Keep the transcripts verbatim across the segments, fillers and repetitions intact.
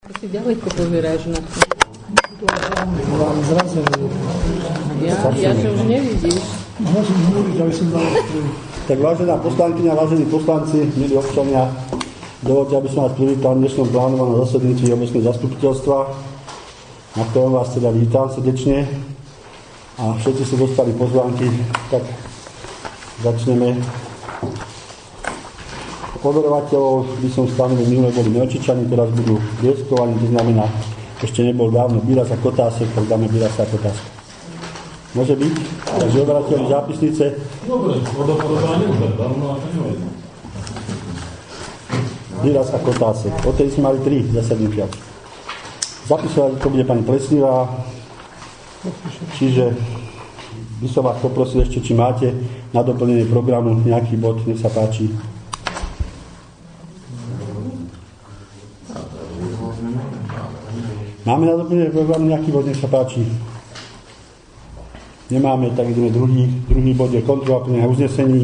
Ako si ďaleko pozeráš na to? Vám zrazený. Ja, ja to už nevidíš. Môžem hovoriť, ale som dal stroj. Tak vážená poslankyňa, vážení poslanci, milí občania, dovoľte, aby som vás privítal v dnešnom plánovanom zasadnutí obecného zastupiteľstva, na ktorom vás teda vítam srdečne a všetci ste dostali pozvánky, tak začneme. Pozorovateľov by som stanovil, minulé boli Melčičani, teraz budú Bieskovaní, to znamená, ešte nebol dávno Bíras a Kotásek, tak dáme Bírasa a Kotáska. Môže byť? Takže overateľ zápisnice. Dobre, vodopodobanie už tak dávno a to neviem. Bíras a Kotásek. O tej sme mali tri zasadnutia. Zapisovať to bude pani Plesnivá, čiže by som vás poprosil ešte, či máte na doplnenie programu nejaký bod, nech sa páči. Máme na doplnenie programu nejaký bod, nech sa páči. Nemáme, tak ideme druhý. Druhý bod je kontrola plnenia uznesení.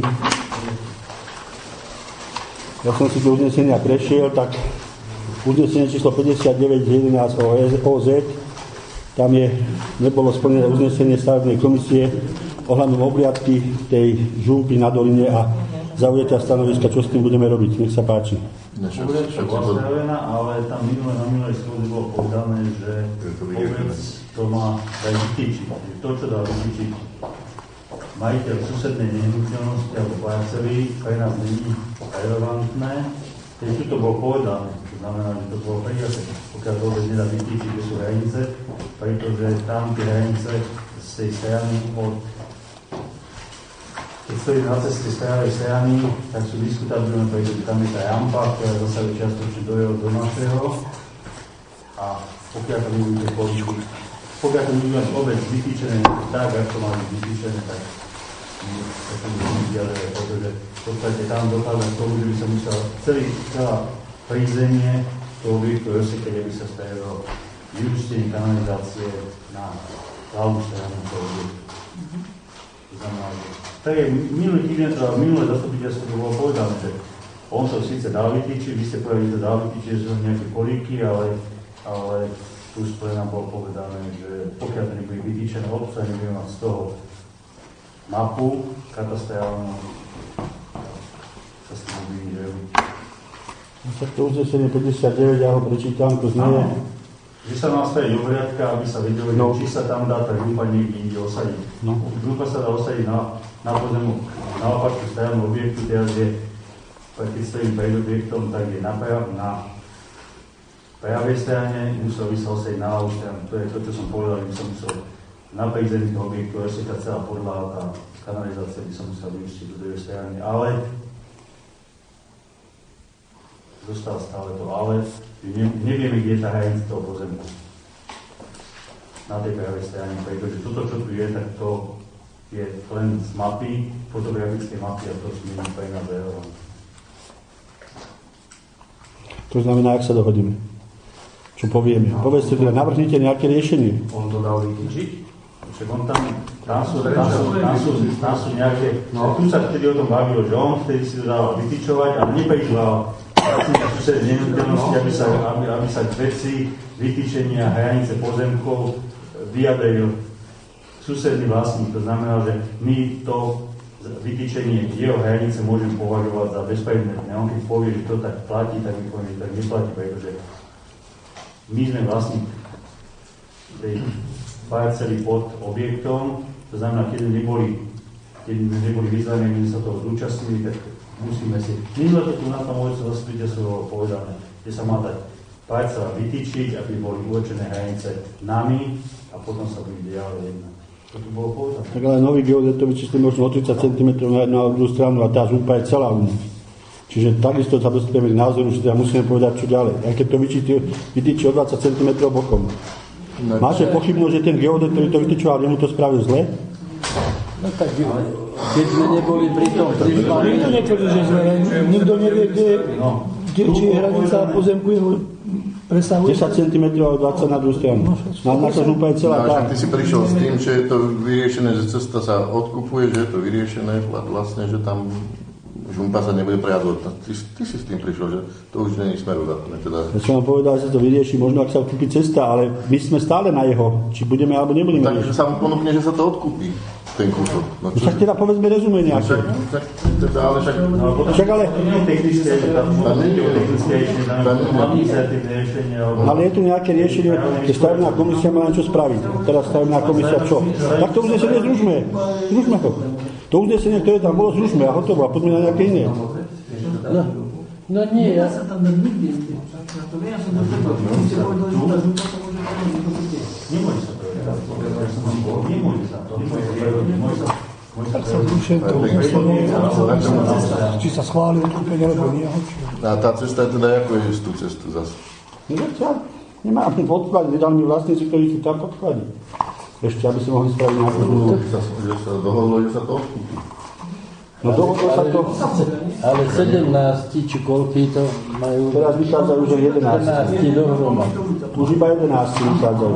Ja som si to uznesenia prešiel, tak uznesenie číslo päťdesiatdeväť jedenásť ó zet, tam je, nebolo splnené uznesenie stavebnej komisie ohľadom obliadky tej žumpy na doline a zaujatia stanoviska, čo s tým budeme robiť. Nech sa páči. Obliadka bola stavená, ale tam minulé na minulej schôdzi bolo povedané, že obec to má dať vytýčiť. To, čo dá vytýčiť majiteľ susednej nehnuteľnosti alebo parcely, pre nás není relevantné. Keď tu to bolo povedané, to znamená, že to bolo prijaté, pokiaľ to vôbec nedá vytýčiť, kde sú hranice, pretože tam tie hranice z tej strany od keď stojí na ceste z pravej strany, tak sú diskutabilné, pretože tam je tá rampa, ktorá zasahuje čiastočne do jeho domáceho. A pokiaľ to nebudete poličky, pokiaľ to nebudú mať obec vytýčené tak, ako to má byť vytýčené, tak to bude byť ďalej, pretože v podstate tam dochádza k tomu, že by sa musel celý, celá prízemie toho objektu rozsieť, kde by sa stavilo vyústenie kanalizácie na hlavnú stranu toho objektu. To znamená, že tak je minulý týždeň, teda minulé zastupiteľstvo bolo povedané, že on to síce dal vytýčiť, vy ste povedali, že to dal vytýčiť, že sú nejaké kolíky, ale, ale tu už nám bolo povedané, že pokiaľ to nebude vytýčené, obca nebude mať z toho mapu katastrálnu, sa s tým bude nič robiť. Tak to uznesenie päťdesiatdeväť, ja ho prečítam, to znie. Že sa má staviť obliadka, aby sa vedelo, no. Či sa tam dá tá žumpa niekde inde osadiť. No. Žumpa sa dá osadiť na, na pozemok, na opačnú stranu objektu, teraz je, keď stojím pred objektom, tak je na, prav, na pravej strane, musel by sa osadiť na ľavú stranu. To je to, čo som povedal, že by som musel na prízemí toho objektu, ešte tá celá podľa kanalizácia by som musel využiť do druhej strany, ale dostal stále to ale, ne, nevieme, kde je tá hranica toho pozemku. Na tej pravej strane, pretože toto, čo tu je, tak to je len z mapy, fotografickej mapy a to sú nie pre nás relevantné. To znamená, ak sa dohodíme. Čo povieme? No, povedzte, teda navrhnite nejaké riešenie. On to dal vytýčiť? Však on tam, tam sú, tam sú, tam sú, tam sú nejaké, no. Tu sa vtedy o tom bavilo, že on vtedy si to dával vytýčovať, ale nepričoval susednej nehnuteľnosti, aby sa, aby, aby sa veci vytýčenia hranice pozemkov vyjadril susedný vlastník. To znamená, že my to vytýčenie jeho hranice môžeme považovať za bezpredmetné. On keď povie, že to tak platí, tak my povieme, že tak neplatí, pretože my sme vlastník tej parcely pod objektom. To znamená, keď neboli, keď neboli vyzvaní, my sa toho zúčastnili, tak musíme si... Minulé to tu na tom obecnom zastupiteľstve bolo povedané, že sa má dať parcela vytýčiť, aby boli určené hranice nami a potom sa bude ďalej jednať. To tu bolo povedané. Tak ale nový geodét to vyčísli možno o tridsať centimetrov na jednu a druhú stranu a tá žumpa je celá u nich. Čiže takisto sa dostaneme k názoru, že teda musíme povedať, čo ďalej. Aj keď to vytýči o dvadsať centimetrov bokom. No, máte pochybnosť, že ten geodét, ktorý to vytýčoval, jemu to spravil zle? No tak, keď sme neboli pri tom prípade... Nikto netvrdí, že sme, nikto nevie, kde, kde či je hranica pozemku jeho presahuje. desať centimetrov a dvadsať na druhú stranu. Na, na to žumpa je celá tá. Ty si prišiel s tým, že je to vyriešené, že cesta sa odkupuje, že je to vyriešené, vlastne, že tam žumpa sa nebude prejadovať. Ty, ty si s tým prišiel, že to už nie je Smeru zákone. Teda... Ja som vám povedal, že sa to vyrieši, možno ak sa odkúpi cesta, ale my sme stále na jeho, či budeme alebo nebudeme. Takže sa mu ponúkne, že sa to odkúpi, ten kúsok. No, čo... Však teda povedzme rezume nejaké. Však, však, teda, ale však... No, však ale... Ale je tu nejaké riešenie, že stavebná komisia má niečo spraviť. Teraz stavebná komisia čo? Tak to uznesenie zrušme. Zrušme ho. To uznesenie, ktoré tam bolo, zrušme a hotovo. A poďme na nejaké iné. No, no nie, ja sa tam nikdy nie. To viem, ja som to povedal, že tá župa sa môže povedať. Nemôže sa to Nemôže sa to Nemôže sa tak sa zrušen to či sa schváli odkúpenie, alebo nie. A tá cesta je teda, ako je tú cestu zase? No ja nemám podklad, nedal mi vlastníci, ktorí sú tam podklady. Ešte, aby si mohli spraviť nejakú zmluvu. Že sa dohodlo, že sa to odkúpi. No dohodlo sa to. Ale sedemnásť či koľky to majú... Teraz vychádzajú, že jedenásť. jedenásť dohromady. Už iba jedenásť vychádzajú.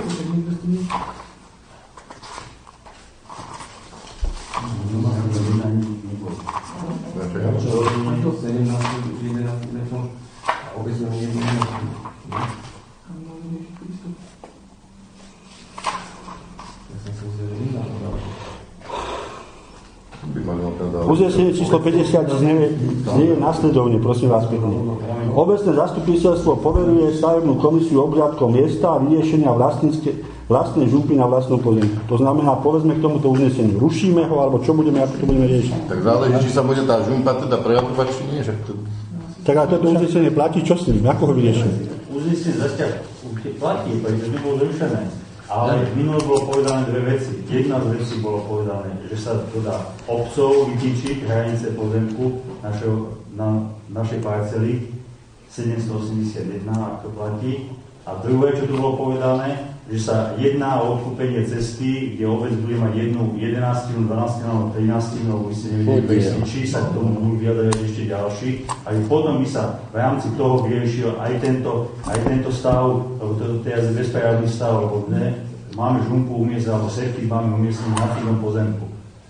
Uznesenie číslo päťdesiat znie, znie nasledovne, prosím vás pekne. Obecné zastupiteľstvo poveruje stavebnú komisiu obhliadkou miesta a vyriešenia vlastnej župy na vlastnom pozemku. To znamená, povedzme k tomuto uzneseniu, rušíme ho, alebo čo budeme, ako to budeme riešiť. Tak záleží, či sa bude tá žumpa teda prejadovať, či nie. Že to... Tak ale toto uznesenie platí, čo s ním? Ako ho vyriešime? Uznesenie zatiaľ platí, pretože nebolo zrušené. Ale minulé bolo povedané dve veci. Jedna z vecí bolo povedané, že sa dodá obcov vytýčiť hranice pozemku našeho, na, našej parcely sedemstoosemdesiatjeden, ak to platí. A druhé, čo tu bolo povedané, že sa jedná o odkúpenie cesty, kde obec bude mať jednu jedenástinu, dvanástinu alebo trinástinu, alebo by ste nevedeli, či sa k tomu budú vyjadrovať ešte ďalší. A potom by sa v rámci toho vyriešil aj tento, aj tento stav, lebo to, to je bezprávny stav, alebo ne, máme žumpu umiestniť, alebo septik máme umiestniť na týmnom pozemku.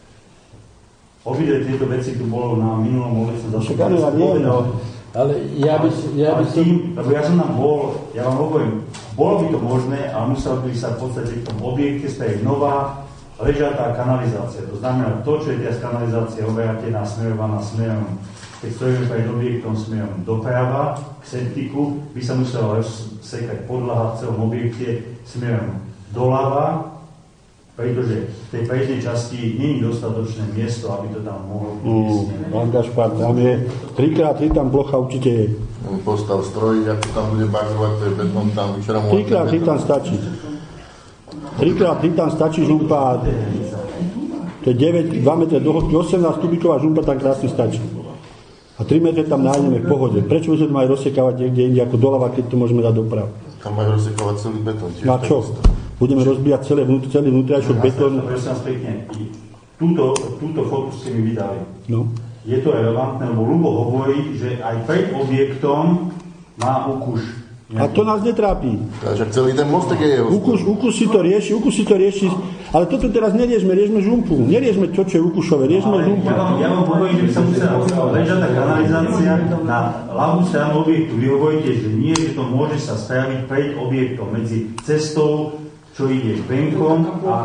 Obidve tieto veci tu bolo na minulom obecnom zastupiteľstve. Ale ja by, ja by som... Tým, lebo ja som tam bol, ja vám hovorím, bolo by to možné, ale musel by sa v podstate v tom objekte staviť nová ležatá kanalizácia. To znamená, to, čo je teraz kanalizácia oberatená, smerovaná smerom, keď stojíme pred objektom smerom doprava k septiku, by sa musela sekať podlaha v celom objekte smerom doľava, pretože v tej prežnej časti nie je dostatočné miesto, aby to tam mohlo byť. Pán Gašpar, tam je tri krát tri, tam plocha určite je. Postav stroj, ako tam bude bagrovať, to je betón tam vyšramovaný. tri krát tri tam stačí. tri krát tri tam stačí žumpa. To je deväť, dva metre do hĺbky, osemnásť kubiková žumpa tam krásne stačí. A tri metre tam nájdeme v pohode. Prečo by sme to mali rozsekávať niekde inde ako doľava, keď to môžeme dať doprava? Tam majú rozsekávať celý betón. No a čo? Budeme rozbíjať celé vnútri, celý vnútrajšok betónu. Prosím vás pekne, túto, túto fotku ste mi vydali. No. Je to relevantné, lebo Ľubo hovorí, že aj pred objektom má úkuš. A to nás netrápi. Takže celý ten mostek je jeho. Úkuš, úkuš si to rieši, úkuš si to rieši. Ale toto teraz neriešme, riešme žumpu. Neriešme to, čo je úkušové, riešme žumpu. Ja vám, ja vám hovorím, že by sa musela ležať tá kanalizácia na ľavú stranu objektu. Vy hovoríte, že nie, že to môže sa spraviť pred objektom, medzi cestou, čo ide venkom a...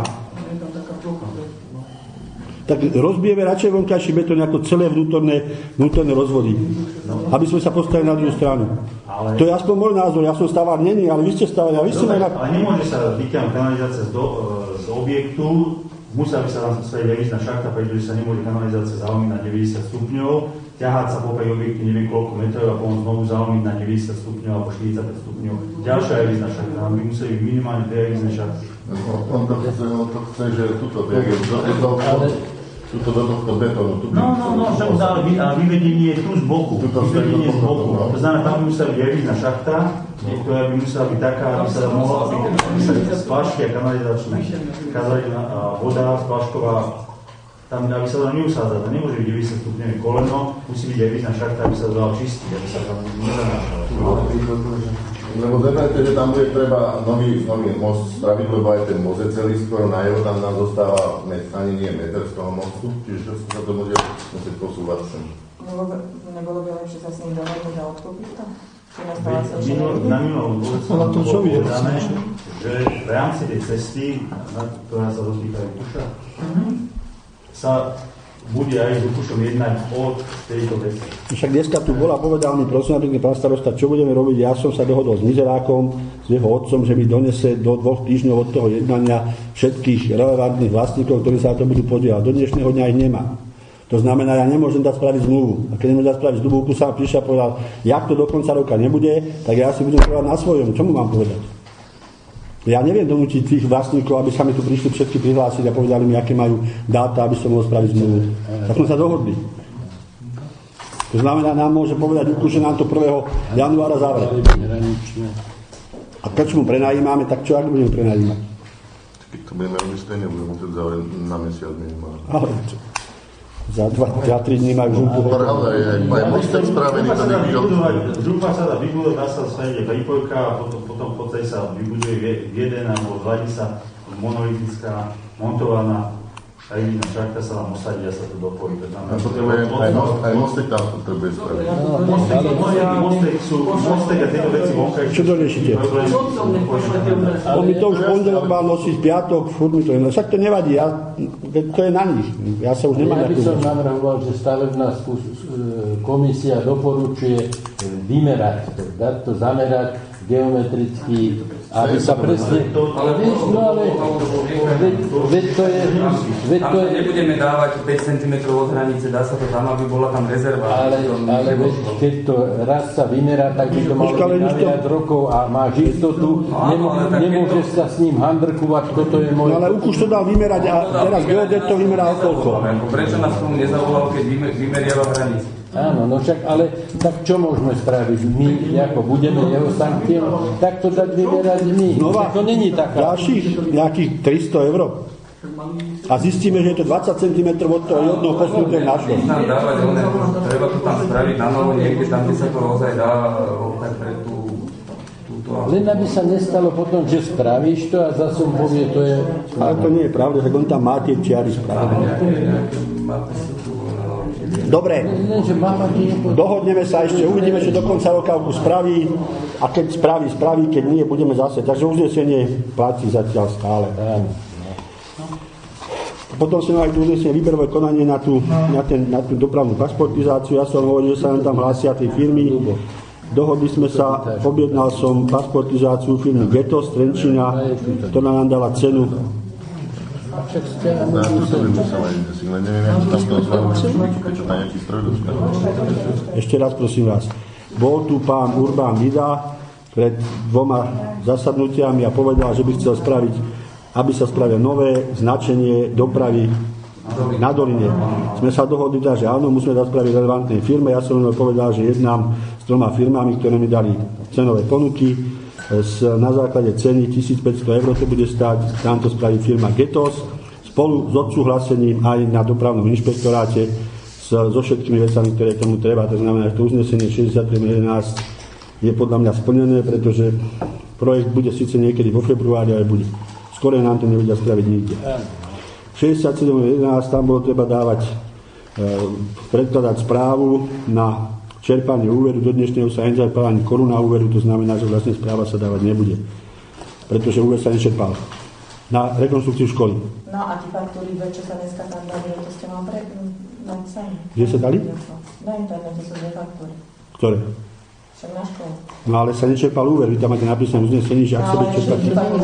Tak rozbijeme radšej vonkajší betón ako celé vnútorné, vnútorné rozvody. No. Aby sme sa postavili na druhú stranu. Ale... To je aspoň môj názor, ja som stavár není, ale vy ste stavár, a vy ste Dobre, na... Ale nemôže sa vyťahnuť kanalizácia z, do, z objektu, musela by sa tam spraviť deväťdesiat šachta, pretože sa nemôže kanalizácia zalomiť na deväťdesiat stupňov, ťahať sa popri objektu neviem koľko metrov a potom znovu zalomiť na deväťdesiat stupňov alebo štyridsaťpäť stupňov. Ďalšia deväťdesiat šachta, by museli byť minimálne dve deväťdesiat šachty. On to chce, on to chce, že tuto, to je to, tuto do tohto betónu. No, no, no, však ale vyvedenie je tu z boku. Vyvedenie z boku. To znamená, tam by musela byť deväťdesiat šachta, ktorá by musela byť taká, aby sa mohla, aby sa splášky a kanalizačná voda splášková, tam, aby sa tam neusádzala. Nemôže byť deväťdesiat stupňové koleno, musí byť deväťdesiat šachta, aby sa dala čistiť, aby sa tam nezanášala. Lebo zeberte, že tam bude treba nový, nový most spraviť, lebo aj ten most je celý skoro na jeho, tam nám zostáva ani nie meter z toho mostu, čiže sa to bude musieť posúvať sem. Nebolo, nebolo by lepšie sa s ním dohodnúť a odkúpiť to? Či nastala sa ešte Na minulom Na tom čo je? že v rámci tej cesty, ktorá sa dotýka aj Kuša, sa bude aj s Kušom jednať od tejto veci. Však dneska tu bola, povedal mi, prosím, aby pán starosta, čo budeme robiť. Ja som sa dohodol s Mizerákom, s jeho otcom, že mi donese do dvoch týždňov od toho jednania všetkých relevantných vlastníkov, ktorí sa na to budú podielať. Do dnešného dňa ich nemá. To znamená, ja nemôžem dať spraviť zmluvu. A keď nemôžem dať spraviť zmluvu, sa prišiel a povedal, jak to do konca roka nebude, tak ja si budem povedať na svojom. Čo mu mám povedať? Ja neviem donútiť tých vlastníkov, aby sa mi tu prišli všetky prihlásiť a povedali mi, aké majú dáta, aby som mohol spraviť zmluvu. Tak sme sa dohodli. To znamená, nám môže povedať, že nám to prvého januára zavrie. A keď mu prenajímame, tak čo, ak budeme prenajímať? Keď to budeme robiť stejne, budeme musieť zavrieť na mesiac minimálne. Ale čo? Za dva, tri dní majú žumpu. Pravda je, ak majú mostek spravený, to vybudovať. Žumpa sa dá vybudovať, dá sa stane prípojka a potom, potom v podstate sa vybuduje jeden alebo z hľadiska monolitická, montovaná a jediná šachta sa vám osadí a sa to dopojí. Aj mostek tam potrebuje spraviť. Mostek sú, mostek a tieto veci vonkajšie. Čo to riešite? On mi to už pondelok mal nosiť, piatok, furt mi to je. Však to nevadí, ja, to je na nich. Ja sa už nemám. Ja by som navrhoval, že stavebná komisia doporučuje vymerať to, dať to zamerať geometricky, aby sa presne... Ale vieš, no ale... Veď to je... Veď to je... Nebudeme dávať päť centimetrov od hranice, dá sa to tam, aby bola tam rezerva. Ale, ale veď, keď to raz sa vymerá, tak by to malo byť na viac rokov a máš istotu. Nemôžeš sa s ním handrkovať, toto je môj... No ale už to dal vymerať a teraz geodet to vymerá okolko. Prečo nás tomu nezavolal, keď vymeriava hranice? Áno, no však, ale tak čo môžeme spraviť? My, ako budeme jeho sankciovať, tak to dať vymerať my. Znova, to není taká. Ďalších nejakých tristo eur. A zistíme, že je to dvadsať centimetrov od toho jedného posnutého našho. Treba to tam spraviť na novo niekde, tam, kde sa to ozaj dá tak pre tú... Len aby sa nestalo potom, že spravíš to a zase povie, to je... Ale to nie je pravda, že on tam má tie čiary spravené. Dobre, dohodneme sa ešte, uvidíme, že do konca roka spraví a keď spraví, spraví, keď nie, budeme zase. Takže uznesenie platí zatiaľ stále. Potom sme mali uznesenie výberové konanie na tú, na, ten, na tú dopravnú pasportizáciu. Ja som hovoril, že sa nám tam hlásia tej firmy. Dohodli sme sa, objednal som pasportizáciu firmy Getos Trenčína, ktorá nám dala cenu. Na to by musel aj, ale neviem, jak tam to zvládne, keď tam nejaký stroj dostane. Ešte raz prosím vás, bol tu pán Urbán Vida pred dvoma zasadnutiami a povedal, že by chcel spraviť, aby sa spravilo nové značenie dopravy na Doline. Sme sa dohodli, že áno, musíme dať spraviť relevantnej firme. Ja som povedal, že jednám s troma firmami, ktoré mi dali cenové ponuky. Na základe ceny tisícpäťsto eur to bude stáť, tam to spraví firma Getos spolu s odsúhlasením aj na dopravnom inšpektoráte so všetkými vecami, ktoré tomu treba. To znamená, že to uznesenie šesťdesiattri jedenásť je podľa mňa splnené, pretože projekt bude síce niekedy vo februári, ale bude. Skôr nám to nevedia spraviť nikde. šesťdesiatsedem jedenásť tam bolo treba dávať, predkladať správu na čerpanie úveru. Do dnešného sa nečerpala ani koruna úveru, to znamená, že vlastne správa sa dávať nebude. Pretože úver sa nečerpal na rekonstrukciu školy. No a tie faktúry, čo sa dneska tam dali, to ste mal pre... napísané. Kde sa dali? Na internete sú dve faktúry. Ktoré? Však na školu. No ale sa nečerpal úver, vy tam máte napísané uznesenie, že ak sa bude čerpať...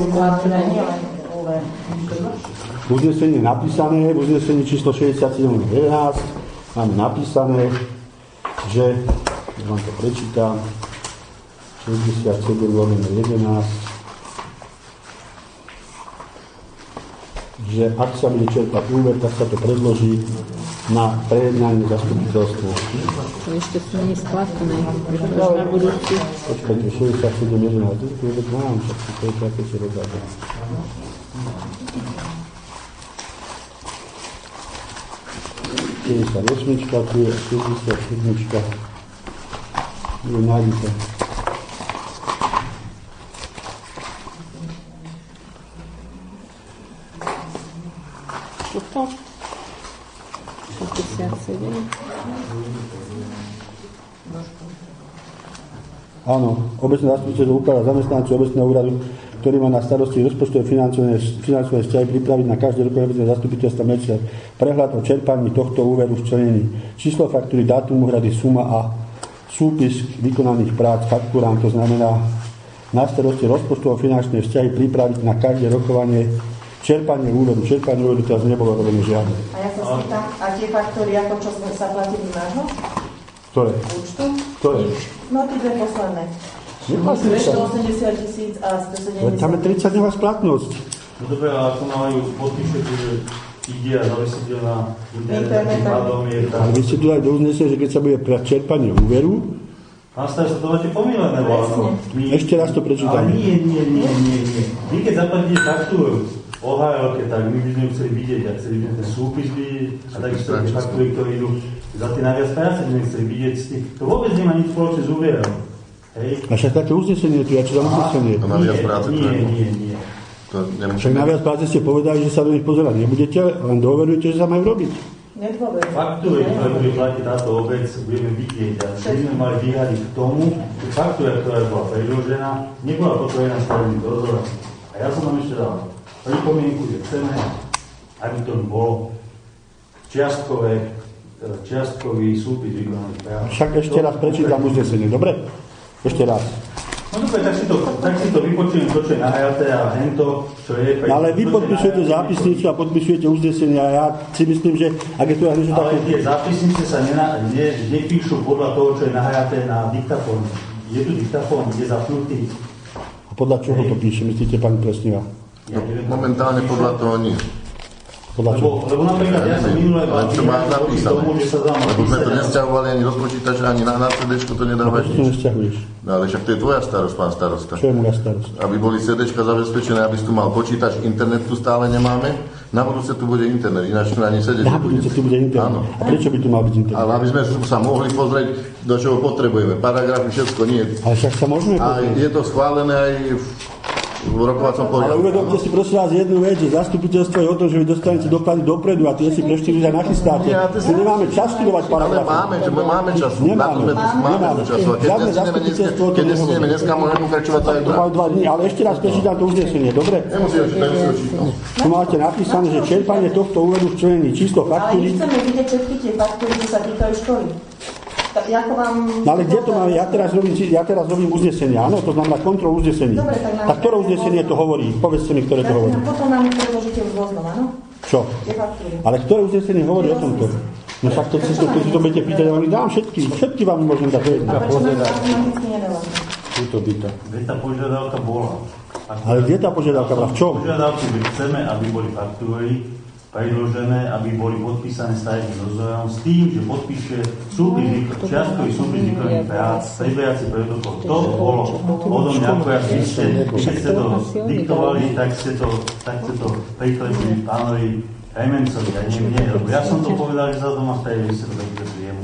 Uznesenie je napísané, v uznesení číslo šesťdesiatsedem jedenásť máme napísané, že, ja vám to prečítam, šesťdesiatsedem jedenásť, že ak sa bude čerpať úver, tak sa to predloží na prejednanie zastupiteľstvu. To ešte to nie je splatené, pretože na budúci. Počkajte, šesťdesiatsedem jedenásť, to vôbec mám, však si to je také si rozdávam. šesťdesiatosem, tu je šesťdesiatsedem, tu je nájdete. Toto? päťdesiatsedem. Áno, obecné zastupiteľstvo ukladá zamestnancov obecného úradu, ktorý má na starosti rozpočtové financové vzťahy, pripraviť na každé rokovanie obecného zastupiteľstva mesiac prehľad o čerpaní tohto úveru v členení, číslo faktúry, dátum úhrady, suma a súpis vykonaných prác faktúrám, to znamená na starosti rozpočtovo finančné vzťahy pripraviť na každé rokovanie čerpanie úveru. Čerpanie úveru teraz nebolo robené žiadne. A ja sa spýtam, a tie faktúry, ako čo sme sa platili nášho? Ktoré? Účtu? Ktoré? No, tie dve posledné. dvestoosemdesiat tisíc a stosedemdesiat. Tam je tridsaťdňová splatnosť. No dobre, ale ako majú podpíšať, že ide a zavesiteľ na internet, tým pádom je tam... Ale vy ste tu aj do uznesenia, že keď sa bude pre čerpanie úveru... Pán starý, sa to máte pomýlené, lebo... Ešte raz to prečítam. Ale nie, nie, nie, nie, nie. Vy keď zaplatíte faktúru o há elke, tak my by sme ju chceli vidieť, a chceli by sme ten súpis vidieť, a takisto tie faktúry, ktoré idú za tie naviac práce, by sme chceli vidieť z tých... To vôbec nemá nič spoločné s úverom. Hej? A však také uznesenie tu, ja čo tam uznesenie? To na viac práce, to nie, nie, nie. Však na viac práce ste povedali, že sa do nich pozerať nebudete, len dôverujete, že sa majú robiť. Nedôverujem. Faktúry, ktoré bude platiť táto obec, budeme vidieť. A my sme mali vyhradiť k tomu, že faktúra, ktorá bola predložená, nebola potvorená stavebným dozorom. A ja som tam ešte dal pripomienku, že chceme, aby to bolo čiastkové, čiastkový súpis vykonaných práv. Však ešte raz prečítam uznesenie, dobre? Ešte raz. No dobre, tak si to, tak si to vypočujem, to, čo je nahraté a hento, čo je... Ale vy podpisujete zápisnicu a podpisujete uznesenia a ja si myslím, že ak je to aj niečo také... Ale tie zápisnice sa nena, ne, nepíšu podľa toho, čo je nahraté na diktafóne. Je tu diktafón, je zapnutý. A podľa čoho to píše, myslíte, pani Presnivá? No, momentálne podľa toho nie. Podľa Lebo, lebo napríklad ja som minulé len čo má napísané. tomu, že sa dám Lebo sme to nesťahovali ani do počítača, ani na, na cé déčko to nedávaš Prečo to nič. nesťahuješ? No ale však to je tvoja starosť, pán starosta. Čo je moja starosť? Aby boli cé déčka zabezpečené, aby si tu mal počítač, internet tu stále nemáme. Na budúce tu bude internet, ináč tu ani sedieť Na nebude. budúce tu bude internet. Áno. A prečo by tu mal byť internet? Ale aby sme sa mohli pozrieť, do čoho potrebujeme. Paragrafy, všetko nie. Ale však sa môžeme A pozrieť. je to schválené aj v, v rokovacom Ale poriadku. uvedomte si prosím vás jednu vec, že zastupiteľstvo je o tom, že vy dostanete doklady dopredu a tie si pre štyri dňa nachystáte. Nie, a ty si- My nemáme čas študovať Ale paragrafy. máme, že my máme čas. Nemáme. Na to sme tu máme Nemáme. tu času. A keď Žiadne nesneme dneska, zastupiteľstvo o tom keď nesneme nehovorí. dneska, môžeme pokračovať aj To majú dva dní, ale ešte raz prečítam to uznesenie, dobre? Nemusíme čítať, nemusíme čítať. Tu máte napísané, že čerpanie tohto úveru v členení číslo Ale my faktúry. chceme vidieť všetky tie faktúry, čo sa týkajú školy. Tak ako vám... No ale kde to máme? Ja teraz robím, ja teraz robím uznesenie, áno, to znamená kontrolu uznesení. Dobre, tak nám- Tak ktoré uznesenie to hovorí? Povedzte mi, ktoré to hovorí. Potom nám predložíte už rôznom, áno? Čo? Tie faktúry. Ale ktoré uznesenie hovorí o tomto? No však to si to, to, si to budete pýtať, ja vám ich dám všetky, všetky vám môžem dať. A prečo nám to automaticky nedávate? Tuto byta. Veď tá požiadavka bola. Ale kde tá požiadavka bola? V čom? Požiadavky, že chceme, aby boli faktúry predložené, aby boli podpísané stavebným dozorom s tým, že podpíše súpis, čiastkový súpis výkonných prác, predbejací protokol. To bolo odo mňa, akorát vy ste, vy ste to diktovali, tak ste to, tak ste to priklepili pánovi Remencovi a nie mne, lebo ja som to povedal, že sa to má staviť, vy ste to priklepili jemu.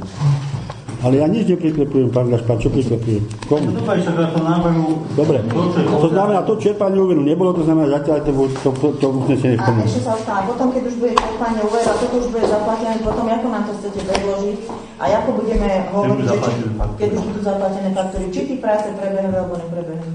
Ale ja nič nepriklepujem, pán Gašpar, čo priklepujem? Komu? No dobre, však na to návrhu... Dobre, To, čo je to znamená, to čerpanie úveru nebolo, to znamená zatiaľ to, to, to, to uznesenie v A tomu. ešte sa ostáva. Potom, keď už bude čerpanie úver a toto už bude zaplatené, potom ako nám to chcete predložiť a ako budeme hovoriť, že či, keď už budú zaplatené faktúry, či tí práce prebehnú alebo neprebehnú.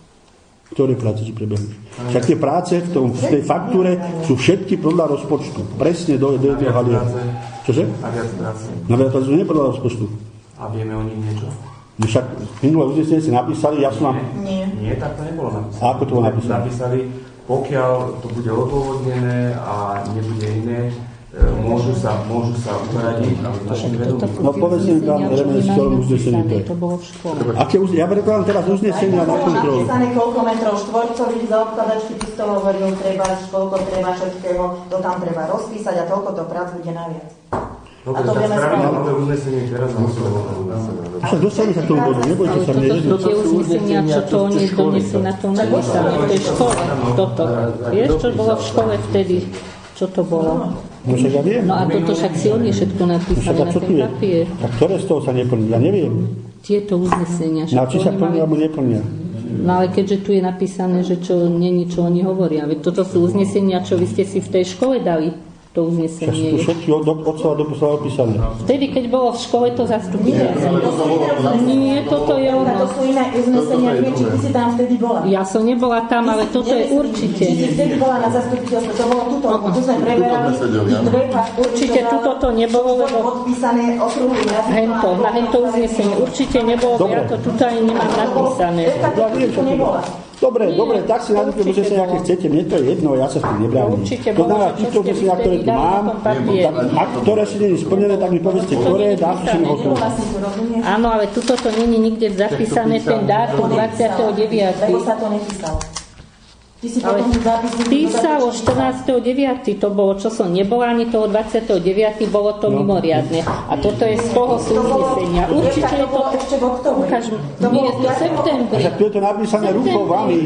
Ktoré práce ti prebehnú? Však tie práce v, tom, v tej faktúre sú všetky podľa rozpočtu. Presne do, do jedného halia. Čože? A viac práce. Na viac práce nie podľa rozpočtu. A vieme o nich niečo? No však minulé uznesenie si napísali, ja som vám... Nie. Nie, tak to nebolo napísané. A ako to bolo napísané? Napísali, pokiaľ to bude odôvodnené a nebude iné, e, môžu sa, môžu sa uhradiť, ale to všetko vedú. No povedzte mi, pán Remen, z ktorého uznesenie to je. To bolo v škole. Aké uz... Ja prekladám teraz uznesenia na kontrolu. Napísané, koľko metrov štvorcových za obkladačky pistol hovoril, treba, koľko treba všetkého, to tam treba rozpísať a toľko to prác bude naviac. Dobre, A to tak vieme spravíme spraviť. nové uznesenie teraz a musíme to Však dostaneme sa k tomu bodu, nebojte Ale sa mne. toto sú tie uznesenia, čo to oni donesli na tom napísané v tej škole. Toto. Vieš, čo bolo v škole vtedy? Čo to bolo? No však ja viem. No a toto však si oni všetko No však napísali a na čo tu ten je? papier. A ktoré z toho sa neplní? Ja neviem. Tieto uznesenia. No a či sa oni plnia mali- alebo neplnia? No ale keďže tu je napísané, že čo není, čo oni hovoria. Veď toto sú uznesenia, čo vy ste si v tej škole dali. to uznesenie je. Všetky od otcov a doposiaľ opísané. Vtedy, keď bolo v škole to zastupiteľ. Nie, toto je ono. To sú iné uznesenia, či ty si tam vtedy bola. Ja som nebola tam, ale toto je určite. Ty si vtedy bola na zastupiteľstve, to bolo tuto, tu sme preberali. Určite tuto to nebolo, lebo podpísané okruhy. hento, na hento uznesenie určite nebolo, ja to tuto ani nemám napísané. Dobre, nie, dobre, tak si nazvite, že sa aké chcete, mne to je jedno, ja sa s tým nebránim. To znamená, týchto uznesenia, ktoré tu mám, tak, ktoré si nie je splnené, tak mi povedzte, ktoré dátum hotovo. Áno, ale tuto to nie je nikde zapísané, ten dátum dvadsiateho deviateho Lebo sa to nepísalo. Ty si ale písalo štrnásteho deviateho to bolo, čo som nebola, ani toho dvadsiateho deviateho bolo to no. mimoriadne. A toto je z toho súvisenia. Určite je to... ešte v októbri. Nie, je to septembri. Však tu je to napísané rukou vami.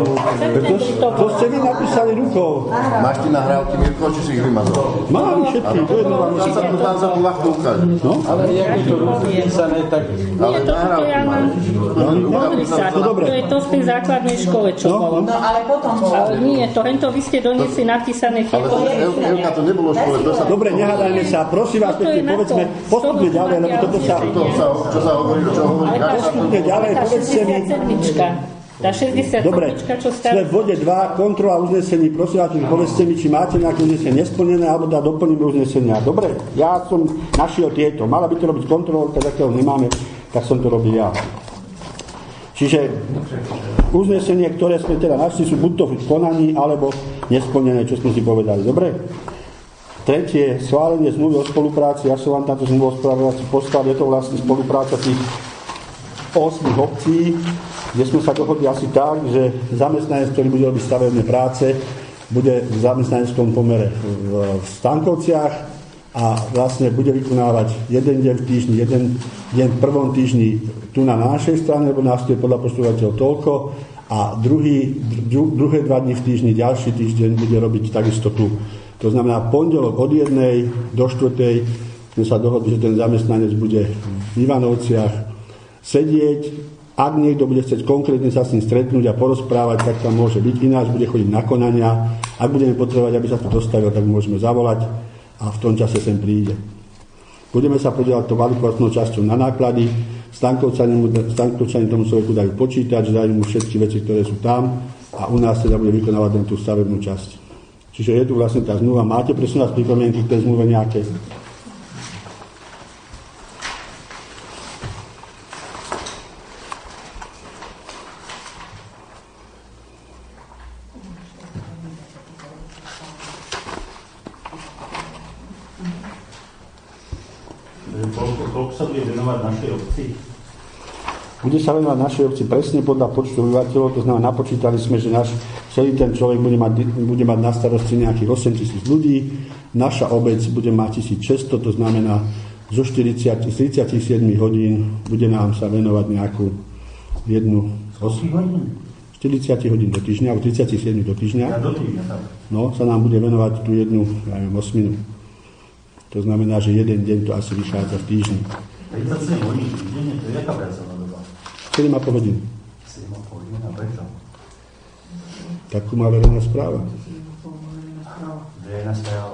To ste vy napísali rukou. Máš ty nahrávky, Mirko, či si ich vymazal? Mám všetky, to je jedno vám. Ja sa to tam za to ľahko ukáže. No? Ale jak je to napísané, tak... Nie, to toto ja mám... Pozri sa, to je to v tej základnej škole, čo bolo. No, ale potom bolo. Ale nie, to hento vy ste doniesli napísané tieto. Ale Evka, to nebolo v škole, to sa... Dobre, nehádajme sa, prosím vás, pekne, povedzme, postupne ďalej, lebo toto sa... Čo sa hovorí, čo hovorí... Postupne ďalej, povedzte mi... Tá šesťdesiatsedmička, dobre, čo stále... sme v bode dva, kontrola uznesení, prosím vás, povedzte mi, či máte nejaké uznesenie nesplnené, alebo dá doplníme uznesenia. Dobre, ja som našiel tieto, mala by to robiť kontrolórka, takého nemáme, tak som to robil ja. Čiže uznesenie, ktoré sme teda našli, sú buď to v konaní, alebo nesplnené, čo sme si povedali. Dobre? Tretie, schválenie zmluvy o spolupráci. Ja som vám táto zmluvu o spolupráci poslal. Je to vlastne spolupráca tých osem obcí, kde sme sa dohodli asi tak, že zamestnanec, ktorý bude robiť stavebné práce, bude v zamestnaneckom pomere v Stankovciach a vlastne bude vykonávať jeden deň v týždni, jeden deň v prvom týždni tu na našej strane, lebo nás je podľa počúvateľov toľko, a druhý, dru, druhé dva dni v týždni, ďalší týždeň bude robiť takisto tu. To znamená, pondelok od jednej do štvrtej sme sa dohodli, že ten zamestnanec bude v Ivanovciach sedieť. Ak niekto bude chcieť konkrétne sa s ním stretnúť a porozprávať, tak tam môže byť, ináč bude chodiť na konania. Ak budeme potrebovať, aby sa to dostavil, tak môžeme zavolať a v tom čase sem príde. Budeme sa podielať to veľkostnou časťou na náklady. Stankovčani tomu človeku dajú počítač, dajú mu všetky veci, ktoré sú tam, a u nás teda bude vykonávať len tú stavebnú časť. Čiže je tu vlastne tá zmluva. Máte presne nás pripomienky k tej zmluve nejaké? Koľko sa bude venovať našej obci? Bude sa venovať našej obci presne podľa počtu obyvateľov, to znamená, napočítali sme, že náš celý ten človek bude mať, bude mať na starosti nejakých osem tisíc ľudí, naša obec bude mať tisícšesťsto, to znamená, zo štyridsať, tridsaťsedem hodín bude nám sa venovať nejakú jednu... štyridsať hodín do týždňa, alebo tridsaťsedem do týždňa. No, sa nám bude venovať tú jednu, ja neviem, osminu. To znamená, že jeden deň to asi vychádza v týždni. tridsaťsedem hodín týždenne, to je jaká pracovná doba? sedem a pol hodín. sedem a pol hodín, a prečo? Takú má verejná správa. Verejná správa.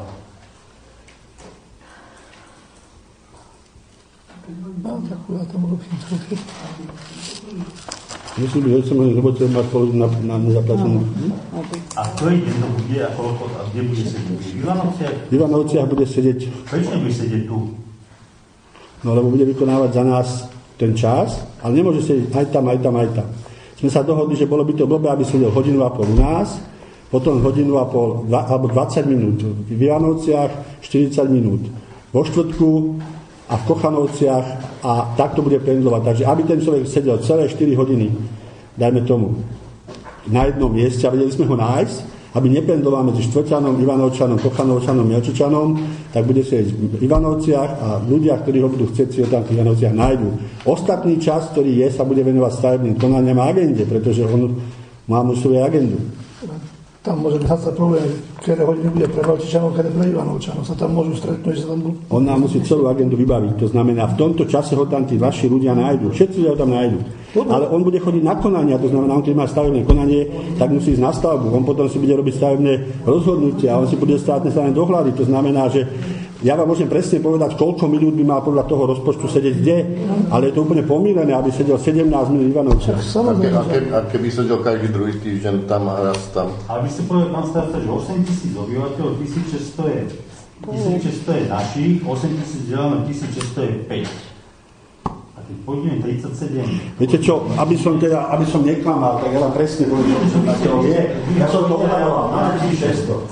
Mám takú, ja tam robím trochu. Myslím, že som lebo to máš položiť na, na nezaplacenú. A ktorý deň to bude a koľko, a kde bude sedieť? V Ivanovciach? V Ivanovciach bude sedieť. Prečo nebude sedieť tu? No lebo bude vykonávať za nás ten čas, ale nemôže sedieť aj tam, aj tam, aj tam. Sme sa dohodli, že bolo by to blbé, aby sedel hodinu a pol u nás, potom hodinu a pol, dva, alebo dvadsať minút v Ivanovciach, štyridsať minút vo Štvrtku a v Kochanovciach, a takto bude pendlovať. Takže aby ten človek sedel celé štyri hodiny, dajme tomu, na jednom mieste a vedeli sme ho nájsť, aby nependloval medzi Štvrťanom, Ivanovčanom, Kochanovčanom, Mielčičanom, tak bude sedieť v Ivanovciach a ľudia, ktorí ho budú chcieť, si ho tam v Ivanovciach nájdu. Ostatný čas, ktorý je, sa bude venovať stavebným konaniam a agende, pretože on má mu svoju agendu. tam môže byť sa problém, ktoré hodiny bude pre Valčičanov, ktoré pre Ivanovčanov. Sa tam môžu stretnúť, že sa tam budú... On nám musí celú agendu vybaviť. To znamená, v tomto čase ho tam tí vaši ľudia nájdu. Všetci ľudia ho tam nájdu. Ale on bude chodiť na konania, to znamená, on keď má stavebné konanie, tak musí ísť na stavbu. On potom si bude robiť stavebné rozhodnutia, on si bude stávať stavebné dohľady. To znamená, že ja vám môžem presne povedať, koľko minút by mal podľa toho rozpočtu sedieť kde, ale je to úplne pomílené, aby sedel sedemnásť minút Ivanovčan. A, ke, a, ke, a keby sedel každý druhý týždeň tam a raz tam. Ale vy ste povedali, pán starca, že osemtisíc obyvateľov, tisícšesťsto je, tisícšesťsto je našich, osemtisíc deleno tisícšesťsto je päť. A keď pôjdeme tridsaťsedem... Viete čo, aby som teda, aby som neklamal, tak ja vám presne poviem, čo to je. Ja som to odhadoval na tisícšesťsto.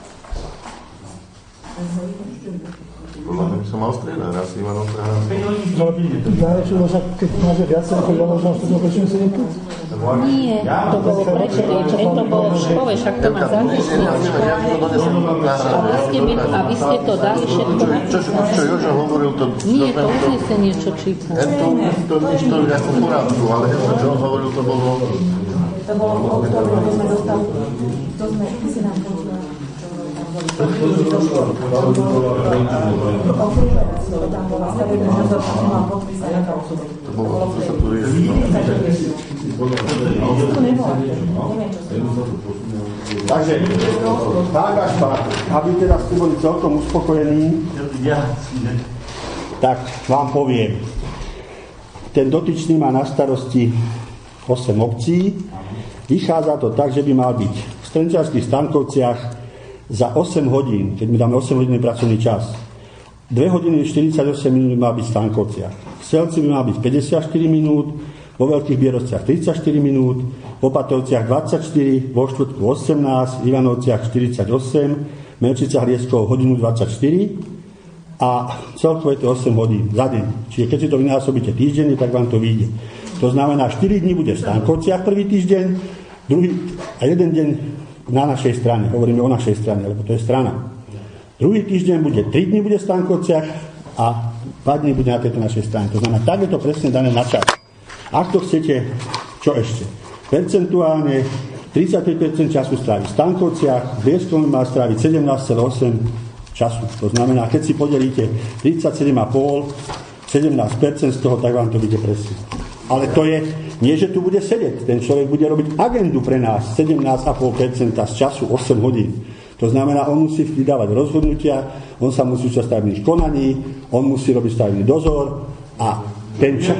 Podľa mňa by som mal striedať, raz Ivanovca hrám. Najlepšie bolo, keď máte viacej ako Ivanovčan, že to prečo sedieť tu? Nie, to bolo prečo, keď to bolo v škole, však to má zápisnicu. A vy ste, mi, a vy ste to dali všetko na Čo, čo Jožo hovoril, to... Nie, to uznesenie, čo čítam. To, to nič, to ja som porádku, ale čo on hovoril, to bolo... To bolo v oktobri, to sme dostali, to sme, ty si nám počula. To bolo, to sa tu rieši. Takže, pán Gašpar, aby teda ste boli celkom uspokojení, tak vám poviem. Ten dotyčný má na starosti osem obcí. Vychádza to tak, že by mal byť v Strenčiarskych Stankovciach za osem hodín, keď my dáme osem hodín pracovný čas, dve hodiny štyridsaťosem minút má byť v Stankovciach. V Selci by mal byť päťdesiatštyri minút, vo Veľkých Bierovciach tridsaťštyri minút, v Opatovciach dvadsaťštyri, vo Štvrtku osemnásť, v Ivanovciach štyridsaťosem, v Melčicách Lieskov hodinu dvadsaťštyri a celkovo je to osem hodín za deň. Čiže keď si to vynásobíte týždenne, tak vám to vyjde. To znamená, štyri dní bude v Stankovciach prvý týždeň, druhý a jeden deň na našej strane, hovoríme o našej strane, lebo to je strana. Druhý týždeň bude, tri dni bude v Stankovciach a dva dní bude na tejto našej strane. To znamená, tak je to presne dané na čas. Ak to chcete, čo ešte? Percentuálne tridsaťpäť percent času strávi v Stankovciach, v Lieskom má stráviť sedemnásť celá osem času. To znamená, keď si podelíte tridsaťsedem celá päť, sedemnásť percent z toho, tak vám to vyjde presne. Ale to je, nie že tu bude sedieť. Ten človek bude robiť agendu pre nás sedemnásť celá päť percent z času osem hodín. To znamená, on musí vydávať rozhodnutia, on sa musí účastniť stavebných konaní, on musí robiť stavebný dozor a ten čas...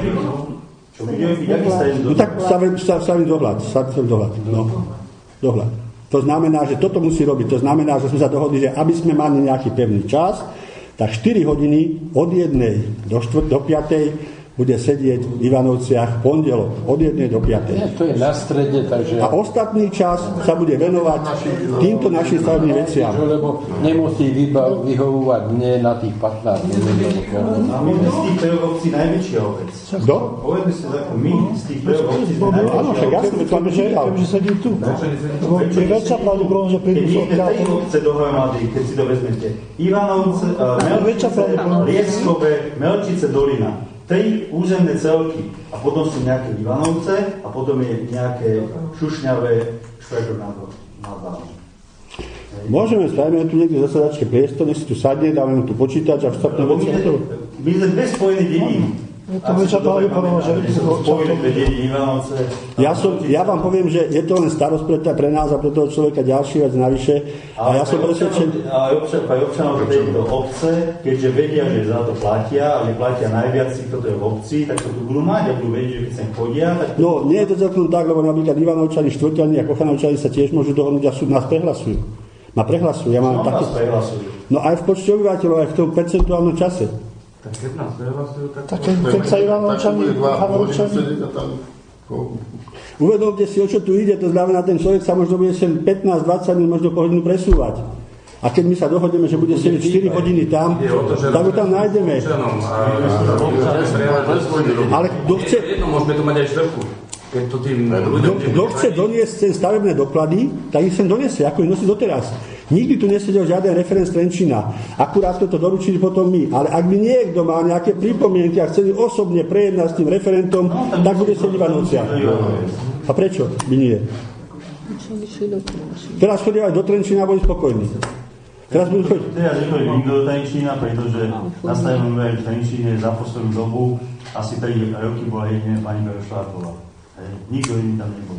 No tak stavebný dohľad, stavebný dohľad, no, dohľad. To znamená, že toto musí robiť. To znamená, že sme sa dohodli, že aby sme mali nejaký pevný čas, tak štyri hodiny od jednej do štvrt do piatej bude sedieť v Ivanovciach pondelok od jednej do piatej. Ja, to je na strede, takže... A ostatný čas sa bude venovať týmto našim stavebným veciam. Lebo nemusí vyhovovať mne na tých pätnásť minút. A my z tých troch obcí najväčšia obec. Kto? Povedme si tak, my z tých troch obcí sme najväčšia. Áno, však jasne, to vám nežeral. Kebyže sedí tu. Je väčšia pravdepodobnosť, že prídu z okrát. Keď my obce dohromady, keď si to vezmete. Ivanovce, Melčice, Lieskove, Melčice, Dolina. Tri územné celky a potom sú nejaké Ivanovce a potom je nejaké šušňavé Švečok nad Váhom. Môžeme spravíme tu niekde zasadačke priestor, nech si tu sadne, dáme mu tu počítač a všetko veci. My sme dve spojené dediny. Je to väčšia pravdepodobnosť, že spojené dve dediny Ivanovce. Ja, som, ja vám poviem, že je to len starosť pre, pre nás a pre toho človeka ďalší vec navyše. A ja som presvedčený... A aj občanov tejto obce, keďže vedia, že za to platia a že platia najviac si, kto to je v obci, tak to tu budú mať a budú vedieť, že keď sem chodia. Tak to... No, nie je to celkom tak, lebo napríklad Ivanovčani, Štvrťani a Kochanovčani sa tiež môžu dohodnúť a súd nás prehlasujú. Ma prehlasujú. Ja mám no, taký... No aj v počte obyvateľov, aj v tom percentuálnom čase. Tak keď nás prehlasujú, tak... Tak keď, keď sa Ivanovčani, Kochanovčani... Uvedomte si, o čo tu ide, to znamená, ten človek sa možno bude sem pätnásť dvadsať minút možno po hodinu presúvať. A keď my sa dohodneme, že bude sedieť štyri hodiny tam, tak ho tam nájdeme. Ale kto chce... Jedno, môžeme to mať aj štvrtku. Keď to tým ľuďom... Kto chce doniesť sem stavebné doklady, tak ich sem doniesie, ako ich nosí doteraz. Nikdy tu nesedel žiaden referent z Trenčína. Akurát sme to doručili potom my. Ale ak by niekto mal nejaké pripomienky a chceli osobne prejednať s tým referentom, tak bude sedieť v Ivanovciach. A prečo by nie? Teraz chodí aj do Trenčína a boli spokojní. Teraz budú chodiť. Teraz nechodí nikto do Trenčína, pretože nastavíme v Trenčíne za poslednú dobu asi tri roky bola jedine pani Perošláková. Nikto iný tam nebol.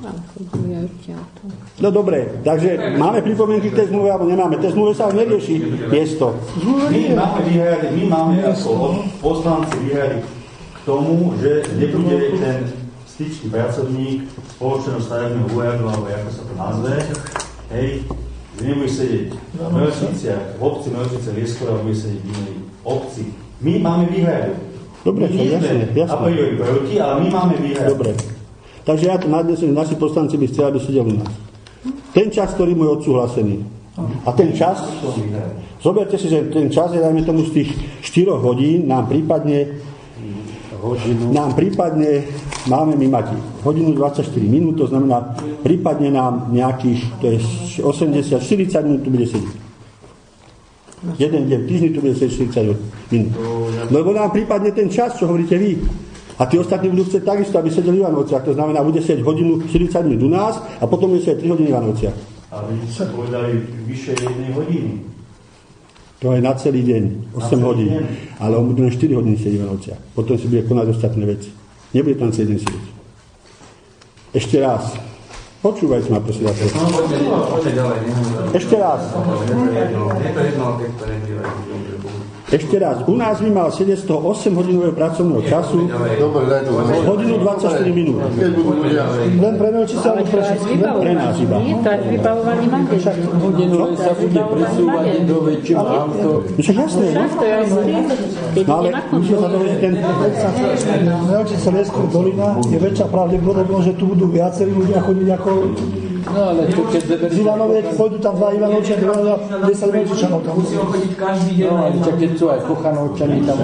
No dobre, takže máme pripomienky k tej zmluve, alebo nemáme. Tej zmluve sa nerieši miesto. My máme výhrady, my máme ako poslanci výhrady k tomu, že nebude ten styčný pracovník spoločného stavebného úradu, alebo ako sa to nazve, hej, že nebude sedieť v Melčiciach, v obci Melčice Lieskova, bude sedieť v inej obci. My máme výhrady. Dobre, my jasne, jasne. A priori proti, ale my máme výhrady. Dobre. Takže ja to nadnesem, naši poslanci by chceli, aby sedel u nás. Ten čas, ktorý mu je odsúhlasený. A ten čas, zoberte si, že ten čas je, dajme tomu, z tých štyroch hodín, nám prípadne hodinu. Nám prípadne máme my mať hodinu dvadsaťštyri minút, to znamená, prípadne nám nejakých, to je osemdesiat štyridsať minút, tu bude sedieť. Jeden deň v týždni tu bude sedieť štyridsať minút. Lebo nám prípadne ten čas, čo hovoríte vy. A tí ostatní budú chcieť takisto, aby sedeli v Ivanovciach. To znamená, bude sedieť hodinu štyridsať minút u nás a potom bude sedieť tri hodiny v Ivanovciach. A vy sa povedali vyššie jednej hodiny. To je na celý deň, osem hodín. Ale on bude len štyri hodiny sedieť v Ivanovciach. Potom si bude konať ostatné veci. Nebude tam celý deň sedieť. Ešte raz. Počúvajte ma, prosím. Ešte raz. Ešte raz, u nás by mal sedieť z toho osem hodinového pracovného času hodinu dvadsaťštyri minút. Len pre noči sa ale pre nás iba. Nie, to je vybavovaný manžel. Hodinu sa bude presúvať do väčšieho auto. Však jasné, no? No ale musíme sa dovedieť ten... Melčica Lieskova dolina je väčšia pravdepodobnosť, že tu budú viacerí ľudia chodiť ako... No ale to keď z Ivanoviek, pôjdu tam dva Ivanovčia, desať Melčičanov tam. Musíme chodiť každý deň. No ale keď sú aj Kochanovčani tam.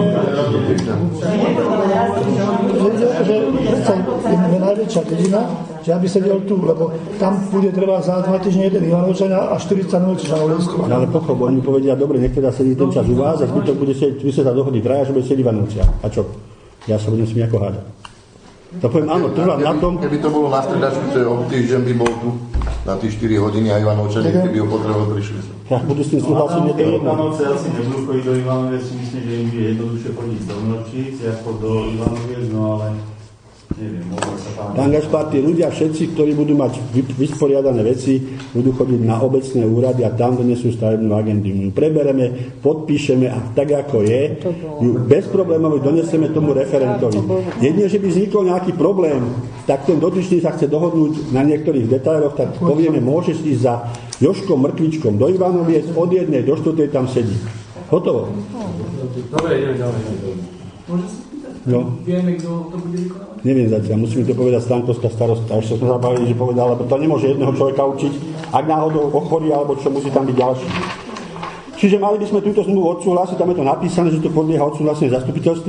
Že je najväčšia dedina, že ja by sedel tu, lebo tam bude treba za dva týždne jeden Ivanovčan a štyridsať Melčičanov Lieskova. Ale pochop, oni povedia, dobre, nech teda sedí ten čas u vás a zbytok bude sedieť, vy sa dohodí traja, že bude sedieť Ivanovcia. A čo? Ja sa budem s nimi ako hádať. To poviem, áno, trvám na tom... Keby to bolo na stredačku, to je o týždeň by bol tu na tie štyri hodiny a Ivanovčani, keby ho potrebovali, prišli sa. Ja budú s tým súhlasiť, nie to je jedno. Ivanovce asi nebudú chodiť do Ivanoviec, si myslím, že im bude jednoduchšie chodiť do Melčíc, ako do Ivanoviec, no ale neviem, možno sa tam... Pán Gašpar, tí ľudia všetci, ktorí budú mať vysporiadané veci, budú chodiť na obecné úrady a tam donesú stavebnú agendu. My ju prebereme, podpíšeme a tak, ako je, ju bez problémov donesieme tomu referentovi. Jedine, že by vznikol nejaký problém, tak ten dotyčný sa chce dohodnúť na niektorých detailoch, tak povieme, môžeš ísť za Jožkom Mrkvičkom do Ivanoviec, od jednej do štvrtej tam sedí. Hotovo. Dobre, ideme ďalej. Môže sa spýtať? No. Vieme, kto to bude vykonávať? Neviem zatiaľ, musíme to povedať Stankovská starostka. Ešte sme zabavili, že povedal, lebo to nemôže jedného človeka učiť, ak náhodou ochorí, alebo čo, musí tam byť ďalší. Čiže mali by sme túto zmluvu odsúhlasiť, tam je to napísané, že to podlieha odsúhlaseniu zastupiteľstvu.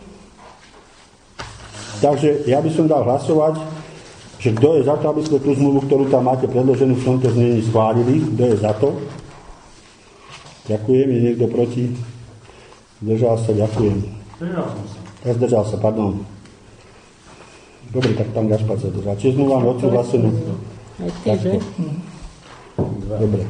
Takže ja by som dal hlasovať, že kto je za to, aby sme tú zmluvu, ktorú tam máte predloženú v tomto znení, schválili. Kto je za to? Ďakujem. Je niekto proti? Zdržal sa, ďakujem. Zdržal som sa. Ja zdržal sa, pardon. Dobre, tak pán Gašpar sa zdržal. Čiže zmluvu máme odsúhlasenú. Dobre.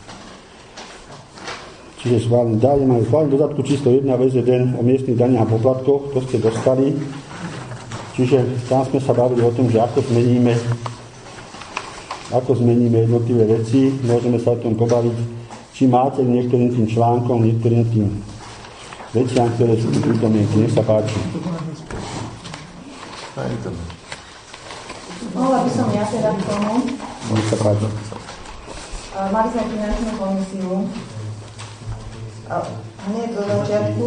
Čiže schválený dále, máme schválený dodatku číslo jedna vé zet en o miestnych daniach a poplatkoch, to ste dostali. Čiže tam sme sa bavili o tom, že ako zmeníme, ako zmeníme jednotlivé veci, môžeme sa o tom pobaviť, či máte niektorým tým článkom, niektorým tým veciam, ktoré sú tu pripomienky. Nech sa páči. Mohla by som ja teda k tomu. Nech sa páči. Mali sme finančnú komisiu. A hneď do začiatku.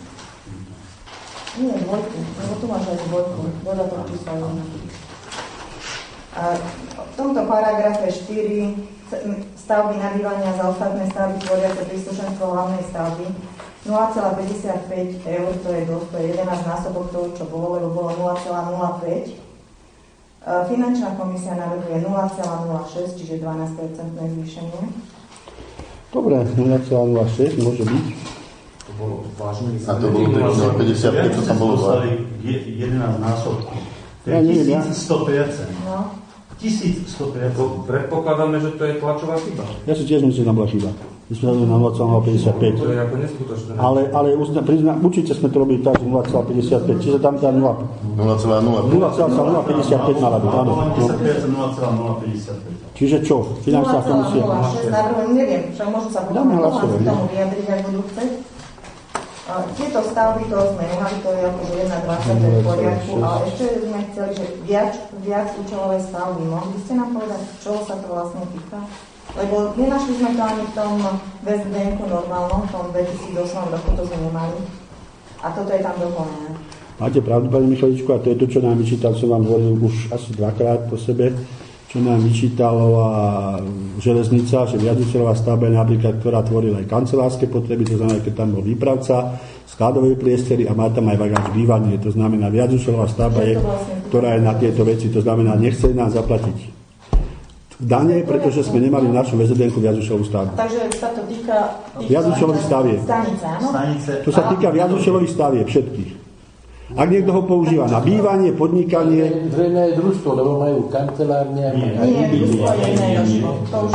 Nie, dvojku. Lebo tu máš aj dvojku. Dodatok čísla jedna. A v tomto paragrafe štyri stavby nabývania za ostatné stavby tvoriace príslušenstvo hlavnej stavby nula celá päťdesiatpäť eur, to je dosť, to je jedenásť násobok toho, čo bolo, lebo bolo nula celá nula päť. Finančná komisia navrhuje nula celá nula šesť, čiže dvanásť percent zvýšenie. Dobre, nula celá nula šesť môže byť. To bolo vážne. A to bolo nula celá päťdesiatpäť, čo tam bolo? jedenásť násobkov. To je tisícsto percent. No. tisícstopäťdesiat. Predpokladáme, že to je tlačová chyba. Ja si tiež myslím, že tam bola chyba. My sme na nula celá nula päťdesiatpäť. To je ako neskutočné. Ale, ale uzna, prizna, určite sme to robili tak, že nula celá päťdesiatpäť. Čiže tam tá nula celá nula päťdesiatpäť mala byť. Áno. nula celá nula päťdesiatpäť. Čiže čo? Finanč sa v tom musí... nula celá nula šesť navrhujem, neviem, však môžu sa potom k tomu vyjadriť, ak budú chceť. Tieto stavby, to sme nehali, to je akože jedna dvadsať v poriadku, ale ešte sme chceli, že viac, viac účelové stavby. Mohli by ste nám povedať, čo sa to vlastne týka? Lebo nenašli sme to ani v tom vé es dé enku normálnom, v tom dvetisícosem roku, to sme nemali. A toto je tam doplnené. Máte pravdu, pani Michaličku, a to je to, čo nám vyčítal, som vám hovoril už asi dvakrát po sebe, čo nám vyčítala železnica, že viacúčelová stavba je napríklad, ktorá tvorila aj kancelárske potreby, to znamená, keď tam bol výpravca, skladové priestory a má tam aj vagáč bývanie, to znamená viacúčelová stavba je, ktorá je na tieto veci, to znamená, nechce nám zaplatiť dane, pretože sme nemali v našom vé zet dénku viacúčelovú stavbu. Takže sa to týka... Viacúčelových stavieb. Stanice, áno? To sa týka viacúčelových stavieb, všetkých. Ak niekto ho používa na bývanie, podnikanie... Zrejme je družstvo, lebo majú kancelárne... Nie, nie, družstvo je iné družstvo. To už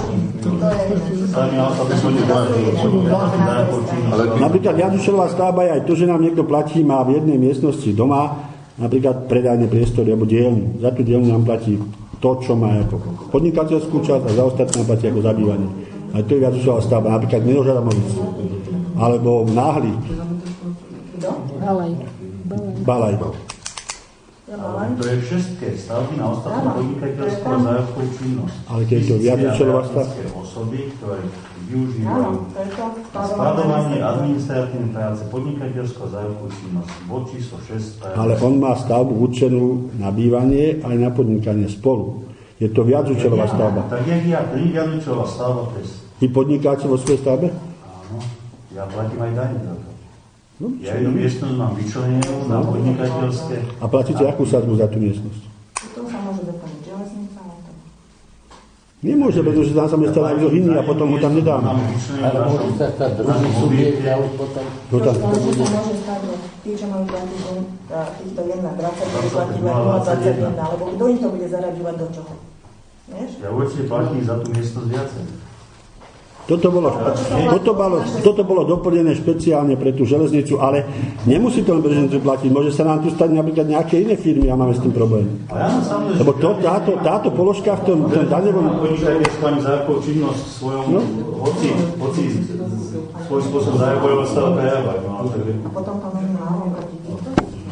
nie. Napríklad viacúčelová stavba je aj to, že nám niekto platí, má v jednej miestnosti doma napríklad predajné priestory alebo dielňu. Za tú dielňu nám platí to, čo má ako podnikateľskú časť a za ostatné platí ako zabývanie. A to je viacúčelová stavba, napríklad Miložadamovic alebo Náhly. Balaj. Balaj. To je všetké stavby na ostatnú podnikateľskú a zájavkovú činnosť. Ale keď je to viacúčelová stavba. Osoby, ktoré využívajú skladovanie, administratívne práce, podnikateľskú a zájavkovú činnosť. Bod číslo šesť. Ale on má stavbu určenú na bývanie aj na podnikanie spolu. Je to viacúčelová stavba. Tak jak ja, to je viacúčelová stavba. Vy podnikáte vo svojej stavbe? Áno, ja platím aj dane za to. No, ja jednu miestnosť mám vyčlenenú na podnikateľské. A platíte akú sadzbu za tú miestnosť? To sa môže doplniť železnica. Nemôže, pretože tam sa mesta dajú iný a potom ho tam nedáme. Ale môže sa stať druhý subjekt a už potom... To tam to bude. Môže stať, že tí, čo majú platiť týchto jedna dvadsať, bude platiť nula dvadsaťjeden, alebo kto im to bude zaraďovať do čoho? Vieš? Ja určite platím za tú miestnosť viacej. Toto bolo, toto, bolo, toto bolo doplnené špeciálne pre tú železnicu, ale nemusí to len pre železnicu platiť. Môže sa nám tu stať napríklad nejaké iné firmy a máme s tým problém. Lebo to, táto, táto položka v tom, tom daňovom... Podnikateľskú zájavkovú činnosť v svojom no? hoci, hoci svoj spôsob zájavkového stavu prejavovať. A potom to není málo proti týmto?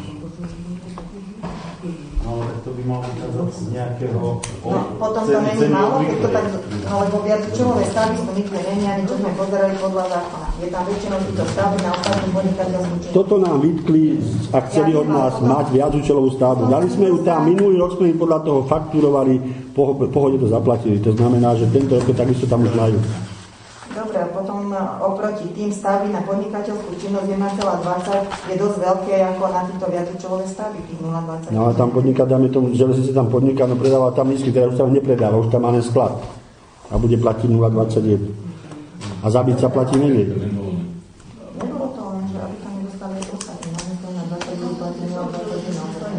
No, tak to by malo byť z nejakého... No, potom to není málo, keď to tak... No, lebo viacúčelové stavby sme nikde není, ani čo sme pozerali podľa zákona. Je tam väčšinou týchto stavby na ostatnú podnikateľskú činnosť. Toto nám vytkli a chceli od nás mať viacúčelovú stavbu. Dali sme ju tam, minulý rok sme im podľa toho faktúrovali, po pohode to zaplatili. To znamená, že tento rok takisto tam už majú. Dobre, a potom oproti tým stavby na podnikateľskú činnosť jedna celá dvadsať je dosť veľké ako na týchto viacúčelové stavby, tých nula dvadsať. No a tam podniká, dáme tomu, železnice tam podniká, no predáva tam nízky, teraz už tam nepredáva, už tam má len sklad. A bude platiť nula dvadsaťjeden. A zabiť sa platí menej. Nebolo to len, že aby tam nedostali ostatní, máme to na dvadsaťjeden platí nula dvadsaťjeden.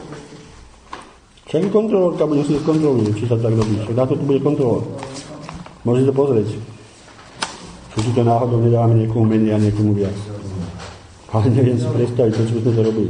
Však kontrolórka bude si skontroluje, či sa tak robí. Však na to tu bude kontrolovať. Môžete to pozrieť. Či to náhodou nedávame niekomu menej a niekomu viac. Ale neviem si predstaviť, prečo by sme to robili.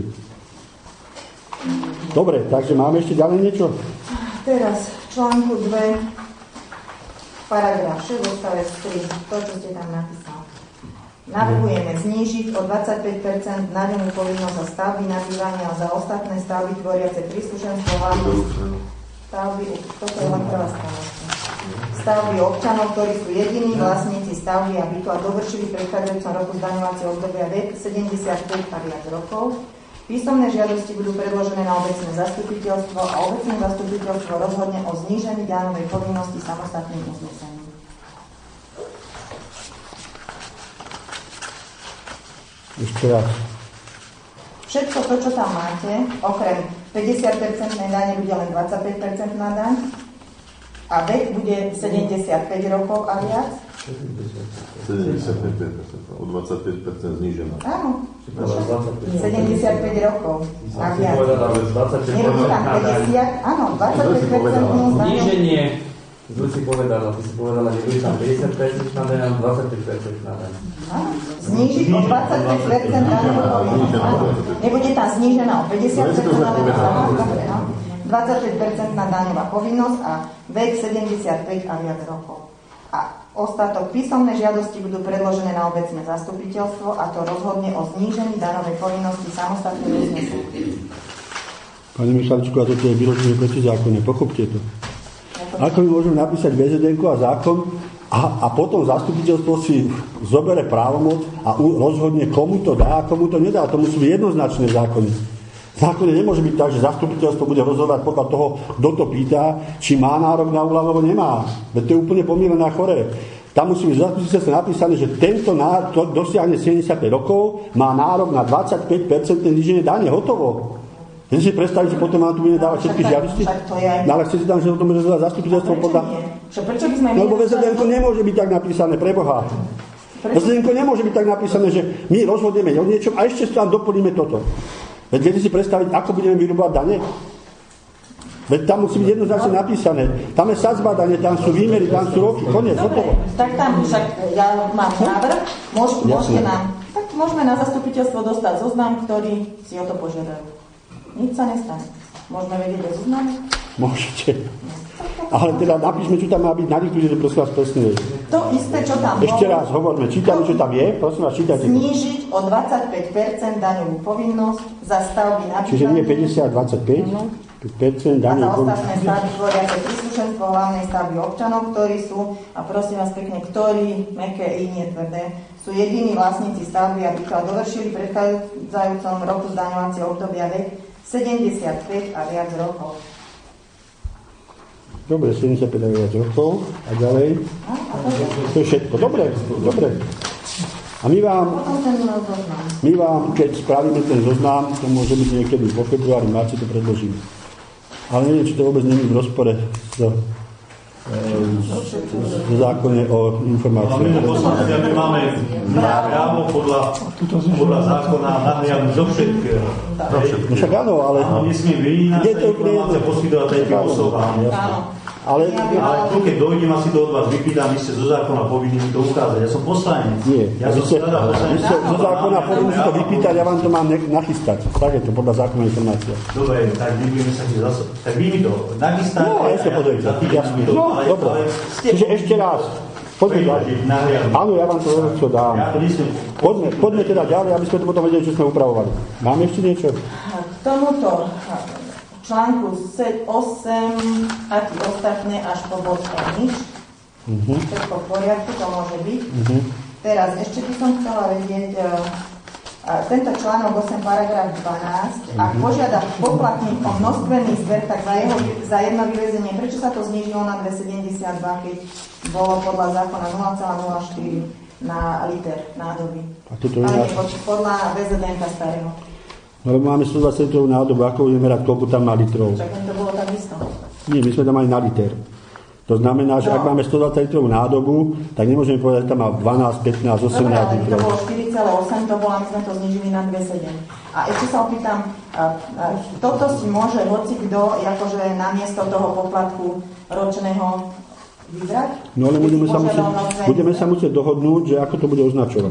Dobre, takže máme ešte ďalej niečo? Teraz v článku dva, paragraf šesť, odstavec tri, to, čo ste tam napísali. Navrhujeme znížiť o dvadsaťpäť percent daňovú povinnosť za stavby na bývanie a za ostatné stavby tvoriace príslušenstvo hlavných stavby, toto je len prvá stavba. Stavby občanov, ktorí sú jediní vlastníci stavby a bytu a dovršili v predchádzajúcom roku zdaňovacieho obdobia vek sedemdesiatpäť a viac rokov. Písomné žiadosti budú predložené na obecné zastupiteľstvo a obecné zastupiteľstvo rozhodne o znížení daňovej povinnosti samostatným uznesením. Ešte raz. Všetko to, čo tam máte, okrem päťdesiat percent dane bude len dvadsaťpäť percent na daň, a vek bude sedemdesiatpäť rokov a viac. sedemdesiatpäť percent, o dvadsaťpäť percent znížená. Áno, sedemdesiatpäť rokov. A viac. Nebudú tam päťdesiat, áno, dvadsaťpäť percent minus daň. Zníženie, zle si povedala, ty si povedala, že bude tam päťdesiat percent na daň a dvadsaťpäť percent na daň. Áno, znížiť o dvadsaťpäť percent daňovú povinnosť. Nebude tam znížená o päťdesiat percent, ale dobre, no. dvadsaťpäť percent na daňová povinnosť a vek sedemdesiatpäť a viac rokov. A ostatok písomné žiadosti budú predložené na obecné zastupiteľstvo a to rozhodne o znížení daňovej povinnosti samostatným uznesením. Pani Michaličko, a toto je vyložené proti zákone, pochopte to. Ako my môžeme napísať vé zet enku a zákon a, a potom zastupiteľstvo si zobere právomoc a u, rozhodne, komu to dá a komu to nedá. To musí byť jednoznačné zákony. V zákone nemôže byť tak, že zastupiteľstvo bude rozhodovať podľa toho, kto to pýta, či má nárok na úľavu, alebo nemá. Veď to je úplne pomílené a choré. Tam musí byť v zastupiteľstve napísané, že tento nárok to dosiahne sedemdesiatpäť rokov, má nárok na dvadsaťpäť percent zníženie dane, hotovo. Keď si predstavíte, že potom vám tu bude dávať všetky žiadosti? No ale chcete tam, že o tom bude rozhodovať zastupiteľstvo podľa... No lebo vé zet enko nemôže byť tak napísané, preboha. vé zet enko nemôže byť tak napísané, že my rozhodneme o niečom a ešte tam doplníme toto. Veď viete si predstaviť, ako budeme vyrúbať dane? Veď tam musí byť jednoznačne napísané. Tam je sadzba dane, tam sú výmery, tam sú roky, koniec, hotovo. Tak tam však ja mám návrh, môžete, môžete nám, tak môžeme na zastupiteľstvo dostať zoznam, ktorý si o to požiadajú. Nič sa nestane. Môžeme vedieť o zozname? Môžete. Ale teda napíšme, čo tam má byť, nadiktujte, prosím vás, presne. To isté, čo tam Ešte raz hovoríme, čítame, čo tam je, prosím vás, čítajte. Znížiť o dvadsaťpäť percent daňovú povinnosť za stavby na bývanie. Čiže nie päťdesiat, dvadsaťpäť percent daňovú povinnosť. A za ostatné stavby tvoriace príslušenstvo hlavnej stavby občanov, ktorí sú, a prosím vás pekne, ktorí, mäkké i nie tvrdé, sú jediní vlastníci stavby a pokiaľ dovršili predchádzajúcom roku zdaňovacieho obdobia vek sedemdesiatpäť a viac rokov. Dobre, sedemdesiatpäť a viac rokov. A ďalej? A, a to, to je všetko. Dobre, dobre. A my vám, my vám, keď spravíme ten zoznam, to môže byť niekedy vo februári, marci to predložíme. Ale neviem, či to vôbec nie je v rozpore s v zákone o informácii. Ale poslanci, my máme právo podľa, podľa zákona nahliadnúť do všetkého. No však áno, ale... Áno, nesmiem vynímať sa informácie poskytovať tým osobám. Ale, ale to, keď dojdem, asi to od vás vypýtam, vy ste zo zákona povinni mi to ukázať. Ja som poslanec. Nie, ja vy som ste, poslanec. vy ste zo zákona povinni si to vypýtať, ja vám to mám nachystať. Tak je to podľa zákona informácia. Dobre, tak vy budeme sa ti zase... Tak vy mi to nachystáte. No, ja sa pozrite. No, dobre. Čiže ešte raz. Poďme ďalej. Áno, ja vám to čo dám. Poďme, poďme teda ďalej, aby sme to potom vedeli, čo sme upravovali. Máme ešte niečo? K tomuto článku osem a tí ostatné až po bodka nič. Uh-huh. Všetko v poriadku, to môže byť. Uh-huh. Teraz ešte by som chcela vedieť, uh, tento článok osem, paragraf dvanásť, uh-huh. Ak požiada poplatník o množstvený zber, tak za, jeho, za jedno vyvezenie, prečo sa to znížilo na dve sedemdesiatdva, keď bolo podľa zákona nula celá nula štyri na liter nádoby? A toto je náš... Podľa vé zet enka starého. No lebo máme stodvadsať litrov nádobu, ako budeme merať, koľko tam má litrov? Čak to bolo tak isto. Nie, my sme tam mali na liter. To znamená, že no. Ak máme stodvadsať litrov nádobu, tak nemôžeme povedať, že tam má dvanásť, pätnásť, osemnásť litrov. Dobre, to bolo štyri celé osem, to bolo, my sme to znižili na dva celé sedem. A ešte sa opýtam, a, a, toto si môže hoci kto, akože namiesto toho poplatku ročného vybrať? No ale budeme sa, musieť, budeme sa musieť dohodnúť, že ako to bude označovať.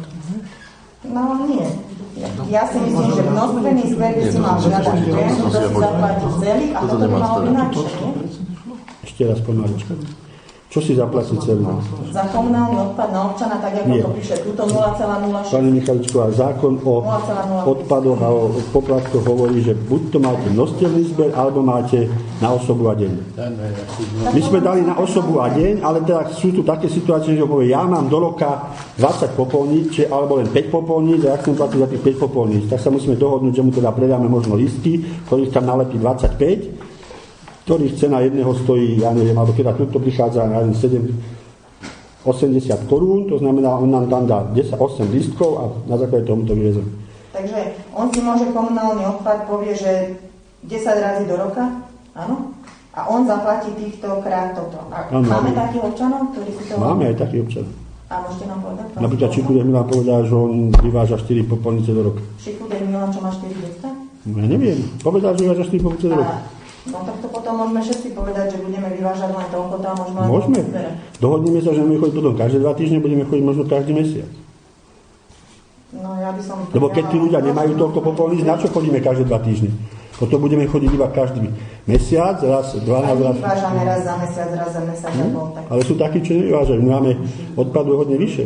No nie. Ja si myslím, že množstvený zber by si mal žiadať ten, kto si zaplatí celý a toto by malo inakšie, nie? Ešte raz pomalička. Čo si zaplatí celý? Za komunálny odpad na občana, tak ako Nie. To píše, túto nula celá nula šesť. Pani Michaličková, zákon o odpadoch a o poplatkoch hovorí, že buď to máte množstevný zber, alebo máte na osobu a deň. My sme dali na osobu a deň, ale teda sú tu také situácie, že povie, ja mám do roka dvadsať popolníc, či, alebo len päť popolníc, a ja chcem platiť za tých päť popolníc, tak sa musíme dohodnúť, že mu teda predáme možno listy, ktorých tam nalepí dvadsaťpäť, ktorých cena jedného stojí, ja neviem, alebo teda tuto prichádza na sedem osemdesiat korún, to znamená, on nám tam dá desať, osem lístkov a na základe tomuto vyvezem. Takže on si môže komunálny odpad povie, že desať razy do roka, áno? A on zaplatí týchto krát toto. A Ano. máme takých občanov, ktorí si to... Máme aj takých občanov. A môžete nám povedať? Napríklad Šikudek Milan povedal, že on vyváža štyri popolnice do roka. Šikudek Milan, čo má štyri decka? No ja neviem. Povedal, že vyváža štyri popolnice do roka. No tak to potom môžeme všetci povedať, že budeme vyvážať len toľko, tam môžeme len Môžeme. zbere. Dohodneme sa, že budeme chodiť potom každé dva týždne, budeme chodiť možno každý mesiac. No ja by som... Lebo keď tí ľudia nemajú toľko popolníc, na čo chodíme každé dva týždne? Potom budeme chodiť iba každý mesiac, raz, dva, Aj my raz. vyvážame raz za mesiac, raz za mesiac a pol. Tak... Ale sú takí, čo nevyvážajú. My máme odpadu hodne vyššie.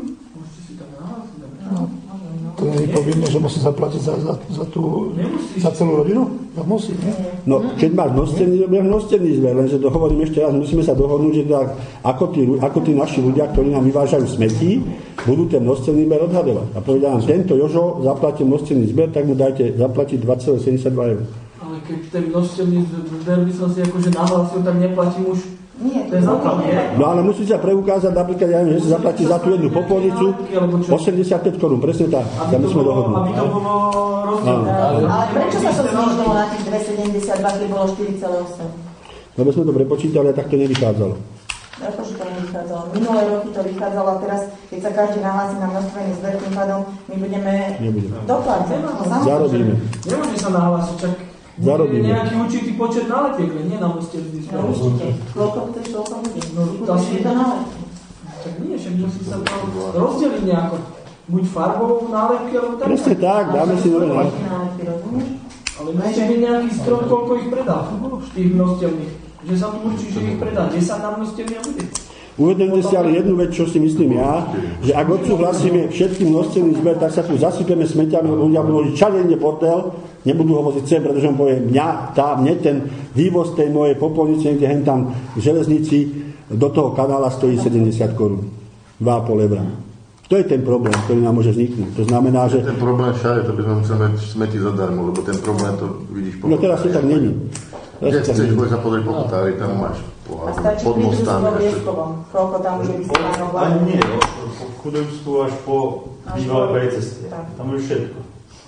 To nie je povinné, že musí zaplatiť za, za, za, tú, za celú rodinu? No musí, nie? No, keď máš nostený, máš nostený zber, lenže to hovorím ešte raz, musíme sa dohodnúť, že tak, ako, tí, ako tí naši ľudia, ktorí nám vyvážajú smetí, budú ten nostený zber odhadovať. A povedal nám, tento Jožo zaplatí nostený zber, tak mu dajte zaplatiť dva celé sedemdesiatdva eur. Ale keď ten nostený zber by som si akože nahlásil, tak neplatím už. Nie, to je základ, nie? No ale musí sa preukázať, napríklad, ja neviem, že sa zaplatí za tú jednu popolnicu osemdesiatpäť korún, presne tak, tam my sme dohodnúť. Aby to bolo rozdielne. Ale prečo sa to znižilo na tých dvestosedemdesiatdva, keď bolo štyri celé osem? Lebo sme to prepočítali a tak to nevychádzalo. Ako, že to nevychádzalo? Minulé roky to vychádzalo a teraz, keď sa každý nahlási na množstvený zber, tým pádom my budeme doplácať. Zarobíme. Nemôže sa nahlásiť, čak Zarobíme. nejaký určitý počet náletiek, nie na množstevný zber. No určite. Koľko chceš, toľko bude. No, to asi je to nálepky. Tak nie, však musí sa to rozdeliť nejako. Buď farbou nálepky, alebo tak. Presne tak, dáme si nové nálepky. Ale musí byť nejaký strop, koľko ich predá, tých množstevných. Že sa tu určí, že ich predá desať na množstevný a bude. Uvedomte si ale jednu vec, čo si myslím ja, že ak odsúhlasíme všetkým množstevný zber, tak sa tu zasypeme smeťami, ľudia budú hovoriť čadenne portel, nebudú ho voziť sem, pretože on povie, mňa, tá, mne ten vývoz tej mojej popolnice, niekde hen tam v železnici do toho kanála stojí sedemdesiat korún. dva a pol eura. To je ten problém, ktorý nám môže vzniknúť. To znamená, že... Ten problém všade, to by sme museli mať smeti zadarmo, lebo ten problém to vidíš po... No teraz to tak není. Keď chceš, poď sa pozrieť po Kotári, tam máš A stačí pri Druskovom Vieskovom. Koľko tam už je vysypané vládu? Ani nie, od Chudovsku až po bývalé prejcestie. Tam už všetko.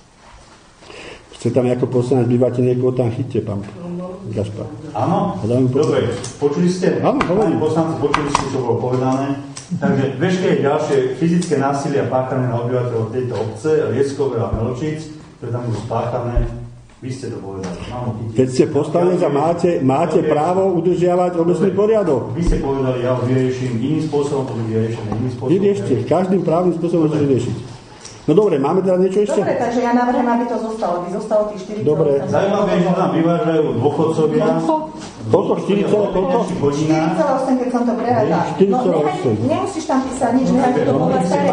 Chce tam ako poslanec, bývate niekoho tam chytte, pán Gašpar. Áno, dobre, počuli ste? Áno, hovorím. Poslanci, počuli ste, čo bolo povedané. Takže veškeré ďalšie fyzické násilia páchané na obyvateľov tejto obce, Lieskove a Meločíc, ktoré tam budú spáchané, vy ste to povedali. Keď ste poslanec a máte, máte právo udržiavať obecný poriadok. Vy ste povedali, ja ho vyrieším iným spôsobom, to bude vyriešené iným spôsobom. Vyriešte, každým právnym spôsobom môžete vyriešiť. No dobre, máme teda niečo ešte? Dobre, takže ja navrhujem, aby to zostalo. By zostalo tých štyri celé osem. Dobre. Zajímavé, že nám vyvážajú dôchodcovia. Koľko? štyri celé koľko? štyri celé osem, keď som to prehľadala. štyri celé No osem. nechaj, nemusíš tam písať nič, nechaj to podľa staré.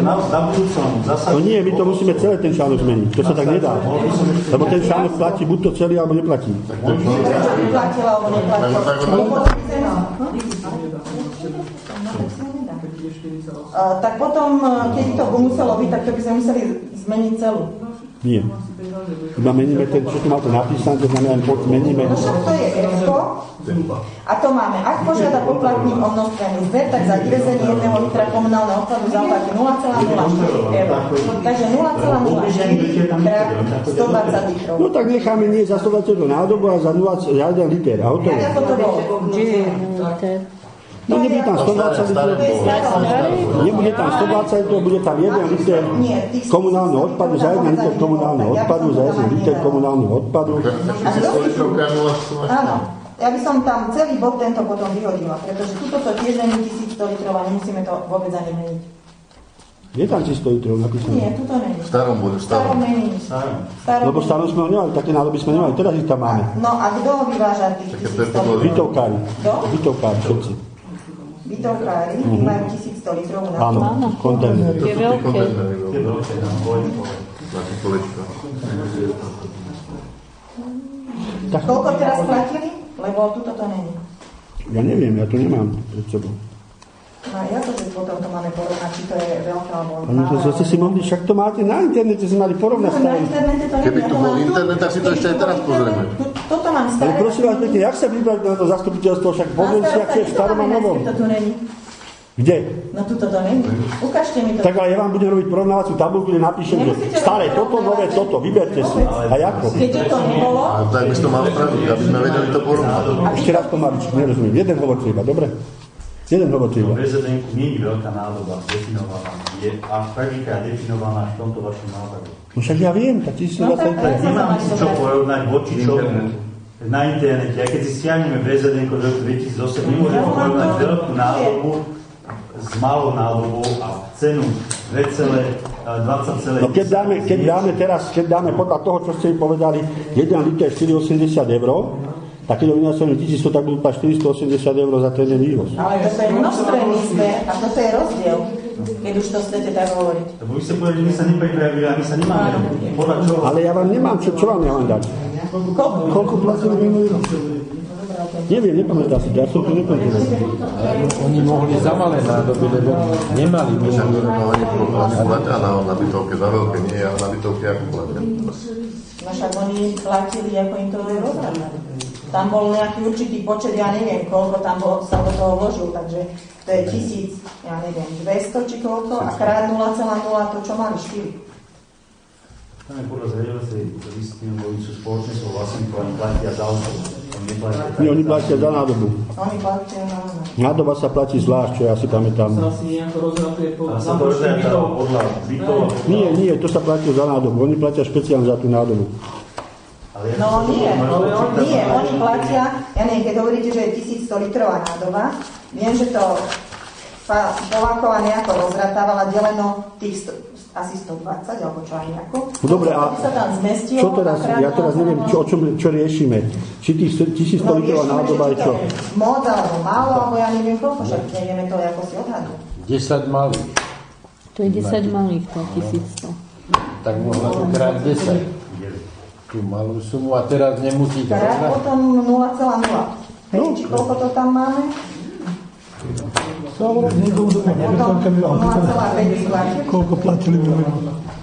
No nie, my to musíme celé ten článok zmeniť. To sa tak nedá. Lebo ten článok platí buď to celý, alebo neplatí. Prečo neplatila, alebo neplatila? Lebo Uh, tak potom, keď to muselo byť, tak to by sme museli zmeniť celú. Nie. Iba meníme ten, čo tu máte napísané, to znamená, meníme... No však to je EFKO a to máme. Ak požiada poplatník o množstvený zber, tak za vyvezenie jedného litra komunálneho odpadu zaplatí nula celá nula štyri eur. Takže nula celá nula štyri krát stodvadsať litrov. No tak necháme nie za stodvadsať nádobu, a za nula celá jeden liter. A hotovo. Tak ako to bolo? No nebude tam stodvadsať litrov. Nebude tam stodvadsať litrov, bude tam jeden liter komunálneho odpadu, za jeden liter komunálneho odpadu, za jeden liter komunálneho odpadu. Áno. Ja by som tam celý bod tento potom vyhodila, pretože tuto to tiež není tisícsto litrov a nemusíme to vôbec ani meniť. Je tam tisícsto litrov napísané? Nie, tuto není. V starom bode, v starom. Starom není. Starom. Lebo v starom sme ho nemali, také nádoby sme nemali, teraz ich tam máme. No a kto ho vyváža tých tisícsto litrov? Vytovkári. Kto? Vytovkári všetci. Vytovkári Mhm. majú tisícsto litrov na Áno, kontajnery. Tie veľké. Tak. Koľko teraz platili? Lebo tuto to není. Ja neviem, ja to nemám pred sebou. No ja to, že potom to máme porovnať, či to je veľké alebo Pani, malé. to ste si mohli, však to máte na internete, ste mali porovnať Na staré. internete to Keby není. tu bol internet, tak si to ešte aj teraz pozrieme. Toto mám Ale staré. prosím vás pekne, jak sa vybrať na to zastupiteľstvo, však pozrieť si, ak je v starom a novom. To tu není. Kde? No tuto to není. Ukážte mi to. Tak ale ja vám budem robiť porovnávaciu tabulku, kde napíšem, že staré toto, nové toto, vyberte si. A ako? Keďže to nebolo... A tak by si to mal spraviť, aby sme vedeli to porovnať. Ešte raz to maličko, nerozumiem. Jeden hovor treba, dobre? Jeden hovor treba. V VZN-ku nie je veľká nádoba definovaná. Je až taká definovaná v tomto vašom návrhu. No však ja viem, tak tisícdvadsať. Nemám si čo porovnať voči čomu. Na internete. A keď si stiahneme VZN-ko z roku dvetisícosem, nemôžeme porovnať veľkú nádobu s malou nádobou a cenu dvadsať celé No keď dáme, keď dáme teraz, keď dáme podľa toho, čo ste mi povedali, jeden liter štyri osemdesiat eur, tak keď vynásobíme tisíc, tak budú plať štyristoosemdesiat eur za ten jeden vývoz. Ale toto je množstvený zber a toto je rozdiel, keď už to chcete tak hovoriť. Lebo vy ste povedali, že my sa nepripravili a my sa nemáme. Podľa čoho? Ale ja vám nemám, čo, čo vám ja mám dať? Koľko? Koľko platili minulý rok? Neviem, nepamätám si, ja som to nekontroloval. Oni mohli za malé nádoby, lebo nemali minulý rok. Oni platia na nabytovke za veľké, nie, ale nabytovke ako platia. No však oni platili, ako im to rozhodnali. Tam bol nejaký určitý počet, ja neviem, koľko tam bol, sa do toho vložil, takže to je tisíc, ja neviem, dvesto či koľko, a krát nula celá nula to, čo mali štyri. Tam je podľa zriadovacej listiny, lebo sú spoločne sú vlastníkov, oni platia za osobu. Nie, oni platia za nádobu. Oni platia na nádobu. Nádoba sa platí zvlášť, čo ja si pamätám. Sa asi nejako rozratuje po sa to rozratuje podľa bytov. Nie, nie, to sa platí za nádobu. Oni platia špeciálne za tú nádobu. No nie, nie, oni platia, ja neviem, keď hovoríte, že je tisícsto litrová nádoba, viem, že to Poláková nejako rozratávala deleno tých sto, asi stodvadsať, alebo čo aj nejako. Dobre, a sa tam zmestilo, čo teraz, ja teraz neviem, čo, o čom, čo riešime. Či tých tisícsto litrová no, nádoba je čo? Moc, alebo málo, alebo ja neviem koľko, však nevieme to ako si odhadnúť. desať malých. To je desať malých, to tisícsto. Tak možno to krát desať. Tú malú sumu a teraz nemusíte krát rozrať. potom nula celá nula. No, či koľko to tam máme? Koľko platili by mi?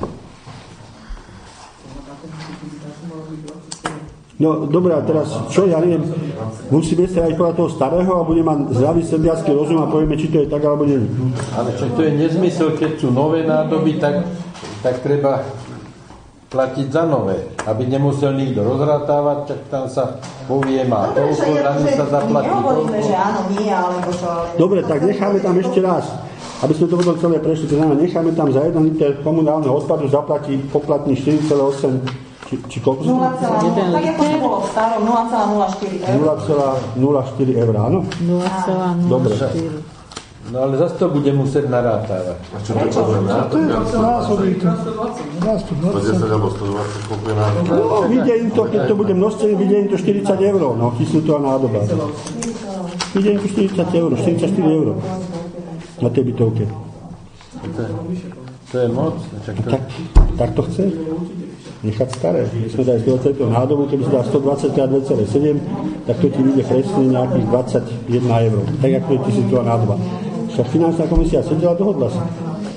No dobré, a teraz, čo ja neviem, musíme sa aj podľa toho starého a budeme mať zdravý sedliacky rozum a povieme, či to je tak, alebo nie. Ale čo to je nezmysel, keď sú nové nádoby, tak, tak treba platiť za nové, aby nemusel nikto rozratávať, tak tam sa povie, má toľko, tam sa zaplatí toľko. Že áno, nie, alebo čo, ale... Dobre, tak necháme tam ešte raz, aby sme to potom celé prešli, to znamená, necháme tam za jeden liter komunálneho odpadu zaplatiť poplatný štyri celé osem, či, či koľko? nula celá nula, tak ako to bolo v starom, nula celá nula štyri eur. nula celá nula štyri eur, áno? nula celá nula štyri. No ale zase to bude musieť narátávať. A čo to je na to? Násobík to. sto desať alebo sto dvadsať, koľko je nádoba? No, vyjde im to, keď to bude množstvené, vyjde im to štyridsať eur, no, tisícová nádoba. Vyjde im to štyridsať eur, štyridsaťštyri eur na tej bytovke. To je, to je moc. To... Tak, tak to chce? Nechať staré. Keď sme dali sto dvadsať nádobu, keby si dal sto dvadsať krát dva celé sedem, tak to ti vyjde presne nejakých dvadsaťjeden eur. Tak ako je tisícová nádoba. Však finančná komisia sedela, dohodla sa.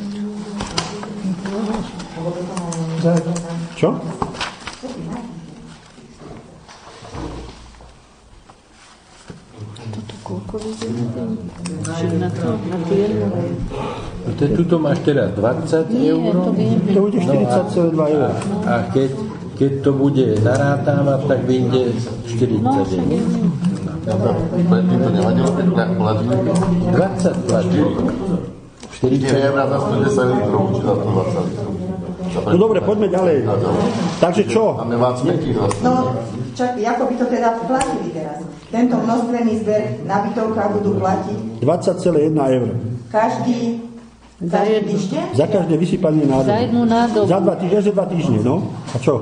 Čo? Toto koľko vyzerá? Na to, na tú jednu. To je, tuto máš teraz dvadsať eur. To bude štyridsať celé dva eur. A keď, keď to bude narátávať, tak vyjde štyridsať eur. Predtým to nevadilo, keď tak platili? dvadsať platili. štyridsať eur za sto desať litrov, či za sto dvadsať litrov. No dobre, poďme ďalej. Takže čo? Máme vás smetí zase. No, čak, ako by to teda platili teraz? Tento množstvený zber na bytovkách budú platiť dvadsať celé jedna eur. každý, každý týždeň? Za každé vysypanie nádoby. Za jednu nádobu. Za dva týždne, že dva týždne, no. A čo?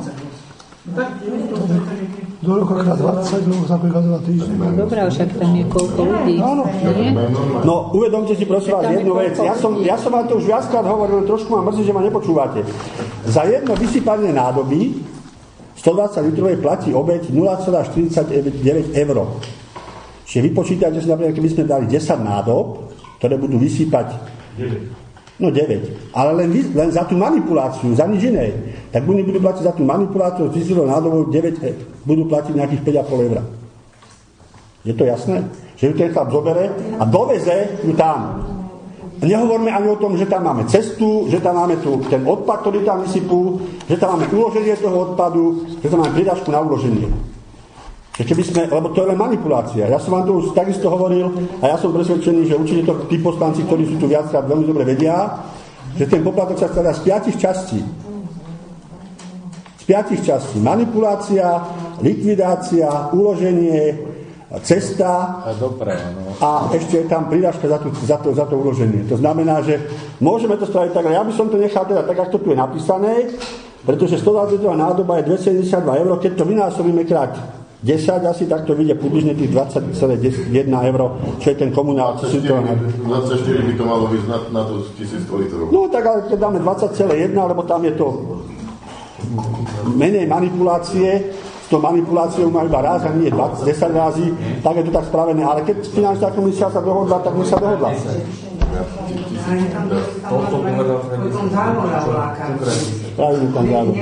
Do roka krát dvadsať, lebo sa príklad dva týždne. Dobrá, však tam je koľko ľudí. Nie? No, uvedomte si prosím vás jednu vec. Ja som, ja som vám to už viackrát hovoril, trošku ma mrzí, že ma nepočúvate. Za jedno vysypanie nádoby stodvadsať litrovej platí obeť nula celá štyridsaťdeväť eur. Čiže vypočítajte si napríklad, keby sme dali desať nádob, ktoré budú vysypať no deväť, ale len, len za tú manipuláciu, za nič iné. Tak budú, budú platiť za tú manipuláciu s vysypou nádobou deväť, budú platiť nejakých päť a pol eur. Je to jasné? Že ju ten chlap zobere a doveze ju tam. Nehovoríme ani o tom, že tam máme cestu, že tam máme tu ten odpad, ktorý tam vysypú, že tam máme uloženie toho odpadu, že tam máme prídažku na uloženie. Že keby sme, lebo to je len manipulácia. Ja som vám to už takisto hovoril a ja som presvedčený, že určite to tí poslanci, ktorí sú tu viackrát, veľmi dobre vedia, že ten poplatok sa skladá z piatich častí. Z piatich častí. Manipulácia, likvidácia, uloženie, cesta a doprava, no. A ešte je tam prídažka za, za, to, za to uloženie. To znamená, že môžeme to spraviť tak, ale ja by som to nechal teda tak, ako to tu je napísané, pretože stodvadsaťlitrová nádoba je dvestosedemdesiatdva eur, keď to vynásobíme krát desať asi, tak to vyjde približne tých dvadsať celá jeden eur, čo je ten komunál. dvadsaťštyri by to malo byť na, na to tisícsto litrov. No tak ale keď dáme dvadsať celá jeden, lebo tam je to menej manipulácie, s tou manipuláciou má iba raz a nie dvadsať, desať razy, tak je to tak spravené. Ale keď finančná komisia sa dohodla, tak my sa dohodla. Spravili tam závod.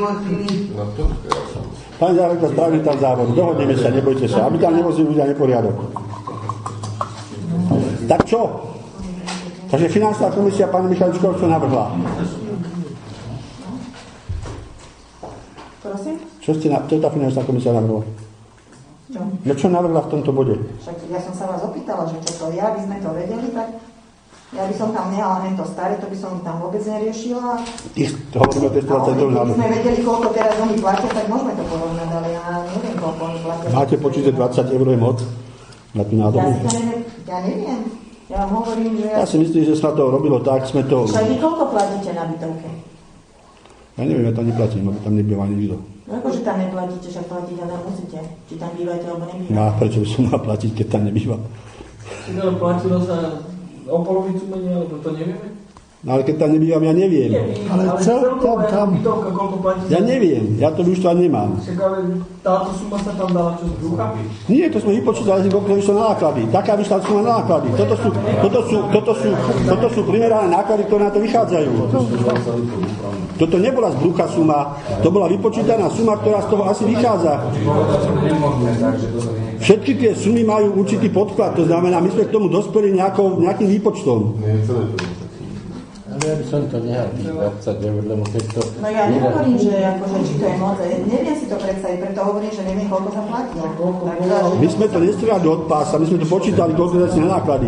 Pán Zárodka, spravili tam závod. Dohodneme sa, nebojte sa. Aby tam nevozili ľudia neporiadok. Tak čo? Takže finančná komisia pani Michaličková čo navrhla? Prosím? Čo ste na, čo tá finančná komisia navrhla? Čo? No čo navrhla v tomto bode? Však ja som sa vás opýtala, že čo to ja, by sme to vedeli, tak ja by som tam nehala len to staré, to by som tam vôbec neriešila. Ich hovoríme o tej stodvadsať eur nádoby. Keby sme vedeli, koľko teraz oni platia, tak môžeme to porovnať, ale ja neviem, koľko oni platia. Máte počuť, že dvadsať eur je moc na tú nádobu? Ja si to neviem, ja neviem. Ja vám hovorím, že ja... Ja si myslím, že sa to robilo tak, sme to... Však vy koľko platíte na bytovke? Ja neviem, ja tam neplatím, aby tam nebýval nikto. No akože tam neplatíte, však platíte, ale musíte. Či tam bývate, alebo nebývate. No a prečo by som mal platiť, keď tam nebýva? Či to platilo sa o polovicu menej, alebo to nevieme? No ale keď tam nebývam, ja neviem. Ale celkom tam... Bytovka, koľko platíte? Ja neviem, ja to vyúčtovať nemám. Však ale táto suma sa tam dala čo z brucha? Nie, to sme vypočítali, koľko vyšlo na náklady. Taká vyšla suma na náklady. Toto sú, toto sú, toto sú, toto sú primerané náklady, ktoré na to vychádzajú. Toto nebola z brucha suma, to bola vypočítaná suma, ktorá z toho asi vychádza. Všetky tie sumy majú určitý podklad, to znamená, my sme k tomu dospeli nejakou, nejakým výpočtom. Ale ja by som to nehal tých dvadsať eur, lebo keď to... No ja nehovorím, že akože, či to je moc, neviem si to predstaviť, preto hovorím, že neviem, koľko sa platí. My sme to nestrieľali do odpása, my sme to počítali, koľko to na náklady.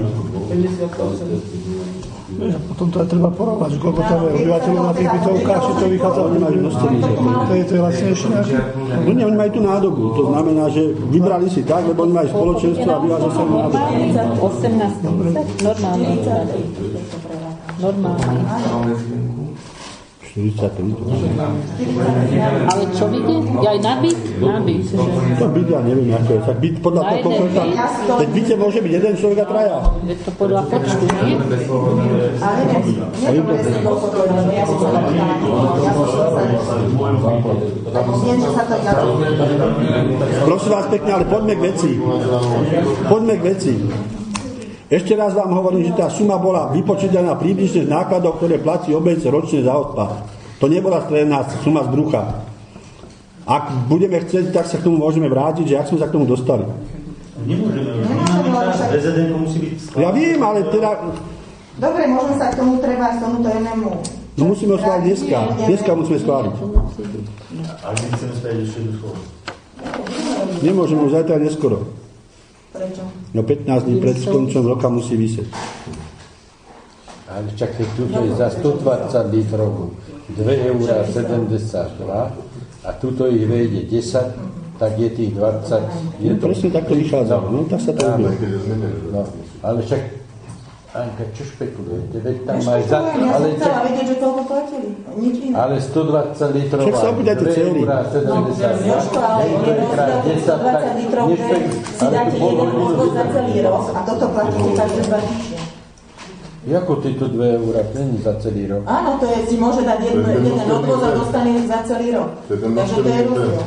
Ja, potom to aj treba porovnať, že koľko tam je obyvateľov na tých bytovkách, či to vychádza, oni majú množstevý. To je to lacnejšie nejaké? No nie, oni majú tú nádobu, to znamená, že vybrali si tak, lebo oni majú spoločenstvo a vyvážia sa nádobu. osemnásť, normálne. Normálne. štyridsať litrov. Ale čo vidie? Ja aj na byt? Na byt. To byt, ja neviem, ako je. Tak byt podľa toho konkrétna... Teď byte môže byť jeden človek a traja. Je to podľa počtu, nie? Ale neviem, nie to presne koľko to je, lebo ja som sa napýtala, ja som sa lebo viem, že sa to ďalej. Prosím vás pekne, ale poďme k veci. Poďme k veci. Ešte raz vám hovorím, že tá suma bola vypočítaná približne z nákladov, ktoré platí obec ročne za odpad. To nebola stredná suma z brucha. Ak budeme chcieť, tak sa k tomu môžeme vrátiť, že ak sme sa k tomu dostali. Nemôžeme, prezident musí byť skladný. Ja viem, ale teda... Dobre, môžeme sa k tomu treba, k tomuto jednému. No musíme ho schváliť dneska. Dneska musíme schváliť. Ale my chceme spraviť ešte jednu schôdzu. Nemôžeme už zajtra neskoro. Prečo? No pätnásť dní pred koncom roka musí vysieť. Ale čakaj, tuto je za stodvadsať litrov dva eurá sedemdesiatdva a tuto ich vejde desať, tak je tých dvadsať. Je No, to... presne takto vychádza. No tak sa to robí. No, ale však Anka, čo špekulujete? Veď tam Nešpekulujem, máš za... ja Ale, som chcela vedieť, že koľko platili. Nič iné. ale stodvadsať litrov Však sa opýtajte celý. dva eurá sedemdesiatdva. Jožko, ale dvadsať litrov, si dáte jeden odvod za celý rok a toto platíte každé dva týždne. Jako títo dva eurá, není za celý rok. Áno, to je, si môže dať jeden, jeden odvoz a dostane za celý rok. Takže to je rozdiel.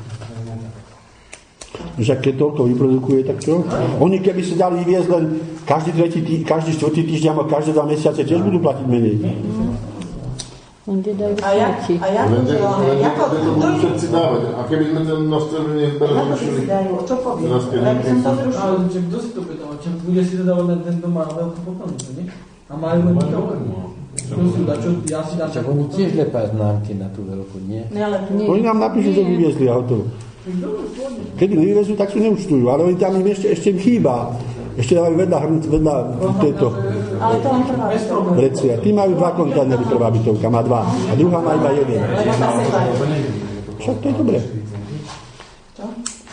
Že keď toľko vyprodukuje, tak čo? Oni keby si dali vyviezť len každý tretí, tý, každý štvrtý týždeň alebo každé dva mesiace, tiež budú platiť menej. Onde dajú A ja, smeti. a ja to želám, ako, to budú všetci dávať. A keby sme ten množstvo nezberali, ako si si dajú, čo poviem? Ja by som to zrušil. Ale že kto si to bude dávať? Čo bude si to dávať na ten, kto má veľkú pokladnicu, nie? A majú len to. Čo si dá, čo ja si dám. Čak oni tiež lepajú známky na tú veľkú, nie? Nie, ale nie. Oni nám napíšu, že vyviezli auto. Keď nevyvezú, tak si neúčtujú, ale oni tam im ešte, ešte im chýba. Ešte dávajú vedľa hrnc, vedľa tejto Ale to len prvá bytovka. vrecia. Tí majú dva kontajnery, prvá bytovka má dva. A druhá má iba jeden. Lebo sa sepajú. Však to je dobré. Čo?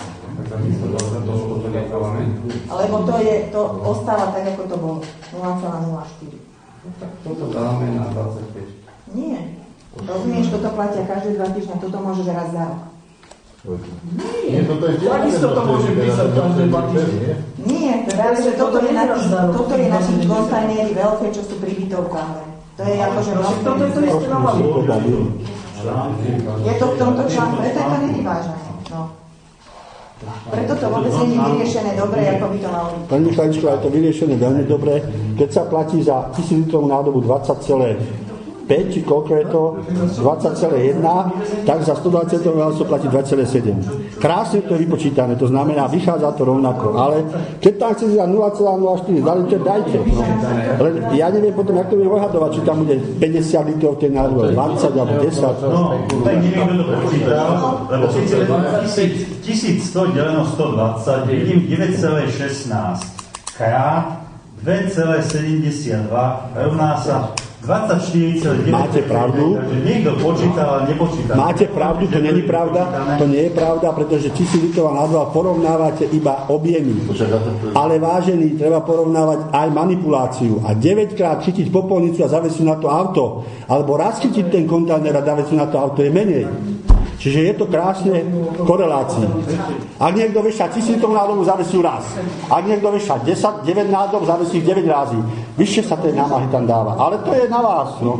Lebo to je, to ostáva tak, ako to bolo. nula celá nula štyri. Toto dáme na dvadsaťpäť. Nie. Rozumieš, toto platia každé dva týždne, toto môžeš raz za rok. Nie, toto je Takisto to môže písať každé dva týždne. Nie, práve, že toto je na tých, toto je na tých kontajnery veľké, čo sú pri bytovkách. To je akože vlastne... Toto je to isté na malu. Je to v tomto článku, preto je to nevyvážené. No. Preto to vôbec nie je vyriešené dobre, ako by to malo byť. Pani Michaličko, je to vyriešené veľmi dobre. Keď sa platí za tisíc litrovú nádobu dvadsať celá päť, či koľko je to, dvadsať celá jedna, tak za stodvadsať litrovú sa platí dva celá sedem. Krásne to je vypočítané, to znamená, vychádza to rovnako. Ale keď tam chcete za nula celá nula štyri, dali to dajte. No. Len ja neviem potom, jak to bude ohľadovať, či tam bude päťdesiat litrov tej nádoby, dvadsať alebo desať. No, tak neviem, kto to počítal, lebo síce tisícsto deleno stodvadsať, vidím deväť celá šestnásť krát dva celá sedemdesiatdva rovná sa dvadsaťštyri celá deväť. Máte pravdu. Takže niekto počítal, ale nepočítal. Máte pravdu, to není pravda. To nie je pravda, pretože tisíclitrová nádoba porovnávate iba objemy. Ale vážený, treba porovnávať aj manipuláciu. A deväťkrát chytiť popolnicu a zavesiť na to auto, alebo raz chytiť ten kontajner a zavesiť na to auto je menej. Čiže je to krásne v korelácii. Ak niekto veša tisíclitrovú nádobu, zavesí raz. Ak niekto veša desať, deväť nádob, zavesí deväť razy. Vyššie sa tej námahy tam dáva. Ale to je na vás. No.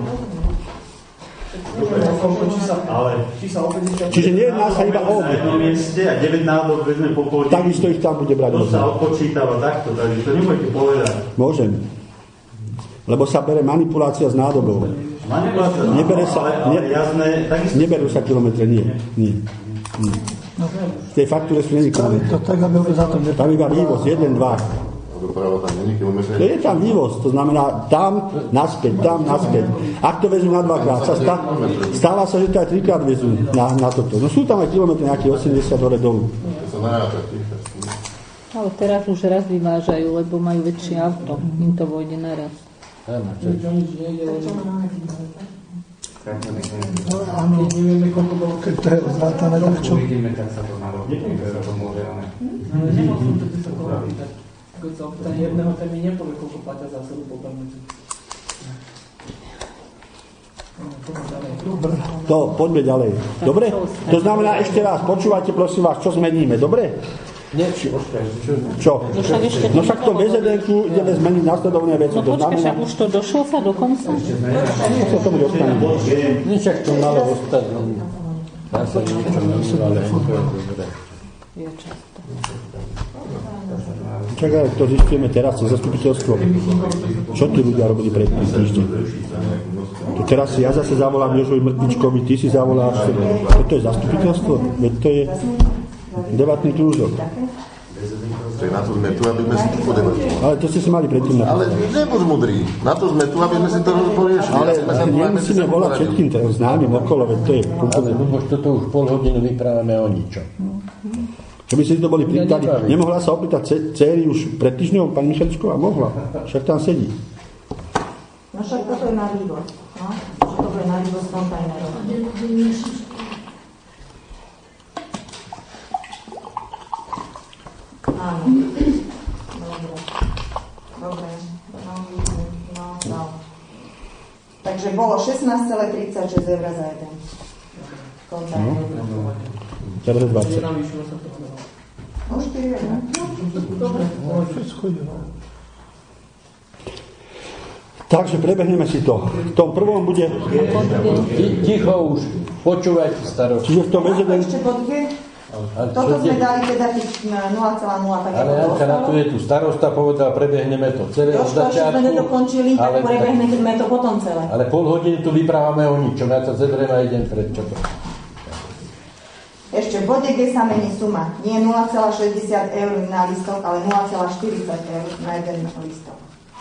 Čiže nie jedná sa iba o na jednom mieste a deväť nádob vezme popolnicu. Takisto ich tam bude brať. To sa odpočítava takto, takže to nebudete povedať. Môžem. Lebo sa bere manipulácia s nádobou. Manipulácia, nebere sa, ale, ale ne, jasné, takisto... neberú sa kilometre, nie. nie. nie. V tej faktúre sú není kilometre. Tam iba vývoz, jeden, dva. Doprava tam není kilometre. To je tam vývoz, to znamená tam, naspäť, tam, naspäť. Ak to vezú na dvakrát, sa stá, stáva sa, že to aj trikrát vezú na, na toto. No sú tam aj kilometre nejaké osemdesiat hore dolu. Ale teraz už raz vyvážajú, lebo majú väčšie auto. Im to vojde naraz. Áno, čo? Áno, nevieme, koľko bolo. Keď to je odvrátané, tak čo? Uvidíme, tak sa to narobí. To môže, ale... Ale nemohol som to sa to opýtať. Keď sa opýtať jedného, ten mi nepovie, koľko platia za celú popelnicu. To, poďme ďalej. Dobre? To znamená ešte raz, počúvajte prosím vás, čo zmeníme, dobre? Nie, čo? No však v tom vé zet en-ku ideme zmeniť následovné veci. No počkaj, však už to došlo sa do konca? Nie sa tomu dostane. Nie, však to malo ostať. Dá sa niečo menilo, ale to je dobré. Je často. Čakaj, to zistíme teraz cez zastupiteľstvo. Čo tí ľudia robili pred tým týždeň? To teraz si ja zase zavolám Jožovi Mrtvičkovi, ty si zavoláš. Toto je zastupiteľstvo? Veď to je debatný krúžok. Tak na to sme tu, aby sme si to podebatovali. Ale to ste si mali predtým napísať. Ale nebuď mudrý. Na to sme tu, aby sme si to poriešili. Ale nemusíme volať všetkým teraz známym okolo, veď to je... Ale Luboš, toto už pol hodinu vyprávame o ničom. Keby si to boli pýtali, nemohla sa opýtať céry už pred týždňom, pani Michaličková? Mohla. Však tam sedí. No však toto je na vývoz. No? Toto je na vývoz kontajnerov. Áno. Dobre. Dobre. No, no, no. Takže bolo šestnásť celá tridsaťšesť eur za jeden kontajner. No. Teraz je dvadsať. No, štyri eur. Dobre. Takže prebehneme si to. V tom prvom bude... Ticho už. Počúvajte starosti. Čiže v tom vé zet en... Ešte bod G? Toto sme dali teda tých nula celá nula. Ale Janka, na to je tu starosta, povedal, prebehneme to celé od začiatku. To, čo sme nedokončili, tak prebehneme to potom celé. Ale pol hodiny tu vyprávame o ničom, ja sa zedriem a idem pred čo to. Ešte v bode G sa mení suma. Nie nula celá šesťdesiat eur na listok, ale nula celá štyridsať eur na jeden listok.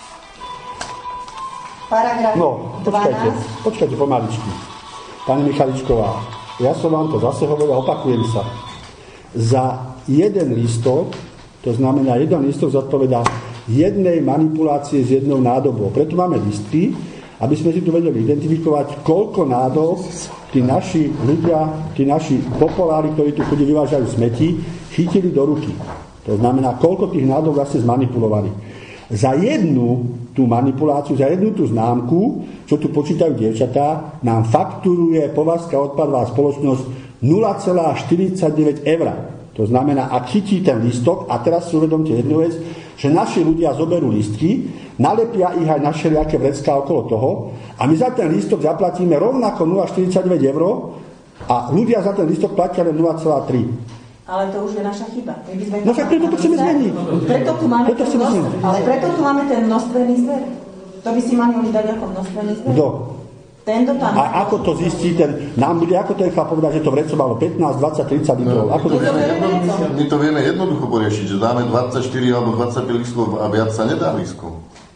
Paragraf no, počkajte, dvanásť. počkajte pomaličky. Pani Michaličková, ja som vám to zase hovoril a opakujem sa. Za jeden listok, to znamená, jeden listok zodpovedá jednej manipulácie s jednou nádobou. Preto máme listky, aby sme si tu vedeli identifikovať, koľko nádob tí naši ľudia, tí naši populári, ktorí tu chodí vyvážajú smeti, chytili do ruky. To znamená, koľko tých nádob vlastne zmanipulovali. Za jednu tú manipuláciu, za jednu tú známku, čo tu počítajú dievčatá, nám fakturuje Považská odpadová spoločnosť nula celá štyridsaťdeväť eur. To znamená, ak chytí ten listok, a teraz si uvedomte jednu vec, že naši ľudia zoberú listky, nalepia ich aj na všelijaké vrecká okolo toho a my za ten listok zaplatíme rovnako nula celá štyridsaťdeväť eur a ľudia za ten listok platia len nula celá tri. Ale to už je naša chyba. My by sme no však preto to chceme zmeniť. Preto tu máme preto ten množstv, ale preto tu máme ten množstvený zber. To by si mali dať ako množstvený zber. Kto? Tento tam. A ako to zistí ten, nám bude ako ten chlap povedať, že to vreco malo pätnásť, dvadsať, tridsať litrov. No, ako to vieme, my to vieme jednoducho poriešiť, že dáme dvadsaťštyri alebo dvadsaťpäť lístkov a viac sa nedá lístkov.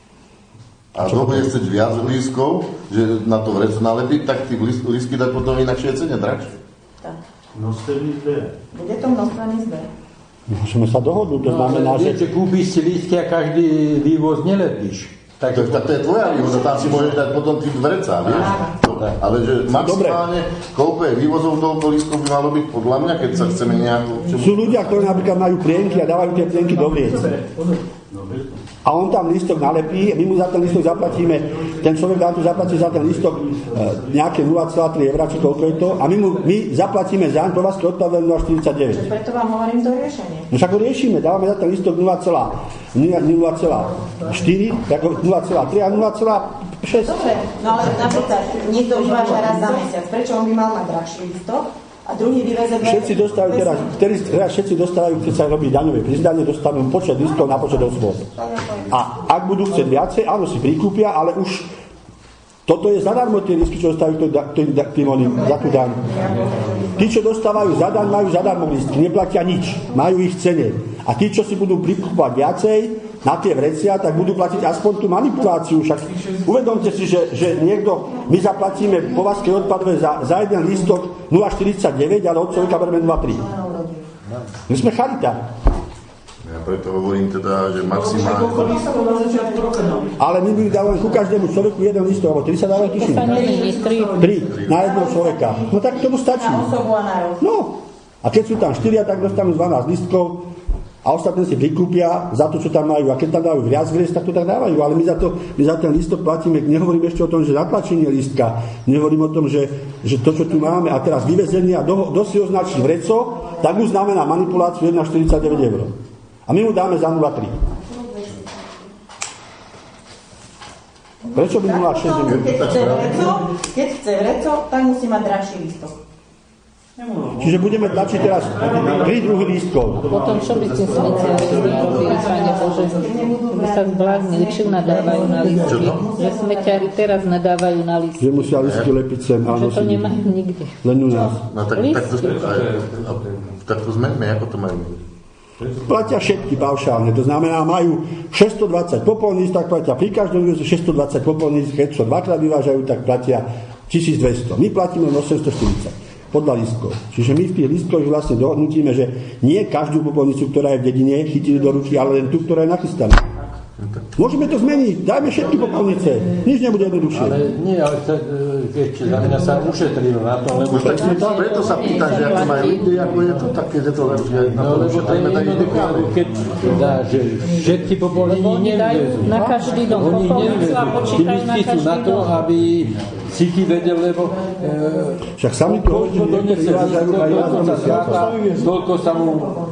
A to bude chcieť viac lístkov, že na to vreco nalepiť, tak tí lístky dať potom inakšie cene drahšie. Tak. Množstevný zber. Bude to množstvený zber. Môžeme sa dohodnúť, to no, znamená, že... Viete, kúpiš si lístky a každý vývoz nelepíš. Tak, tak, tak to je tvoja výhoda, tam si môžeš dať potom tým dverecá, vieš? Ale že maximálne, koľko je vývozov toľko lístkov by malo byť podľa mňa, keď sa chceme nejako... Sú ľudia, ktorí napríklad majú plienky a dávajú tie plienky do vriec. A on tam lístok nalepí, my mu za ten lístok zaplatíme, ten človek nám tu zaplatí za ten lístok e, nejaké nula celá tri eur, či koľko je to, a my, mu, my zaplatíme zaň Považskej odpadové nula celá štyridsaťdeväť. Preto vám hovorím to riešenie. No však ho riešime, dávame za ten lístok nula celá štyri, nula celá tri a nula celá šesť. Dobre, no ale napríklad niekto vyváža raz za mesiac, prečo on by mal mať drahší lístok? A druhý vyveze... Všetci dostávajú teraz, teraz, teraz všetci dostávajú, keď sa robí daňové priznanie, dostanú počet listov na počet osôb. A ak budú chcieť viacej, áno, si prikúpia, ale už toto je zadarmo tie listky, čo dostávajú tým oným za tú daň. Tí, čo dostávajú za daň, majú zadarmo listky, neplatia nič, majú ich cene. A tí, čo si budú prikúpať viacej na tie vrecia, tak budú platiť aspoň tú manipuláciu. Však uvedomte si, že, že niekto, my zaplatíme Považskej odpadové za, za jeden lístok nula celá štyridsaťdeväť, ale od človeka bereme nula celá tri. My sme charita. Ja preto hovorím teda, že maximálne... Ale my by dávali ku každému človeku jeden lístok, alebo tri sa dávajú, tuším. Tri na jedného človeka. No tak tomu stačí. No. A keď sú tam štyria, tak dostanú dvanásť lístkov a ostatné si prikúpia za to, čo tam majú. A keď tam dávajú viac vries, tak to tak dávajú. Ale my za, to, my za ten lístok platíme, nehovorím ešte o tom, že zatlačenie lístka, nehovorím o tom, že, že to, čo tu máme, a teraz vyvezenie a do, do si označí vreco, tak už znamená manipuláciu jedna celá štyridsaťdeväť eur. A my mu dáme za nula celá tri. Prečo by nula celá šesť? Keď chce vreco, keď chce vreco, tak musí mať drahší lístok. Čiže budeme tlačiť teraz tri druhy lístkov. Potom čo by ste smetiari robili, Pane Bože? By sa zbláznili, čím nadávajú na lístky? Že smetiari teraz nadávajú na lístky. Že musia lístky lepiť sem. Že to nemajú nikde. Len u nás. No tak, tak, to, tak to zmeňme, ako to majú. Platia všetky paušálne, to znamená, majú šesťstodvadsať popolníc, tak platia pri každom vývoze šesťstodvadsať popolníc, keď čo dvakrát vyvážajú, tak platia tisícdvesto. My platíme osemstoštyridsať podľa lístkov. Čiže my v tých lístkoch vlastne dohodnutíme, že nie každú popolnicu, ktorá je v dedine, chytili do ruky, ale len tú, ktorá je nachystaná. Môžeme to zmeniť, dajme všetky popolnice, nič nebude jednoduchšie. Ale nie, ale sa, viete, za mňa sa ušetrilo na to, lebo... Tak to, preto sa pýta, že ako majú ľudí, ako je to také, že to lepšie na to ušetríme, tak ide keď dá, že všetky popolníky nevyvezú. Na každý dom popolnicu a počítajú na každý na to, aby si ti vedel, lebo... Však sami to donesie, toľko sa mu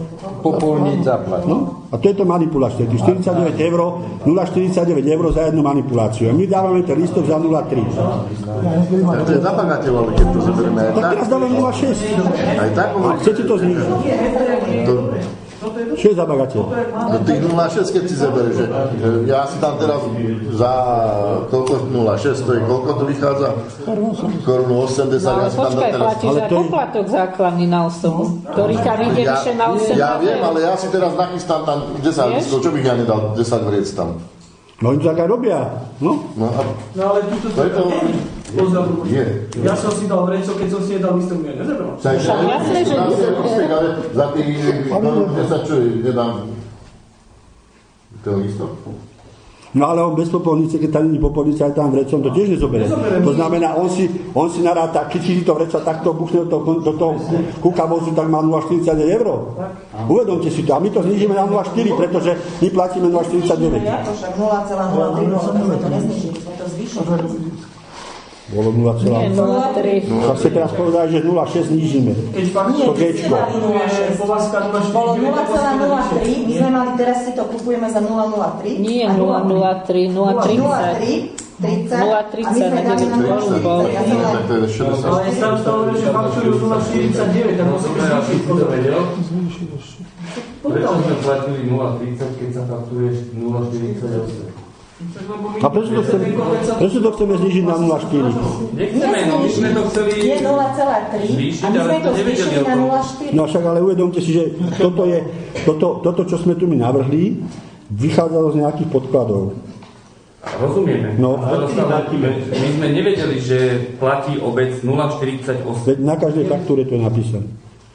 popolniť zaplatiť. No, a to je to manipulačné. Tých štyridsaťdeväť eur, nula štyridsaťdeväť eur za jednu manipuláciu. A my dávame ten lístok za nula tri. Tak to je za bagateľ, ale keď to zoberieme aj tak. Tak teraz dávame nula šesť. Aj tak? A chcete to znižiť? To, Čo je za bagateľ? no tých nula šesť, keď si zeberieš, že ja si tam teraz za koľko nula šesť, to je koľko to vychádza? Korunu osemdesiat. No ale počkaj, platíš aj poplatok základný na osobu, ktorý ťa vyjde vyše na osem. Ja viem, ale ja si teraz nachystám tam desať lístkov, čo bych ja nedal desať vriec tam? No oni to tak aj robia. No, No, a No ale tu to to je to... Pozor, Je. ja som si dal vreco, keď som si jedal listok, mňa nezebral. Takže, jasné, že tam si nie. prospech, ale za tých desať, čo je, nedám ten lístok. no ale on bez popolnice, keď tam není popolnice, aj tam vrecom to tiež nezobere. To znamená, on si, on si naráta, keď si to vreco takto buchne do, do toho kúka vozu, tak má nula štyridsaťdeväť eur. Uvedomte si to. A my to znižíme na nula štyri, pretože my platíme nula štyridsaťdeväť. To však nula celá nula tri, sme to neznižili, sme to zvýšili. Bolo nula celá tri. Tak ste teraz povedali, že nula šesť znižíme. Keď fakt To Gčko. Bolo nula celá nula tri, my sme mali, teraz si to kupujeme za nula nula tri. Nie nula nula tri, nula tridsať. nula tridsať na deväť bol. Tak to je šesťdesiat. Ale ja sa to hovorí, že faktujú nula štyridsaťdeväť, tak musíme zvýšiť. Kto vedel? Prečo sme platili nula tridsať, keď sa fakturuješ nula štyridsaťosem? A prečo to chceme, prečo to chceme znižiť na nula štyri? Nechceme, no my sme to chceli Je nula celá tri a my sme to zvýšili na nula štyri. No však ale uvedomte si, že toto, je, toto, toto čo sme tu my navrhli, vychádzalo z nejakých podkladov. Rozumieme. No. Ale my sme nevedeli, že platí obec nula štyridsaťosem. Veď na každej faktúre to je napísané.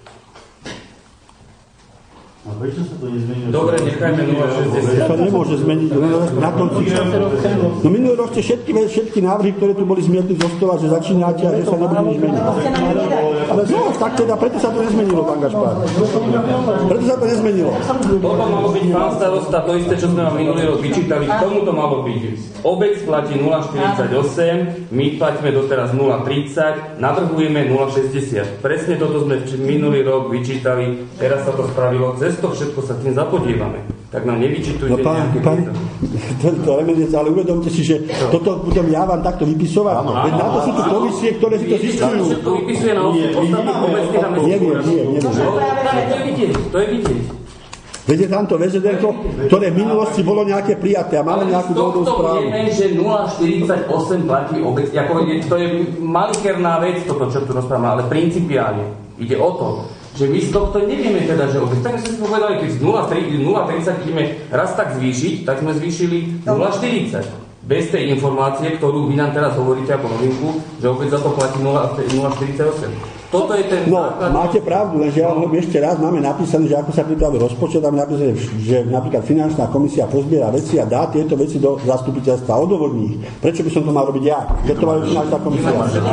A prečo sa to nezmenilo? Dobre, nechajme nula šesťdesiat. To sa nemôže zmeniť na konci. No minulý rok ste všetky, všetky návrhy, ktoré tu boli zmietli zo stola, že začínate a že sa nebude nič meniť. Ale no, tak teda, preto sa to nezmenilo, pán Gašpár. Preto sa to nezmenilo. Toto malo byť, pán starosta, to isté, čo sme vám minulý rok vyčítali, k tomu to malo byť. Obec platí nula štyridsaťosem, my platíme doteraz nula tridsať, navrhujeme nula šesťdesiat. Presne toto sme minulý rok vyčítali, teraz sa to spravilo, cez to všetko sa tým zapodívame. Tak nám nevyčítujte No pán, nejaké... pán, to, to remenec, ale uvedomte si, že toto budem ja vám takto vypisovať. Veď na to sú tu komisie, ktoré si to zistujú. To vypisuje na ostatných obeckých a mestských Neviem, nie, neviem. To je vidieť, to je vidieť. Veď je tamto väzedenko, ktoré v minulosti bolo nejaké prijaté a máme nejakú dôvodovú správu. vieme, že nula štyridsaťosem platí obec. Ako je, to je malicherná vec, toto, čo tu rozprávame, ale principiálne ide o to, že my z tohto nevieme teda, že obec. Tak sme si povedali, keď z nula tridsať ideme raz tak zvýšiť, tak sme zvýšili nula štyridsať. Bez tej informácie, ktorú vy nám teraz hovoríte ako novinku, že obec za to platí nula štyridsaťosem. Toto je ten... No, máte pravdu, lenže ja vám ešte raz máme napísané, že ako sa pripravuje rozpočet, máme napísané, že napríklad finančná komisia pozbiera veci a dá tieto veci do zastupiteľstva, odôvodní ich. Prečo by som to mal robiť ja? Keď to má finančná komisia.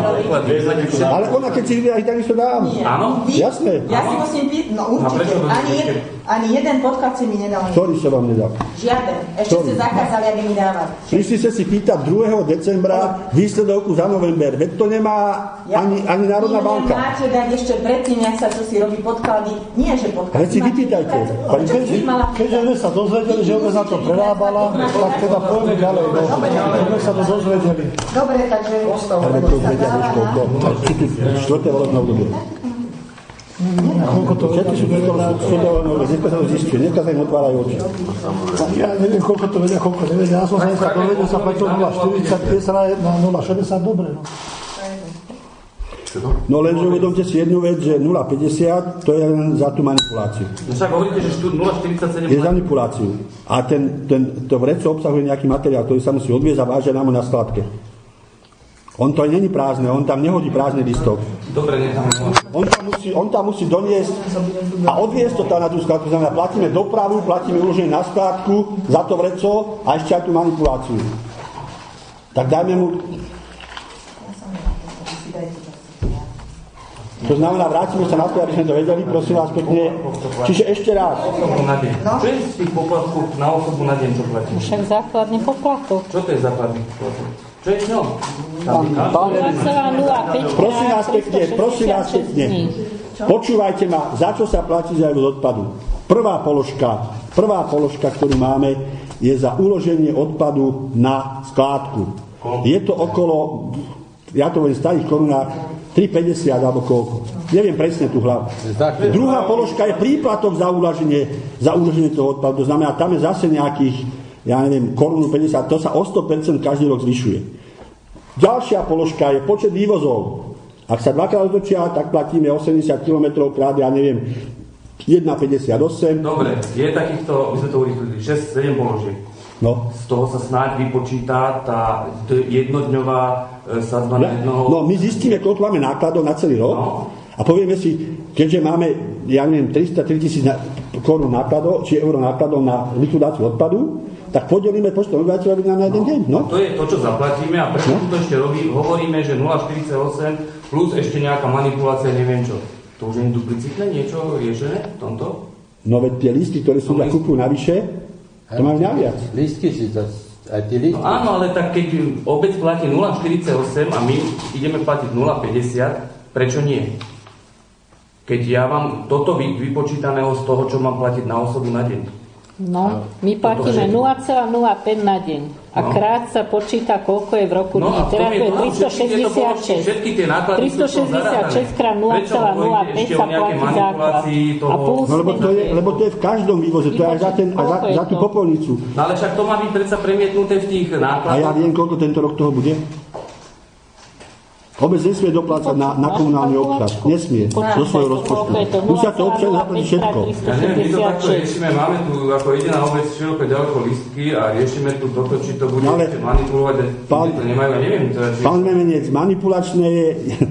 Ale ona, keď si vybiera, tak to dám. Áno? Jasné. Ja si musím pýtať, no určite, ani, jed, ani jeden podklad si mi nedal. Ktorý som vám nedal? Žiaden. Ešte ste zakázali, aby mi dávali. Prišli ste si pýtať druhého decembra výsledovku za november. Veď to nemá ani, ani Národná banka. Máte dať ešte predtým, jak sa tu si robí podklady. Nie, že podklady. Veď si vypýtajte. Pani, keďže, keďže sme sa dozvedeli, že obec na to prerábala, tak teda poďme ďalej. No. Sme sa to dozvedeli. Dobre, takže Ale to vedia už koľko. Či tu štvrté volebné obdobie. Koľko to Všetky sú tieto štvrté volebné obdobie. Dneska sa to zistuje. Dneska sa im otvárajú oči. Ja neviem, koľko to vedia, koľko nevedia. Ja som sa dneska dovedel, sa platilo nula štyridsať, na nula šesťdesiat, dobre. No. No lenže uvedomte si jednu vec, že nula päťdesiat to je len za tú manipuláciu. No však hovoríte, že nula štyridsaťsedem... Je za manipuláciu. A ten, ten, to vreco obsahuje nejaký materiál, ktorý sa musí odviezť a vážiť nám na skladke. On to není prázdne, on tam nehodí prázdny listok. Dobre, nechám. On tam musí, on tam musí doniesť a odviesť to tam na tú skladku. Znamená, platíme dopravu, platíme uloženie na skladku za to vreco a ešte aj tú manipuláciu. Tak dajme mu... To znamená, vrátime sa na to, aby sme to vedeli, prosím vás pekne. Čiže ešte raz. Na deň. Čo je z tých poplatkov na osobu na deň, čo platí? Však základný poplatok. Čo to je základný poplatok? Čo je ňom? Prosím vás pekne, prosím vás pekne. Počúvajte ma, za čo sa platí za odpadu. prvá položka, prvá položka, ktorú máme, je za uloženie odpadu na skládku. Je to okolo, ja to viem v starých korunách, tri päťdesiat alebo koľko. Neviem presne tú hlavu. Druhá položka je príplatok za uloženie, za uloženie toho odpadu. To znamená, tam je zase nejakých, ja neviem, korunu päťdesiat, to sa o sto percent každý rok zvyšuje. Ďalšia položka je počet vývozov. Ak sa dvakrát otočia, tak platíme osemdesiat kilometrov krát, ja neviem, jedna päťdesiatosem. Dobre, je takýchto, my sme to urýchlili, šesť sedem položiek. No. Z toho sa snáď vypočítá tá jednodňová sadzba na jednoho... No, my zistíme, koľko máme nákladov na celý rok no. A povieme si, keďže máme, ja neviem, tristo tri tisíc korún nákladov, či euro nákladov na likvidáciu odpadu, tak podelíme počtom obyvateľov na jeden deň. No? To je to, čo zaplatíme a prečo no? to ešte robí, hovoríme, že nula štyridsaťosem plus ešte nejaká manipulácia, neviem čo. To už je duplicitné niečo riešené v tomto? No veď tie lístky, ktoré sú za kúpu navyše, to majú naviac. Lístky si zase, aj tie lístky. No áno, ale tak keď obec platí nula štyridsaťosem a my ideme platiť nula päťdesiat, prečo nie? Keď ja mám toto vypočítaného z toho, čo mám platiť na osobu na deň. No, my platíme nula celá nula päť na deň. A no. krát sa počíta, koľko je v roku no, dní. Teraz to je tristošesťdesiatšesť. tristošesťdesiatšesť krát nula celá nula päť sa platí základ. Toho... A plus no, lebo, to je, lebo to je v každom vývoze, to je aj za, ten, za, za tú popolnicu. No ale však to má byť predsa premietnuté v tých nákladoch. A ja viem, koľko tento rok toho bude? Obec nesmie doplácať na, na komunálny odpad. Nesmie. Do svojho rozpočtu. Musia to občania zaplatiť všetko. Ja neviem, my to takto riešime. Máme tu ako jediná obec široko ďaleko listky a riešime tu toto, či to bude ale manipulovať. Pán, to nemajú, ja neviem. To je, pán Memenec, manipulačné je...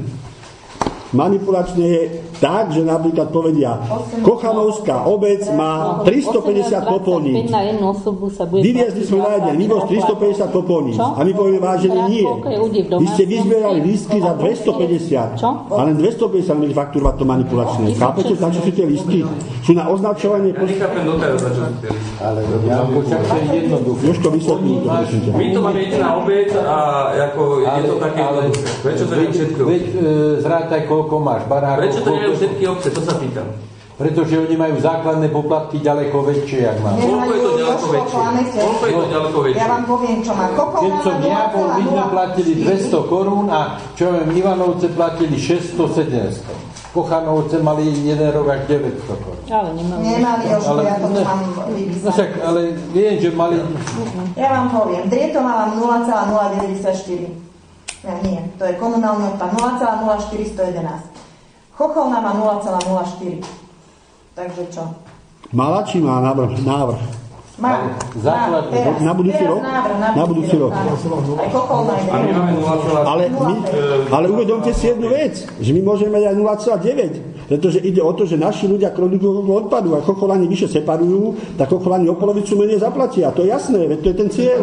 Manipulačne je tak, že napríklad povedia, Kochanovská obec má tristopäťdesiat popolníc. Vyviezli sme na jeden vývoz tristopäťdesiat popolníc. A my povieme, vážený, nie. Vy ste vyzbierali lístky za dvestopäťdesiat. A len dvestopäťdesiat môžete fakturovať to manipulačné. Chápete, na čo sú tie lístky? Sú na označovanie... Ja nechápem doteraz, za čo sú tie lístky. Ale ja počak to je jednoduché. Jožko, vysvetlím to, prosím. My to máme jediná obec a ako je to také... Prečo to nie všetko? Veď zrátaj, koľko máš barákov. Prečo to nemajú všetky obce? To sa pýtam. Pretože oni majú základné poplatky ďaleko väčšie, jak má. Koľko je to ďaleko väčšie? Koľko je to ďaleko väčšie? Ja vám poviem, čo má. Keď som ja bol, my sme platili dvesto korún a čo viem, Ivanovce platili šesťsto sedemsto. Kochanovce mali jeden rok až deväťsto korún. Ale nemali. Nemali, Jožko, ja to mám vypísané. No však, ale viem, že mali... Ja vám poviem, Drietová mám nula celá nula deväťdesiatštyri. Ja nie, to je komunálny odpad nula celá nula štyristojedenásť. Chocholná má nula celá nula štyri. Takže čo? Mala či má návrh? návrh? Má. Základ, teraz, na budúci rok? Návrh, na, na budúci rok. Aj Chocholná je. Ale, my, ale uvedomte si jednu vec, že my môžeme mať aj nula celá deväť. Pretože ide o to, že naši ľudia produkujú odpadu a Chocholani vyššie separujú, tak Chocholani o polovicu menej zaplatia. To je jasné, veď to je ten cieľ.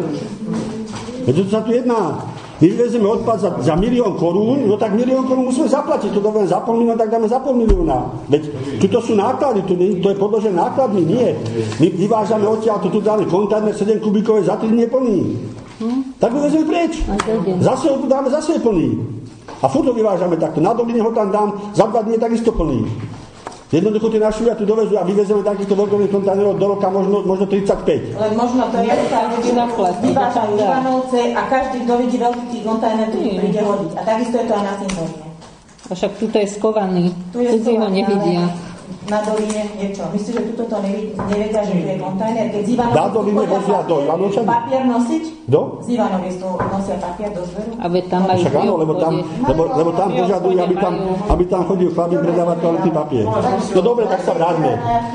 Veď to sa tu jedná. My vyvezeme odpad za, za milión korún, no tak milión korún musíme zaplatiť. To dáme za pol milióna, tak dáme za pol milióna. Veď tuto sú náklady, to, to je podložené nákladmi, nie. My vyvážame odtiaľ, to tu dáme kontajner sedem kubíkové, za tri dní je plný. Hm? Tak vyvezeme preč. Zase ho tu dáme, zase je plný. A furt ho vyvážame takto. Na Dobline ho tam dám, za dva dní je takisto plný. Jednoducho tie naši ľudia tu dovezú a vyvezeme takýchto veľkových kontajnerov do roka možno, možno tridsaťpäť. Len možno to je sa vyvážajú Ivanovce a každý, kto vidí veľký kontajner, tu príde hodiť. A takisto je to aj na Cintoríne. A však tuto je skovaný. Tu je ho nevidia. Na Doline niečo. Myslíš, že tuto to nevedia, že tu je kontajner? Keď z Ivanovec na Doline vozia do Ivanovčany? Papier nosiť? Do? Z Ivanovec to nosia papier do zberu? A veď tam majú však áno, lebo tam, lebo, lebo tam požadujú, aby tam, aby tam chodil chlapík predávať toaletný papier. No dobre, tak sa vráťme.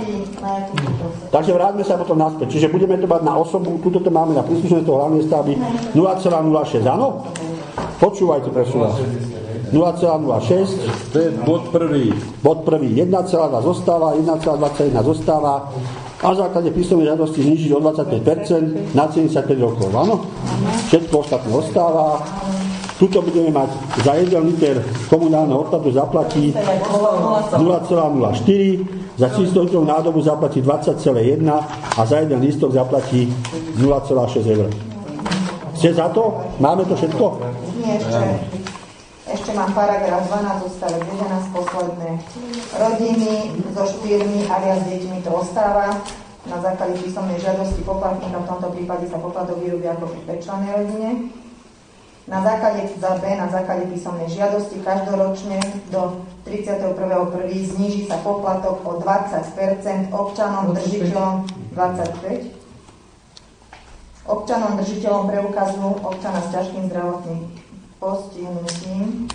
Takže vráťme sa potom naspäť. Čiže budeme to mať na osobu, tuto to máme na príslušenstvo hlavnej stavby nula celá nula šesť, áno? Počúvajte, prosím vás. nula celá nula šesť. To je bod prvý. Bod prvý. jeden celá dva zostáva, jeden celá dvadsaťjeden zostáva. A v základe písomnej žiadosti znižiť o dvadsaťpäť percent na sedemdesiatpäť rokov. Áno? Všetko ostatné ostáva. Tuto budeme mať za jeden liter komunálneho odpadu zaplatí nula celá nula štyri, za tisíc litrov nádobu zaplatí dvadsať celá jeden a za jeden lístok zaplatí nula celá šesť eur. Ste za to? Máme to všetko? Nie, ešte. Ešte ešte mám paragraf dvanásť, odstavec jedenásť, posledné. Rodiny so štyrmi a viac deťmi to ostáva. Na základe písomnej žiadosti poplatníka, v tomto prípade sa poplatok vyrobí ako pri päťčlennej rodine. Na základe za B, na základe písomnej žiadosti každoročne do tridsiateho prvého prvého zníži sa poplatok o dvadsať percent, občanom, držiteľom dvadsaťpäť percent. Občanom, držiteľom preukazu občana s ťažkým zdravotným postihnutím,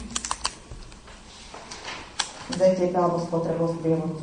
zet té pé alebo spotrebou sprievodcu.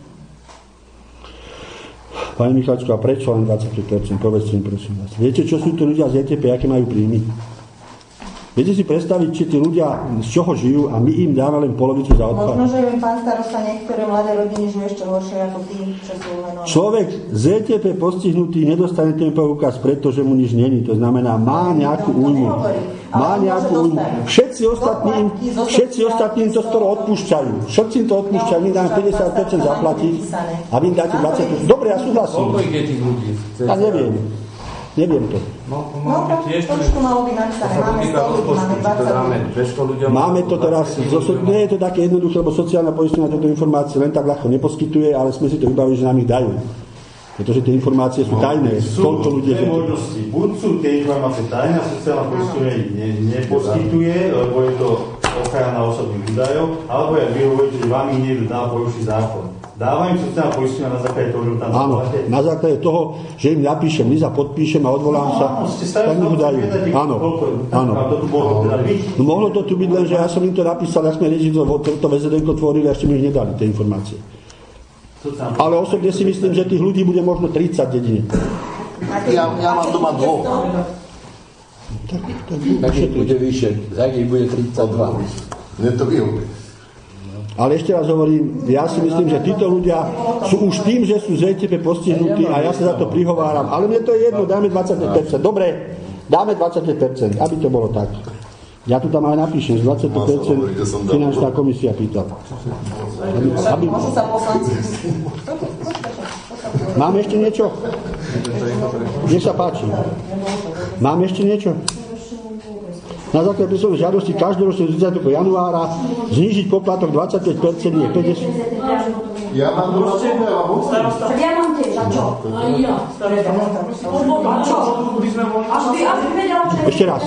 Pani Michalčko, a prečo len dvadsaťpäť percent? Povedzte mi, prosím vás. Viete, čo sú tu ľudia z zet té pé, aké majú príjmy? Viete si predstaviť, či tí ľudia z čoho žijú a my im dáme len polovicu za odpad? Možno, že pán starosta, niektoré mladé rodiny žijú ešte horšie ako tí, čo sú venovaní. Človek z zet té pé postihnutý nedostane ten preukaz, pretože mu nič není. To znamená, má nejakú újmu. Má nejakú újmu. Všetci ostatní, všetci ostatní im to skoro odpúšťajú. Všetci im to odpúšťajú. My dáme päťdesiat percent zaplatiť a vy im dáte dvadsať percent. Dobre, ja súhlasím. Koľko je tých ľudí? Ja neviem. Neviem to. No, no to trošku malo by napísané. Máme sto ľudí, máme dvadsať. Máme to teraz, nie je to také jednoduché, lebo sociálna poisťovňa tieto informácie len tak ľahko neposkytuje, ale sme si to vybavili, že nám ich dajú. Pretože tie informácie sú tajné. Sú dve možnosti. Buď sú tie informácie tajné a sociálna poisťovňa ich ne, neposkytuje, lebo je to ochrana osobných údajov, alebo ja vy hovoríte, že vám ich niekto dá porušiť zákon. Dáva im sociálna poisťovňa na základe toho, že tam áno, na základe toho, že im napíšem, my za podpíšem a odvolám sa, tak mi ho dajú. Áno, áno. No mohlo to tu byť, len že ja som im to napísal, ja sme riešili, to vé zet déko tvorili a ešte mi ich nedali, tie informácie. Ale osobne si myslím, že tých ľudí bude možno tridsať dedine. Ja, ja mám doma dvoch. Tak, tak, tak ich bude vyššie, tak ich bude tridsaťdva. Mne to vyhovuje. Ale ešte raz hovorím, ja si myslím, že títo ľudia sú už tým, že sú zet té pé postihnutí a ja sa za to prihováram. Ale mne to je jedno, dáme dvadsaťpäť percent. Dobre, dáme dvadsaťpäť percent, aby to bolo tak. Ja tu tam aj napíšem, z dvadsaťpäť percent finančná komisia pýtala. Aby, aby... Máme ešte niečo? Nech sa páči. Máme ešte niečo? Na základe písomnej žiadosti každoročne z tridsiateho januára znížiť poplatok dvadsaťpäť percent, nie päťdesiat percent. Ja mám doma starosta. Ja mám tiež, a čo? A ja. A čo? Ešte raz.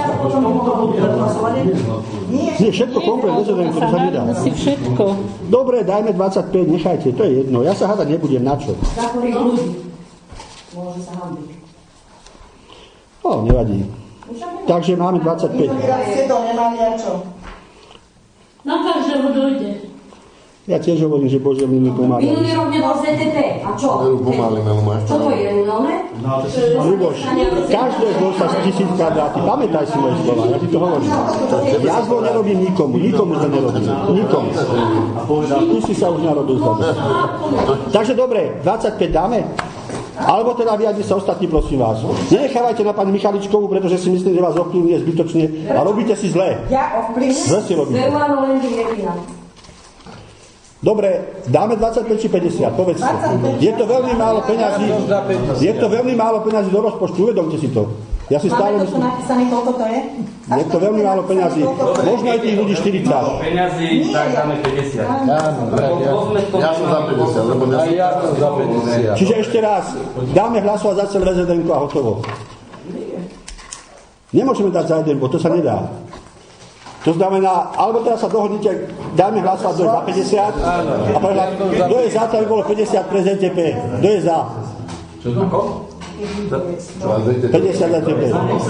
Nie, všetko komplet, nezvedem, to sa nedá. Musí všetko. Dobre, dajme dvadsaťpäť, nechajte, to je jedno. Ja sa hádať nebudem, na čo? Za ktorých ľudí. Môže sa hambiť. No, nevadí. Takže máme dvadsaťpäť. Ste to nemali a čo? Na každého dojde. Ja tiež hovorím, že Bože mi pomáha. Minulý rok nebol zet té pé. A čo? Čo to je? No, Ľuboš, každé zlo sa z tisícka vráti. Pamätaj si moje slova, ja ti to hovorím. Ja zlo nerobím nikomu, nikomu zlo nerobím. Nikomu. Ty si sa už narodil zlo. Takže dobre, dvadsaťpäť dáme? Alebo teda vyjadri sa ostatní, prosím vás. Nenechávajte na pani Michaličkovú, pretože si myslím, že vás ovplyvňuje zbytočne a robíte si zle. Ja ovplyvňujem? Zle si robíte. Dobre, dáme dvadsaťpäť či päťdesiat, povedzte. Je to veľmi málo peňazí. Je to veľmi málo peňazí do rozpočtu, uvedomte si to. Ja si stále máme to tu napísané, koľko to je? Je to veľmi málo peňazí. Možno aj tých ľudí štyridsať. Peňazí, tak dáme päťdesiat. Ja som za päťdesiat, lebo ja som za päťdesiat. Čiže ešte raz, dáme hlasovať za celé vé zet déko a hotovo. Nemôžeme dať za jeden, bo to sa nedá. To znamená, alebo teraz sa dohodnite, dáme hlasovať, kto je za päťdesiat a povedať, kto je za to, aby bolo päťdesiat pre zet té pé. Kto je za? Čo to ako? päťdesiat zet té pé.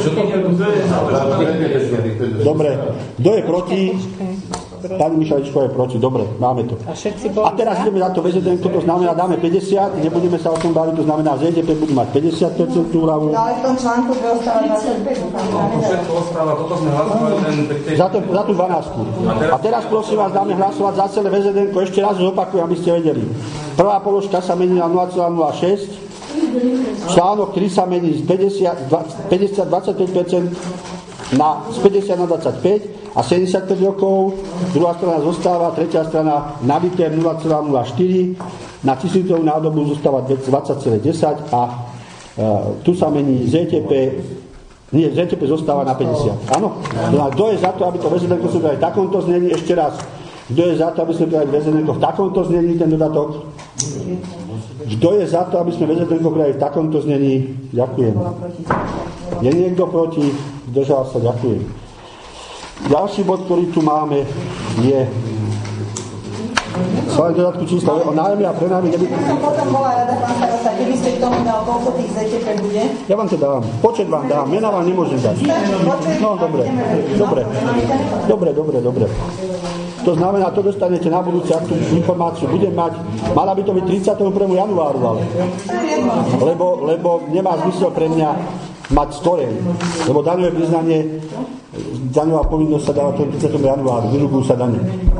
Dobre. Kto je proti? Pani Michaličková je proti. Dobre, máme to. A teraz ideme na to vé zet déko, to znamená, dáme päťdesiat, nebudeme sa o tom baviť, to znamená, zet té pé bude mať päťdesiat percent úľavu. No ale v tom článku dve ostáva dvadsaťpäť. Všetko ostáva, toto sme hlasovali ten... Za, to, za tú dvanástku. A teraz prosím vás, dáme hlasovať za celé vé zet déko, ešte raz zopakujem, aby ste vedeli. Prvá položka sa mení na nula celá nula šesť, článok tri sa mení z päťdesiat, dvadsaťpäť percent na, z päťdesiat na dvadsaťpäť a sedemdesiatpäť rokov, druhá strana zostáva, tretia strana nabité nula celá nula štyri, na tisícovú nádobu zostáva dvadsať celá desať a e, tu sa mení zet té pé Nie, zet té pé zostáva na päťdesiat. Áno? No a kto je za to, aby to vé zet en ká sme dali v takomto znení? Ešte raz. Kto je za to, aby sme dali vé zet en ká v takomto znení, ten dodatok? Kto je za to, aby sme vé zet en ká dali v takomto znení? Ďakujem. Je niekto proti? Zdržal sa, ďakujem. Ďalší bod, ktorý tu máme, je svojím dodatku čísla o nájme a prenájme nebytných. Ja som potom bola rada, pán starosta, keby ste k tomu dal, koľko tých zet té pé bude. Ja vám to dám. Počet vám dám. Mena vám nemôžem dať. No, dobre. Dobre. Dobre, dobre, dobre. To znamená, to dostanete na budúce, ak tú informáciu budem mať. Mala by to byť tridsiateho prvého januáru, ale. Lebo, lebo nemá zmysel pre mňa mať skorej. Lebo daňové priznanie, daňová povinnosť sa dáva tridsiateho januáru. Vyrubujú sa dane.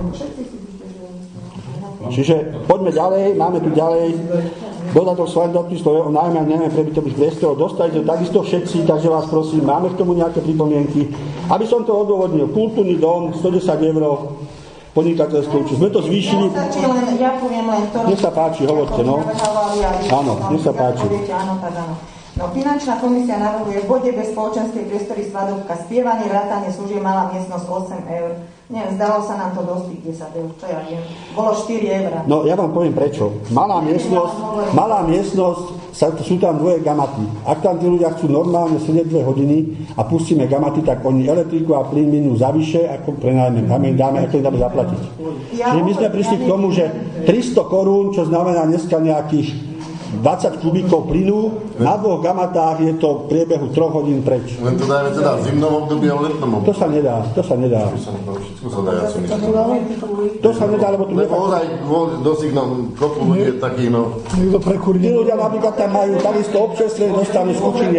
Čiže poďme ďalej, máme tu ďalej dodatok svojím dodatkom o nájme a najmä prebytových priestorov. Dostali to takisto všetci, takže vás prosím, máme k tomu nejaké pripomienky. Aby som to odôvodnil, kultúrny dom, stodesať eur, podnikateľské účty. Sme to zvýšili. Ja poviem len to. Nech sa páči, hovorte, no. Áno, nech sa páči. Áno, tak áno. No, finančná komisia navrhuje v bode bez spoločenskej priestory svadobka spievanie, vrátanie služieb, malá miestnosť osem eur. Neviem, zdalo sa nám to dosť tých desať eur, čo ja viem. Bolo štyri eurá. No, ja vám poviem prečo. Malá miestnosť, malá miestnosť, sa, sú tam dvoje gamaty. Ak tam tí ľudia chcú normálne sedieť dve hodiny a pustíme gamaty, tak oni elektriku a plyn minú zavyše, ako prenajme, dáme, dáme, ako dáme zaplatiť. Ja Čiže my sme prišli k tomu, že tristo korún, čo znamená dneska nejakých dvadsať kubíkov plynu, na dvoch gamatách je to v priebehu troch hodín preč. Len to dáme teda v zimnom období a v letnom období. To sa nedá, to sa nedá. Všetko sa dá, ja si myslím. To sa nedá, lebo tu lebo ozaj dosť no, kopu ľudí je taký, no... Niekto prekurní. Tí ľudia napríklad tam majú takisto občerstvenie, dostanú z kuchyne.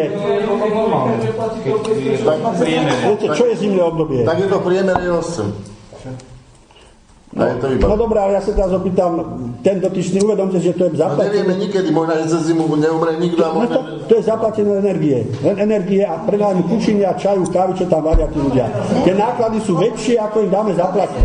Viete, čo je zimné obdobie? Tak je to v priemere osem. No, no dobré, ale ja sa teraz opýtam, ten dotyčný, uvedomte si, že to je zaplatené. No nevieme nikedy, možno, že cez zimu neumre nikto a možno... No to, to je zaplatené energie. Len energie a prenájmu kuchyne a čaju, kávy, čo tam varia tí ľudia. Tie náklady sú väčšie, ako ich dáme zaplatiť.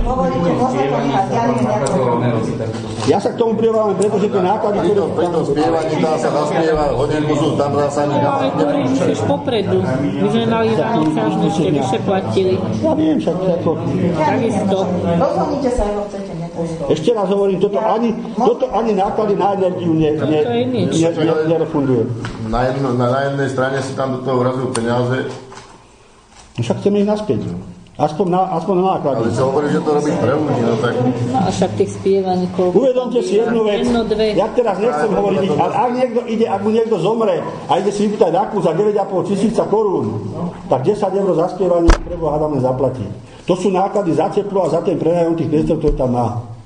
Ja sa k tomu prihovávam, pretože tie náklady... Pri tom, pri tom spievaní tam sa zaspieva, hodinku sú tam zase ani... Ale to riešeš popredu. My sme mali Vánoce, až ešte vyššie platili. Ja viem, však ako... Takisto. Rozhodnite sa, ako chcete. Ešte raz hovorím, toto ani, toto ani náklady na energiu ne, ne, ne, ne, ne, nerefunduje. Na, jedno, na, na jednej strane si tam do toho vrazujú peniaze. Však chceme ich naspäť. Aspoň na, aspoň na náklady. Ale sa hovorí, že to robí pre ľudí, no tak... No a však tých spievaníkov... Uvedomte si jednu vec. Jedno, dve. Ja teraz nechcem hovoriť, ale ak niekto ide, ak mu niekto zomre a ide si vypýtať akú za deväť a pol tisíca korún, tak desať eur za spievanie preboha dáme zaplatiť. To sú náklady za teplo a za ten prenajom tých priestor, ktorý tam má.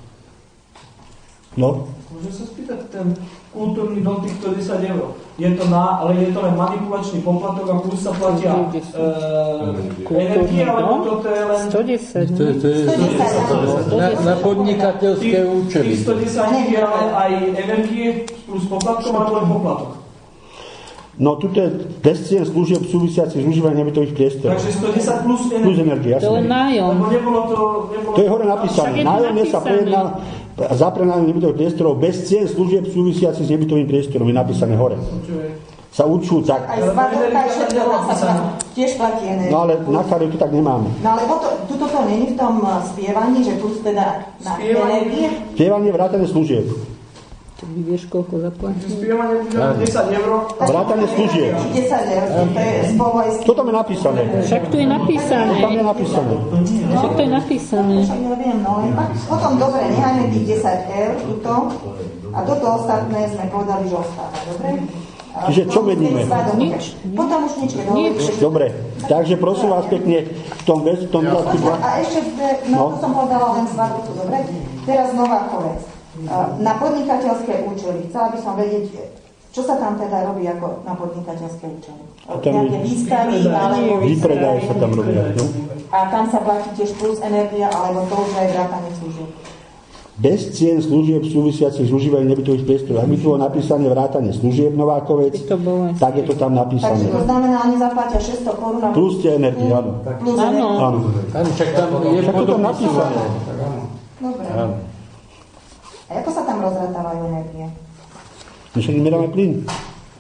No? Môžem sa spýtať, ten kultúrny dom týchto desať eur, je to na, ale je to len manipulačný poplatok a plus sa platia e, energie, alebo toto je len... sto desať, to, to je na, na podnikateľské účely. sto desať je ale aj energie plus poplatkom, alebo len poplatok? No, tuto je bez cien služieb súvisiacich s užívaním nebytových priestorov. Takže sto desať plus energie. Plus energie, jasne. To je nájom. Lebo nebolo to... Nebolo to je hore napísané. Nájomne sa prejedná za prenájom nebytových priestorov bez cien služieb súvisiacich s nebytovým priestorom. Je napísané hore. Sa určujú tak. Aj svadobka, aj všetko sa tiež platí energie. No ale na Karju to tak nemáme. No ale tuto to není v tom spievaní, že plus teda na energie? Spievanie vrátane služieb. Tak vieš, koľko zaplatíš? Spievanie už je desať eur. Vrátane služieb. desať eur, to je spolu aj... Čo tam je napísané? Však tu je napísané. To tam je napísané. Však to je napísané. Však ja viem, no len potom dobre, nechajme tých desať eur tuto a toto ostatné sme povedali, že ostáva, dobre? Čiže čo meníme? Nič. Potom už nič. Nič. Dobre, takže prosím vás pekne, v tom väzu, v tom dodatku dva. A ešte, no to som povedala len svadbu, dobre? Teraz nová vec. Na podnikateľské účely. Chcela by som vedieť, čo sa tam teda robí ako na podnikateľské účely. Nejaké výstavy, alebo výpredaje sa tam robia. No? A tam sa platí tiež plus energia, alebo to už aj vrátanie služieb. Bez cien služieb súvisiacich s užívaním nebytových priestorov. Ak by tu bolo napísané vrátanie služieb Novákovec, tak je to tam napísané. Takže to znamená, oni zaplatia šesťsto korún. Plus tie energie, áno. Plus energie. Áno. Však tam je to tam napísané. Dobre. A ako sa tam rozratávajú energie? My však nemeráme plyn.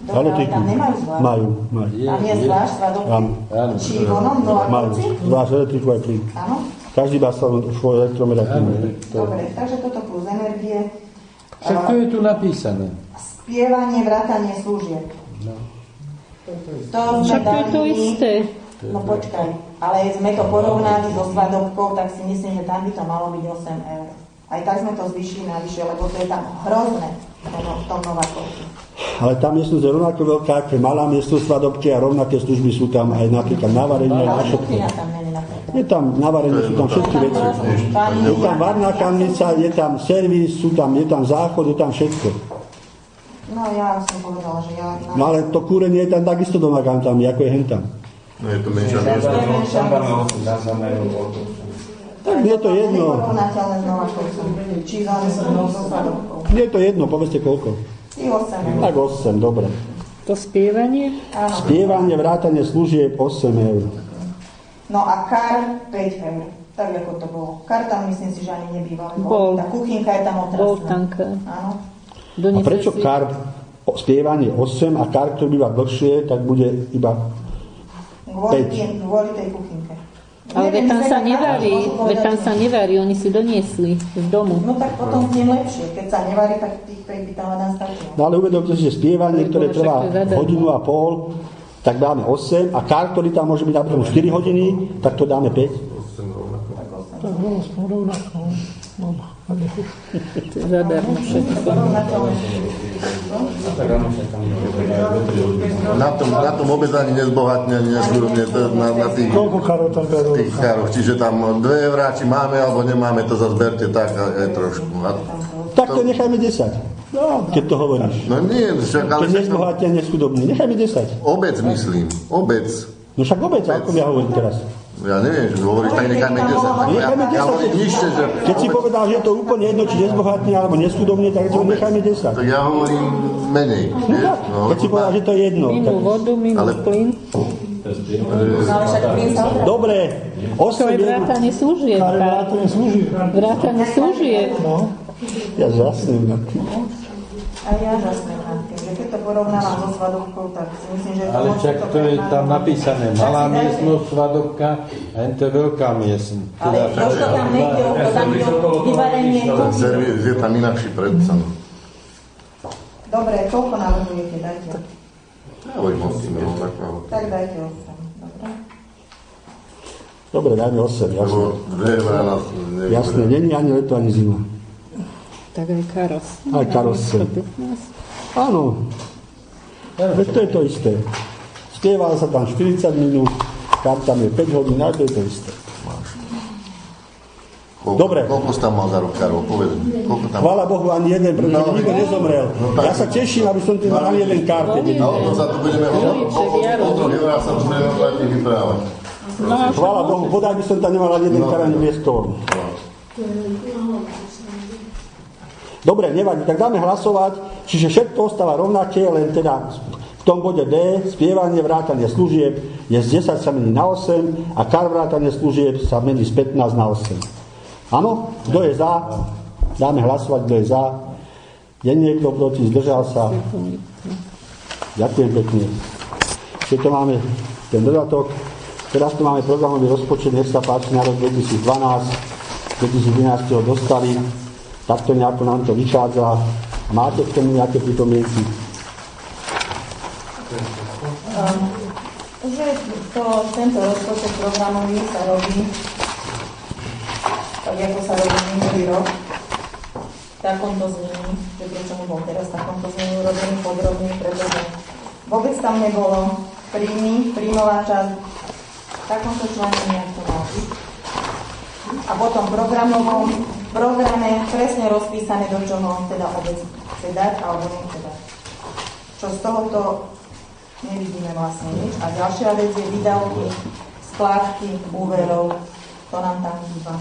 Dobre, ale tam nemajú zvlášť. Majú, majú. Tam je zvlášť svadobky. Či vonom, no a majú. Zvlášť elektriku aj plyn. Áno. Každý má svoj elektromer. Dobre, takže toto plus energie. Však to je tu napísané. Spievanie, vrátanie služieb. No. To však to je to isté. No počkaj, ale sme to porovnali so svadobkou, tak si myslím, že tam by to malo byť osem eur. Aj tak sme to zvýšili navyše, lebo to je tam hrozné v tom Novákovci. Ale tá miestnosť je rovnako veľká, ako je malá miestnosť svadobky a rovnaké služby sú tam aj napríklad na varenie. Ale kuchyňa tam nie je napríklad. Je tam na varenie, sú tam všetky veci. Je tam varná kamnica, je tam servis, sú tam, je tam záchod, je tam všetko. No ja som povedala, že ja... No ale to kúrenie je tam takisto doma kantami, ako je hentam. No je to menšia miestnosť. Tak nie je to jedno. Nie je to jedno, povedzte koľko. Tak osem, dobre. To spievanie? Spievanie, vrátanie služieb osem eur. No a kar päť eur. Tak ako to bolo. Kar tam myslím si, že ani nebýval. Bol. Tá kuchynka je tam otrasná. Bol tam kar. Áno. A prečo kar spievanie osem a kar, ktorý býva dlhšie, tak bude iba Kvôli, tým, kvôli tej kuchynke. Ale veď tam sa nevarí, veď tam sa nevarí, oni si doniesli z domu. No tak potom je lepšie, keď sa nevarí, tak tých päť by tam hľadám stačilo. No ale uvedomte si, že spievanie, ktoré trvá hodinu a pol, tak dáme osem a kar, ktorý tam môže byť napríklad štyri hodiny, tak to dáme päť. Tak rovnako. To je zadarmo všetko. Na tom, na tom vôbec ani nezbohatne, ani nezúrobne na, na tých, tých karoch. Čiže tam dve eurá, či máme alebo nemáme, to zase berte tak aj trošku. A tak to nechajme desať. No, keď to hovoríš. No nie, však ale... Keď nezbohatne, neschudobný. Nechajme desať. Obec myslím, obec. No však obec, ako ja hovorím teraz. Ja neviem, že hovoríš, tak nechajme desať. Ja, ja hovorím nižšie, že... Keď si povedal, že je to úplne jedno, či nezbohatne alebo neschudobný, tak to nechajme desať. Tak ja hovorím menej. No, keď si povedal, že to je jedno. Minú vodu, minú ale... plyn. Dobre, osem eur. To je vrátanie služieb. Vrátanie služieb. Vrátanie služieb. No. Ja žasnem na tým. A ja žasnem na tým, že keď to porovnávam so svadobkou, tak si myslím, že... Ale však to je tam napísané, malá miestnosť, svadobka, a to je veľká miestnosť. Ale to, čo tam nejde, tam ide o vyvarenie... Servis je tam inakší predpísaný. Dobre, koľko navrhujete, dajte. Ja hovorím osem, tak Tak dajte osem, dobre. Dobre, dajme osem, jasné. Jasné, jasné, není ani leto, ani zima. Tak aj karos. Aj karos. Áno. Veď to je to isté. Spievalo sa tam štyridsať minút, tam tam je päť hodín, ale to je to isté. Koľko, dobre. Koľko si tam mal za rok, Karol? Povedz. Tam... Chvála Bohu, ani jeden, pretože no, nikto nezomrel. No, ja sa teším, aby som tu mal ani jeden kart. No, to sa tu budeme o sa budeme platiť vyprávať. Chvála Bohu, podaj by som tam nemal ani jeden kart, ani viestor. Dobre, nevadí, tak dáme hlasovať, čiže všetko ostáva rovnaké, len teda v tom bode D, spievanie, vrátanie služieb je z desať sa mení na osem a kar vrátanie služieb sa mení z pätnásť na osem. Áno? Kto je za? Dáme hlasovať, kto je za. Je niekto proti, zdržal sa. Ďakujem pekne. Čiže to máme ten dodatok. Teraz tu máme programový rozpočet, nech sa páči, na rok dvetisícdvanásť. dvetisícjedenásť ho dostali. Takto nejako nám to vychádza. Máte k tomu nejaké pripomienky? Um, že to, tento rozpočet programový sa robí tak, ako sa robí minulý rok, v takomto znení, že prečo mu bol teraz v takomto znení urobený podrobný, pretože vôbec tam nebolo príjmy, príjmová časť v takomto článku nejak to mal byť. A potom programovom programe presne rozpísané, do čoho teda obec chce dať alebo nechce dať. Čo z tohoto nevidíme vlastne nič. A ďalšia vec je výdavky, splátky, úverov. To nám tam chýba.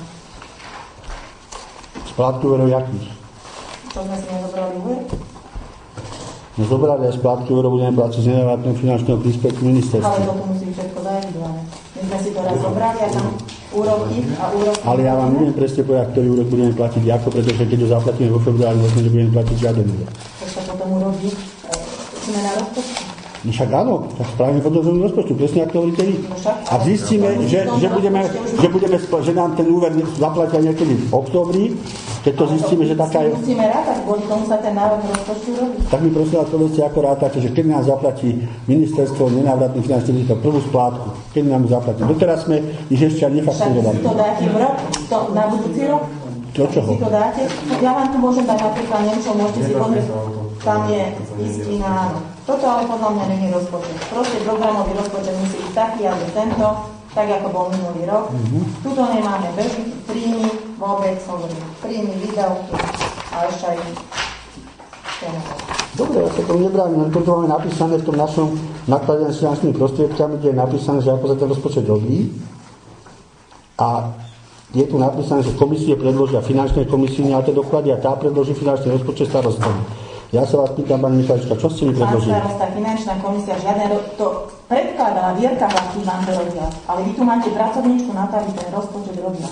Splátky úverov jakých? Čo sme si nezobrali úver? Nezobrali aj splátky úverov, budeme brať cez nenávratného finančného príspevku ministerstva. Ale to musí byť všetko zaevidované. My sme si to raz zobrali a tam úroky a úroky... Ale ja vám neviem presne povedať, ktorý úrok budeme platiť ako, pretože keď ho zaplatíme vo februári, možno, že budeme platiť žiaden úrok. To sa potom urobí. Sme na rozpočtu. No však áno, tak spravíme podrobný rozpočtu, presne ako hovoríte vy. A zistíme, že, že, budeme, že, budeme, že nám ten úver zaplatia niekedy v októbri, keď to zistíme, že taká je... Musíme rátať, kvôli tomu sa ten návrh rozpočtu robí. Tak mi prosím vás povedzte, ako rátate, že keď nám zaplatí ministerstvo nenávratných finančných rizikov prvú splátku, keď nám zaplatí. Doteraz sme ich ešte ani nefakturovali. Však si to dáte v rok, to na budúci rok? Čo, čoho? Si to dáte? Ja vám tu môžem dať napríklad Nemčov, môžete si pozrieť, tam je istina, áno. Toto ale podľa mňa nie je rozpočet. Proste programový rozpočet musí byť taký, aby tento, tak ako bol minulý rok. Mm-hmm. Tuto nemáme beží, príjmy, vôbec hovorím, príjmy, výdavky a ešte aj dobre, ja sa tomu nebránim, ale toto máme napísané v tom našom nakladaní s finančnými prostriedkami, kde je napísané, že ako sa ten rozpočet robí. A je tu napísané, že komisie predložia finančnej komisii nejaké doklady a tá predloží finančný rozpočet starostovi. Ja sa vás pýtam, pani Michalička, čo ste mi predložili? Pán starosta, finančná komisia, žiadne ro- to predkladala Vierka Hladký vám to robila, ale vy tu máte pracovníčku na to, aby ten rozpočet robila.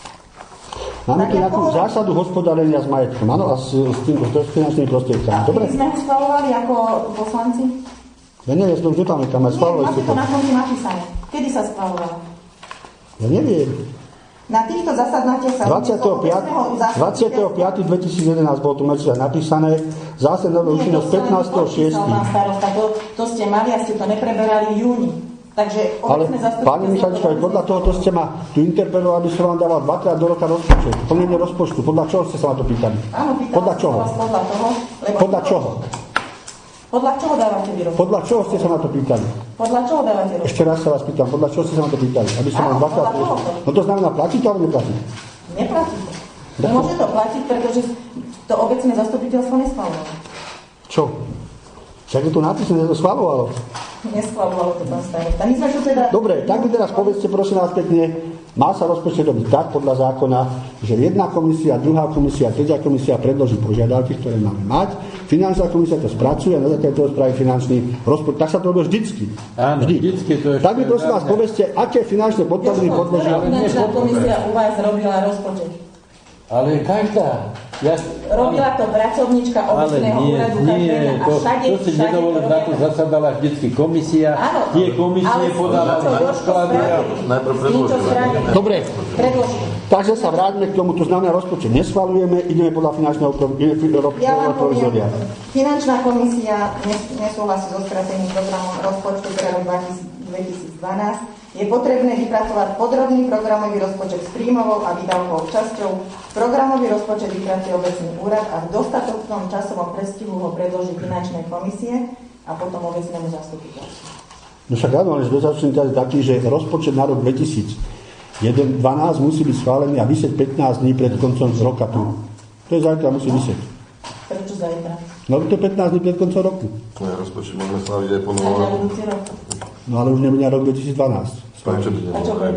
Máme tu nejakú zásadu hospodárenia s majetkom, áno, a s, s tým s finančnými prostriedkami. Dobre? My sme ho schvalovali ako poslanci? Ja neviem, ja som už nepamätám, ale schvalovali ste to. Nie, máte to na konci napísané. Kedy sa schvalovala? Ja neviem. Na týchto zasadnutiach sa... dvadsiateho piateho dvetisícjedenásť bolo tu medzi napísané, zase nová účinnosť pätnásteho šiesteho To, to ste mali a ste to nepreberali v júni. Takže ale pani Michalička, podľa toho to ste ma tu interpelovali, aby som vám dával dvakrát do roka rozpočet, plnenie rozpočtu. Podľa čoho ste sa ma to pýtali? Áno, pýtala podľa čoho? Podľa toho, lebo... Podľa čoho? Podľa čoho dávate vy rozpočet? Podľa čoho ste sa ma to pýtali? Podľa čoho dávate rozpočet? Ešte raz sa vás pýtam, podľa čoho ste sa ma to pýtali? Aby som vám dvakrát... No to znamená, platí to alebo neplatí? Neplatí to. Nemôže to platiť, pretože to obecné zastupiteľstvo neschvalovalo. Čo? Však je to napísané, že to schvalovalo. Neschvalovalo to pán starosta. My sme tu teda... Dobre, tak mi teraz povedzte, prosím vás pekne, má sa rozpočet robiť tak podľa zákona, že jedna komisia, druhá komisia, tretia komisia predloží požiadavky, ktoré máme mať, finančná komisia to spracuje a na základe toho spraví finančný rozpočet. Tak sa to robí vždycky. Áno, vždy. vždycky to je. Tak mi prosím vás povedzte, aké finančné podklady podložia. Finančná komisia u vás robila rozpočet. Ale každá. Ja... Robila to pracovníčka obecného úradu každého a všade, to si nedovolím, na to zasadala vždycky komisia. Áno, tie komisie podávali rozklady. Najprv predložili. Dobre, takže sa vráťme k tomu, to znamená rozpočet neschvaľujeme, ideme podľa finančného provizoria. Finančná komisia nesúhlasí so stratégiím programom rozpočtu pre rok dvetisícdvanásť. Je potrebné vypracovať podrobný programový rozpočet s príjmovou a výdavkovou časťou. Programový rozpočet vypracuje obecný úrad a v dostatočnom časovom predstihu ho predloží finančnej komisie a potom obecnému zastupiteľstvu. No však áno, ale dostatočný čas je taký, že rozpočet na rok dvetisícdvanásť musí byť schválený a vysieť pätnásť dní pred koncom roka tu. To je zajtra, musí vysieť. Prečo zajtra? No to je pätnásť dní pred koncom roku. No rozpočet môžeme slaviť aj po novom roku. No ale už nebude na rok dvetisícdvanásť. Prečo by nemohol?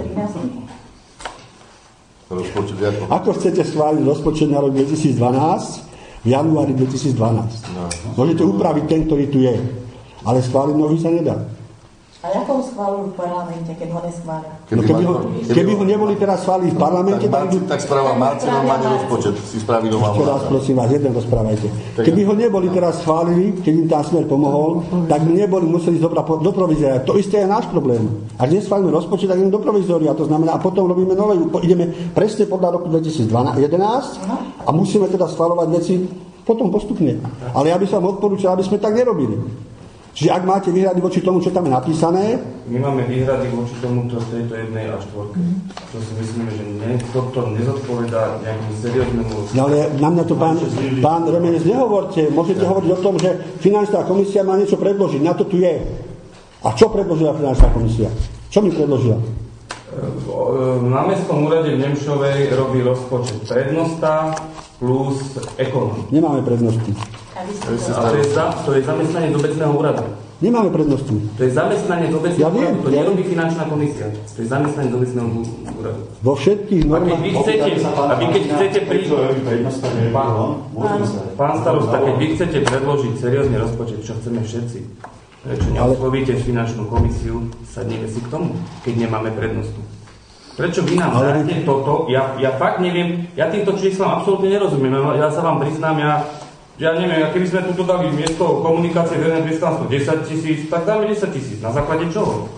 Rozpočet ako? Ako chcete schváliť rozpočet na rok dvetisícdvanásť v januári dvetisícdvanásť? No. Môžete upraviť ten, ktorý tu je, ale schváliť nový sa nedá. A ako ho schválujú v parlamente, keď ho neschvália? Keby, no keby, ho, keby ho neboli teraz schváliť v parlamente, tak, tak, tak správa Marci normálne rozpočet. Si spraví doma. Ešte raz, prosím vás, jeden rozprávajte. Keby ho neboli teraz schválili, keď im tam Smer pomohol, tak by neboli museli zobrať do provizória. To isté je náš problém. Ak neschválime rozpočet, tak ideme do provizória. To znamená, a potom robíme nové, ideme presne podľa roku dvetisícjedenásť a musíme teda schváľovať veci potom postupne. Ale ja by som odporúčal, aby sme tak nerobili. Čiže ak máte výhrady voči tomu, čo tam je napísané... My máme výhrady voči tomu, to tejto jednej a štvorke. To si myslíme, že ne, toto nezodpovedá nejakým serióznemu... No ale na mňa to pán, pán Remenec nehovorte. Môžete ja. hovoriť o tom, že finančná komisia má niečo predložiť. Na to tu je. A čo predložila finančná komisia? Čo mi predložila? V námestskom úrade v Nemšovej robí rozpočet prednosta plus ekonóm. Nemáme prednosti. A to je, za, to je zamestnanie do obecného úradu. Nemáme prednosti. To je zamestnanie do obecného ja viem, úradu. To ja nerobí finančná komisia. To je zamestnanie do obecného úradu. Vo všetkých normách... A keď vy chcete, a vy keď chcete prísť... Pán, pán starosta, keď vy chcete predložiť seriózny rozpočet, čo chceme všetci, prečo neoslovíte finančnú komisiu, sadneme si k tomu, keď nemáme prednostu. Prečo vy nám ale... dáte toto? Ja, ja fakt neviem, ja týmto číslam absolútne nerozumiem. Ja sa vám priznám, ja Ja neviem, a keby sme tu dodali miesto komunikácie verejné priestranstvo desať tisíc, tak dáme desať tisíc. Na základe čoho?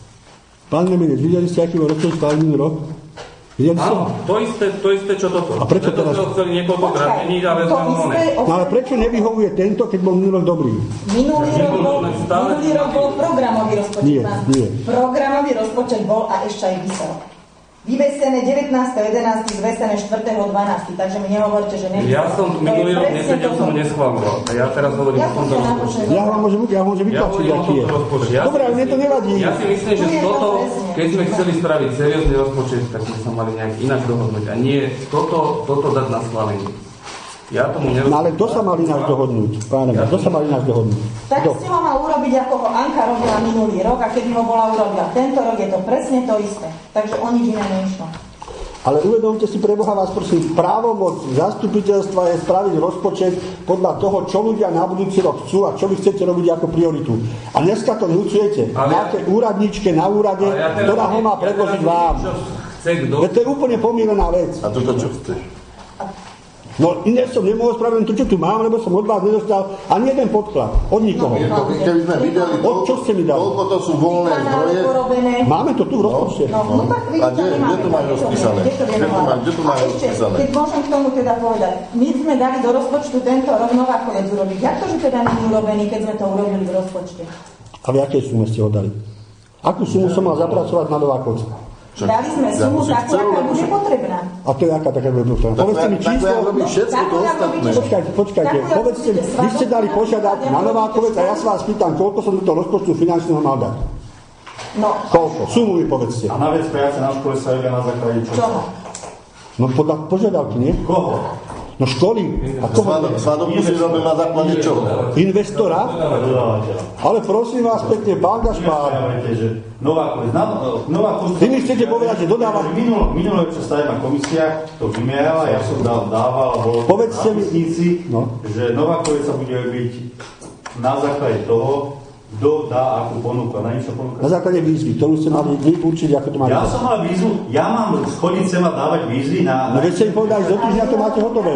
Pán Nemenec, videli ste, aký bol rozpočet minulý rok? Áno, to isté, to isté, čo toto. A prečo Preto teraz? sme ho chceli niekoľkokrát meniť, ale sme ho ne. No ale prečo nevyhovuje tento, keď bol minulý rok dobrý? Minulý rok bol, minulý rok bol programový rozpočet. Nie, nie. Programový rozpočet bol a ešte aj vysel. Vyvesené devätnásteho jedenásteho zvesené štvrtého dvanásteho Takže mi nehovorte, že nevyšlo. Ja som minulý rok nesedel, som ho neschváľoval. A ja teraz hovorím o tomto rozpočte. Ja vám môžem, ja môžem vytlačiť, aký je. Dobre, ale mne to nevadí. Ja si myslím, že toto, keď sme chceli spraviť seriózny rozpočet, tak sme sa mali nejak ináč dohodnúť. A nie toto, toto dať na schválenie. Ja tomu nerozumiem. No ale kto sa mal ináč dohodnúť? Páne, ja kto sa mal ináč dohodnúť? Tak ste ho mal urobiť, ako ho Anka robila minulý rok a keby ho bola urobila tento rok, je to presne to isté. Takže o nič iné neišlo. Ale uvedomte si, pre Boha vás prosím, právomoc zastupiteľstva je spraviť rozpočet podľa toho, čo ľudia na budúci rok chcú a čo vy chcete robiť ako prioritu. A dneska to vnúcujete. Máte úradničke na úrade, ja ktorá ho má predložiť ja vám. Veď to je úplne pomílená vec. A toto čo chceš? No iné som nemohol spraviť to, čo tu mám, lebo som od vás nedostal ani jeden podklad. Od nikoho. No, keby sme videli, od čo ste mi dali? Koľko to sú voľné zdroje? Máme to tu v rozpočte. No, no, no tak a kde, kde to máš rozpísané? Kde to máš rozpísané? Keď môžem k tomu teda povedať, my sme dali do rozpočtu tento rok Novákovec urobiť. Jak to, že teda nie je urobený, keď sme to urobili v rozpočte? A v jakej sume ste ho dali? Akú sumu som mal zapracovať na Novákovec? Dali sme sumu takú, aká bude potrebná. A to je aká taká bude potrebná? Povedzte mi číslo. Počkajte, počkajte. Povedzte mi, vy ste dali požiadavku na Novákovec a ja sa vás pýtam, koľko som do toho rozpočtu finančného mal dať? No. Koľko? Sumu mi povedzte. A na vec práce na škole sa robia na základe čo? Čoho? No podľa požiadavky, nie? Koho? No školy. A koho? Svadobku si robím na základe čoho? Investora? Ale prosím vás pekne, pán Gašpár. Novákovec. Novákovec. Vy mi chcete povedať, že dodáva... Minulé, čo stavebná komisia to vymerala, ja som dal, dával, bol povedzte mi, no. že Novákovec sa bude robiť na základe toho, kto dá akú ponuku. Na, na základe výzvy, ktorú ste mali vy určiť, ako to máte. Ja som mal výzvu, ja mám chodiť sem a dávať výzvy na... No veď ste mi povedali, že do týždňa to máte hotové.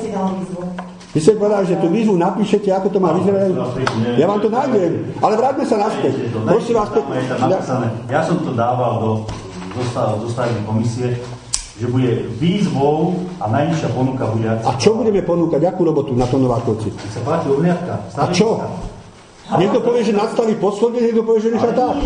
Vy ste povedali, že tú výzvu napíšete, ako to má vyzerať. Ja vám to nájdem, ale vráťme sa naspäť. Prosím vás, pek... Ja som to dával do stavebnej komisie, že bude výzvou a najnižšia ponuka bude... A čo budeme ponúkať? Akú robotu na tom Novákovci? Sa páči ohliadka. A čo? Niekto povie, že nadstaví poschodie, niekto povie, že nechá tak.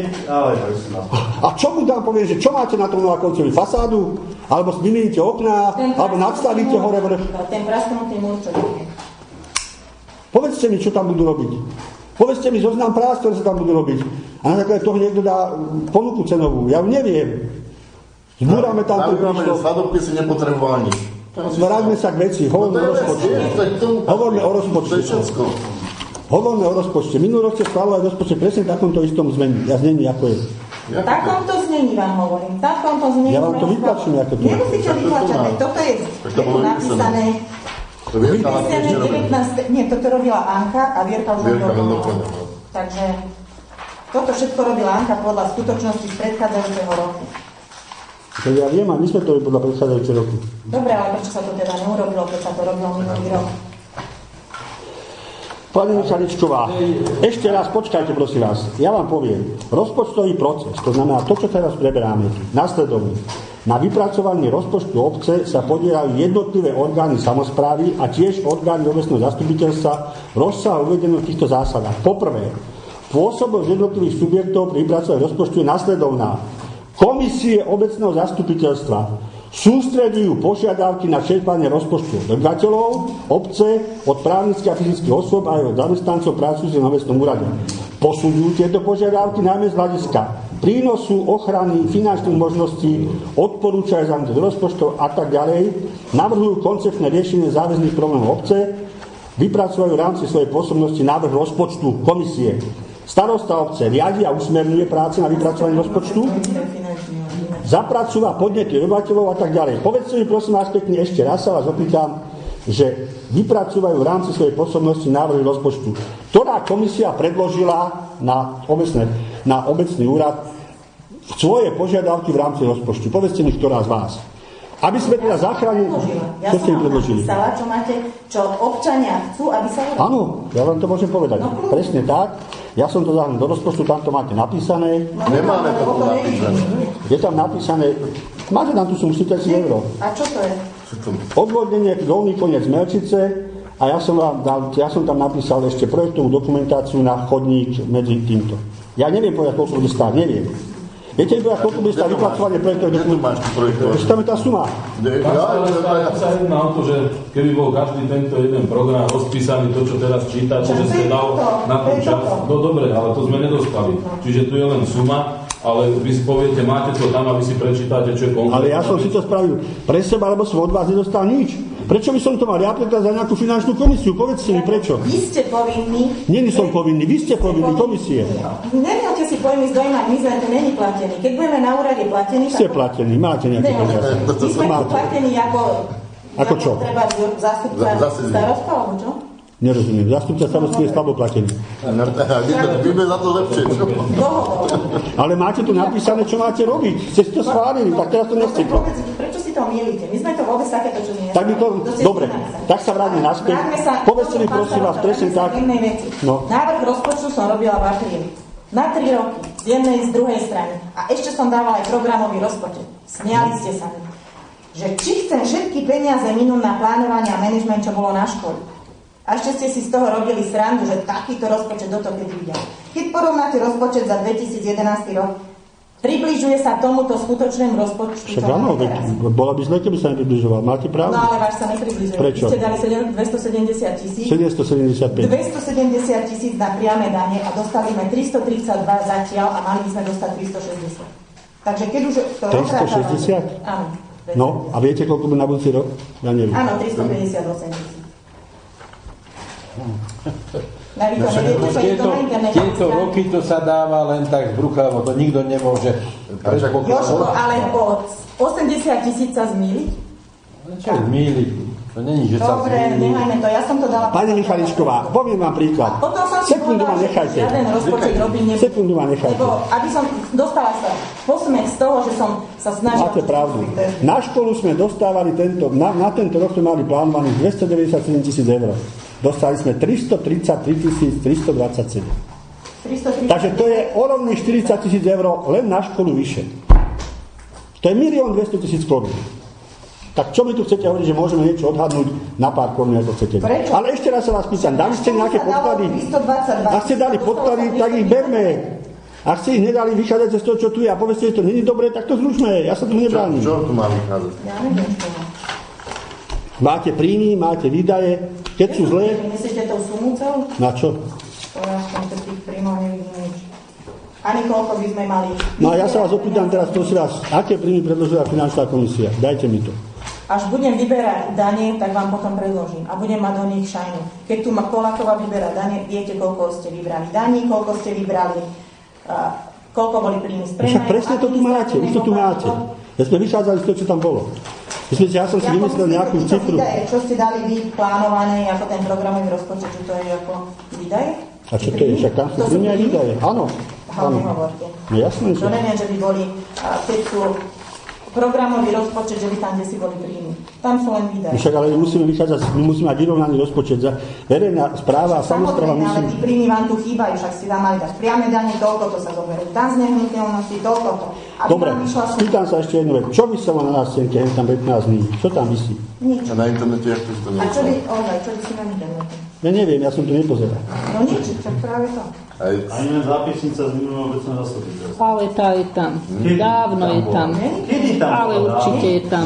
A čo mu tam povie, že čo máte na tom Novákovcovi? Fasádu? Alebo vymeníte okná? Alebo nadstavíte hore? Ten prasknutý múr, čo je. Povedzte mi, čo tam budú robiť. Povedzte mi zoznam prác, ktoré sa tam budú robiť. A na základe toho niekto dá ponuku cenovú. Ja neviem. Zbúrame tam to príšlo. Svadobky si nepotreboval nič. Vráťme sa k veci. Hovoríme o rozpočte. Hovoríme o rozpočte. Hovoríme o rozpočte. Minulý rok ste schváľovali rozpočet presne v takomto istom znení, ja znení, ako je. V takomto znení vám hovorím. V takomto znení. Ja vám to vytlačím, ako to je. Nemusíte vytlačať, toto je, je tu napísané. Vypísané devätnáste Nie, toto robila Anka a Vierka už robila. Takže toto všetko robila Anka podľa skutočnosti z predchádzajúceho roku. To ja viem, a my sme to robili podľa predchádzajúceho roku. Dobre, ale prečo sa to teda neurobilo, keď sa to robilo minulý rok? Pani Michaličková, ešte raz počkajte, prosím vás. Ja vám poviem, rozpočtový proces, to znamená to, čo teraz preberáme tu, nasledovne. Na vypracovanie rozpočtu obce sa podielajú jednotlivé orgány samosprávy a tiež orgány obecného zastupiteľstva rozsah uvedený v týchto zásadách. Poprvé, pôsobnosť jednotlivých subjektov pri vypracovaní rozpočtu je nasledovná. Komisie obecného zastupiteľstva sústredujú požiadavky na čerpanie rozpočtu od obyvateľov, obce, od právnických a fyzických osôb a aj od zamestnancov pracujúcich na obecnom úrade. Posudzujú tieto požiadavky najmä z hľadiska prínosu, ochrany, finančných možností, odporúčajú zahrnúť do rozpočtov a tak ďalej, navrhujú konceptné riešenie záväzných problémov obce, vypracovajú v rámci svojej pôsobnosti návrh rozpočtu komisie. Starosta obce riadi a usmerňuje práce na vypracovanie rozpočtu, zapracúva podnety obyvateľov a tak ďalej. Povedzte mi prosím vás pekne ešte raz, sa vás opýtam, že vypracúvajú v rámci svojej pôsobnosti návrhy rozpočtu. Ktorá komisia predložila na, obecné, na obecný úrad svoje požiadavky v rámci rozpočtu? Povedzte mi, ktorá z vás. Aby sme teda zachránili... Ja čo ste im som vám predložili? napísala, čo máte, čo občania chcú, aby sa urobilo. Áno, ja vám to môžem povedať. No, presne tak. Ja som to zahrnul do rozpočtu, tam to máte napísané. No, Nemáme to tu napísané. Je tam napísané, máte tam tu sumu štyridsať tisíc eur. A čo to je? Odvodnenie dolný koniec Melčice a ja som, vám dal, ja som tam napísal ešte projektovú dokumentáciu na chodník medzi týmto. Ja neviem povedať, koľko bude stáť, neviem. Viete, koľko bude stáť vypracovanie projektovej dokumentácie? Ešte tam je tá suma. Tak sa jedná o to, že keby bol každý tento jeden program rozpísaný, to, čo teraz čítate, že ste dal na tú časť, no dobre, ale to sme nedostali. Čiže tu je len suma, ale vy si poviete, máte to tam a vy si prečítate, čo je konkrétne. Ale ja som si to spravil pre seba, lebo som od vás nedostal nič. Prečo by som to mal ja prekladať za nejakú finančnú komisiu? Povedzte mi prečo. Vy ste povinní. Nie som povinný, vy ste povinní, komisie. Nemôžete si pojmy zdojmať, my sme tu není platení. Keď budeme na úrade platení, Ste platení, máte nejaké peniaze. My sme tu platení ako... Ako čo? Treba zástupca starostov, alebo čo? Nerozumiem. Zástupca starostky je slabo platený. Vy by za to lepšie, čo? Ale máte tu napísané, čo máte robiť. Ste si to schválili, tak teraz to nechcete. Prečo si to mýlite? My sme to vôbec takéto, čo nie. Tak by to... Dobre, tak sa vráťme naspäť. Povedzte mi, prosím vás, presne tak. No. Návrh rozpočtu som robila v apríli. Na tri roky. Z jednej, z druhej strany. A ešte som dávala aj programový rozpočet. Smiali ste sa mi. Že či chcem všetky peniaze minúť na plánovanie a manažment, čo bolo na škole. A ešte ste si z toho robili srandu, že takýto rozpočet do toho keď videl. Keď porovnáte rozpočet za dvetisícjedenásty rok, približuje sa tomuto skutočnému rozpočtu. Však áno, bola by zle, keby sa nepribližoval. Máte pravdu? No ale váš sa nepribližuje. Prečo? Vy ste dali dvestosedemdesiat tisíc. sedemstosedemdesiatpäť. dvestosedemdesiat tisíc na priame dane a dostali sme tristotridsaťdva zatiaľ a mali by sme dostať tristošesťdesiat. Takže keď už to tristošesťdesiat? Áno. No, a viete, koľko by na budúci rok? Ja neviem. Áno, tristopäťdesiatosem tisíc. Tieto, tieto roky to sa dáva len tak z brucha, lebo to nikto nemôže predpokladať. Jožko, ale po osemdesiat tisíc sa zmýliť? Čo zmýliť? To není, že sa Dobre, nechajme to, ja som to dala... Pani Michaličková, poviem vám príklad. Potom som si Sekundu ma povedala, že nechajte. žiaden rozpočet robiť nebude. Sekundu ma nechajte. Lebo aby som dostala sa posmech z toho, že som sa snažila... Máte pravdu. Na školu sme dostávali tento, na, na tento rok sme mali plánovaných dvestodeväťdesiatsedem tisíc eur. Dostali sme tristotridsaťtri tisíc tristodvadsaťsedem. Takže to je o rovných štyridsať tisíc eur len na školu vyše. To je milión dvesto tisíc korún. Tak čo mi tu chcete hovoriť, že môžeme niečo odhadnúť na pár korún, ako chcete. Prečo? Ale ešte raz sa vás pýtam, dali ste nejaké podklady? Ak ste dali podklady, tak ich berme. Ak ste ich nedali vychádzať z toho, čo tu je a povedzte, že to není dobré, tak to zrušme. Ja sa tu nebránim. Čo, čo tu má vychádzať? Ja neviem, čo má. Máte príjmy, máte výdaje. Keď sú zlé... Myslíte tou sumu celú? Na čo? To ja som z tých príjmov nevidím nič. Ani koľko by sme mali. No a ja sa vás opýtam teraz, prosím vás, aké príjmy predložila finančná komisia? Dajte mi to. Až budem vyberať dane, tak vám potom predložím. A budem mať do nich šajnu. Keď tu ma Koláková vyberá dane, viete, koľko ste vybrali daní, koľko ste vybrali, uh, koľko boli príjmy z prejme. Však presne to tu máte, už to tu máte. Ja sme vychádzali z toho, čo tam bolo. Myslíte, ja som si ja vymyslel nejakú cifru. Výdaje, čo ste dali vy plánované, ako ten programový rozpočet, čo to je ako výdaje? A čo to je? Však tam sú príjmy aj výdaje. Áno. Áno, nehovorte. No jasné, že... To neviem, že by boli, keď sú programový rozpočet, že by tam, kde si boli príjmy. Tam sú len výdaje. Však ale my musíme vychádzať, my musíme mať vyrovnaný rozpočet za verejná správa a samospráva musí... ale tí príjmy vám tu chýbajú, však si vám mali dať priame dane, toľko to sa zoberú. Dan z nehnuteľnosti, toľko to. Dobre, spýtam sa ešte jednu vec. Čo vyselo na nás stenke, je tam pätnásť dní? Čo tam vysí? Nič. A na internete, jak to nie A čo by, ozaj, čo by si na internete? Ja neviem, ja som to nepozeral. No nič, však práve to. Aj, aj len zápisnica z minulého vecného zastupiteľstva. Ale tá je tam. Dávno je tam. Ale určite je tam.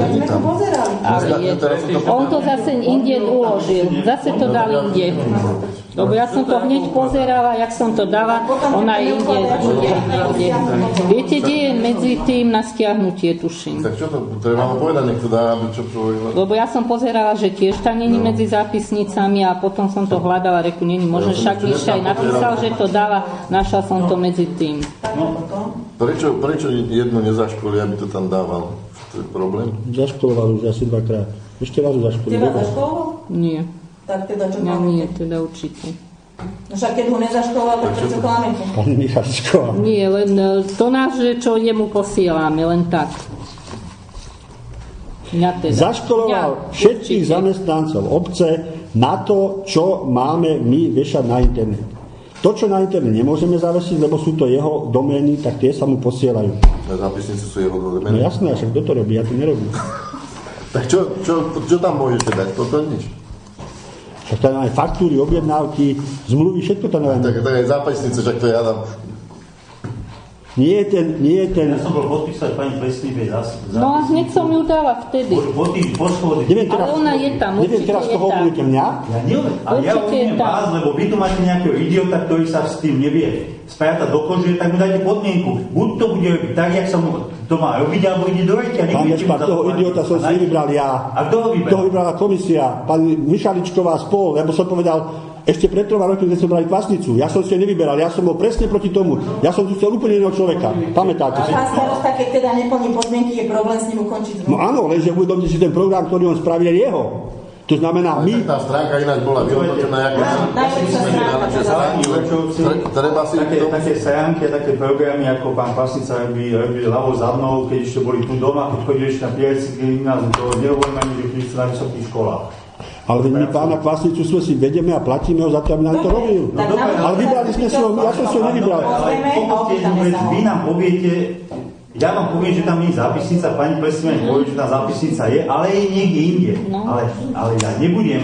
Ale je. On to zase inde uložil. Zase to dal inde. Lebo ja som to hneď pozerala, jak som to dala, ona je inde, inde, inde. Viete, kde je medzi tým na stiahnutie, tuším. Tak čo to, treba vám povedať, niekto dá, aby čo povedal. Lebo ja som pozerala, že tiež tam není medzi zápisnicami a potom som to hľadala, reku, není možno, však Mišaj napísal, že to dala, našla som to medzi tým. No. Prečo, prečo jedno nezaškolí, aby to tam dával? To je problém? Zaškoloval už asi dvakrát. Ešte raz zaškolil. Teba zaškoloval? Nie. Tak teda čo ja nie, teda určite. No však keď ho nezaškoloval, tak prečo klamete? Pani Michaličková. Nie, len to náš, čo jemu posielame, len tak. teda. Zaškoloval Ja, všetkých určite. zamestnancov obce na to, čo máme my vešať na internet. To, čo na internet nemôžeme zavesiť, lebo sú to jeho domény, tak tie sa mu posielajú. Zápisnice sú jeho domény. No jasné, však kto to robí, ja to nerobím. Tak čo, čo, čo tam môžete dať? Toto nič. Však tam máme faktúry, objednávky, zmluvy, všetko tam máme. Tak, tak aj zápisnice, však to ja dám. Nie je ten, nie je ten... Ja som bol podpísať pani Plesnivej zase. No a hneď som ju dala vtedy. Po tým poschodí. Neviem teraz, Ale ona je tam, neviem určite teraz, je koho tam. budete mňa. Ja neviem, ale ja Určite je umiem tam. vás, lebo vy tu máte nejakého idiota, ktorý sa s tým nevie spájať do kože, tak mu dajte podmienku. Buď to bude robiť tak, jak sa mu to má robiť, alebo ide do rejky. Pán Nešpar, toho idiota som si nevybral ja. A kto ho vybral? Toho vybrala komisia, pani Michaličková spol, lebo som povedal, ešte pred troma rokmi, keď sme brali kvasnicu, ja som si ho nevyberal, ja som bol presne proti tomu. Ja som tu chcel úplne iného človeka. Pamätáte si? Pán starosta, keď teda neplní podmienky, je problém s ním ukončiť zmluvu. No áno, lenže uvedomte si ten program, ktorý on spravil, je jeho. To znamená, my... Tá stránka ináč bola vyhodnotená ako... Najlepšia stránka. Treba si... Také, také stránky a také programy, ako pán Kvasnica robí, robí ľavo za mnou, keď ešte boli tu doma, keď chodili ešte na Pierci gymnázium, to nehovoríme ani, že keď sú na vysokých školách. Ale my pána Kvasnicu sme si vedeme a platíme ho za to, aby nám to robil. Ale vybrali sme si ho, ja som si ho nevybral. Ale pochopte jednu vec, vy nám poviete, ja vám poviem, že tam nie je zápisnica, pani Plesniva mi povie, že tá zápisnica je, ale je niekde inde. Ale, ale ja nebudem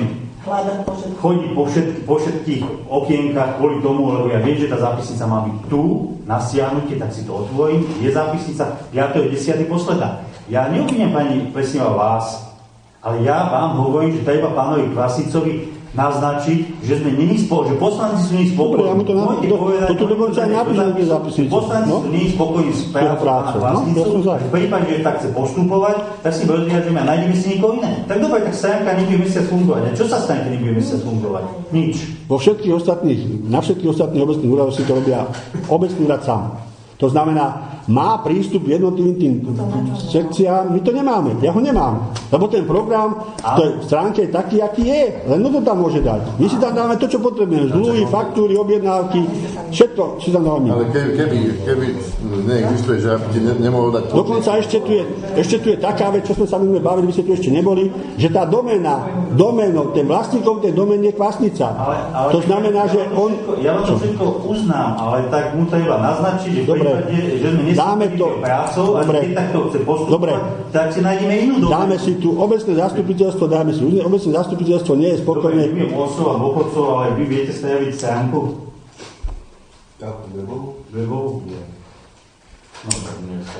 chodiť po, všetky, po všetkých okienkach kvôli tomu, lebo ja viem, že tá zápisnica má byť tu, na stiahnutie, tak si to otvorím, je zápisnica, piateho desiateho posledná. Ja neobviniem pani Plesniva vás, ale ja vám hovorím, že treba pánovi Kvasnicovi naznačiť, že sme není spokojní, že poslanci sú není spokojní. Dobre, ja mu to na, do, do, to dokonca aj napíšem, že zápisnicu. Poslanci no? sú není spokojní s prácou pána Kvasnicu. No, ja v prípade, že tak chce postupovať, tak si rozdiažeme a nájdeme si niekoho iné. Tak dobre, tak stránka nebude mesiac fungovať. A čo sa stane, keď nebude mesiac fungovať? Nič. Vo všetkých ostatných, na všetkých ostatných obecných úradoch si to robia obecný úrad sám. To znamená, má prístup k jednotlivým tým sekciám, my to nemáme, ja ho nemám. Lebo ten program v tej stránke je taký, aký je, len to tam môže dať. My si tam dáme to, čo potrebujeme, zmluvy, faktúry, objednávky, všetko si tam dávame. Ale keby, keby, keby neexistuje, že aby ti ne, nemohol dať... Dokonca ešte tu, je, ešte tu je taká vec, čo sme sa my bavili, my ste tu ešte neboli, že tá doména, doméno, ten vlastníkom tej domény je Kvasnica. Ale, ale to znamená, že on... Ja vám to všetko uznám, ale tak mu treba naznačiť, že v prípade, že sme nesúpili prácou a keď takto chce postupovať, tak si nájdeme inú doménu. Dáme si tu obecné zastupiteľstvo, dáme si obecné zastupiteľstvo, nie je spokojné. Dobre, neviem osov a dôchodcov, ale vy viete staviť stránku? Takú webovú? Webovú? Nie. No, tak nie je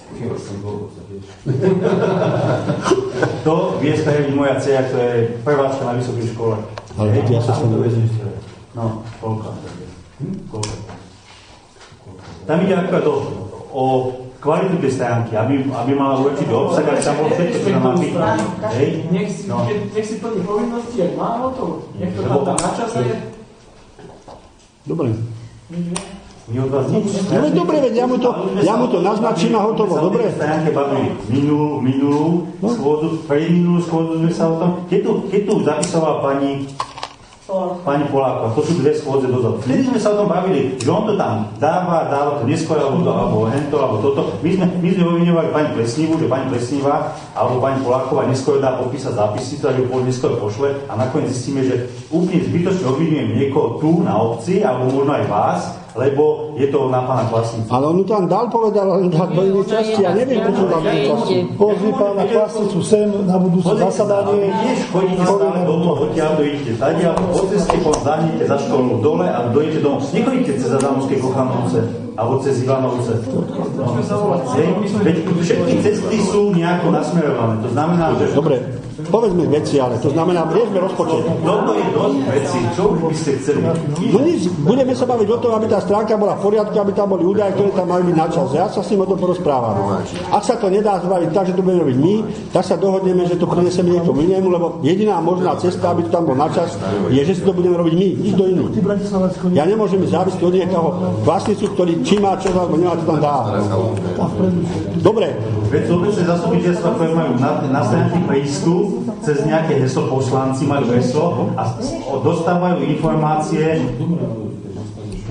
to vie staviť moja dcera, ktorá je prváčka na vysokej škole. Ale ja sa s tým No, koľko? Hm? Koľko? Tam ide akurát o, o kvalitu tej stránky, aby, aby mala určitý obsah, ale tam bolo všetko, čo tam má byť. Nech si, no. nech si plní povinnosti, ak má hotovo. Nech to tam tam načasuje. Dobre. My od vás nič. No dobre, veď ja mu to, ja mu to naznačím a hotovo, dobre? V stránke bavili minulú, minulú schôdzu, pre minulú schôdzu sme sa o tom, keď tu, keď tu zapisovala pani Pani Poláková, to sú dve schôdze dozadu. Vtedy sme sa o tom bavili, že on to tam dáva, dáva to neskôr, alebo to, alebo hento, alebo toto. My sme, my sme obviňovali pani Plesnivu, že pani Plesniva alebo pani Poláková neskôr dá podpísať zápisnicu, a ju neskôr pošle a nakoniec zistíme, že úplne zbytočne obviňujem niekoho tu na obci, alebo možno aj vás, lebo je to na pána Kvasnicu. Ale on mu tam dal, povedal, len dá do inej časti, ja neviem, prečo dal do inej časti. Pozri pána Kvasnicu sem na budúce zasadanie. Tiež chodíte stále do toho, odtiaľ to idete tadiaľ, po ceste potom zahnete za školu dole a dojdete domov. Nechodíte cez Adamovské Kochanovce alebo cez Ivanovce. Veď všetky cesty sú nejako nasmerované. To znamená, že... Dobre, povedzme veci, ale to znamená, riešme rozpočet. Toto je dosť veci. Čo už by ste chceli? No nič, budeme sa baviť o tom, aby tá stránka bola v poriadku, aby tam boli údaje, ktoré tam majú byť na čas. Ja sa s ním o tom porozprávam. Ak sa to nedá zbaviť tak, že to budeme robiť my, tak sa dohodneme, že to prinesieme niekomu inému, lebo jediná možná cesta, aby to tam bol na čas, je, že si to budeme robiť my, nič do iných. Ja nemôžem ísť závisť od niekoho Kvasnicu, ktorý či má čo, alebo nemá čo tam dá. Dobre. Veď obecné zastupiteľstva, ktoré majú na, na stránke prístup, cez nejaké heslo poslanci majú heslo a dostávajú informácie.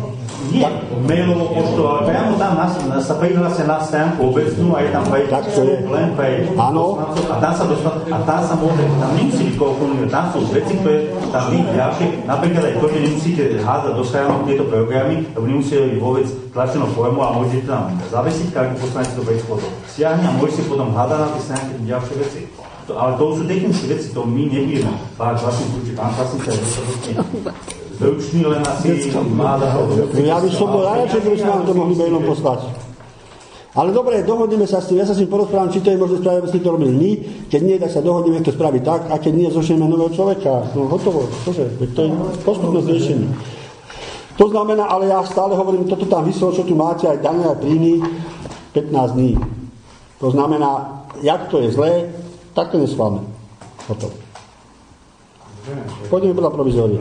Nie, mailovo poštou, ale priamo tam na, na, sa prihlásia na stránku obecnú a je tam page, len page. Áno. A tam sa dostať, a tam sa môže, tam nemusí nikoho konúť, tam sú veci, ktoré tam vy ďalšie, napríklad aj to, že nemusíte hádzať do stránok tieto programy, lebo nemusíte robiť vôbec tlačenú formu a môžete tam zavesiť, každý poslanec to vec potom stiahne a môžete potom hádať na tie stránky ďalšie veci. To, ale to sú technické veci, to my nebudeme. Pár vlastný kľúček, pán Klasnica je dostatočne zručný, len asi má dáhodou. Ja by som bol rád, že by sme vám to mohli mailom poslať. Ale dobre, dohodneme sa s tým, ja sa s tým porozprávam, či to je možné spraviť, aby sme to robili my, keď nie, tak sa dohodneme, to spraviť tak, a keď nie, zošleme nového človeka. No hotovo, čože, to je postupné riešenie. To znamená, ale ja stále hovorím, toto tam vyselo, čo tu máte, aj dane, aj príjmy, pätnásť dní. To znamená, jak to je zlé, tak to neschválme. Hotovo. Pôjdeme podľa provizória.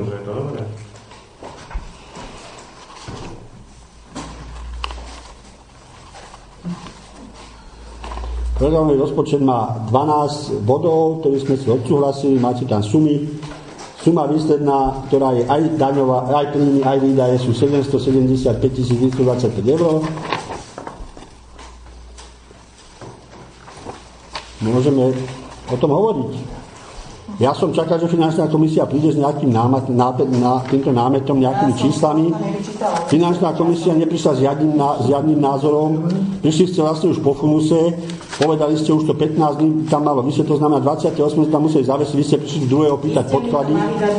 Programový rozpočet má dvanásť bodov, ktoré sme si odsúhlasili, máte tam sumy. Suma výsledná, ktorá je aj daňová, aj príjmy, aj výdaje, sú sedemstosedemdesiatpäť tisíc dvestodvadsaťpäť eur. Môžeme o tom hovoriť. Ja som čakal, že finančná komisia príde s nejakým námet, námet, na, týmto námetom, nejakými číslami. Finančná komisia neprišla s žiadnym, s žiadnym názorom. Prišli ste vlastne už po funuse, povedali ste už to pätnásť dní, tam malo vysieť, to znamená dvadsiateho ôsmeho tam museli zavesiť, vy ste prišli z druhého pýtať podklady.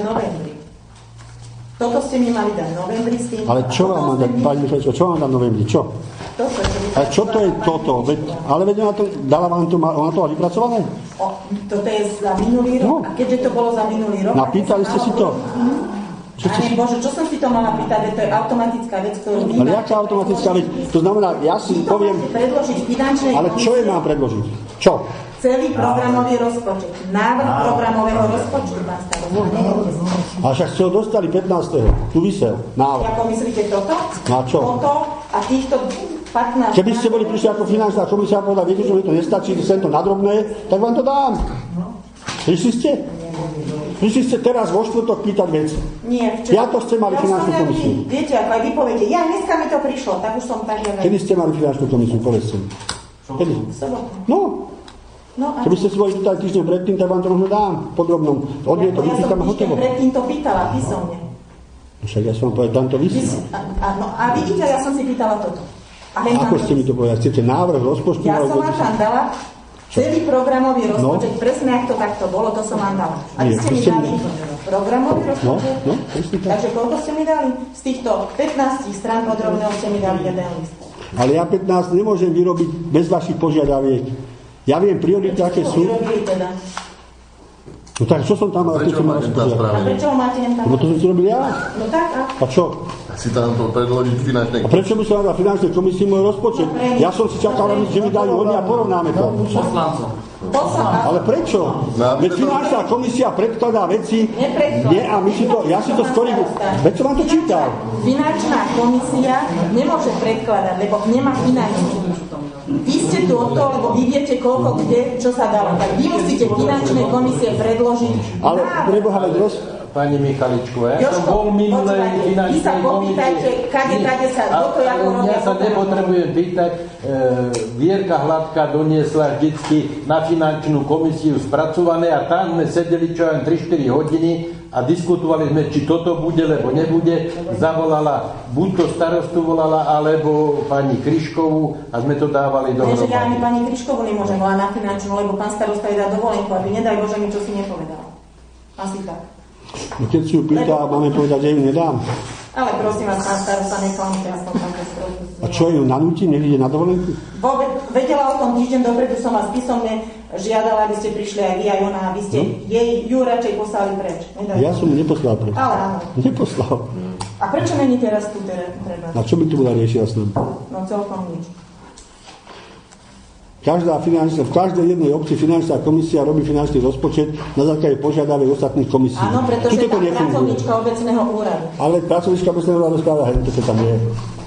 Toto ste mi mali dať v novembri s tým. Ale čo vám mám dať, pani Michaličko, čo vám dať v novembri, čo? Toto, ale čo to je toto? Veď, ale veď ona to, dala vám to, ona to má vypracované? O, toto je za minulý rok. No. A keďže to bolo za minulý rok... Napýtali ste si to? Čo ste si... Bože, čo som si to mala pýtať? To je automatická vec, ktorú vy... Ale jaká automatická vec? To znamená, ja si vy poviem... predložiť finančnej ale čo je mám predložiť? Čo? Celý programový rozpočet. Návrh programového rozpočtu, pán starosta. A však ste ho dostali pätnásteho Tu vysel. Návrh. Ako myslíte toto? No a čo? Toto a týchto... pätnásť Keby ste boli prišli ako finančná komisia a povedali, viete, že mi to nestačí, že sem to nadrobné, tak vám to dám. Prišli ste? Prišli ste teraz vo štvrtok pýtať veci. Nie, včera. Ja to ste mali finančnú komisiu. Viete, ako aj vy poviete, ja dneska mi to prišlo, tak už som tak neviem. Kedy ste mali finančnú komisiu, povedzte mi. Kedy? No. No, keby ste si boli pýtali týždeň predtým, tak vám to možno dám v podrobnom. Odvie to ja vypýtam a hotovo. Ja som týždeň predtým to pýtala písomne. Však ja som vám povedal, dám to vysí. A, no, a vidíte, ja som si pýtala toto. A ako ste mi to povedali? Chcete návrh rozpočtu? Ja som vám tam dala celý programový rozpočet, no? Presne ak to takto bolo, to som vám dala. A vy ste mi dali programový rozpočet? No, no, takže koľko ste mi dali? Z týchto pätnásť strán podrobného ste mi dali jeden list. Ale ja pätnásť nemôžem vyrobiť bez vašich požiadaviek. Ja viem priority, aké sú. Teda? No tak čo som tam mal? Prečo máte tam spravené? A prečo ho máte tam? No to som si robil ja. No tak a? A čo? Tak si tam to predložiť finančnej komisii. A prečo by som dal finančnej komisii môj rozpočet? Ja som si čakal, že mi dajú hodne a porovnáme to. Poslancom. Ale prečo? Veď finančná komisia predkladá veci. Nie, a my si to, ja si to skorigujem. Veď som vám to čítal. Finančná komisia nemôže predkladať, lebo nemá finančnú. Vy ste tu o to, lebo vy viete, koľko, kde, čo sa dalo. Tak vy musíte finančnej komisie predložiť. Ale preboha, veď roz... Pani Michaličko, ja som bol minulej finančnej komisie. Kade, kade sa, kto to ako robia. Ja sa nepotrebujem pýtať. E, Vierka Hladká doniesla vždycky na finančnú komisiu spracované a tam sme sedeli čo len tri štyri hodiny a diskutovali sme, či toto bude, lebo nebude. Zavolala, buď to starostu volala, alebo pani Kryškovú a sme to dávali do hromady. Ja ani pani Kryškovú nemôžem volať na finančnú, lebo pán starosta je dá dovolenku, aby nedaj Bože mi čo si nepovedal. Asi tak. No keď si ju pýta, lebo... máme povedať, že ju nedám. Ale prosím vás, pán starosta, neklamte, ja som tam stroju. A čo ju nanúti, nech ide na dovolenku? Bo, vedela o tom týždeň dopredu, som vás písomne žiadala, aby ste prišli aj vy, aj ona, aby ste no? jej ju radšej poslali preč. Nedaj ja som ju neposlal preč. Ale áno. Neposlal. A prečo není teraz tu treba? A čo by tu bola riešila s nami? No celkom nič. Každá finančná, v každej jednej obci finančná komisia robí finančný rozpočet na základe požiadaviek ostatných komisí. Áno, pretože tá pracovníčka obecného úradu. Ale pracovníčka obecného úradu správa, hej, to tam je.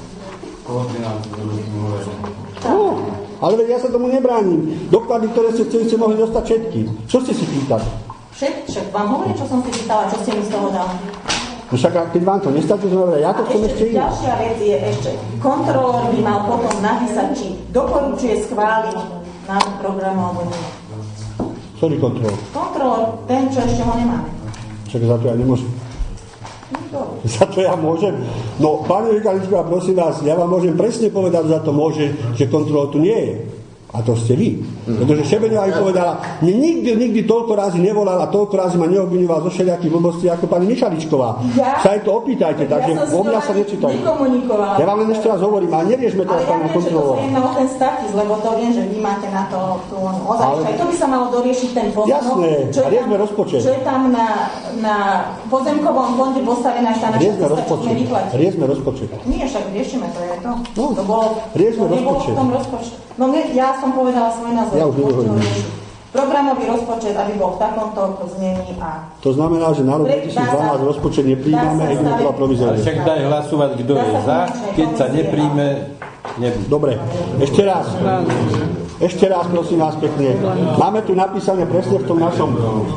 No, ale veď ja sa tomu nebránim. Doklady, ktoré ste chceli, ste mohli dostať všetky. Čo ste si pýtali? Všet, však vám hovorím, čo som si pýtala, čo ste mi z toho dali. No však keď vám to nestačí, znamená, ja to chcem ešte iné. Ďalšia vec je ešte, kontrolór by mal potom napísať, či doporučuje schváliť návrh programu alebo nie. Ktorý kontrolór? Kontrolór, ten, čo ešte ho nemáme. Však za to ja nemôžem. Za to ja môžem. No, pani Vikaličková, prosím vás, ja vám môžem presne povedať, za to môže, že kontrolór tu nie je. A to ste vy. Pretože Šebeňová mi povedala, mne nikdy, nikdy toľko razy nevolal a toľko razy ma neobvinoval zo všelijakých blbostí ako pani Michaličková. Ja? Sa aj to opýtajte, takže ja o mňa sa nečítajte. Ja vám len ešte raz hovorím, ale neriešme teraz pána kontrolóra. Ale ja viem, že to sa jedná o ten status, lebo to viem, že vy máte na to tú ozaj. Ale... to by sa malo doriešiť ten pozemok. Jasné, a riešme rozpočet. Čo je tam na, na pozemkovom fonde postavená tá naša cesta, čo sme vyplatili. Riešme rozpočet. Nie, však riešime, to je to. No, to bolo, riešme to rozpočet. V tom rozpočte. No ja som povedala svoj názor. Ja už nehovorím. Programový rozpočet, aby bol v takomto znení a... To znamená, že na rok dvetisícdvanásť rozpočet nepríjmame, ideme to provizoriť. Však daj hlasovať, kto je za, keď sa nepríjme, nebude. Dobre, ešte raz. Ešte raz, prosím vás pekne. Máme tu napísané presne v tom našom...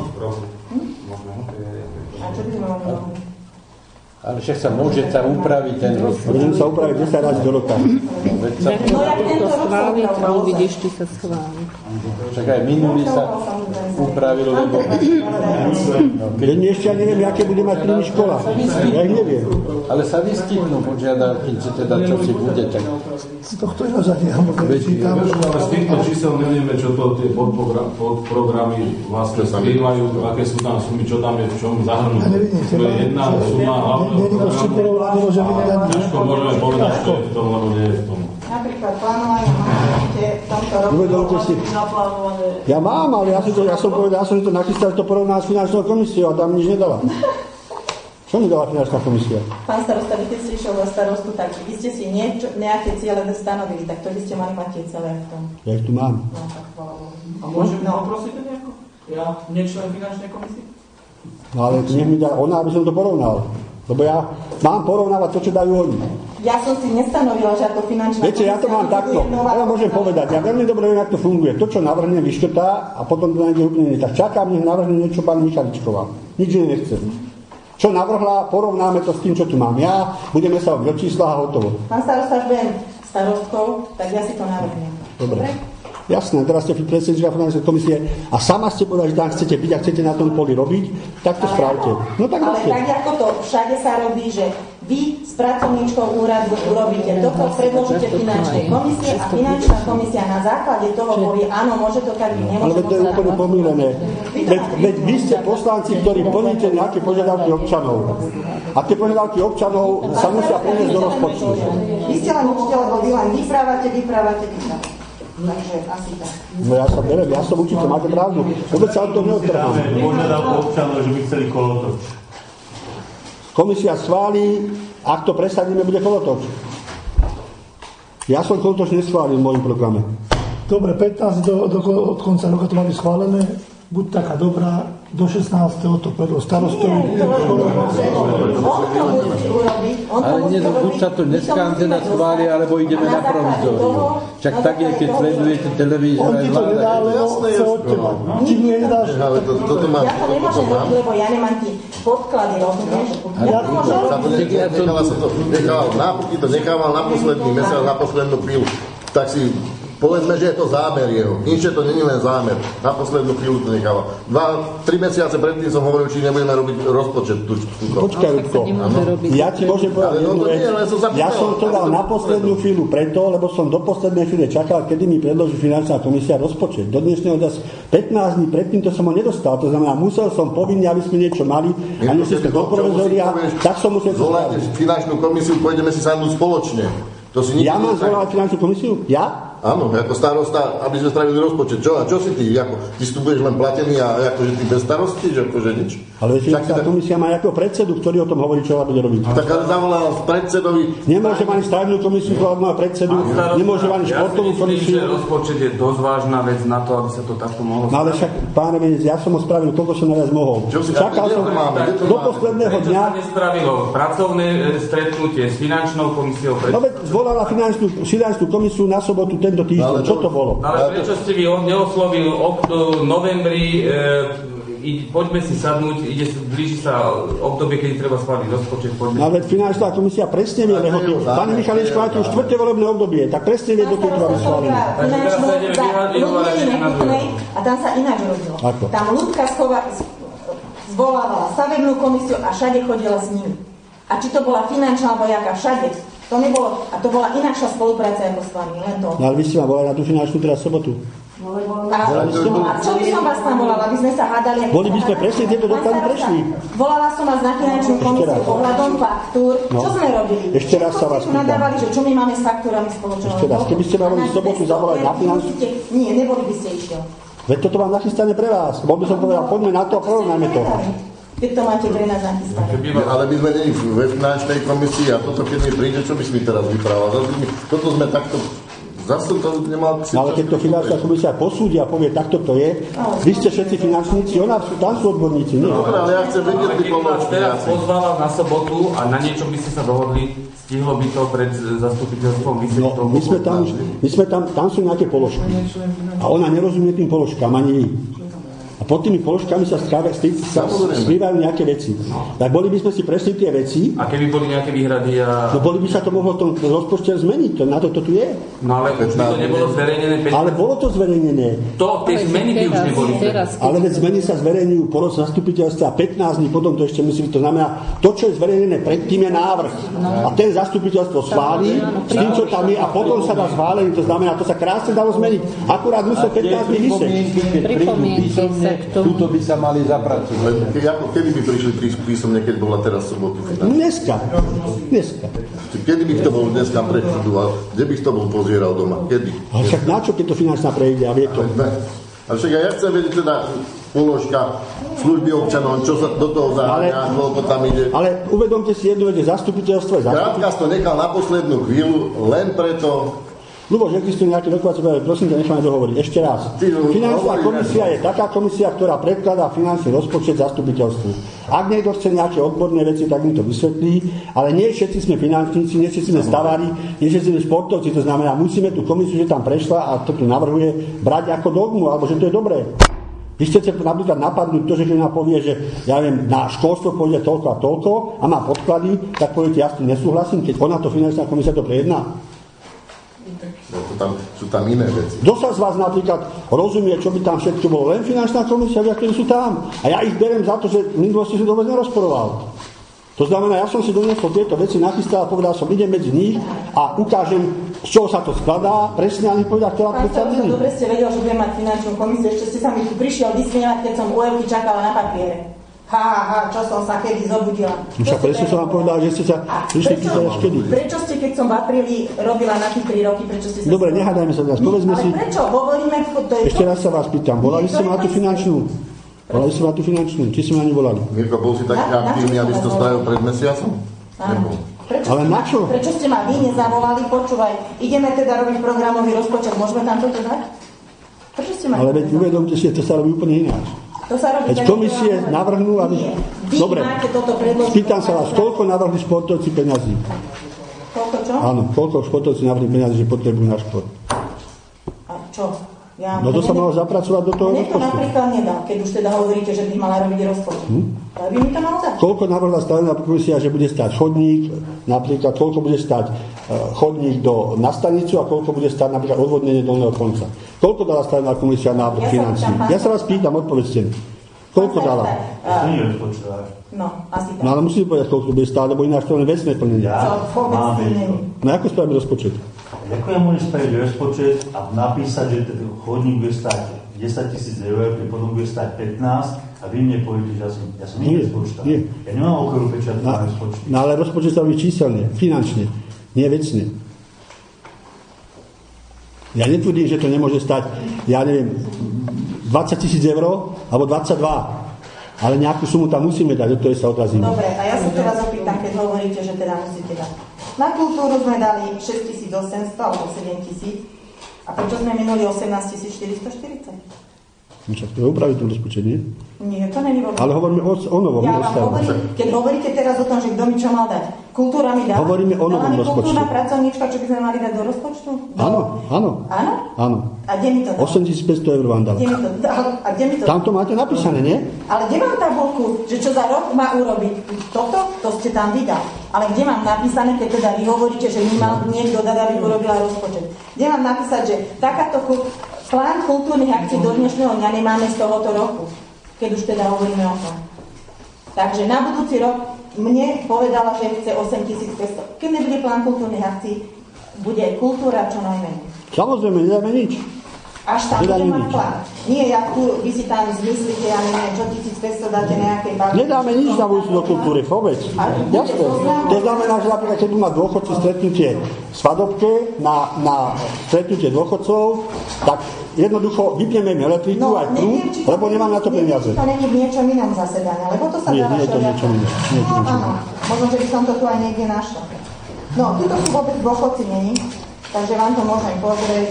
A čo by sme mali robiť? Ale však sa môže sa upraviť ten rozpočet. Môžem sa upraviť desať razy do roka. No jak tento rok sa upravil, vidíš, či sa schváli. Však aj minulý sa upravil, lebo... Keď ešte ja neviem, aké bude mať príjmy škola. Ja ich neviem. Ale sa vyskytnú požiadavky, či teda čo si bude, tak... To kto je naozaj nechám, ale z týchto čísel nevieme, čo to tie podprogramy vlastne skrývajú, aké sú tam sumy, čo tam je v čom zahrnúť. To je jedna suma hlavného programu. Ťažko môžeme povedať, čo je v tom, lebo nie je v tom. Napríklad plánovanie máte v tomto roku naplánované. Ja mám, ale ja som to, ja som povedal, ja som to nachystal, to porovnal s finančnou komisiou a tam nič nedala. Čo mi dala finančná komisia? Pán starosta, vy keď ste išiel za starostu, tak vy ste si niečo, nejaké ciele stanovili, tak to by ste mali mať tie celé v tom. Ja ich tu mám. No, tak chvála Bohu. A môžem no. poprosiť nejako? Ja, nečlen finančnej komisie? No ale nech mi dá ona, aby som to porovnal. Lebo ja mám porovnávať to, čo dajú oni. Ja som si nestanovila, že ako finančná komisia... Viete, ja to mám takto. Ja môžem povedať, ja veľmi dobre viem, ako to funguje. To, čo navrhnem, vyškrtá a potom to nájde úplne nie. Tak čakám, nech navrhne niečo pani Michaličková. Nič iné nechcem. Čo navrhla, porovnáme to s tým, čo tu mám ja, budeme sa do čísla a hotovo. Pán starosta, až budem starostkou, tak ja si to navrhnem. Dobre. Jasné, teraz ste predsednička finančnej komisie a sama ste povedali, že tam chcete byť a chcete na tom poli robiť, tak to ale spravte. No tak ale tak ako to všade sa robí, že vy s pracovníčkou úradu urobíte toto, predložíte finančnej komisie a finančná komisia na základe toho povie, áno, môže to tak byť, nemôže to tak byť. Ale to je úplne pomílené. Veď, veď vy ste poslanci, ktorí plníte nejaké požiadavky občanov. A tie požiadavky občanov sa musia preniesť do rozpočtu. Vy ste len učiteľ, lebo vy len vyprávate, vyprávate, vyprávate. Takže asi tak. No ja sa berem, ja som učiteľ, máte pravdu. Vôbec sa od toho neodtrhám. Požiadavku občanov, že by chceli kolotoč. Komisia schváli, ak to presadíme, bude kolotoč. Ja som kolotoč neschválil v mojom programe. Dobre, pätnásť do, do, od konca roka to mali schválené. Buď taká dobrá, do šestnásteho to predlo starostovi. Nie, to on to musí urobiť. Ale nie, buď sa to dneska teda schváli, alebo ideme na provizóriu. Však tak je, keď sledujete televízor aj vláda. On ti to nedá, lebo chce od teba. Ti mi nedáš. Ale to, toto mám. Ja to nemôžem robiť, lebo ja nemám ti podklady, rozumieš? Ja to môžem robiť. Nechala sa to, nechával, náputky to nechával na posledný mesiac, na poslednú chvíľu. Tak si... Povedzme, že je to zámer jeho. Nič, že to nie je len zámer. Na poslednú chvíľu to necháva. Dva, tri mesiace predtým som hovoril, či nebudeme robiť rozpočet. Tu, Počkaj, Rudko. Ja ti môžem povedať jednu vec. Ja som to dal na poslednú chvíľu preto, lebo som do poslednej chvíle čakal, kedy mi predloží finančná komisia rozpočet. Do dnešného času pätnásť dní predtým to som ho nedostal. To znamená, musel som povinne, aby sme niečo mali. A nešli sme do provizoria, tak som musel... Zvolajte finančnú komisiu, pôjdeme si sadnúť spoločne. To si ja mám zvolávať finančnú komisiu? Ja? Áno, ako starosta, aby sme spravili rozpočet. Čo? A čo si ty? Ako, ty si tu budeš len platený a akože ty bez starosti? Že akože nič? Ale finančná komisia má nejakého predsedu, ktorý o tom hovorí, čo bude robiť. Tak ale zavolal predsedovi... Nemôže mať stavebnú komisiu, ktorá má predsedu, nemôže mať športovú komisiu. Ja si myslím, že rozpočet je dosť vážna vec na to, aby sa to takto mohlo spraviť. No ale však, páne Venec, ja som ho spravil, koľko som najviac mohol. Čakal som do posledného dňa... Čo sa nespravilo? Pracovné stretnutie s finančnou komisiou... No veď zvolala finančnú komisiu na sobotu tento týždeň. Čo to bolo? Ale prečo ste vy neoslovil v novembri e, i, poďme si sadnúť, ide, blíži sa obdobie, kedy treba schváliť rozpočet. Poďme. No ale finančná komisia presne vie lehoty. Pani Michaličko, máte už štvrté volebné obdobie, tak presne vie, do keď to máme schváliť. A tam sa ináč rozdiel. Tam ľudka zvolávala stavebnú komisiu a všade chodila s nimi. A či to bola finančná alebo jaká, všade. To nebolo, a to bola inakšia spolupráca ako s vami, len to. No ale vy ste ma volali na tú finančnú teraz sobotu. A, a čo by som vás tam volala, aby sme sa hádali? Boli by sme presne tieto doklady prešli. Volala som vás na finančnú komisiu ohľadom faktúr. No. Čo sme robili? Ešte raz sa vás pýtam. Nadávali, že čo my máme s faktúrami spoločného. Ešte raz, keby ste ma boli v sobotu zavolať na finančnú... Nie, neboli by ste išiel. Veď toto mám nachystané pre vás. Bol by som povedal, poďme na to a porovnajme to. Keď to máte pre nás nachystané. Ale my sme není ve finančnej komisii a toto keď mi príde, čo by si mi teraz vyprával? Toto sme takto... Zase to nemal... Ale keď to finančná komisia posúdia a povie, takto to je, vy ste všetci finančníci, ona, tam sú odborníci, nie? Dobre, ale ja chcem vedieť, ty pomôcť. Teraz pozvala na sobotu a na niečo by ste sa dohodli, stihlo by to pred zastupiteľstvom vysvetliť. No, my sme tam, my sme tam, tam sú nejaké položky. A ona nerozumie tým položkám, ani vy. A pod tými položkami sa skrývajú nejaké veci. Tak boli by sme si prešli tie veci. A keby boli nejaké výhrady a... No boli by sa to mohlo v tom rozpočte zmeniť, to, na to to tu je. No ale už by to nebolo zverejnené. Ale bolo to zverejnené. To, tie zmeny by už neboli. Ale veď zmeny sa zverejňujú po zastupiteľstve a pätnásť dní potom to ešte musí, to znamená, to, čo je zverejnené predtým je návrh. A ten zastupiteľstvo schválí s tým, čo tam je a potom sa dá schválený, to znamená, to sa krásne dalo zmeniť. Akurát musel pätnásť dní vysieť. Tuto by sa mali zapracovať. Ke, ako, kedy by prišli písomne, keď bola teraz sobotu? Dneska. Dneska. Kedy by to bol dneska prečudoval? Kde by to bol pozieral doma? Kedy? Ale však na čo, keď to finančná prejde a vie to? Ale však ja chcem vedieť teda položka služby občanom, čo sa do toho zaháňa, koľko tam ide. Ale uvedomte si jednu vec, zastupiteľstvo je zastupiteľstvo. Krátka to nechal na poslednú chvíľu, len preto... Ľuboš, existuje nejaké rokovacie pravidlá, prosím ťa, nechám dohovoriť. Ešte raz. Finančná komisia je taká komisia, ktorá predkladá finančný rozpočet zastupiteľstvu. Ak niekto chce nejaké odborné veci, tak mi to vysvetlí, ale nie všetci sme finančníci, nie všetci sme stavári, nie všetci sme športovci, to znamená, musíme tú komisiu, že tam prešla a to tu navrhuje, brať ako dogmu, alebo že to je dobré. Vy chcete napríklad napadnúť to, že keď povie, že ja viem, na školstvo pôjde toľko a toľko a má podklady, tak poviete, ja s tým nesúhlasím, keď ona to finančná komisia to prejedná. Tam, sú tam iné veci. Kto sa z vás napríklad rozumie, čo by tam všetko bolo? Len finančná komisia, ktorí sú tam. A ja ich beriem za to, že v minulosti som to vôbec nerozporoval. To znamená, ja som si doniesol tieto veci, nachystal a povedal som, idem medzi nich a ukážem, z čoho sa to skladá, presne ani povedal, ktorá predsa není. Dobre ste vedel, že budem mať finančnú komisiu, ešte ste sa mi tu prišiel vysmievať, keď som u Evky čakala na papiere. Ha, ha, ha, čo som sa kedy zobudila. Však presne som vám povedal, že ste sa prišli pýtať až kedy. Prečo ste, keď som v apríli robila na tie tri roky, prečo ste sa... Dobre, nehádajme sa teraz, povedzme si... Ale prečo? Hovoríme... To je ešte raz sa vás pýtam, volali ste ma na tú finančnú? Volali ste ma na tú finančnú? Či ste ma nevolali? Mirko, bol si taký aktívny, aby si to stavil pred mesiacom? Áno. Prečo ale na čo? Prečo ste ma vy nezavolali? Počúvaj, ideme teda robiť programový rozpočet, môžeme tam toto dať? Prečo ste ma... Ale veď uvedomte si, to sa robí úplne ináč. Veď komisie navrhnú, aby... Dobre, spýtam sa vás, koľko navrhli športovci peňazí? Koľko čo? Áno, koľko športovci navrhli peňazí, že potrebujú na šport? A čo? Ja no to sa malo zapracovať do toho rozpočtu. Mne to napríklad nedá, keď už teda hovoríte, že by mala robiť rozpočet. Hm? Ale by mi to malo dať. Koľko navrhla stavebná komisia, že bude stáť chodník, napríklad koľko bude stáť chodník do, na stanicu a koľko bude stáť napríklad odvodnenie dolného konca. Koľko dala stavebná komisia na ja financií? Ja sa vás pýtam, odpovedzte mi. Koľko dala? No, asi tak. No ale musíte povedať, koľko bude stáť, lebo ináč to len vecné plnenie. Ja, no ako spravíme rozpočet? Ako ja môžem spraviť rozpočet a napísať, že ten chodník bude stáť desaťtisíc eur, ktorý potom bude stáť pätnásť a vy mne poviete, že ja som, ja som nie rozpočta. Ja nemám okolo pečiatku na rozpočet. No ale rozpočet sa robí číselne, finančne, nie vecne. Ja netvrdím, že to nemôže stať, ja neviem, dvadsať tisíc eur alebo dvadsaťdva. Ale nejakú sumu tam musíme dať, od ktorej sa odrazíme. Dobre, a ja sa teraz opýtam, keď hovoríte, že teda musíte dať. Na kultúru sme dali šesťtisícosemsto alebo sedemtisíc. A prečo sme minuli osemnásť tisíc štyristoštyridsať? Však to je upraviť ten rozpočet, nie? Nie, to není vôbec. Ale hovoríme o, o novom, ja o starom. Keď hovoríte teraz o tom, že kto mi čo mal dať, kultúra mi dá. Hovoríme o novom rozpočte. Kultúrna pracovníčka, čo by sme mali dať do rozpočtu? Do... Áno, áno. Áno? Áno. A kde mi to dá? osemtisícpäťsto eur vám dá. Kde mi to dá? A kde mi to dá? Tam to máte napísané, nie? Ale kde mám tabulku, že čo za rok má urobiť toto, to ste tam vydali. Ale kde mám napísané, keď teda vy hovoríte, že mi mal niekto dať, aby urobila rozpočet. Kde mám napísať, že takáto plán kultúrnych akcií do dnešného dňa nemáme z tohoto roku, keď už teda hovoríme o tom. Takže na budúci rok mne povedala, že chce osemtisícpäťsto. Keď nebude plán kultúrnych akcií, bude kultúra čo najmenej. Samozrejme, nedáme nič. Až tam bude mať plán. Nie, jak tu, vy si tam zmyslíte, ja neviem, čo tisícpäťsto dáte nejakej bavy. Nedáme nič na budúci do kultúry, vôbec. Jasné. To znamená, že napríklad, keď má dôchodci stretnutie svadobke na, na stretnutie dôchodcov, tak jednoducho vypneme im elektriku no, aj prúd, lebo nemám na to peniaze. To není v niečom inom zasedania, lebo to sa nie, dáva nie je to niečo iné. No áno, možno, že by som to tu aj niekde našla. No, tuto sú vôbec dôchodci není, takže vám to môžem pozrieť,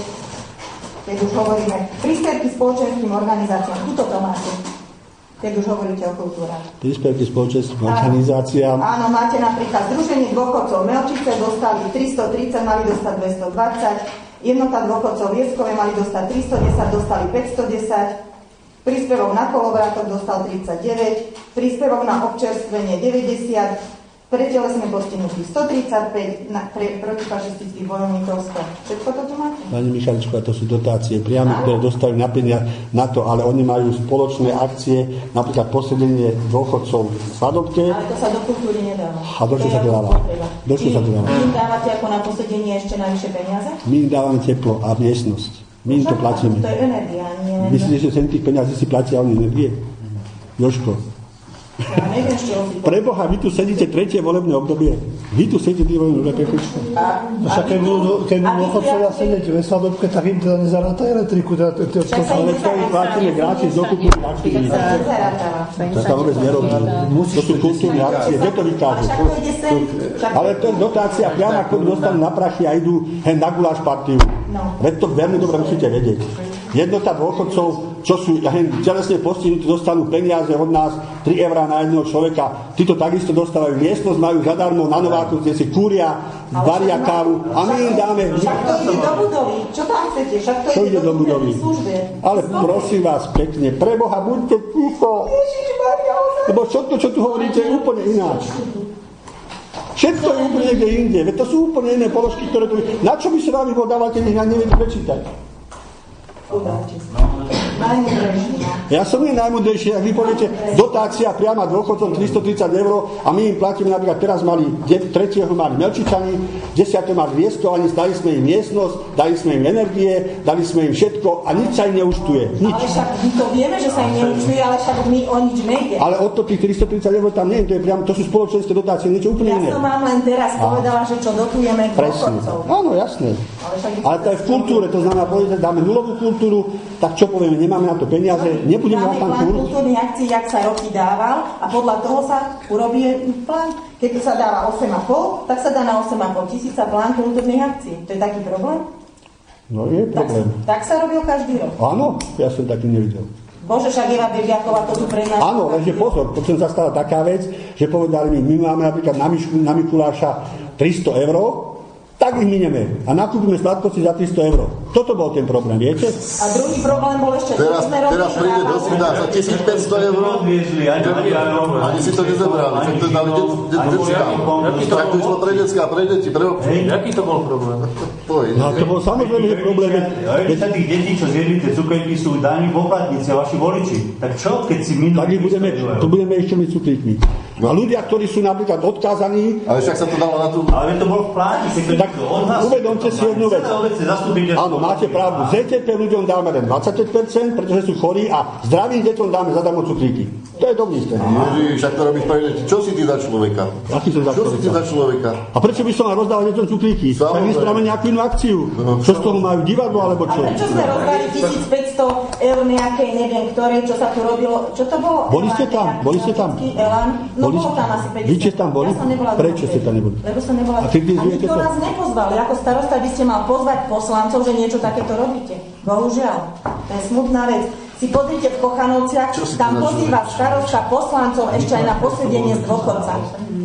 keď už hovoríme. Príspevky spoločenským organizáciám, tuto to máte, keď už hovoríte o kultúrach. Príspevky spoločenským organizáciám. Áno, máte napríklad Združenie dôchodcov Melčice, dostali tristotridsať, mali dostať dvestodvadsať, Jednota dôchodcov Vieskove mali dostať tristodesať, dostali päťstodesať, príspevok na kolovrátok dostal tridsaťdeväť, príspevok na občerstvenie deväťdesiat, pre telesné postihnutí stotridsaťpäť, na, pre protifašistických bojovníkov sto. Všetko to tu máte? Pani Michaličková, to sú dotácie priame, ktoré dostali na peniaz na to, ale oni majú spoločné akcie, napríklad posedenie dôchodcov v svadobke. Ale to sa do kultúry nedáva. A do čo sa to dáva? Do čo sa to dáva? Vy im dávate ako na posedenie ešte navyše peniaze? My im dávame teplo a miestnosť. My im to platíme. To je energia, nie? Myslíte, že sem tých peniazí si platia oni energie? Jožko. Ja neviem, čo si Preboha, vy tu sedíte tretie volebné obdobie. Vy tu sedíte tie volebné obdobie. Však keď budú dôchodcovia sedieť ve svadobke, tak im teda nezaráta elektriku. Ale to im platíme gratis do kultúrnych akcií. To sa vôbec nerobí. To sú kultúrne akcie. Kde to vykážu? Ale to je dotácia priama, ktorú dostanú na prachy a idú hen na guláš partiu. Veď to veľmi dobre musíte vedieť. Jednota dôchodcov, čo sú telesne postihnutí, dostanú peniaze od nás tri eurá na jedného človeka. Títo takisto dostávajú miestnosť, majú zadarmo na Nováku, kde si kúria, varia kávu a my im dáme... Však to ide do budovy. Čo tam chcete? Však to, to ide do budovy. Ale prosím vás pekne, preboha, buďte ticho. Lebo čo to, čo tu hovoríte, je úplne ináč. Všetko je úplne niekde inde. Veď to sú úplne iné položky, ktoré tu... Na čo by sa vám ich dávate, nech ja neviem prečítať? Ja som nie najmudrejší, ak vy poviete dotácia priama dôchodcom tristotridsať eur a my im platíme, napríklad teraz mali tretieho mali Melčičani, desiateho mali Vieskovani, dali sme im miestnosť, dali sme im energie, dali sme im všetko a nič sa im neúčtuje. Nič. Ale však my to vieme, že sa im neúčtuje, ale však my o nič nejde. Ale od to tých tristotridsať eur tam nie, to je priamo, to sú spoločenské dotácie, niečo úplne ja iné. Ja som vám len teraz povedala, že čo dotujeme dôchodcov. Áno, jasné. Ale, ale to je v kultúre, to znamená, povedať, dáme nulovú kultúru, tak čo povieme, nemáme na to peniaze, nebudeme na tam kultúru. Kultúrnych akcií, jak sa roky dával a podľa toho sa urobí plán. Keď sa dáva osem a pol, tak sa dá na osem a pol tisíca plán kultúrnych akcií. To je taký problém? No je problém. Tak, tak sa robil každý rok. Áno, ja som taký nevidel. Bože, však Eva Bebiaková to tu prednáša. Áno, lenže pozor, potom sa stala taká vec, že povedali mi, my máme napríklad na, Mišku, na Mikuláša tristo eur, tak ich mineme a nakúpime sladkosti za tristo eur. Toto bol ten problém, viete? A druhý problém bol ešte... Teraz, teraz príde do Svina za tisícpäťsto eur. Ani si to nezebrali. Však to dali decikám. Tak to išlo pre decka, pre deti, pre občí. Jaký to bol problém? No to bol samozrejme, že problém. Veď sa tých detí, čo zjedli tie cukríky, sú daní poplatníci a vaši voliči. Tak čo, keď si minú... Tak budeme, to budeme ešte my cukríkmi. A ľudia, ktorí sú napríklad odkázaní... Ale však sa to dalo na tú... Ale to bolo v pláne. Tak uvedomte si jednu vec. Áno, máte pravdu. zet té pé ľuďom dáme len dvadsaťpäť percent, pretože sú chorí a zdravým deťom dáme zadarmo cukríky. To je dobrý stred. Ježiš, však to robíš pre deti. Čo si ty za človeka? Aký som za Čo si ty za človeka? A prečo by som mal rozdávať deťom cukríky? Tak my spravíme nejakú inú akciu. Čo z toho majú divadlo, alebo čo? A prečo sme rozdali tisícpäťsto eur nejakej, neviem ktorej, čo sa tu robilo? Čo to bolo? Boli ste tam? Boli ste tam? No bolo tam asi päťdesiat. Vy ste tam boli? Ja som nebola. Prečo ste tam neboli? Lebo som nebola. A, a nikto nás nepozval. Ako starosta by ste mal pozvať poslancov, že niečo takéto robíte. Bohužiaľ. To je smutná vec. si pozrite v Kochanovciach, tam pozýva starosta poslancov ešte aj na posedenie s dôchodca.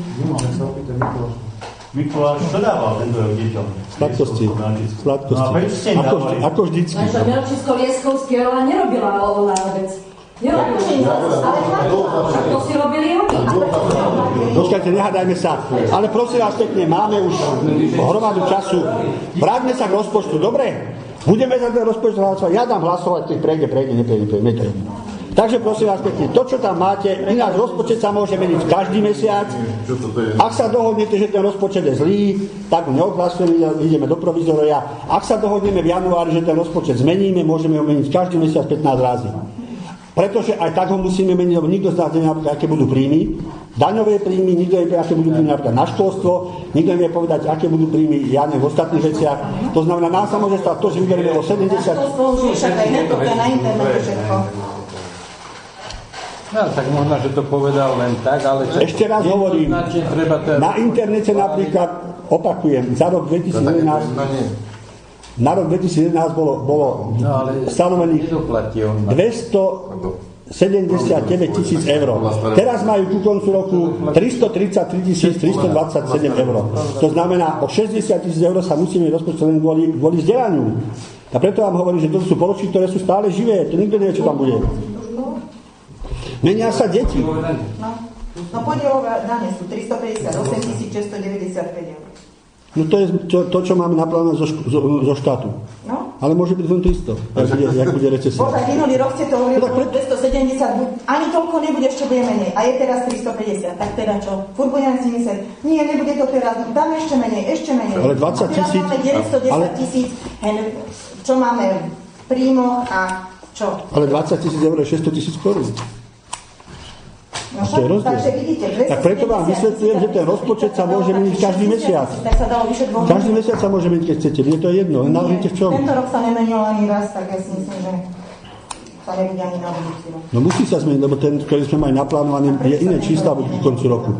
Mikuláš, čo dával tento rok deťom? Sladkosti. Sladkosti. Ako, ako vždycky. Naša Miročisko-Lieskovský rola nerobila oveľa vec. Nerobili, ale to si robili oni. Počkajte, nehádajme sa. Ale prosím vás pekne, máme už hromadu času. Vráťme sa k rozpočtu, dobre? Budeme za ten rozpočet hlasovať. Ja dám hlasovať, keď prejde, prejde, neprejde, neprejde. Takže prosím vás pekne, to, čo tam máte, ináč rozpočet sa môže meniť každý mesiac. Ak sa dohodnete, že ten rozpočet je zlý, tak ho neodhlasujeme, ideme do provizoria. Ak sa dohodneme v januári, že ten rozpočet zmeníme, môžeme ho meniť každý mesiac pätnásť razy. Pretože aj tak ho musíme meniť, lebo nikto z nás nevie, aké budú príjmy. Daňové príjmy, nikto nevie, aké budú príjmy napríklad na školstvo, nikto nevie povedať, aké budú príjmy, ja neviem, v ostatných veciach. To znamená, nám sa môže stať to, že vyberieme o sedemdesiat... Na školstvo už však aj neto, to je na internete všetko. No, tak možno, že to povedal len tak, ale... Ešte raz hovorím, na internete napríklad, opakujem, za rok dvetisícjedenásť, na rok dvetisícjedenásť bolo, bolo no, stanovených dvestosedemdesiatdeväť tisíc eur. Teraz majú ku koncu roku tristotridsaťtri tisíc tristodvadsaťsedem eur. To znamená, o šesťdesiat tisíc eur sa musíme rozpočtovať kvôli, kvôli vzdelaniu. A preto vám hovorím, že to sú položky, ktoré sú stále živé. To nikto nevie, čo tam bude. Menia sa deti. No, no podielové dane sú tristopäťdesiatosem tisíc šesťstodeväťdesiatpäť eur. No to je to, to čo máme naplánované zo, zo, zo štátu. No? Ale môže byť to isto, jak bude, jak bude recesia. Bože, minulý rok ste to hovorili, no, pre... dvestosedemdesiat, ani toľko nebude, ešte bude menej. A je teraz tristopäťdesiat, tak teda čo? Furt budeme si myslieť, nie, nebude to teraz, dáme ešte menej, ešte menej. Ale dvadsať tisíc. Máme deväťstodesať tisíc, čo máme v príjmoch a čo? Ale dvadsať tisíc eur je šesťsto tisíc korún. No, to je rozdiel. Tak preto vám vysvetľujem, že ten rozpočet sa môže meniť každý mesiac. Každý mesiac sa môže meniť, keď chcete. Mne to je jedno, len navrhnite v čom. Tento rok sa nemenil ani raz, tak ja si myslím, že sa nebude ani na budúci rok. No musí sa zmeniť, lebo ten, ktorý sme mali naplánovaný, je iné čísla v koncu roku.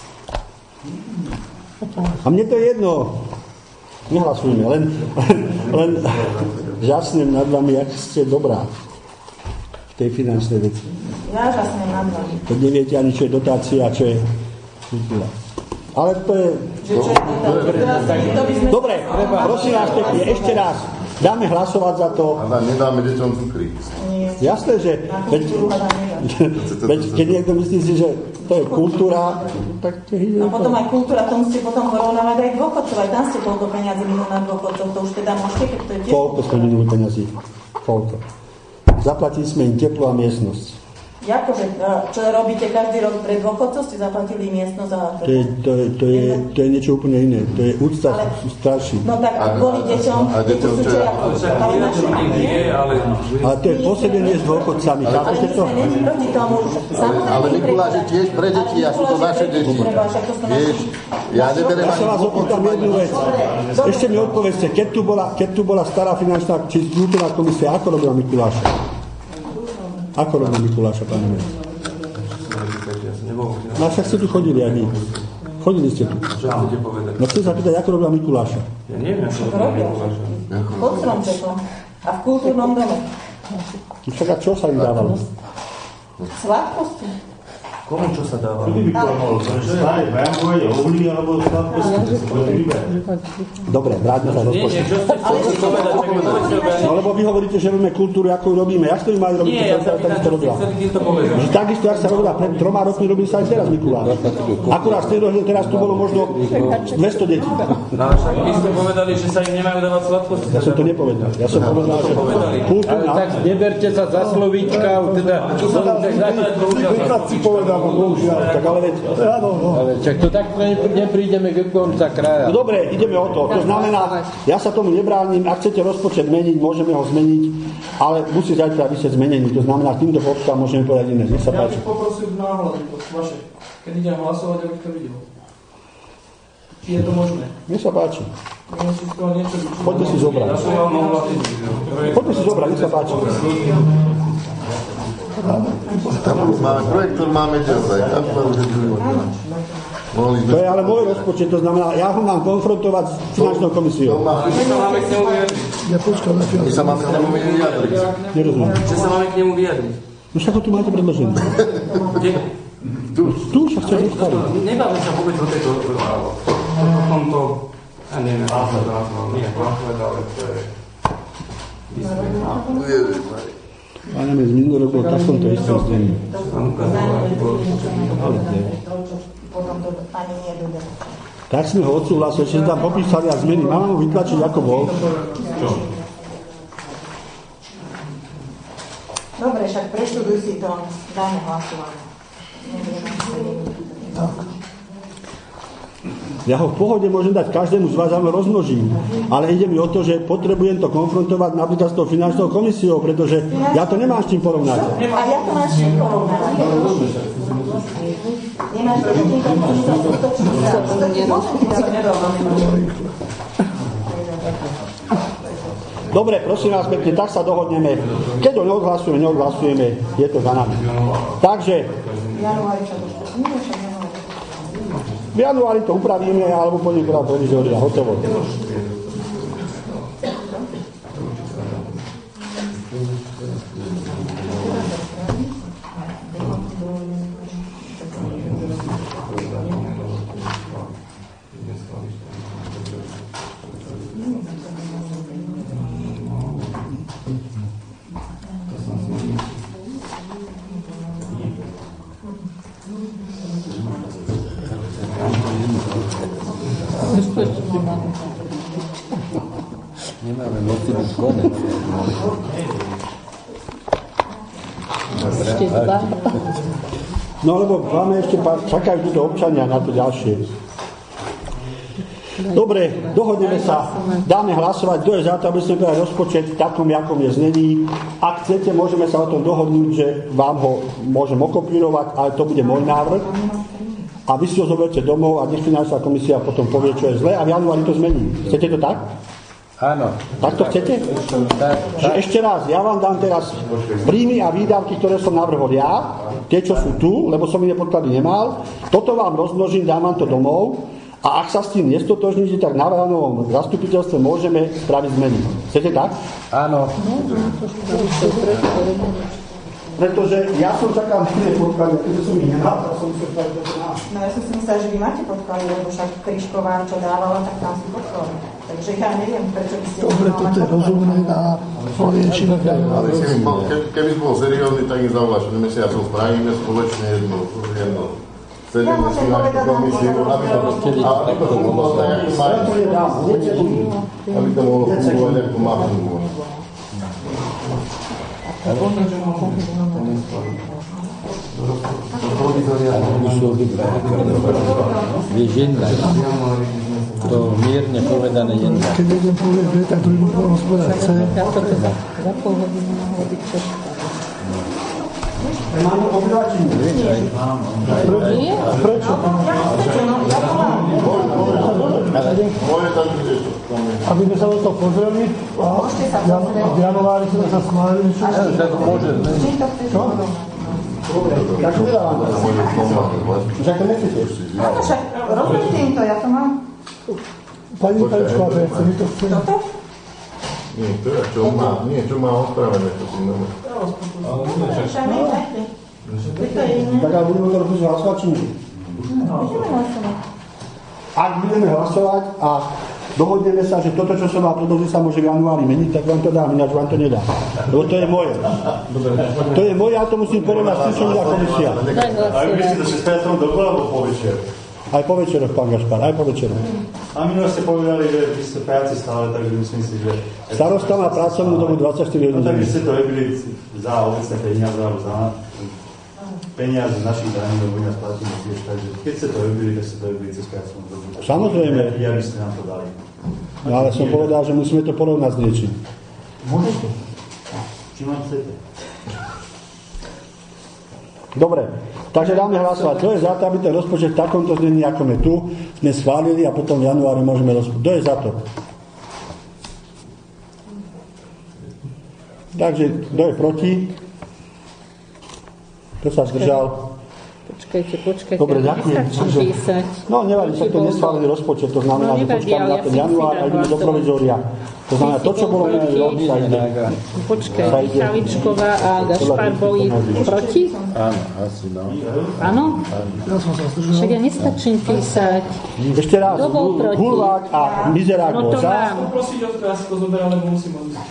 A mne to je jedno. Nehlasujme, len, len, len žasnem nad vami, jak ste dobrá v tej finančnej veci. Ja žasnem nad vami. To neviete ani, čo je dotácia, čo je kultúra. Ale to je... Dobre, prosím vás pekne, ešte raz. Dáme hlasovať za to. A nedáme deťom cukry. Jasné, že... Veď, veď, keď niekto myslí si, že to je kultúra, tak... A potom aj kultúra, tomu ste potom porovnávať aj dôchodcov. Aj tam ste toľko peniazy minul na dôchodcov. To už teda môžete, keď to je tiež... Koľko sme minuli peniazy? Koľko? Zaplatili sme im teplo a miestnosť. Jakože, čo robíte každý rok pre dôchodcov, ste zaplatili miestnosť a... To je, to, je, to, je, to je niečo úplne iné. To je úcta starší. No tak kvôli deťom, deťom sú čo ako... Ale naše nie, ale... Ale to je posedenie s dôchodcami. Ale my sme není proti tomu. Ale Mikuláš je tiež pre deti, a sú to naše deti. Vieš, ja neberiem ani... Ja sa vás opýtam jednu vec. Ešte mi odpovedzte, keď tu bola, keď tu bola stará finančná či kultúrna komisia, ako robila Mikuláša? Ako robí Mikuláša, pán minister? No však ste tu chodili aj vy. Chodili ste tu. No chcem sa pýtať, ako robila Mikuláša? Ja neviem, ako robila Mikuláša. Pod stromčekom. A v kultúrnom dome. Však a čo sa im dávalo? Sladkosti. Komu čo sa dávalo? Dobre, vráťme sa do rozpočtu. No lebo vy hovoríte, že robíme kultúru, ako ju robíme. Jak ste ju mali robiť? Nie, ja sa pýtam, čo chcete to povedať. Že takisto, jak sa robila pred troma rokmi, robí sa aj teraz Mikuláš. Akurát ste rožili, teraz tu bolo možno dvesto detí. No však vy ste povedali, že sa im nemajú dávať sladkosti. Ja som to nepovedal. Ja som povedal, že kultúra... Ale tak neberte sa za slovíčka, teda... Príklad si povedal, bohužiaľ. Tak ale veď... Ale čak to takto neprídeme k konca kraja. No dobre, ideme o to. To znamená, ja sa tomu nebránim, ak chcete rozpočet meniť, môžeme ho zmeniť, ale musí zajtra vysieť zmenený. To znamená, týmto počkám môžeme povedať iné. Nech sa páči. Ja bych poprosil náhľady vaše. Keď idem hlasovať, aby to videl. Či je to možné? Nech sa páči. Niečo, Poďte si zobrať. Poďte si zobrať, nech sa páči. Tam máme projektor, máme ďalej. To je ale môj rozpočet, to znamená, ja ho mám konfrontovať s finančnou komisiou. My sa máme k nemu vyjadriť. Ja počkám na My sa máme k nemu vyjadriť. Nerozumiem. Že sa máme k nemu vyjadriť. No však ho tu máte predložený. Kde? Tu. Tu však chcem rozprávať. Nebáme sa vôbec o tejto... O tomto... Ja neviem, nie, ale to je... A neviem, z minulý rok bol tak som to isté zdení. Tak sme ho odsúhlasili, že tam popísali a zmeny. Mám ho vytlačiť, ako bol. Dobre, však preštuduj si to, dáme hlasovanie. Tak. Ja ho v pohode môžem dať každému z vás, ale rozmnožím. Ale ide mi o to, že potrebujem to konfrontovať napríklad s tou finančnou komisiou, pretože ja to nemám s čím porovnať. A ja to máš s čím porovnať. Nemáš s čím Dobre, prosím vás pekne, tak sa dohodneme. Keď ho neodhlasujeme, neodhlasujeme, je to za nami. Takže v januári to upravíme, alebo po niekoľa provizória, hotovo. Nemáme moci byť konec. No lebo máme ešte pár, čakajú túto občania na to ďalšie. Dobre, dohodneme sa, dáme hlasovať, kto je za to, aby sme povedali rozpočet v takom, jakom je znení. Ak chcete, môžeme sa o tom dohodnúť, že vám ho môžem okopírovať, ale to bude môj návrh. A vy si ho zoberte domov a nech finančná komisia potom povie, čo je zle a v januári to zmení. Chcete to tak? Áno. Tak to chcete? Tak, tak. Ešte raz, ja vám dám teraz príjmy a výdavky, ktoré som navrhol ja, tie, čo sú tu, lebo som iné podklady nemal. Toto vám rozmnožím, dám vám to domov a ak sa s tým nestotožníte, tak na Vánovom zastupiteľstve môžeme spraviť zmeny. Chcete tak? Áno. Pretože ja som čakal iné podklady, keďže som ich nemal, tak som musel spraviť toto náš. No ja som si myslela, že vy máte podklady, lebo však Kryšková, čo dávala, tak tam sú podklady. Takže ja neviem, prečo by ste... Dobre, toto je rozumné na poriečinu. Ale keby bol seriózny, tak im zavoláš, že mesiacom spravíme spoločne jedno. jedno. Ja môžem povedať na komisiu, aby to fungovalo tak, ako má aby to mohlo fungovať, ako má fungovať. Vyžinná. To mierne povedané jedna. Keď jeden povie B, tak druhý povie hospodár C. Za pol hodinu mohlo byť všetko. Máme obyvačinu. Nie? Prečo? Aby sme sa o to pozreli a v januári sme sa schválili. Môže. Čo? Tak to dávam. Však to nechcete. Však rozumíte im to, ja to mám. Pani Paličková, chce mi to chce. Toto? Nie, to je, čo má, nie, čo má ospravené, to si neviem. Však my dajte. Tak ale budeme to rozhodnúť hlasovať, či nie? Budeme hlasovať. Ak budeme hlasovať a dohodneme sa, že toto, čo som vám predložil, sa môže v januári meniť, tak vám to dám, ináč vám to nedám. Lebo to je moje. To je moje, ja to musím porovnať s tým, čo mi dá komisia. A vy myslíte, že spájacom dokola, alebo po večer? Aj po večeroch, pán Gašpar, aj po večeroch. A minule ste povedali, že vy ste práci stále, takže myslím si, že... Starosta má pracovnú dobu dvadsaťštyri hodín. No tak vy ste to robili za obecné peniaze, alebo za peniaze z našich daní, lebo nás platíme tiež, takže keď ste to robili, tak ste to robili cez pracovnú dobu. Samozrejme. Ja by ste nám to dali. No ale som povedal, že musíme to porovnať s niečím. Môžete. Či vám chcete? Dobre, takže dáme hlasovať. Kto je za to, aby ten rozpočet v takomto znení, ako sme tu, sme schválili a potom v januári môžeme rozpočet. Kto je za to? Takže, kto je proti? Kto sa zdržal? Počkajte, počkajte. Dobre, ďakujem. písať. No, nevadí, však to je neschválený rozpočet, to znamená, no, že počkáme na ten január a ideme do provizória. To znamená, to, čo bolo minulý rok, sa ide. Počkaj, Michaličková a Gašpar boli proti? Áno, asi no. Áno? Však ja nestačím písať. Ešte raz, Kto bol proti? Hulvák a Mizerák No bol to za. mám. Poprosiť o to, ja si to zoberám, lebo musím odísť.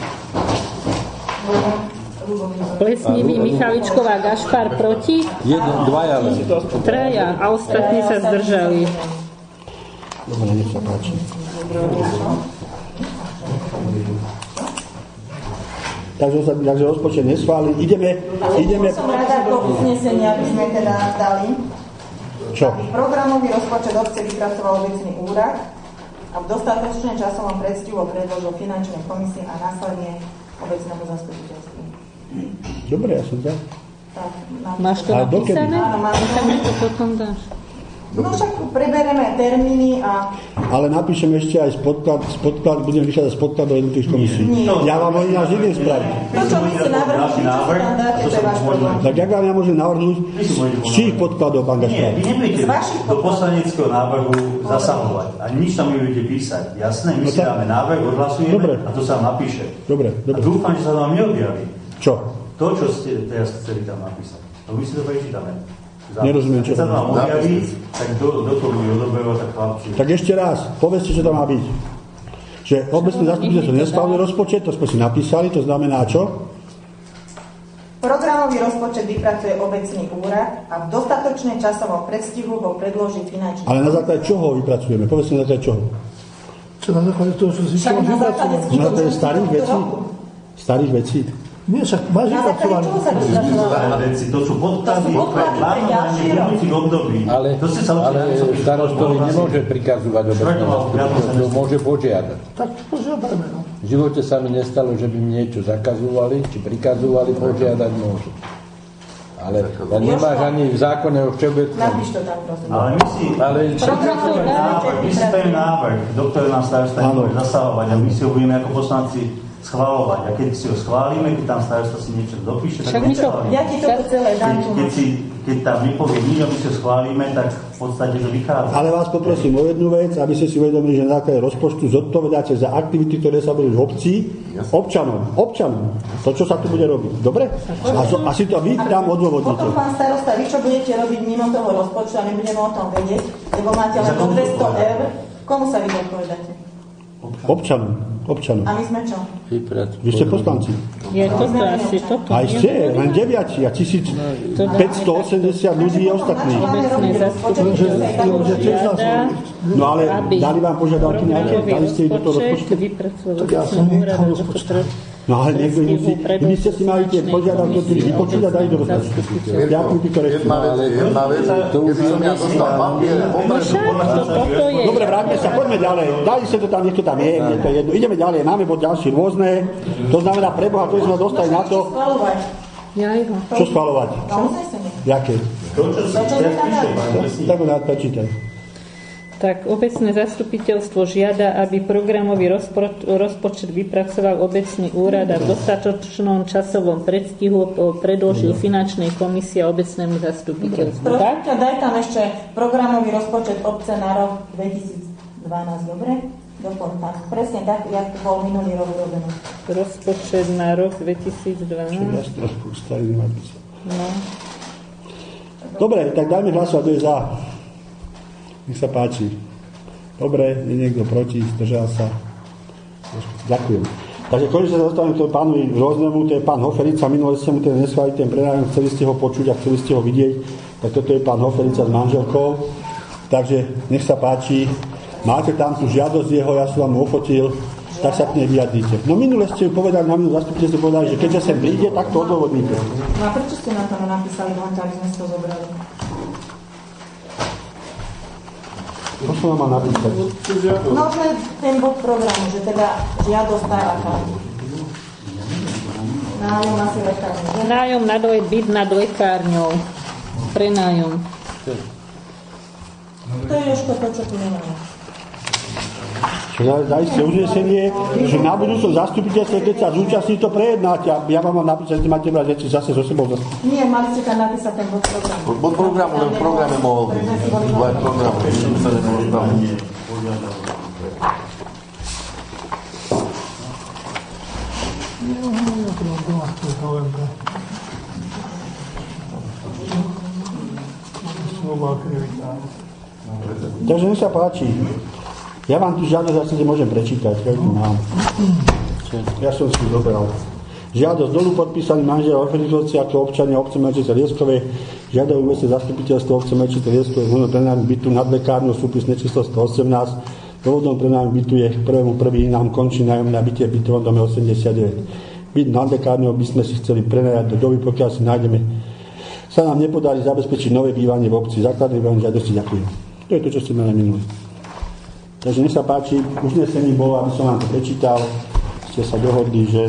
Plesnivý, Michaličková, Gašpar proti? Jeden, dvaja len. Traja a ostatní sa zdržali. Dobre, nech sa páči. Takže, sa, takže rozpočet neschváli. Ideme, ideme... Som rada po uznesení, aby sme teda dali. Čo? Programový rozpočet obce vypracoval obecný úrad a v dostatočnej časovom predstihu predložil finančnej komisii a následne obecnému zastupiteľstvu. Dobre, ja som za. Máš to napísané? Áno, mám to. Tam to potom dáš. No však prebereme termíny a... Ale napíšem ešte aj z podklad, z podklad budem vychádzať z podkladov jednotlivých komisí. Ja vám ho ináč idem spraviť. To, čo my si navrhnete, čo si tam dáte, to je váš problém. Tak jak vám ja môžem navrhnúť, z čích podkladov, pán Gašpar? Nie, vy nebudete do poslaneckého návrhu zasahovať. A nič tam nebudete písať. Jasné, my si dáme návrh, odhlasujeme a to sa vám napíše. Dobre, dobre. A dúfam, že sa vám neobjaví. Čo? To, čo ste teraz chceli tam napísať. To my si to prečítame. Nerozumiem, čo Keď sa tam vám objaví, tak do, do toho bude odoberovať, tak chlapci. Tak ešte raz, povedzte, čo to má byť. Že obecné zastupiteľstvo neschválne rozpočet, to sme si napísali, to znamená čo? Programový rozpočet vypracuje obecný úrad a v dostatočnej časovom predstihu ho predloží finančný. Ale na základe čoho ho vypracujeme? Povedzte na základe čoho? Čo na základe toho, čo si Však chcel na základe vypracovať? Na základe starých vecí? Starých vecí? Nie, však máš Na základe vypracované. čoho sa vypracovalo? To sú podklady pre plánovanie budúcich období. Ale, To ste sa ale starostovi nemôže prikazovať obecné zastupiteľstvo, to môže požiadať. Tak požiadajme, no. V živote sa mi nestalo, že by mi niečo zakazovali, či prikazovali, požiadať môže. Ale nemáš ani v zákone o všeobecnom. Napíš to tam, prosím. Ale my si... Ale Programový návrh, my si spravíme návrh, do ktorého nám starosta nemôže zasahovať a my si ho budeme ako poslanci schvalovať. A keď si ho schválime, keď tam starosta si niečo dopíše, tak ho neschválime. Ja ti to celé dám tu. Keď, si, keď tam nepovie nič, aby si ho schválime, tak v podstate to vychádza. Ale vás poprosím o jednu vec, aby ste si uvedomili, že na základe rozpočtu zodpovedáte za aktivity, ktoré sa budú v obci, občanom. Občanom. To, čo sa tu bude robiť. Dobre? A, so, a si to vy tam odôvodnite. Potom, pán starosta, vy čo budete robiť mimo toho rozpočtu a nebudeme o tom vedieť, lebo máte len do dvesto eur, komu sa vy odpovedáte? Občanom. Občanom. A my sme čo? Vy ste poslanci. Je toto asi toto. Aj ste, len deviači a tisícpäťstoosemdesiat ľudí je ostatných. Obecné zastupiteľstvo žiada, No ale aby dali vám požiadavky nejaké? Dali ste ich do toho rozpočtu? vypracoval obecný úrad a rozpočet. No ale niekto musí, vy ste si mali tie požiadavky, ktoré vypočuť a dali do rozpočtu. Ďakujem ti korektne. Jedna vec, jedna vec, keby som ja dostal papier, opredu, Dobre, vráťme sa, poďme ďalej. Dali ste to tam, nech to tam je, je to jedno. Ideme ďalej, máme bod ďalší rôzne. To znamená preboha, to sme dostali na to. Čo schvaľovať? Jaké? To, čo si teraz píše. Tak ho prečítaj. Tak obecné zastupiteľstvo žiada, aby programový rozpo, rozpočet vypracoval obecný úrad a v dostatočnom časovom predstihu predložil finančnej komisii a obecnému zastupiteľstvu. Prosím ťa, daj tam ešte programový rozpočet obce na rok dvetisícdvanásť, dobre? Doplň tam. Presne tak, jak bol minulý rok urobený. Rozpočet na rok dvetisícdvanásť. No. Dobre, tak dajme hlasovať, to je za. Nech sa páči. Dobre, je niekto proti, zdržal sa. Ďakujem. Takže konečne sa dostávame k tomu pánovi rôznemu, to je pán Hoferica, minulé ste mu ten neschváli ten prenájom, chceli ste ho počuť a chceli ste ho vidieť, tak toto je pán Hoferica s manželkou. Takže nech sa páči, máte tam tú žiadosť jeho, ja som vám ho ofotil, tak sa k nej vyjadrite. No minule ste povedali, na minulú zastupite ste povedali, že keďže sem príde, tak to odôvodníte. No a prečo ste na to nenapísali, len tak sme si to zobrali? To som vám mal napísať. No, že ten bod programu, že teda žiadosť na aká. Nájom asi lekárňou. Nájom na doj, byt nad lekárňou. Prenájom. To je Jožko to, čo tu nemáme. Čo zaiste uznesenie, že na budúcom zastupiteľstve, keď sa zúčastní, to prejednáte. Ja vám mám napísať, že máte brať veci zase so sebou. Nie, mali ste tam napísať ten bod programu. Bod programu, len v programe mohol byť. Dva programu, ešte sa nebolo tam. Takže mi sa páči. Ja vám tu žiadosť zase môžem prečítať, keď tu mám. Ja som si zobral. Žiadosť dolu podpísaný manžel Orfelitovci ako občania obce Merčice Lieskove žiadajú uviesť zastupiteľstvo obce Merčice Lieskove v prenajmu bytu nad lekárnou súpisné číslo sto osemnásť. Dôvodom prenajmu bytu je k prvému prvý nám končí nájomné na byte v bytovom dome osemdesiatdeväť. Byt nad lekárnou by sme si chceli prenajať do doby, pokiaľ si nájdeme. Sa nám nepodarí zabezpečiť nové bývanie v obci. Základné vám žiadosti ďakujem. To je to, čo ste mali minulý. Takže nech sa páči, uznesení bolo, aby som vám to prečítal. Ste sa dohodli, že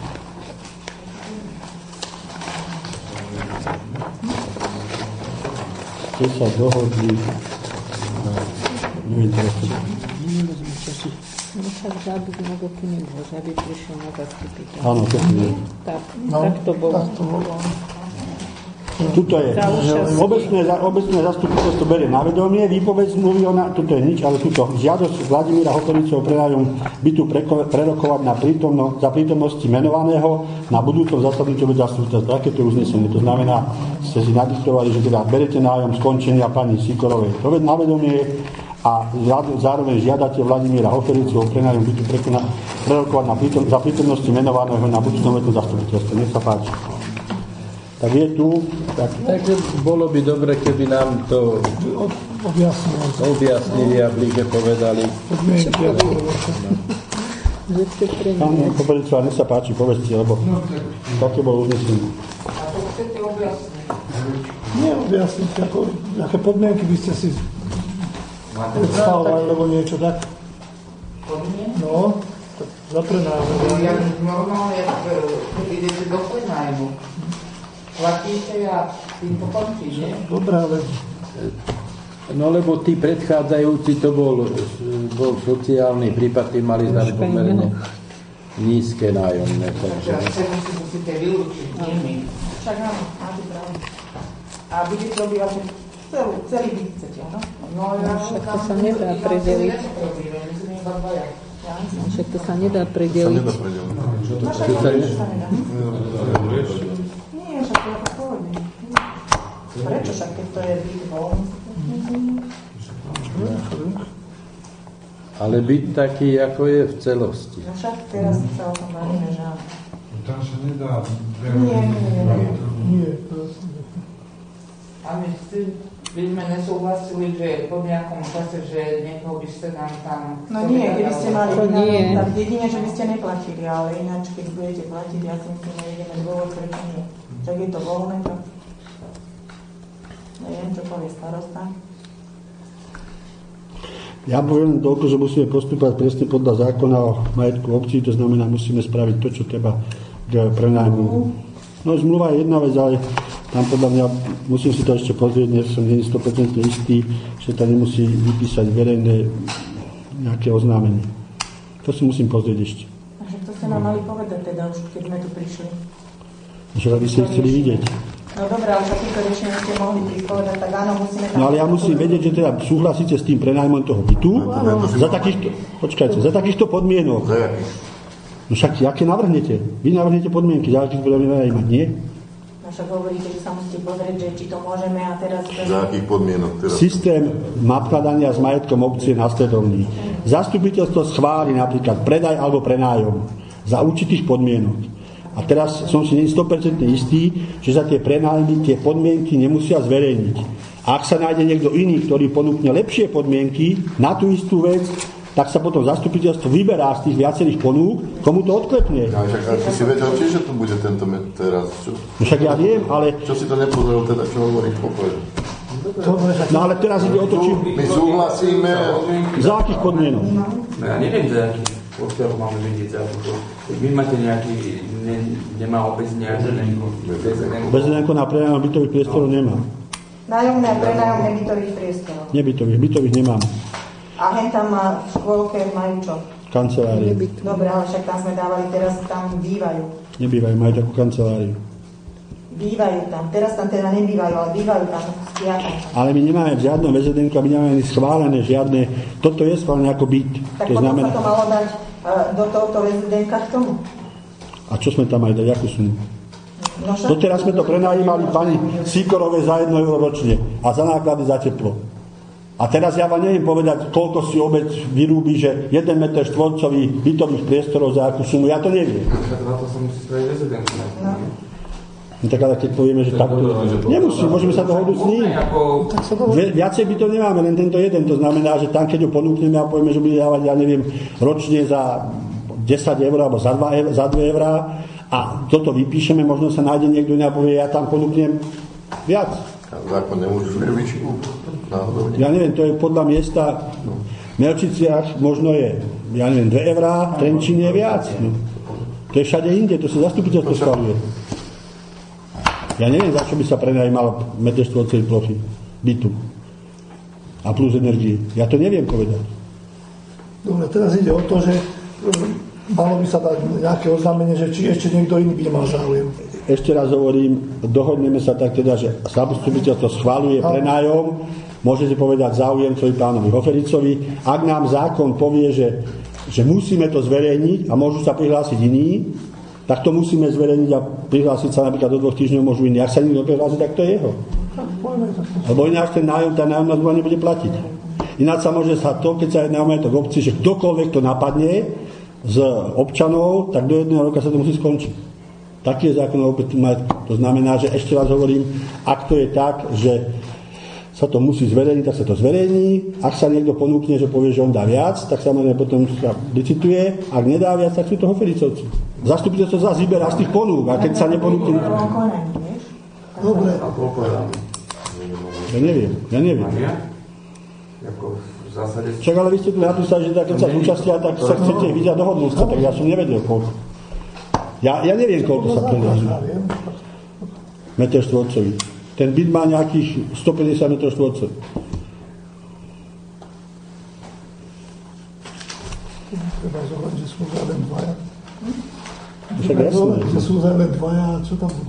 ste sa dohodli neviem teraz to nechať zábyť na doky nemôže, aby prišiel na zastupiteľ. áno, to je tak, no, tak to bolo. Tak to bolo. Tuto je. Obecné, obecné zastupiteľstvo berie na vedomie, výpoveď zmluvy ona, tuto je nič, ale tuto žiadosť Vladimíra Hotoriceho prenájom bytu prerokovať na prítomno, za prítomnosti menovaného na budúcom zasadnutí zastupiteľstva. Takéto uznesenie. To znamená, ste si nadiktovali, že teda berete nájom skončenia pani Sikorovej na vedomie a zároveň žiadate Vladimíra Hotoriceho prenájom bytu prerokovať na prítom, za prítomnosti menovaného na budúcom zastupiteľstva. Nech sa páči. Tak je tu. Tak... Takže bolo by dobre, keby nám to objasnili, objasnili a bliže povedali. Pán Kopericová, nech sa páči, povedzte, lebo také bolo uznesenie. A to chcete objasniť? Nie objasniť, ako, aké podmienky by ste si predstavovali, alebo niečo tak. Podmienky? No, tak za prenajmu. Ja normálne, keď idete do prenajmu, platíte a tým to končí, nie? Dobre, ale... No lebo tí predchádzajúci, to bol, bol sociálny prípad, tí mali za pomerne nízke nájomné. Takže asi musíte vylúčiť s nimi. Však áno, máte pravdu. A budete obývať celý, celý byt chcete, áno? No ja... Však to sa nedá predeliť. Však to sa nedá predeliť. Sa nedá predeliť. No však to sa nedá. Nie, však to je ako pôvodne. Prečo však, keď to je byt voľný? Ale byť taký, ako je v celosti. No však teraz sa o tom bavíme, že áno. Tam sa nedá... Nie, nie, nie. Nie. A my by sme nesúhlasili, že po nejakom čase, že niekoho by ste nám tam... No nie, keby ste mali nie. tak jedine, že by ste neplatili, ale ináč, keď budete platiť, ja si myslím, že ideme dôvod, prečo nie. Čak je to voľné, tak... Neviem, čo povie starosta. Ja poviem toľko, že musíme postupovať presne podľa zákona o majetku obcí, to znamená, musíme spraviť to, čo treba k prenajmu. No, zmluva je jedna vec, ale tam podľa mňa, musím si to ešte pozrieť, dnes som nie sto percent istý, že tam nemusí vypísať verejné nejaké oznámenie. To si musím pozrieť ešte. A že to ste nám mali povedať teda už, keď sme tu prišli. Že by ste chceli vidieť. No dobré, ale takýto riešenie ste mohli prísť povedať, tak áno, musíme tam... No ale ja musím vedieť, že teda súhlasíte s tým prenajmom toho bytu, za takýchto, počkajte, za takýchto podmienok. No však, aké navrhnete? Vy navrhnete podmienky, za akých budeme najímať, nie? No však hovoríte, že sa musíte pozrieť, že či to môžeme a teraz... Za akých podmienok? Teraz? Systém nakladania s majetkom obcie následovný. Zastupiteľstvo schváli napríklad predaj alebo prenájom za určitých podmienok. A teraz som si nie sto percent istý, že za tie prenájmy tie podmienky nemusia zverejniť. A ak sa nájde niekto iný, ktorý ponúkne lepšie podmienky na tú istú vec, tak sa potom zastupiteľstvo vyberá z tých viacerých ponúk, komu to odklepne. A však, a ty si vedel, čiže tu bude tento met teraz, čo? No však ja viem, ale... Čo si to nepozrel teda, čo hovoríš pokoje? No ale teraz ide o to, či... My súhlasíme... Za akých podmienok? No ja neviem, za akých. Odkiaľ máme vedieť za to. Vy máte nejaký, ne, nemá obec nejaký bezrenko? Bezrenko na prenajom bytových priestorov nemá. Nájomné a prenájomné bytových priestorov. Nebytových, bytových nemám. A hen tam v škôlke majú čo? Kanceláriu. Dobre, ale však tam sme dávali, teraz tam bývajú. Nebývajú, majú takú kanceláriu. Bývajú tam, teraz tam teda nebývajú, ale bývajú tam, spia tam. Ale my nemáme žiadne vé zet enko, my nemáme ani schválené žiadne, toto je schválené ako byt. Tak to potom znamená... sa to malo dať uh, do tohoto vé zet enka k tomu. A čo sme tam aj dali, akú sumu? No, však... Doteraz sme to prenajímali pani Síkorové za jedno euro ročne a za náklady za teplo. A teraz ja vám neviem povedať, koľko si obec vyrúbi, že jeden meter štvorcový bytových priestorov za akú sumu, ja to neviem. Na to sa musí spraviť vé zet enko. No tak ale keď povieme, že takto... Nemusí, môžeme sa dohodnúť s ním. Viacej by to nemáme, len tento jeden. To znamená, že tam, keď ho ponúkneme a povieme, že bude dávať, ja neviem, ročne za desať eur alebo za dva eurá a toto vypíšeme, možno sa nájde niekto a povie, ja tam ponúknem viac. Zákon nemôžeš vyššiu. Ja neviem, to je podľa miesta... V Melčiciach možno je, ja neviem, dve eurá, v Trenčíne je viac. No. To je všade inde, to sa zastupiteľstvo schvaľuje. Ja neviem, za čo by sa prenajímal meter štvorcovej plochy bytu a plus energie. Ja to neviem povedať. Dobre, teraz ide o to, že malo by sa dať nejaké oznámenie, že či ešte niekto iný by nemal záujem. Ešte raz hovorím, dohodneme sa tak teda, že zastupiteľstvo schvaľuje prenájom, môžete povedať záujemcovi pánovi Hofericovi. Ak nám zákon povie, že, že musíme to zverejniť a môžu sa prihlásiť iní, tak to musíme zverejniť a prihlásiť sa napríklad do dvoch týždňov môžu iní. Ak sa nikto prihlási, tak to je jeho. Lebo ináč ten nájom, tá nájomná zmluva nebude platiť. Ináč sa môže sa to, keď sa jedná o majetok obci, že kdokoľvek to napadne z občanov, tak do jedného roka sa to musí skončiť. Taký je zákon o majetku. To znamená, že ešte raz hovorím, ak to je tak, že sa to musí zverejniť, tak sa to zverejní. Ak sa niekto ponúkne, že povie, že on dá viac, tak samozrejme potom sa licituje. Ak nedá viac, tak sú to Hofericovci. Zastupiteľstvo zase vyberá z tých ponúk. A keď sa neponúkne... Dobre. Ja neviem, ja neviem. Však ale vy ste tu napísali, že keď sa zúčastia, tak sa chcete vidieť a dohodnúť sa, tak ja som nevedel koľko. Ja, ja neviem, koľko sa predlží. Meter štvorcový. Ten byt má nejakých stopäťdesiat metrov štvorcových. Treba zohľadniť, že sú len dvaja. Však jasné. Že sú len dvaja, čo tam budú?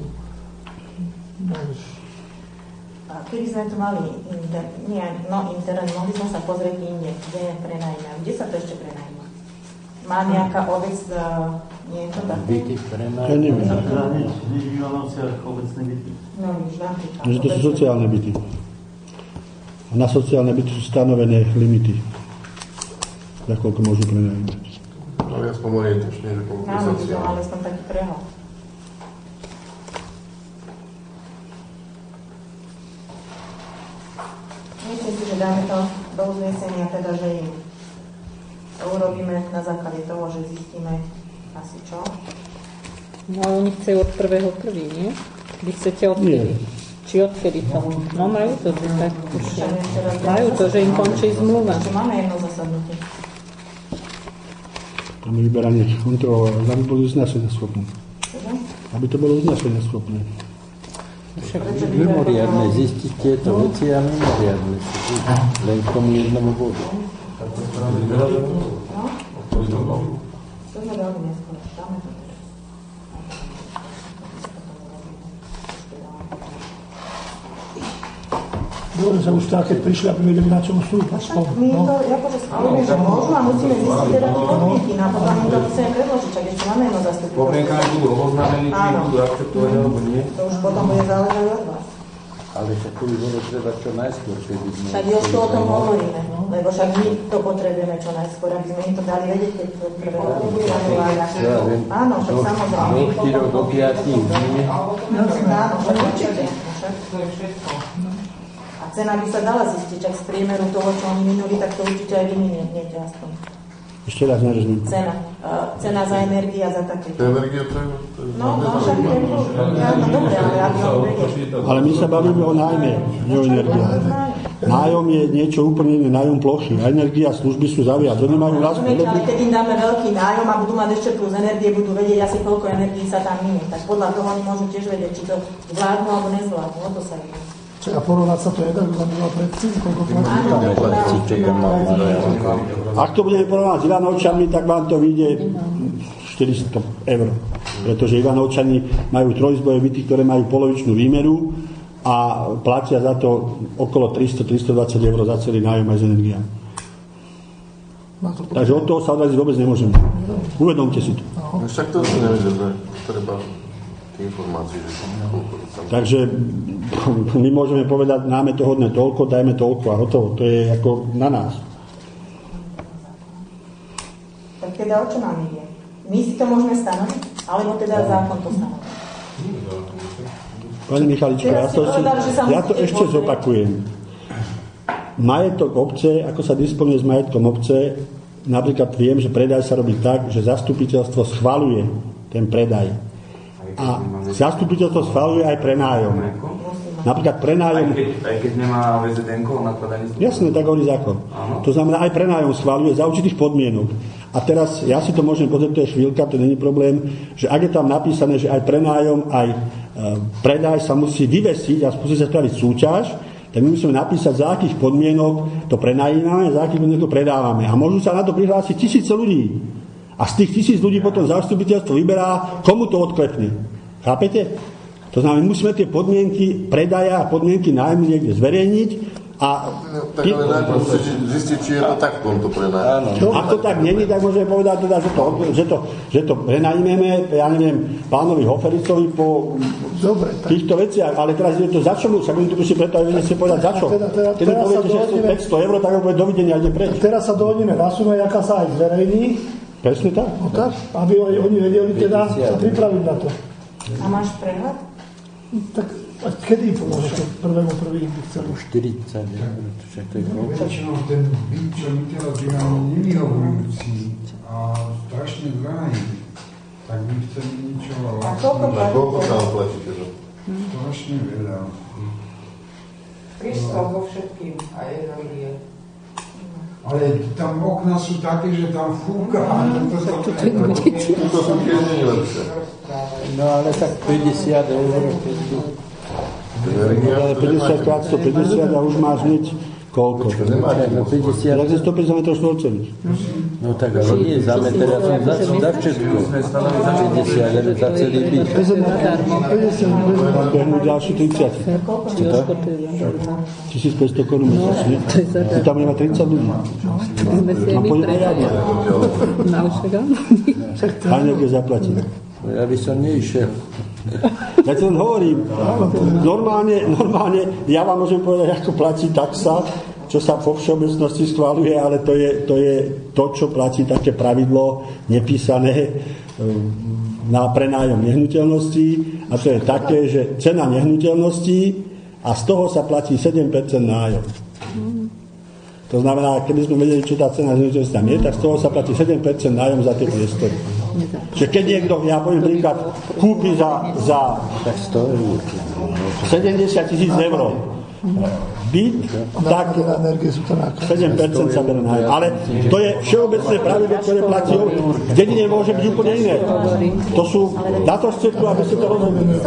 Keby sme tu mali inter, nie, no internet, mohli sme sa pozrieť inde, kde prenajme. Kde sa to ešte prenajme? Má nejaká obec uh, niečo také? Byty prenajme. Ja neviem. Nič v Ivanoviach obecné byty. No, už napríklad. Že to sú sociálne byty. A na sociálne byty sú stanovené limity. Za koľko môžu prenajmať. No viac pomorientačne, že koľko Áno, by som ale som taký prehľad. Myslím si, že dáme to do uznesenia, teda, že im to urobíme na základe toho, že zistíme asi čo. No ale oni chcejú od prvého prvý, nie? Vy chcete odkedy? Či odkedy to? No majú to, tak už majú to, že im končí zmluva. Čo máme jedno zasadnutie? Tam je vyberanie kontrol, aby bolo uznesenia schopné. Aby to bolo uznesenia schopné. Mimoriadne zistiť tieto veci a mimoriadne si len k tomu jednomu bodu. To sme dali neskôr. Dáme to. Dobre, sa už tak, keď prišli, aby vedeli, na čom sú. My to, akože schválime, že môžu a musíme zistiť teda tie podmienky. Na potom im to musíme predložiť, čak ešte máme jedno zastupiteľstvo. Podmienkami budú oznamení, či budú akceptovať alebo nie. To už potom bude záležať od vás. Ale však to by bolo treba čo najskôr, keby sme... Však už tu o tom hovoríme, lebo však my to potrebujeme čo najskôr, aby sme im to dali vedieť, keď to prvého bude vláda. Áno, však samozrejme. Do štyroch, do piatich dní. Áno, však určite. A cena by sa dala zistiť, ak z priemeru toho, čo oni minuli, tak to určite aj vy miniete aspoň. Ešte raz nerozumiem. Cena. Uh, cena za energiu a za také. Energia to je... No, no, však to je... No, dobre, ale aby on vedel. Ale my sa bavíme o nájme, nie o energii. Nájom je niečo úplne iné, nájom plochy. A energia a služby sú zaviac. Oni majú vlastnú... Ale keď im dáme veľký nájom a budú mať ešte plus energie, budú vedieť asi koľko energií sa tam minie. Tak podľa toho oni môžu tiež vedieť, či to zvládnu alebo nezvládnu. O to sa ide. Čo A porovnať sa to nedá, že tam bola predtým, koľko platí? Ak to budeme porovnať s Ivanovčanmi, tak vám to vyjde štyristo eur. Pretože Ivanovčani majú trojizbové byty, ktoré majú polovičnú výmeru a platia za to okolo tristo až tristodvadsať eur za celý nájom aj s energiami. Takže od toho sa odraziť vôbec nemôžeme. Uvedomte si to. No, však to si nevedel, že treba informácie, že koľko. Takže my môžeme povedať, máme to hodné toľko, dajme toľko a hotovo. To je ako na nás. Tak teda o čo nám ide? My si to môžeme stanoviť? Alebo teda zákon to stanoví? Pani Michalička, ja to, si, ja to ešte zopakujem. Majetok obce, ako sa disponuje s majetkom obce, napríklad viem, že predaj sa robí tak, že zastupiteľstvo schvaľuje ten predaj. A zastupiteľstvo schvaľuje aj prenájom. Napríklad prenájom... Aj keď, aj keď nemá vé zet en ko nakladaní? Jasné, tak hovorí zákon. Áno. To znamená, aj prenájom schvaľuje za určitých podmienok. A teraz, ja si to môžem pozrieť, to je chvíľka, to není problém, že ak je tam napísané, že aj prenájom, aj e, predaj sa musí vyvesiť a musí sa spraviť súťaž, tak my musíme napísať, za akých podmienok to prenajímame, za akých podmienok to predávame. A môžu sa na to prihlásiť tisíce ľudí. A z tých tisíc ľudí potom zastupiteľstvo vyberá, komu to odklepne. Chápete? To znamená, my musíme tie podmienky predaja a podmienky nájmu niekde zverejniť a... No, tak ale najprv musíte zistiť, či je to tak v tomto prenájmu. Ak to tak není, tak môžeme povedať teda, že to, že to, že to prenajmeme, ja neviem, pánovi Hofericovi po Dobre, týchto veciach, ale teraz je to za čo mu, však oni tu musí preto aj vedieť si povedať za čo. Teda, teda, Keď mi poviete, že sú päťsto eur, tak ho bude dovidenia, ide preč. Teraz sa dohodneme na sume, jaká sa aj zverejní. Presne tak. No tak, aby oni vedeli teda sa pripraviť na to. A máš prehľad? Tak a kedy pomôžeš to prvému prvý by chceli? štyridsať eur, však to je koľko? Väčšinou ten byt, čo my teraz bývame, nevyhovujúci a strašne drahý. Tak my chceme niečo... A koľko platíte? Koľko tam platíte? Strašne veľa. tristo vo všetkým a energie. Ale tam okna sú také, že tam fúka. To sa to To sú tiež nie lepšie. No ale tak päťdesiat eur. Ale päťdesiat krát stopäťdesiat a už máš hneď koľko? No päťdesiat. Takže stopäťdesiat metrov štvorcových. No tak ale nie za meter, ja som za, za všetko. päťdesiat eur za celý byt. To je mu ďalší tridsať. tisícpäťsto korún mesačne. Tu tam nemá tridsať ľudí. A pôjde riadne. A niekde zaplatí. Ja by som neišiel. Ja ti len hovorím, normálne, normálne, ja vám môžem povedať, ako platí taxa, čo sa vo všeobecnosti schváľuje, ale to je, to je to, čo platí také pravidlo nepísané na prenájom nehnuteľností, a to je také, že cena nehnuteľností a z toho sa platí sedem percent nájom. To znamená, keby sme vedeli, čo tá cena nehnuteľnosti tam je, tak z toho sa platí sedem percent nájom za tie priestory. Čiže keď niekto, ja poviem príklad, kúpi za, za sedemdesiat tisíc eur byt, tak sedem percent sa berá nájom. Ale to je všeobecné pravidlo, ktoré platí, v dedine môže byť úplne iné. To sú, na to ste tu, aby ste to rozumeli.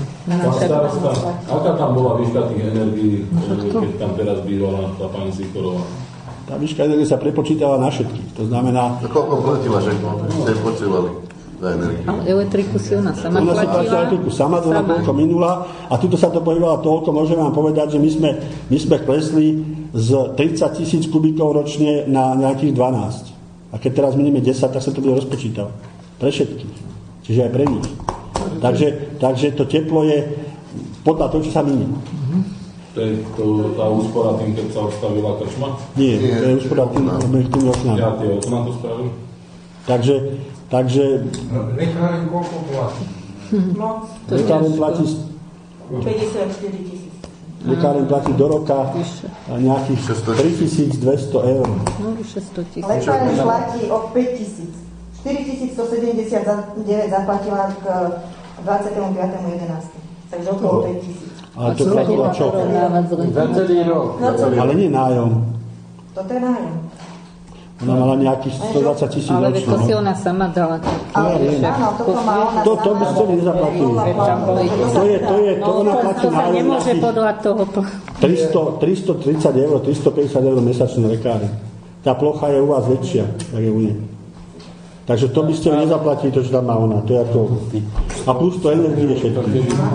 Aká tam bola výška tých energií, keď tam teraz bývala tá pani Sikorová? Tá výška energie sa prepočítala na všetkých. To znamená... Koľko platila, že ste počívali za energiu? Ale elektriku si ona sama ona platila. Ona si platila elektriku sama, to na koľko minula. A tuto sa to pohybovalo toľko, môžem vám povedať, že my sme, my sme klesli z tridsať tisíc kubíkov ročne na nejakých dvanásť. A keď teraz minime desať, tak sa to bude rozpočítavať. Pre všetkých. Čiže aj pre nich. Takže, takže to teplo je podľa toho, čo sa minie. To je to, tá úspora tým, keď sa odstavila krčma? Nie, to je úspora tým, tým oknám. Ja tie okná to spravím? Takže, takže... Lekáren koľko platí? Moc. Lekáren platí... päťdesiatštyri tisíc. Lekáren platí do roka nejakých tritisícdvesto eur. No, vyše sto tisíc. Lekáren platí o päť tisíc. štyritisícstosedemdesiatdeväť zaplatila k dvadsiatemu piatemu jedenástemu Takže okolo päť tisíc. Ale to platila čo? Za celý rok. Ale nie nájom. Toto je nájom. Ona mala nejakých stodvadsať tisíc ale ročne. to si ona sama dala. Ale áno, toto má ona To, to by ste nezaplatili. To je, to je, to ona platí To sa nájom nemôže nejakých podľa toho. tristotridsať eur, tristopäťdesiat eur mesačné lekáre. Tá plocha je u vás väčšia, tak je u nej. Takže to by ste nezaplatili, to, čo tam má ona. To je ako... A plus to energie všetky.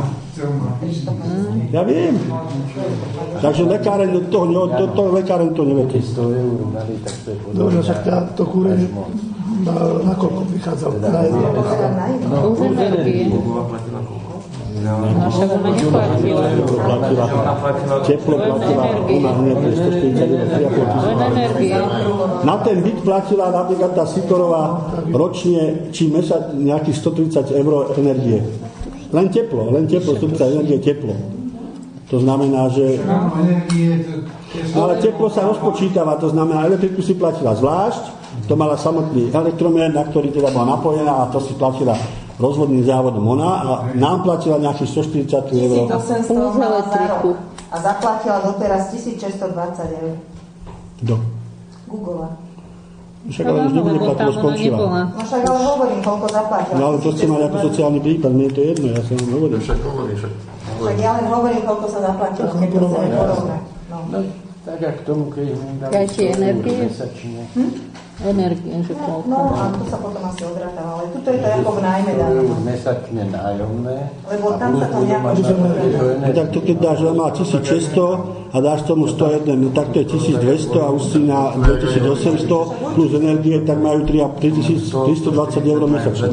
Ja viem. Takže lekáreň do toho, do toho lekáreň to neviete. Dobre, však to kúrenie na koľko vychádzalo? Na jedno. Už energie. Naša ona neplatila. Teplo platila, ona hneď stoštyridsať eur, tri a pol tisíc. Na ten byt platila napríklad tá Sikorová ročne, či mesať nejakých stotridsať eur energie. Len teplo, len teplo, stotridsať energie teplo. To znamená, že... Ale teplo sa rozpočítava, to znamená, elektriku si platila zvlášť, to mala samotný elektromer, na ktorý teda bola napojená a to si platila rozvodným závodom ona a nám platila nejakých stoštyridsať eur. tisícosemsto mala za rok a zaplatila doteraz tisícšesťstodvadsať eur. Kto? Google. Však ale už nebude platiť, skončila. No však ale hovorím, koľko zaplatila. No ale to ste mali ako sociálny prípad, mne je to jedno, ja som vám hovoril. Však hovorí, však. Však ja len hovorím, koľko sa zaplatilo, keď to chceme porovnať. No. Tak a k tomu, keď im dali Aj tie energie? mesačne. Hm? Energie, že koľko. No a to sa potom asi odrátam, ale tuto je to ako v nájme dané. Mesačne nájomné. Lebo tam sa to nejako... No tak to keď dáš, že má tisícšesťsto a dáš tomu sto jeden, no tak to je tisícdvesto a už si na dvetisícosemsto plus energie, tak majú tristodvadsať eur mesačne.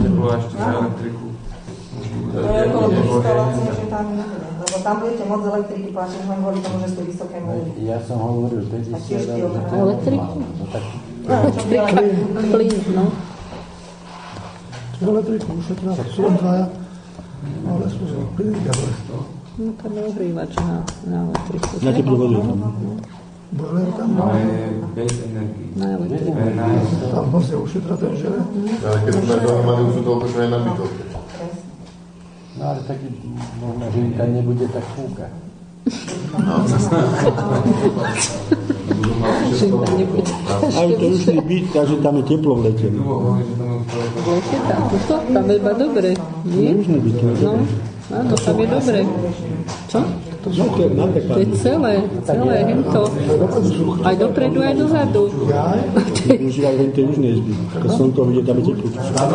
To je okolo tristovacie, že tam nebude. Lebo tam budete môcť elektriky platiť, len kvôli tomu, že ste vysoké múry. Ja som hovoril päťdesiat eur. Elektriku? Elektrika, plyn, no. Elektriku ušetrila, tak sú len dvaja. Ale sú to plynika dole. No to neohrývač na, na elektriku. Na teplú vodu. Boiler tam. Bez energii. Na elektriku. Tam vlastne ušetra ten žele. Ale keď sme zaujímali, už sú toľko, čo aj na bytovke. No ale taký, možno, že im tam nebude tak fúkať. Aj to už nie byť, takže tam je teplo v lete. V lete tam, to, tam je iba dobre. Nie? Južný byt. No, áno, tam je dobre. Čo? No, to je To je celé, celé, hento. Aj dopredu, aj dozadu. Užívajú len tie južné izby. Keď slnko vidie, tam je teplo.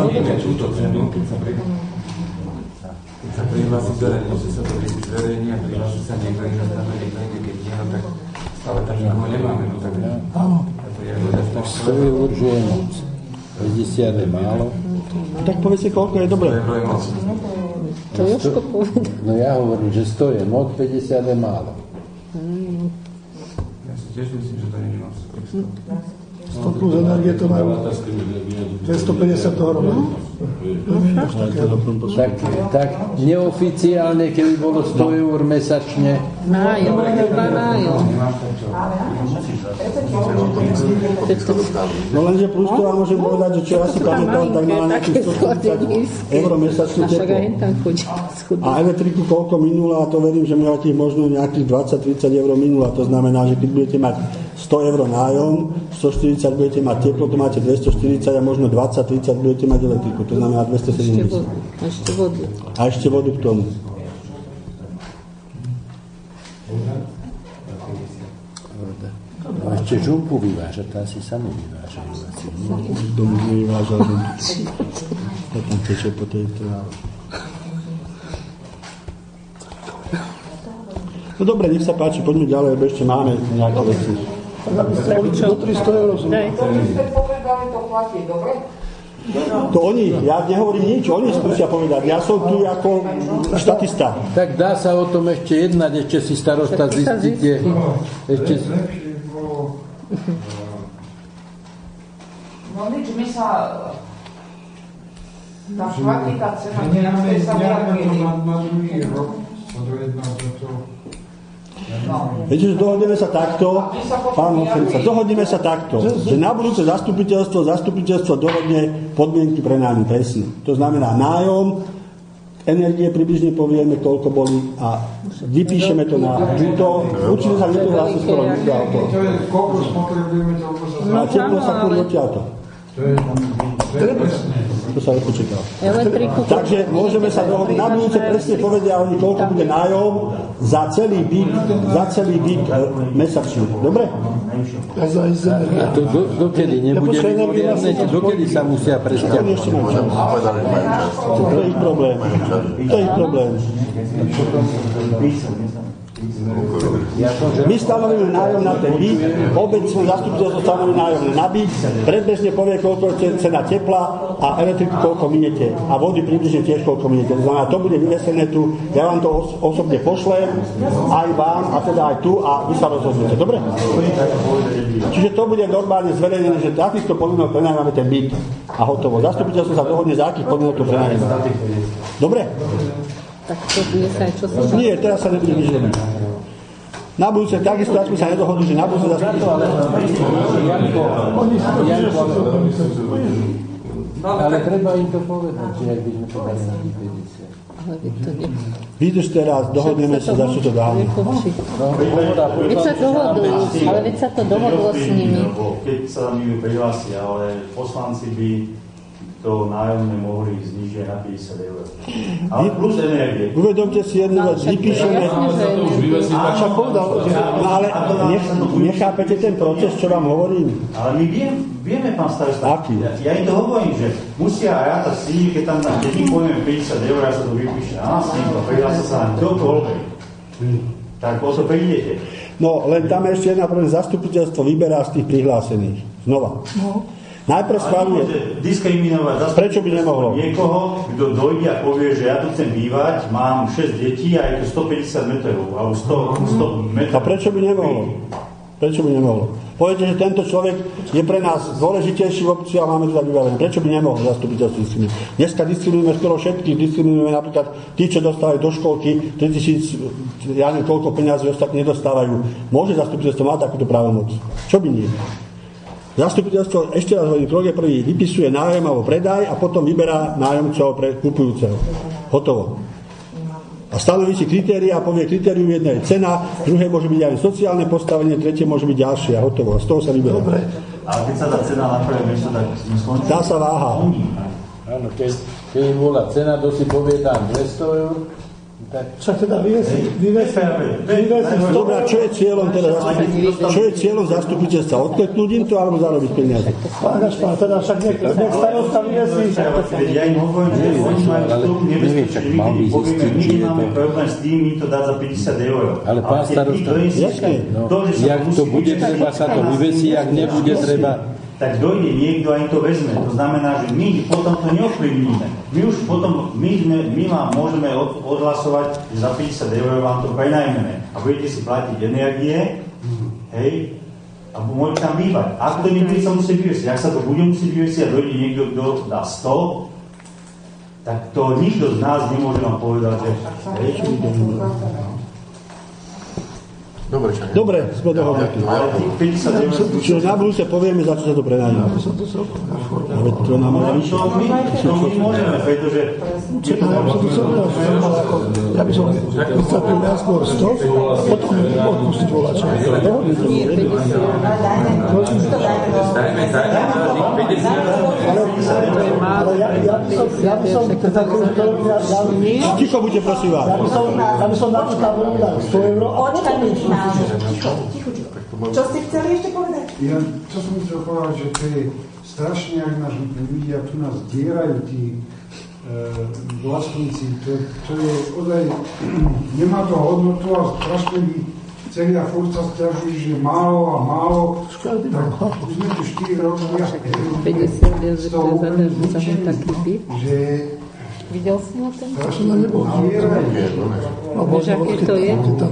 Keď sa prihlási zverejne, že sa to rieši zverejne a prihlási sa niekto, že tam je niekto niekde, keď nie, no tak stále tam nikoho nemáme, no tak to je ľudia v sto eur, že je moc. päťdesiat je málo. Tak povedzte, koľko je dobre. To Jožko povedal. No ja hovorím, že sto je moc, päťdesiat je málo. Ja si tiež myslím, že to nie je moc. sto plus energie to majú. To je stopäťdesiat dohromady. Tak, tak neoficiálne, keby bolo sto eur mesačne. Nájom, iba nájom. No lenže plus to vám môžem povedať, že čo ja si pamätám, tak mala nejakých stotridsať eur mesačne teplo. A elektriku koľko minula, a to verím, že máte možno nejakých dvadsať tridsať eur minula. To znamená, že keď budete mať sto eur nájom, stoštyridsať budete mať teplo, to máte dvestoštyridsať a možno dvadsať tridsať budete mať elektriku. To znamená dvestosedemdesiat. A ešte vodu. A ešte vodu k tomu. A ešte žumpu vyváža, tá si sami vyvážajú. Domu nevyváža žumpu. To tam teče po tej tráve. No dobre, nech sa páči, poďme ďalej, lebo ešte máme nejaké veci. Do tristo eur som. To oni, ja nehovorím nič, oni skúsia povedať. Ja som tu ako štatista. Tak dá sa o tom ešte jednať, ešte si starosta zistíte. Ešte... No nič, my sa... Tá kvalita cena, ktorá sa vyjadrili. Na druhý rok sa dojedná do toho. Viete, že dohodneme sa takto, pán Oferca, dohodneme sa takto, že na budúce zastupiteľstvo, zastupiteľstvo dohodne podmienky pre nájom presne. To znamená nájom, energie približne povieme, koľko boli a vypíšeme to na to. Určite sa neprihlási skoro nikto auto. To je, koľko spotrebujeme, toľko sa... A teplo sa kvôli odtiaľto. To je presne. To sa nepočítal. Takže môžeme sa dohodnúť. Na budúce presne povedia oni, koľko bude nájom za celý byt, za celý byt e, mesačný. Dobre? A to do, dokedy nebude mimoriadne, dokedy sa musia presťahovať? To je ich problém. To je ich problém. My stanovíme nájom na ten byt, obecné zastupiteľstvo stanoví nájom na byt, predbežne povie, koľko je cena tepla a elektriku koľko minete a vody približne tiež koľko minete. To znamená, to bude vyvesené tu, ja vám to os- osobne pošlem, aj vám a teda aj tu a vy sa rozhodnete. Dobre? Čiže to bude normálne zverejnené, že takýchto podmienok prenajímame ten byt a hotovo. Zastupiteľstvo sa dohodne, za akých podmienok to prenajímame. Dobre? Tak to bude sa aj čo sa... Nie, teraz sa nebude nič robiť. Na budúce, takisto, ak sme sa nedohodli, že na budúce zastupiteľstvo... Ale treba im to povedať, že ak by sme to dali na tých päťdesiat. Vydržte raz, dohodneme sa, za čo to dáme. Veď sa dohodli, ale veď sa to dohodlo s nimi. Keď sa tam niekto prihlási, ale poslanci by to nájomne mohli znižiť na päťdesiat eur. Ale plus energie. Uvedomte si jednu vec, vypíšeme... A však povedal, no ale nech, nechápete ten proces, čo vám hovorím? Ale my viem, vieme, pán starosta. Aký? Ja, ja im to hovorím, že musia rátať s tým, keď tam keď im povieme päťdesiat eur, ja sa to vypíše. A s tým to prihlása sa na ktokoľvek. Tak o to prídete. No, len tam ešte jedna problém, zastupiteľstvo vyberá z tých prihlásených. Znova. No. Najprv schváluje. Diskriminovať prečo by nemohlo? Niekoho, kto dojde a povie, že ja tu chcem bývať, mám šesť detí a je to stopäťdesiat metrov, alebo sto, sto metrov. A prečo by nemohlo? Prečo by nemohlo? Poviete, že tento človek je pre nás dôležitejší v obci a máme tu tak vybavené. Prečo by nemohol zastupiteľstvo diskriminovať? Dneska diskriminujeme skoro všetkých, diskriminujeme napríklad tí, čo dostávajú do školky, tri tisíc, ja neviem koľko peniazí ostatní nedostávajú. Môže zastupiteľstvo mať takúto právomoc? Čo by nie? Zastupiteľstvo, ešte raz hovorím, krok je prvý, vypisuje nájom alebo predaj a potom vyberá nájomcov pre kupujúceho. Hotovo. A stanoví si kritéria a povie, kritérium jedné je cena, druhé môže byť aj sociálne postavenie, tretie môže byť ďalšie a hotovo. A z toho sa vyberá. Dobre. Ale keď sa tá cena na prvé miesto, tak skončí. Dá sa váha. Áno, keď, keď im bola cena, to si povie tam dvesto eur. Však teda vyvesí, vyvesí, vyvesí. Dobre, čo je cieľom teda zastupiteľstva? Čo je cieľom zastupiteľstva? Odklepnúť im to alebo zarobiť peniaze? Pán Gašpar, teda však nech, nech starosta vyvesí. Ja im hovorím, že oni majú tu nebezpečný. My nemáme problém s tým, my to dá za päťdesiat eur. Ale pán starosta, jak to bude treba sa to vyvesí, ak nebude treba... Tak dojde niekto a im to vezme. To znamená, že my potom to neovplyvníme. My už potom, my, sme, my vám môžeme od, odhlasovať, že za päťdesiat eur vám to prenajmeme. A budete si platiť energie, hej, a môžete tam bývať. Ak to niekto sa musí vyvesiť, ak sa to bude musieť vyvesiť a dojde niekto, kto dá sto, tak to nikto z nás nemôže vám povedať, že hej, Dobre, Dobre, sme dohodnutí. Čiže na budúce povieme, za čo sa to prenájme. Ale to nám má vyššie. To my môžeme, pretože... Ja by som sa prejme skôr sto, potom odpustiť volača. Nie, päťdesiat. Dajme, dajme, päťdesiat. Ale ja by som... Ticho buďte, prosím vás. Ja by som napríklad povedal sto eur. Ticho, ticho. Čo ste chceli ešte povedať? Ja, čo som chcel povedať, že to je strašne, ak nás ľudia tu nás dierajú, tí e, vlastníci, to, to je odaj, nemá to hodnotu a strašne by chceli a furt sa stiažujú, že málo a málo, tak už sme tu štyri roky päťdesiat eur za taký byt. že Videl si na ten? Ja som na nebol. Vieš, aké to je?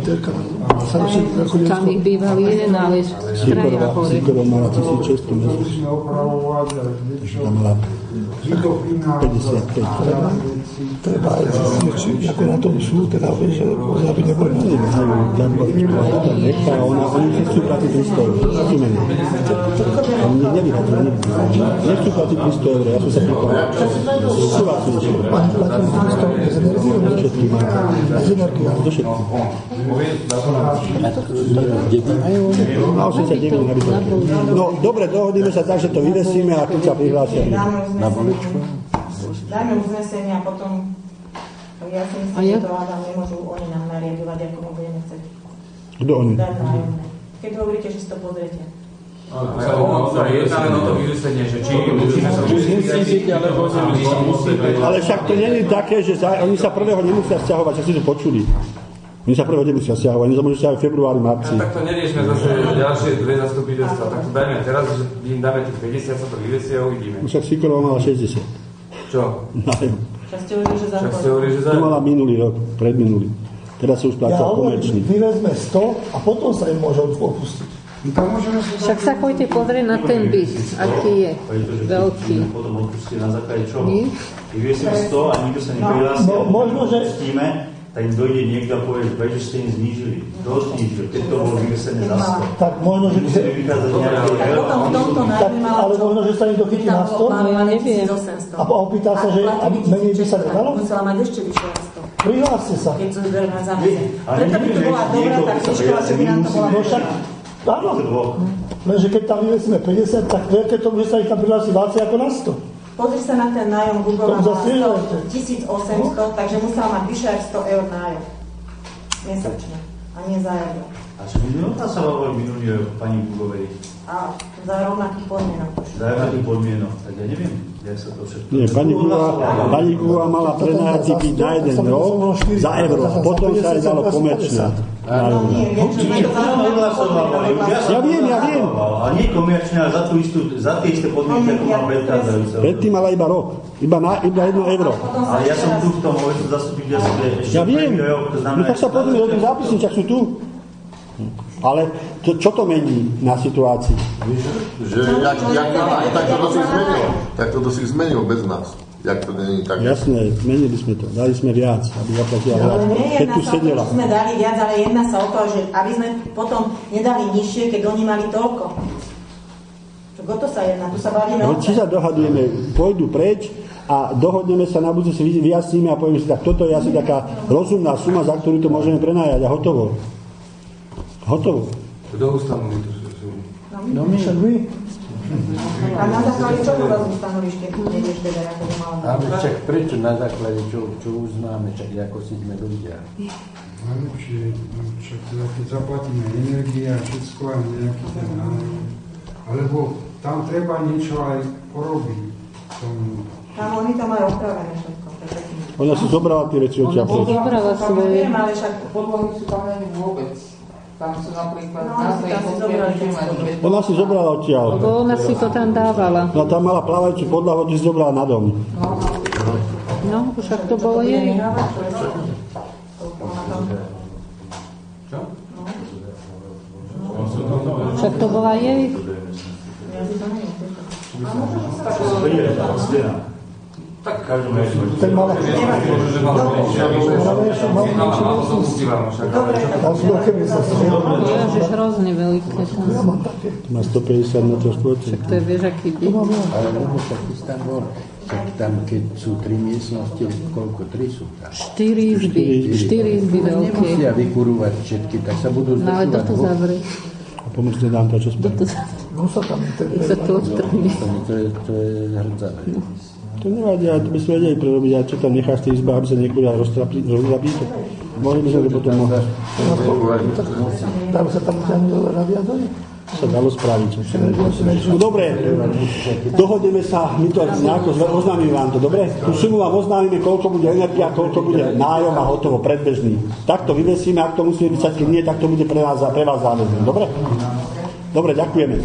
Tam ich býval jeden, ale straja hore. Sigorova mala tisícšesťsto mesačne. Tam mala päťdesiatpäť. Treba aj zistiť, ako na tom sú, teda vieš, aby neboli. nechá, ona, oni chcú platiť tristo eur. Chcú menej. Oni nevyhadzujú nikdy. Nechcú platiť tristo eur, ja som sa pýtal. Sú vás niečo. Platím tristo eur z energii. Do všetkých mám. Z energii. Do všetkých. Na osemdesiatdeväť nabídok. No, dobre, dohodneme sa tak, že to vyvesíme a tu sa prihlásia. Na boličku. Dáme uznesenie a potom ja si myslím, že to Adam nemôžu oni nám nariadovať, ako mu budeme chcieť. Kto oni? Dať nájomné. Keď hovoríte, že si to pozriete. Ale však to nie je také, že za, oni sa prvého nemusia sťahovať, že si to počuli. Oni sa prvého nemusia sťahovať, oni sa môžu sťahovať v februári, marci. Ja, tak to neriešme zase ďalšie dve zastupiteľstva, tak to dajme teraz, že im dáme tých päťdesiat, sa to vyvesia a uvidíme. Však Sikorová mala šesťdesiat. Čo? Nájom. Však ste hovorili, že základ. To mala minulý rok, predminulý. Teraz sa už platia ja komerčný. Vyvezme sto a potom sa im môže opustiť. Však sa choďte pozrieť na ten byt, aký je. Veľký. Potom odpustí na základe čoho? Vyviesím sto a nikto sa neprihlási. No, možno, že... Tak im dojde niekto a povie, že ste im znížili. Kto znížil? Keď to bolo vyvesené za sto. Tak možno, že... Musí vychádzať nejaké... Potom v tomto nájme mala... Ale možno, že sa im to chytí na sto. Ja neviem. A opýta sa, že menej by sa nedalo? Musela mať ešte vyššie na sto. Prihláste sa. Keď sú zberná zamese. Preto by to bola dobrá, tak vyškola, že by nám to bola... No však, áno. Lenže keď tam vyvesíme päťdesiat, tak viete tomu, že sa ich tam prihlási viacej ako na sto. Pozri sa na ten nájom Google, má tisíc osemsto, takže musela mať vyššie ako sto eur nájom. Mesačne. A nie za euro. A čo minulý sa bavili minulý rok pani Bugovej? A za rovnakých podmienok. Za rovnakých podmienok, tak ja neviem, jak sa to všetko... Nie, pani Gula, pani Gula mala prenajatý byt na jeden rok za euro. Potom sa aj dalo komerčné. Ja viem, ja viem. A nie komerčné, ale za, tú istú, za tie isté podmienky, ako mám predchádzajúce. Predtým mala iba rok. Iba, na, iba jedno euro. Ale ja som tu v tom ovojstvu zastupiteľstve ešte... Ja viem. No tak sa pozrieme do tých zápisníc, ak sú tu. Ale to, čo to mení na situácii? Že jak, jak, jak, tak toto si zmenil. Tak toto si zmenil bez nás. Jak to není tak. Jasné, zmenili sme to. Dali sme viac, aby zaplatila viac. Keď tu sedela. Sme dali viac, ale jedná sa o to, že aby sme potom nedali nižšie, keď oni mali toľko. O to sa jedná, tu sa bavíme o to. Či sa dohadujeme, pôjdu preč a dohodneme sa na budúce, si vyjasníme a povieme si, tak toto je asi taká rozumná suma, za ktorú to môžeme prenajať a hotovo. Hotovo. Kto ustanoví tú sumu? No my však vy. A na základe čoho vás ustanovíš, keď nevieš teda, ako to malo? Ale však prečo na základe, čo, čo už známe, čak ako si sme ľudia? Najlepšie, však teda keď zaplatíme energie a všetko a nejaký ten nájom. Alebo tam treba niečo aj porobiť. Tomu. Tam oni to majú opravené všetko. Ona si zobrala tie veci od ťa. Ona si zobrala svoje. Viem, ale však podlohy sú tam není vôbec. Tam sú napríklad no, na tej ona si zobrala od ťa. Lebo ona si to tam dávala. No tam mala plávajúcu podlahu, kde si zobrala na dom. No, však to bolo jej. Čo? Však to bola jej. Tak každý má ten mala. Ježiš, hrozne veľké. To má stopäťdesiat metrov štvorcových. Však to je, vieš, aký byt. Ale lebo však tam bol, však tam, keď sú tri miestnosti, koľko? Tri sú tam? Štyri izby. Štyri izby veľké. Nemusia vykurúvať všetky, tak sa budú zdržovať. No ale toto zavrie. A pomôžte dám to, čo spravím. No sa tam sa to odtrhne. To je, to je hrdzavé. To nevadí, ale to by sme vedeli prerobiť, a čo tam necháš tej izbe, aby sa niekoľa roztrapí to. Mohli by sme to potom mohli. Dajú sa tam ťahnuť do radiátory? Sa dalo spraviť. No dobre, dohodneme sa, my to nejako oznámime vám to, dobre? Tú sumu vám oznámime, koľko bude energia, koľko bude nájom a hotovo, predbežný. Tak to vyvesíme, ak to musíme písať, keď nie, tak to bude pre vás, pre vás záväzné, dobre? Dobre, ďakujeme.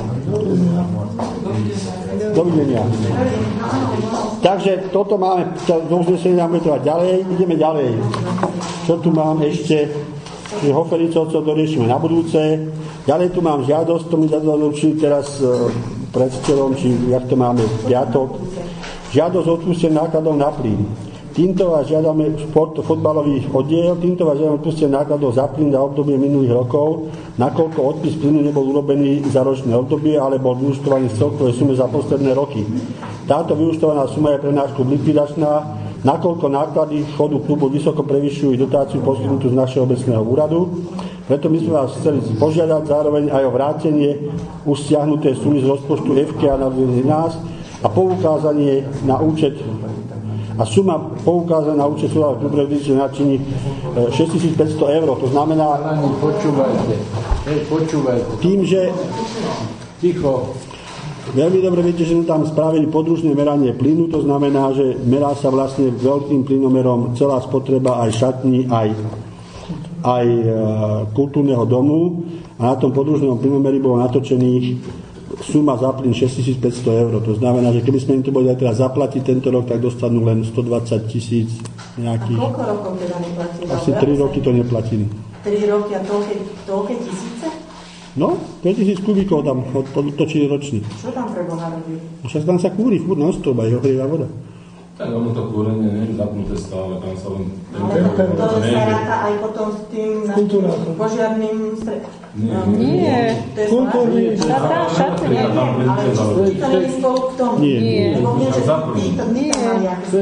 Dovidenia. Takže toto máme, to uznesenie nám bude trvať ďalej, ideme ďalej. Čo tu mám ešte? Hofericovcov doriešime na budúce. Ďalej tu mám žiadosť, to mi zadoručili teraz uh, predstaviteľom, či jak to máme v piatok. Žiadosť o odpustenie nákladov na plyn. Týmto vás žiadame šport, fotbalový oddiel, týmto vás žiadame odpustenie nákladov za plyn za obdobie minulých rokov, nakoľko odpis plynu nebol urobený za ročné obdobie, ale bol vyúčtovaný z celkovej sumy za posledné roky. Táto vyúčtovaná suma je pre náš klub likvidačná, nakoľko náklady chodu klubu vysoko prevyšujú dotáciu poskytnutú z našeho obecného úradu. Preto my sme vás chceli požiadať zároveň aj o vrátenie už stiahnuté sumy z rozpočtu ef ká na nás a poukázanie na účet a suma poukázaná na účet súľadu klubu na činí šesťtisícpäťsto eur. To znamená... Počúvajte, počúvajte. Tým, že... Ticho. Veľmi dobre viete, že sme tam spravili podružné meranie plynu, to znamená, že merá sa vlastne veľkým plynomerom celá spotreba aj šatní, aj, aj e, kultúrneho domu a na tom podružnom plynomeri bolo natočených suma za plyn šesťtisícpäťsto eur. To znamená, že keby sme im to boli aj teraz zaplatiť tento rok, tak dostanú len stodvadsať tisíc nejakých. A koľko rokov teda neplatili? Asi tri roky to neplatili. tri roky a toľké, toľké tisíce? No, päťtisíc kubíkov tam odtočili ročne. Čo tam pre Boha robí? Však tam sa kúri furt non-stop aj ohrieva voda. Tak ono to kúrenie nie je zapnuté stále, tam sa len... Ale to, to sa ráta aj potom s tým požiarným stredom. Nie, nie. Kultúrny. Šatá, šatá, nie, nie. Ale či to nie je spolu k tomu? Nie. Lebo viem, že títo mali aké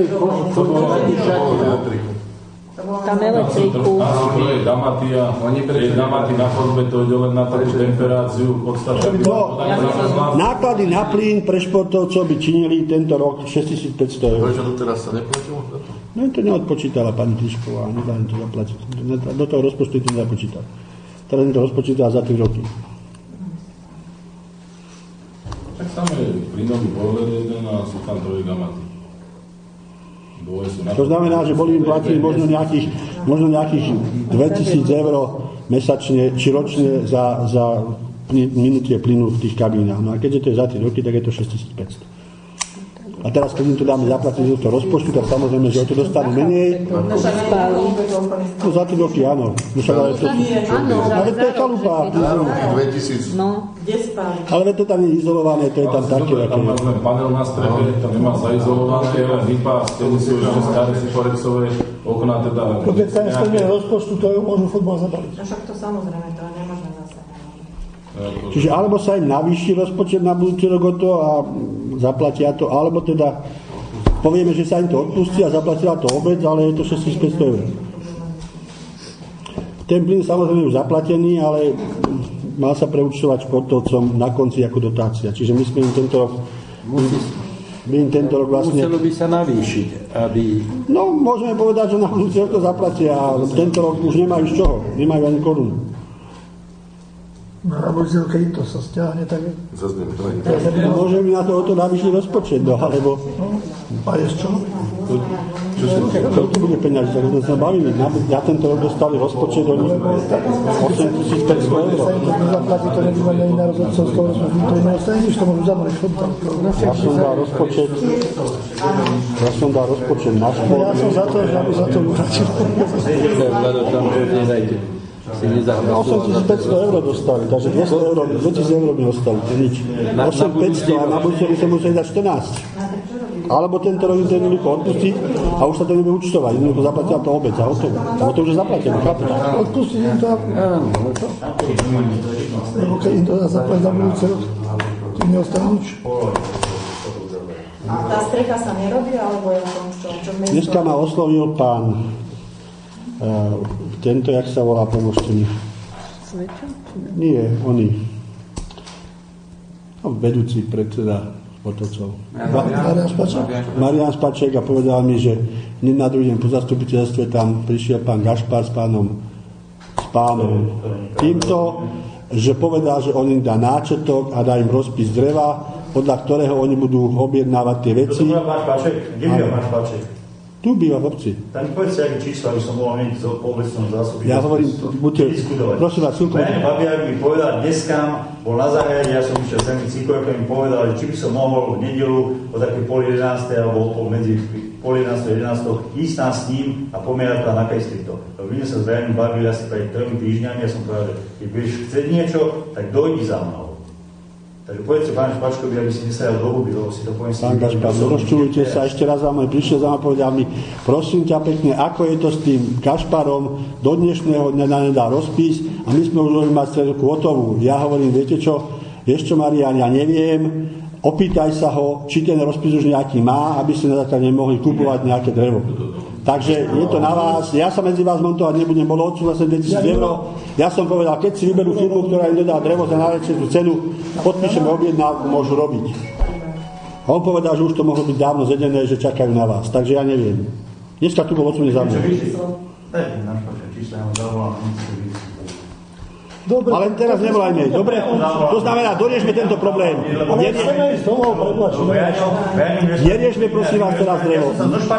tam elektriku. Áno, to je damatia, je damaty na chodbe, to ide len na takú temperáciu, v podstate. No, náklady na plyn pre športovcov by činili tento rok šesťtisícpäťsto eur. Prečo doteraz sa neplatilo? No to neodpočítala pani Trišková, nedá im to zaplatiť. Do toho rozpočtu to nezapočítal. Teraz im to rozpočítala za tri roky. Tak tam je plynový boiler jeden a sú tam troje damaty. To znamená, že boli im platili možno nejakých, možno nejakých dvetisíc eur mesačne či ročne za, za minutie plynu v tých kabínach. No a keďže to je za tri roky, tak je to šesťtisícpäťsto. A teraz, keď im to dáme zaplatiť do toho rozpočtu, tak samozrejme, že o to dostanú menej. No za tri roky, áno. No však ale to, ale to je chalupa. No, kde spáli? Ale to tam je izolované, to je tam také. Tam máme panel na streche, tam nemá zaizolované, len vypá, steny sú už staré siforexové okná, teda... Keď sa nesplňuje rozpočtu, to môžu futbal zabaliť. No však to samozrejme, to je nemožné zase. Čiže alebo sa im navýši rozpočet na budúci rok o to a zaplatia to, alebo teda povieme, že sa im to odpustí a zaplatila to obec, ale je to šesťtisícpäťsto eur. Ten plyn samozrejme už zaplatený, ale mal sa preúčtovať športovcom na konci ako dotácia. Čiže my sme im tento rok my im tento rok vlastne... Muselo by sa navýšiť, aby... No, môžeme povedať, že na budúci rok to zaplatia a tento rok už nemajú z čoho, nemajú ani korunu. Na budúci rok, keď to sa stiahne, tak... Môžeme na to o to navýšiť rozpočet, no, alebo... A je z čoho? Koľko bude peňaží, tak sme sa bavili. Na tento rok dostali rozpočet od osemtisícpäťsto eur. To nezaplatí, to nebýva ani na rozhodcovského rozpočtu. To neostane nič, to môžu zamoriť futbal. Ja som dal rozpočet, ja som dal rozpočet na šport. Ja som za to, že aby za to utratil. osemtisícpäťsto eur dostali, takže dvesto eur, dvetisíc eur mi ostali, to je nič. osemtisícpäťsto a na budúce by sa museli dať štrnásť. Alebo tento rok to jednoducho odpustiť a už sa to nebude účtovať, jednoducho zaplatila to obec a o to. Lebo to už je zaplatené, chápeš? Odpustiť im to, lebo keď im to dá zaplatiť na budúci rok, tým neostane nič. A tá strecha sa nerobí, alebo je o tom čo? Dneska ma oslovil pán uh, tento, jak sa volá, pomôžte mi. Nie, oni. No, vedúci predseda sportovcov. Marián Spaček? Marián Spaček a povedal mi, že hneď na druhý deň po zastupiteľstve tam prišiel pán Gašpar s pánom s pánom týmto, že povedal, že on im dá náčetok a dá im rozpis dreva, podľa ktorého oni budú objednávať tie veci. To býva pán Spaček? Kde býva pán Spaček? Tu býva v obci. Tam povedzte, aké čísla, aby som mohol meniť po obecnom zásobí. Ja hovorím, buďte, prosím vás, chvíľku. Pán Babiak mi povedal, dneska bol na záhrade, ja som išiel sem Cíkovek, mi povedal, že či by som mohol v nedelu o také pol jedenástej alebo o medzi pol jedenástej a jedenástou ísť tam s ním a pomerať tam na kajstrito. My sme sa zrejme bavili asi pred tromi týždňami, ja som povedal, že keď budeš chcieť niečo, tak dojdi za mnou. Takže povedzte, pán Špačkovi, aby si nesajal do huby, lebo si to poviem si... Pán Gašpar, rozčulujte sa, ešte raz vám prišiel za mňa, povedal mi, prosím ťa pekne, ako je to s tým Gašparom, do dnešného dňa nedá rozpis a my sme už mohli mať stredku hotovú. Ja hovorím, viete čo, vieš čo, Marián, ja neviem, opýtaj sa ho, či ten rozpis už nejaký má, aby ste na základe mohli kupovať nejaké drevo. Takže je to na vás, ja sa medzi vás montovať nebudem, bolo odsúhlasené dvetisíc eur. Ja som povedal, keď si vyberú firmu, ktorá im dodá drevo za najväčšiu cenu, podpíšeme objednávku, môžu robiť. A on povedal, že už to mohlo byť dávno zedené, že čakajú na vás. Takže ja neviem. Dneska tu bol odsúne za mňa. Dobre. Ale teraz nevolajme, dobre? To znamená, doriešme tento problém. Neriešme, prosím vás, teraz drevo.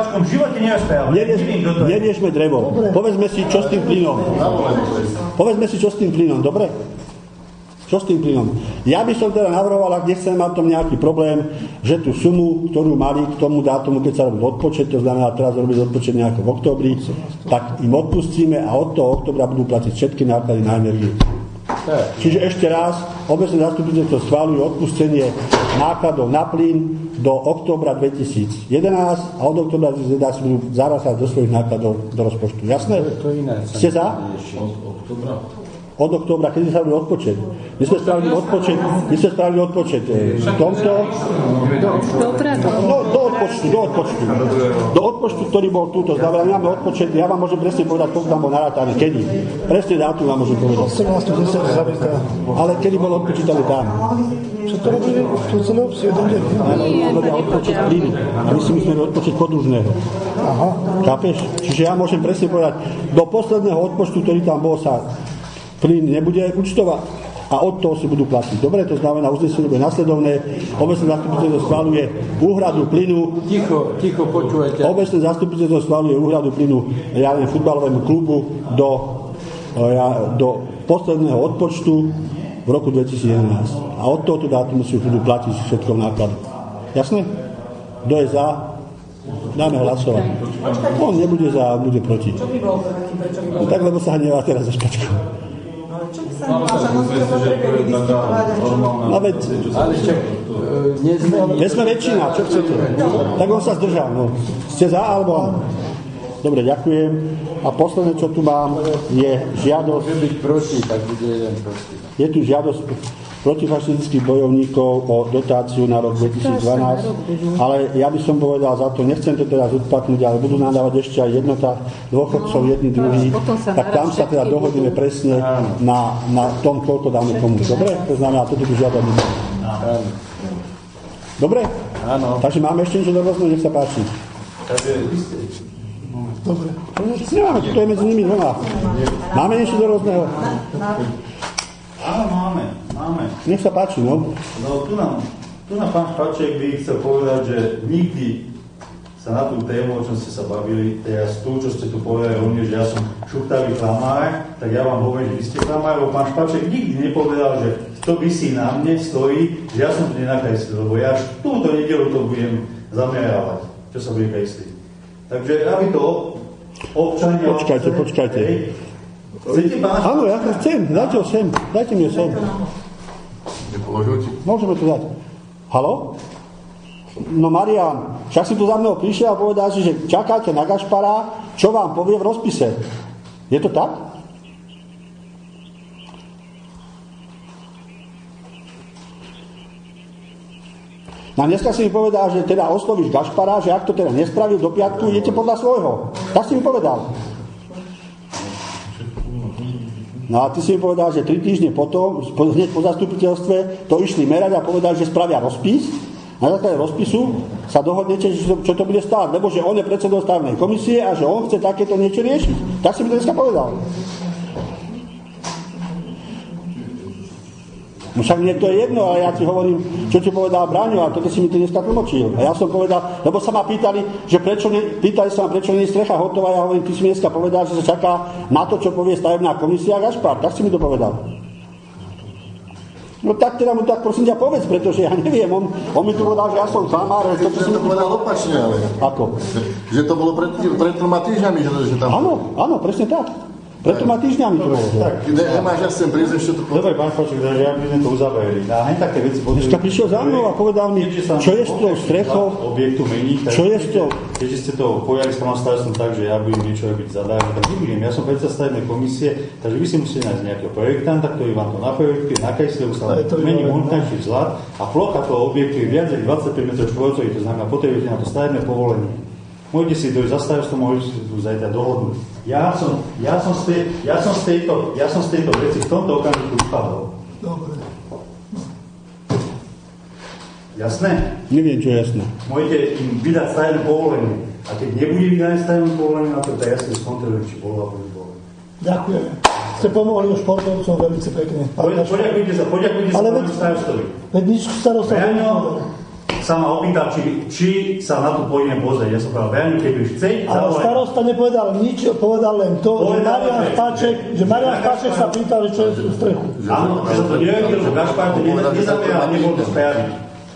Neriešme drevo. Povedzme si, čo s tým plynom. Povedzme si, čo s tým plynom, dobre? Čo s tým plynom? Ja by som teda navrhoval, ak nechcem mať tom nejaký problém, že tú sumu, ktorú mali k tomu dátumu, keď sa robí odpočet, to znamená teraz robiť odpočet nejako v októbri, tak im odpustíme a od toho októbra budú platiť všetky náklady na energiu. Čiže ešte raz, obecné zastupiteľstvo schváľuje odpustenie nákladov na plyn do októbra dvetisíc jedenásť a od októbra dvetisíc jedenásť budú zarásať do svojich nákladov do rozpočtu. Jasné? Ste za? Od októbra, kedy sa robí odpočet. My sme spravili odpočet, my sme spravili odpočet v tomto... No, do odpočtu, do odpočtu. Do odpočtu, ktorý bol tu, to znamená, máme odpočet, ja vám môžem presne povedať, koľko tam bol narátané, kedy. Presne dátum vám môžem povedať. Ale kedy bol odpočítaný tam? Čo to robili? To celé obsie, jeden deň. Nie, robia odpočet plynu. A my si myslíme odpočet podružného. Aha. Chápeš? Čiže ja môžem presne povedať, do posledného odpočtu, ktorý tam bol, sa plyn nebude účtovať a od toho si budú platiť. Dobre, to znamená, uznesenie bude nasledovné. Obecné zastupiteľstvo schvaľuje úhradu plynu. Ticho, ticho počujete. Obecné zastupiteľstvo schvaľuje úhradu plynu ja neviem, futbalovému klubu do, ja, do posledného odpočtu v roku dvetisíc jedenásť. A od tohoto dátumu si budú platiť všetko náklady. Jasné? Kto je za? Dáme hlasovať. On nebude za, on bude proti. Čo by bol proti? Prečo by bol? No tak, lebo sa hnevá teraz za Špačkou. Čo by sa neváša? Musí to potrebuje vydiskutovať. No veď, my sme väčšina, čo chcete? Tak on sa zdržal. No. Ste za alebo on? Dobre, ďakujem. A posledné, čo tu mám, je žiadosť... byť proti, tak bude jeden proti. Je tu žiadosť protifašistických bojovníkov o dotáciu na rok dvetisíc dvanásť, ale ja by som povedal za to, nechcem to teraz odplatnúť, ale budú nám dávať ešte aj jednota dôchodcov, jedni, druhý, tak tam sa teda dohodíme presne na, na tom, koľko dáme komu. Dobre? To znamená, toto by žiadať nebudeme. Dobre? Áno. Takže máme ešte niečo do rozmeru, nech sa páči. Dobre. Nemáme, to je medzi nimi dvoma. Máme niečo do rozmeru? Áno, máme, máme. Nech sa páči, no. No, tu nám, tu nám pán Špaček by chcel povedať, že nikdy sa na tú tému, o čom ste sa bavili, teraz tu, čo ste tu povedali o mne, že ja som šuchtavý klamár, tak ja vám hovorím, že vy ste klamár, lebo pán Špaček nikdy nepovedal, že to visí na mne, stojí, že ja som to nenakreslil, lebo ja až túto nedelu to budem zamerávať, čo sa bude kresliť. Takže aby to občania... Počkajte, počkajte. Chcete pán Špaček? Áno, ja to chcem, dajte ho sem, dajte mi ho sem. Môžeme to dať. Haló? No Marián, však si tu za mnou prišiel a povedal si, že čakáte na Gašpara, čo vám povie v rozpise. Je to tak? No dneska si mi povedal, že teda oslovíš Gašpara, že ak to teda nespravil do piatku, idete podľa svojho. Tak si mi povedal. No a ty si mi povedal, že tri týždne potom, hneď po zastupiteľstve, to išli merať a povedali, že spravia rozpis. Na základe rozpisu sa dohodnete, čo to bude stáť, lebo že on je predsedom stavebnej komisie a že on chce takéto niečo riešiť. Tak si mi to dneska povedal. No však mne to je jedno, ale ja ti hovorím, čo ti povedal Braňo, a toto si mi to dneska tlmočil. A ja som povedal, lebo sa ma pýtali, že prečo ne, pýtali sa ma, prečo nie je strecha hotová, ja hovorím, ty si mi dneska povedal, že sa čaká na to, čo povie stavebná komisia Gašpar. Tak si mi to povedal. No tak teda mu tak prosím ťa povedz, pretože ja neviem, on, on mi tu povedal, že ja som klamár, že to, čo si mi to povedal opačne, ale... Ako? Že to bolo pred, pred troma týždňami, že, že tam... Áno, áno, presne tak. Preto ma týždňami to bolo. Nemáš, ja chcem prísť ešte to... Dobre, pán Špaček, že ja by sme to uzavreli. A hneď také veci... Dneska prišiel za mnou a povedal mi, čo je s tou strechou, objektu mení, čo je s tou... Keďže ste to pojali s pánom starostom tak, že ja budem niečo robiť zadarmo, tak nebudem. Ja som predsa stavebnej komisie, takže vy si musíte nájsť nejakého projektanta, ktorý vám to naprojektuje, nakreslí, sa mení montážny vzhľad a plocha toho objektu je viac ako dvadsaťpäť metrov štvorcových, to znamená, potrebujete na to stavebné povolenie. Môžete si dojsť za starostom, môžete si tu zajtra dohodnúť. Ja som, ja som, z tej, ja som z tejto, ja som z tejto veci v tomto okamžiku vypadol. Dobre. Jasné? Neviem, čo je jasné. Môžete im vydať stavebné povolenie. A keď nebude vydané stavebné povolenie, na to tak ja si skontrolujem, či bolo alebo nebolo. Ďakujeme. Ste pomohli už športovcom veľmi pekne. Poďakujte sa, poďakujte sa pánu starostovi. Veď nič starosta Verňo sa ma opýtal, či, či sa na to pôjdem pozrieť. Ja som povedal, Verňo, keď už chce... Ale starosta nepovedal nič, povedal len to, povedal, že Marián Špaček, že Marián Špaček sa pýtal, čo je tú strechu. Áno, že to nevedel, že Gašpar to nezapieral a nebol to spraviť.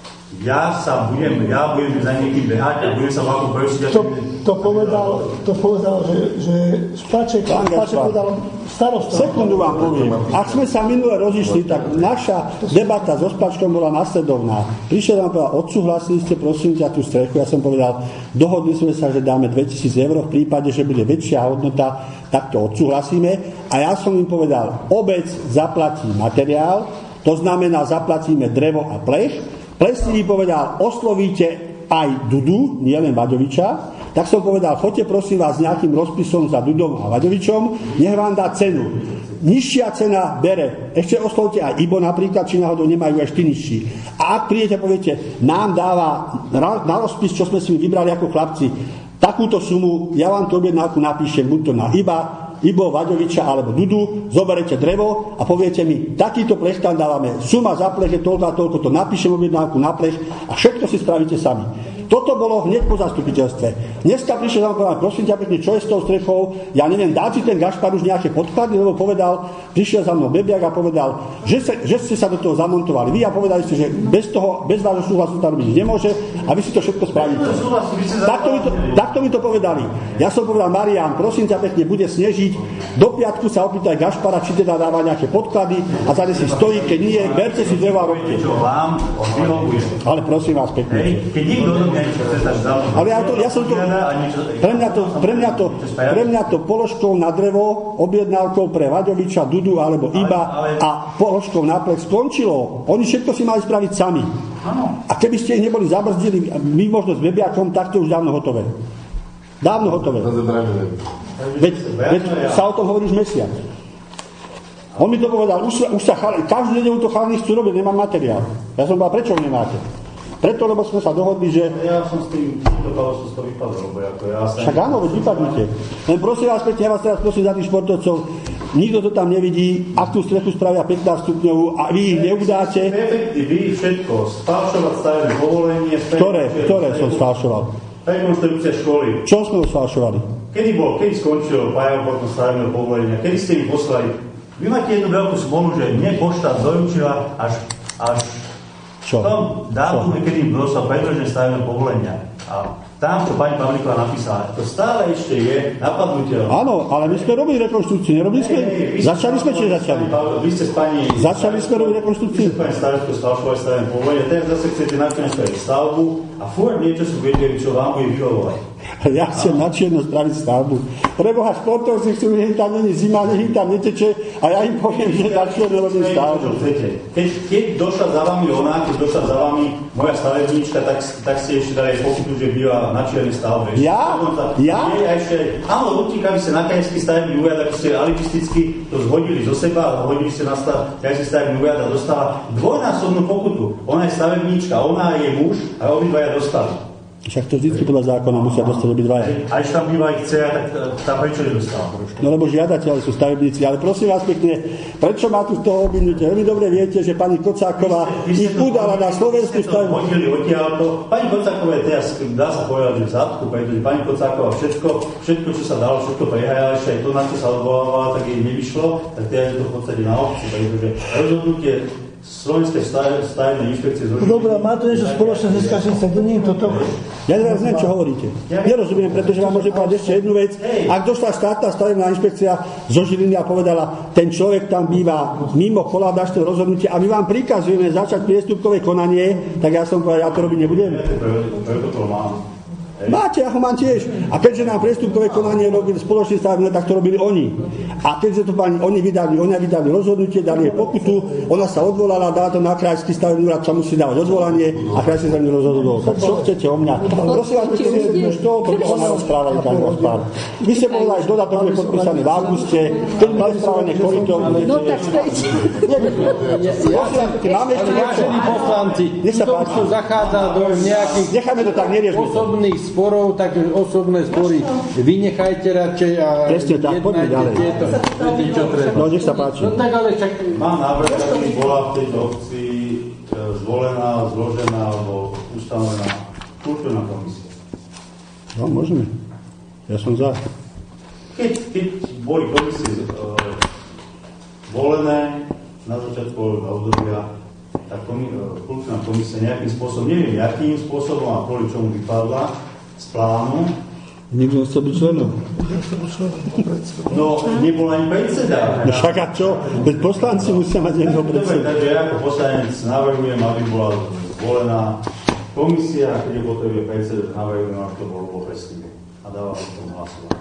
Ja sa budem, ja budem za niekým behať a budem sa vám prosiť. To, to povedal, to povedal, že, že Špaček, Špaček povedal starosta. Sekundu vám poviem. Ak sme sa minule rozišli, tak naša debata so Špačkom bola nasledovná. Prišiel nám povedal, odsúhlasili ste prosím ťa tú strechu. Ja som povedal, dohodli sme sa, že dáme dvetisíc eur v prípade, že bude väčšia hodnota, tak to odsúhlasíme. A ja som im povedal, obec zaplatí materiál, to znamená zaplatíme drevo a plech. Plesnivý povedal, oslovíte aj Dudu, nielen Vaďoviča, tak som povedal, choďte prosím vás s nejakým rozpisom za Dudom a Vaďovičom, nech vám dá cenu. Nižšia cena bere, ešte oslovte aj Ibo napríklad, či náhodou nemajú ešte nižší. A ak prídete, poviete, nám dáva na rozpis, čo sme si vybrali ako chlapci, takúto sumu, ja vám to objednávku napíšem, buď to na Iba, Ibo, Vaďoviča alebo Dudu, zoberete drevo a poviete mi, takýto plech tam dávame, suma za plech je toľko a toľko, to napíšem objednávku na plech a všetko si spravíte sami. Toto bolo hneď po zastupiteľstve. Dneska prišiel vám povedať, prosím ťa pekne, čo je s tou strechou, ja neviem, dá si ten Gašpar už nejaké podklady, lebo povedal, prišiel za mnou Bebiak a povedal, že, sa, že ste sa do toho zamontovali vy a povedali ste, že bez toho, bez vášho súhlasu to robiť nemôže a vy si to všetko spravíte. Takto mi to, takto mi to povedali. Ja som povedal, Marián, prosím ťa pekne, bude snežiť, do piatku sa opýtaj Gašpara, či teda dáva nejaké podklady a tady si stojí, keď nie, berte si drevo a robte. Ale prosím vás pekne. Keď nikto ale ja, to, ja som to, pre mňa to, pre mňa to, pre mňa to položkou na drevo, objednávkou pre Vaďoviča, Dudu alebo Iba a položkou na plech skončilo. Oni všetko si mali spraviť sami. A keby ste ich neboli zabrzdili, my možno s Bebiakom, tak to už dávno hotové. Dávno hotové. Veď, veď sa o tom hovorí už mesiac. On mi to povedal, už, už sa chali, každú nedelu to chalní chcú robiť, nemám materiál. Ja som povedal, prečo ho nemáte? Preto, lebo sme sa dohodli, že... Ja som s tým týmto to vypadol, lebo ako ja... Však áno, veď vypadnite. Len prosím vás pekne, ja vás teraz prosím za tých športovcov, nikto to tam nevidí, ak tú strechu spravia pätnásť stupňovú a vy ich neudáte... Vy všetko, sfalšovať stavebné povolenie... Ktoré, ktoré som sfalšoval? Rekonštrukcia školy. Čo sme ho sfalšovali? Kedy bol, kedy skončilo pájavoplatno stavebného povolenia? Kedy ste mi poslali? Vy máte jednu veľkú smolu, že mne pošta doručila až... až Čo? V tom dátume, kedy im dostal predĺžené stavebné povolenia. A tam, čo pani Pavlíková napísala, to stále ešte je napadnutelné. Áno, ale my sme robili rekonštrukciu, nerobili sme? Hey, hey, začali sme, či začali? Vy ste s pani... Začali sme robiť rekonštrukciu? Vy ste s pani starostkou sfalšovali stavebné povolenie, teraz zase chcete nakoniec spraviť stavbu a furt niečo sú vedeli, čo vám bude vyhovovať. Ja chcem na čierno spraviť stavbu. Preboha, športovci chcú, nech tam není zima, nech im tam neteče a ja im poviem, že na čierno robím stavbu. Keď, keď došla za vami ona, keď došla za vami moja stavebníčka, tak, tak ste ešte dali pokutu, že býva na čiernej stavbe. Ja? Ja? Nie, a ešte, áno, utíkali ste na krajský stavebný úrad, ako ste alibisticky to zhodili zo seba a hodili ste na krajský stavebný úrad a dostala dvojnásobnú pokutu. Ona je stavebníčka, ona je muž a obidvaja dostali. Však to vždycky podľa zákona musia dostať obidvaja. A ešte tam býva ich dcera, tak tá prečo nedostala? No lebo žiadateľi sú stavebníci, ale prosím vás pekne, prečo má tu z toho obvinutie? Veľmi dobre viete, že pani Kocáková ich udala na slovenskú stavbu. Pani Kocáková je teraz, dá sa povedať, že v zadku, pretože pani Kocáková všetko, všetko, čo sa dalo, všetko prehajala, ešte aj to, na čo sa odvolávala, tak jej nevyšlo, tak teraz je to v podstate na obci, pretože rozhodnutie Slovenské stavebné inšpekcie zo Dobre, má to niečo spoločné s dneskačným sedením, toto? Ja teraz neviem, čo hovoríte. Nerozumiem, pretože vám môžem povedať ešte jednu vec. Ak došla štátna stavebná inšpekcia zo Žiliny a povedala, ten človek tam býva mimo kolaudačného rozhodnutia a my vám prikazujeme začať priestupkové konanie, tak ja som povedal, ja to robiť nebudem. Preto to mám. Máte, ja ho mám tiež. A keďže nám priestupkové konanie robili spoločný stavebné, tak to robili oni. A keďže to pani, oni vydali, oni vydali rozhodnutie, dali jej pokutu, ona sa odvolala, dala to na krajský stavebný úrad, čo musí dávať odvolanie a krajský stavebný rozhodol. Tak čo chcete o mňa? Prosím vás, keď ste už to, to ona rozprávali každý vás pár. Vy ste povedali, že dodatok je podpísaný v auguste, keď mali správanie korytom. No tak stejte. Máme ešte niečo. Poslanci, kto zachádza do nejakých osobných sporov, tak osobné spory vynechajte radšej a presne tak, poďme ďalej. Tieto, čo treba. No, nech sa páči. No tak ale však... Mám návrh, aby bola v tejto obci zvolená, zložená alebo ustanovená kultúrna komisia. No, môžeme. Ja som za. Keď, keď boli komisie uh, volené na začiatku obdobia, tak komi- uh, kultúrna komisia nejakým spôsobom, neviem, akým spôsobom a kvôli čomu vypadla z plánu. Nikto nechce byť členom. No, nebol ani predseda. No však a čo? Veď poslanci musia mať jedného predsedu. Takže ja ako poslanec navrhujem, aby bola zvolená komisia, a keď je potrebuje predseda, navrhujem, aby to bolo presne. A dávam k tomu hlasovať.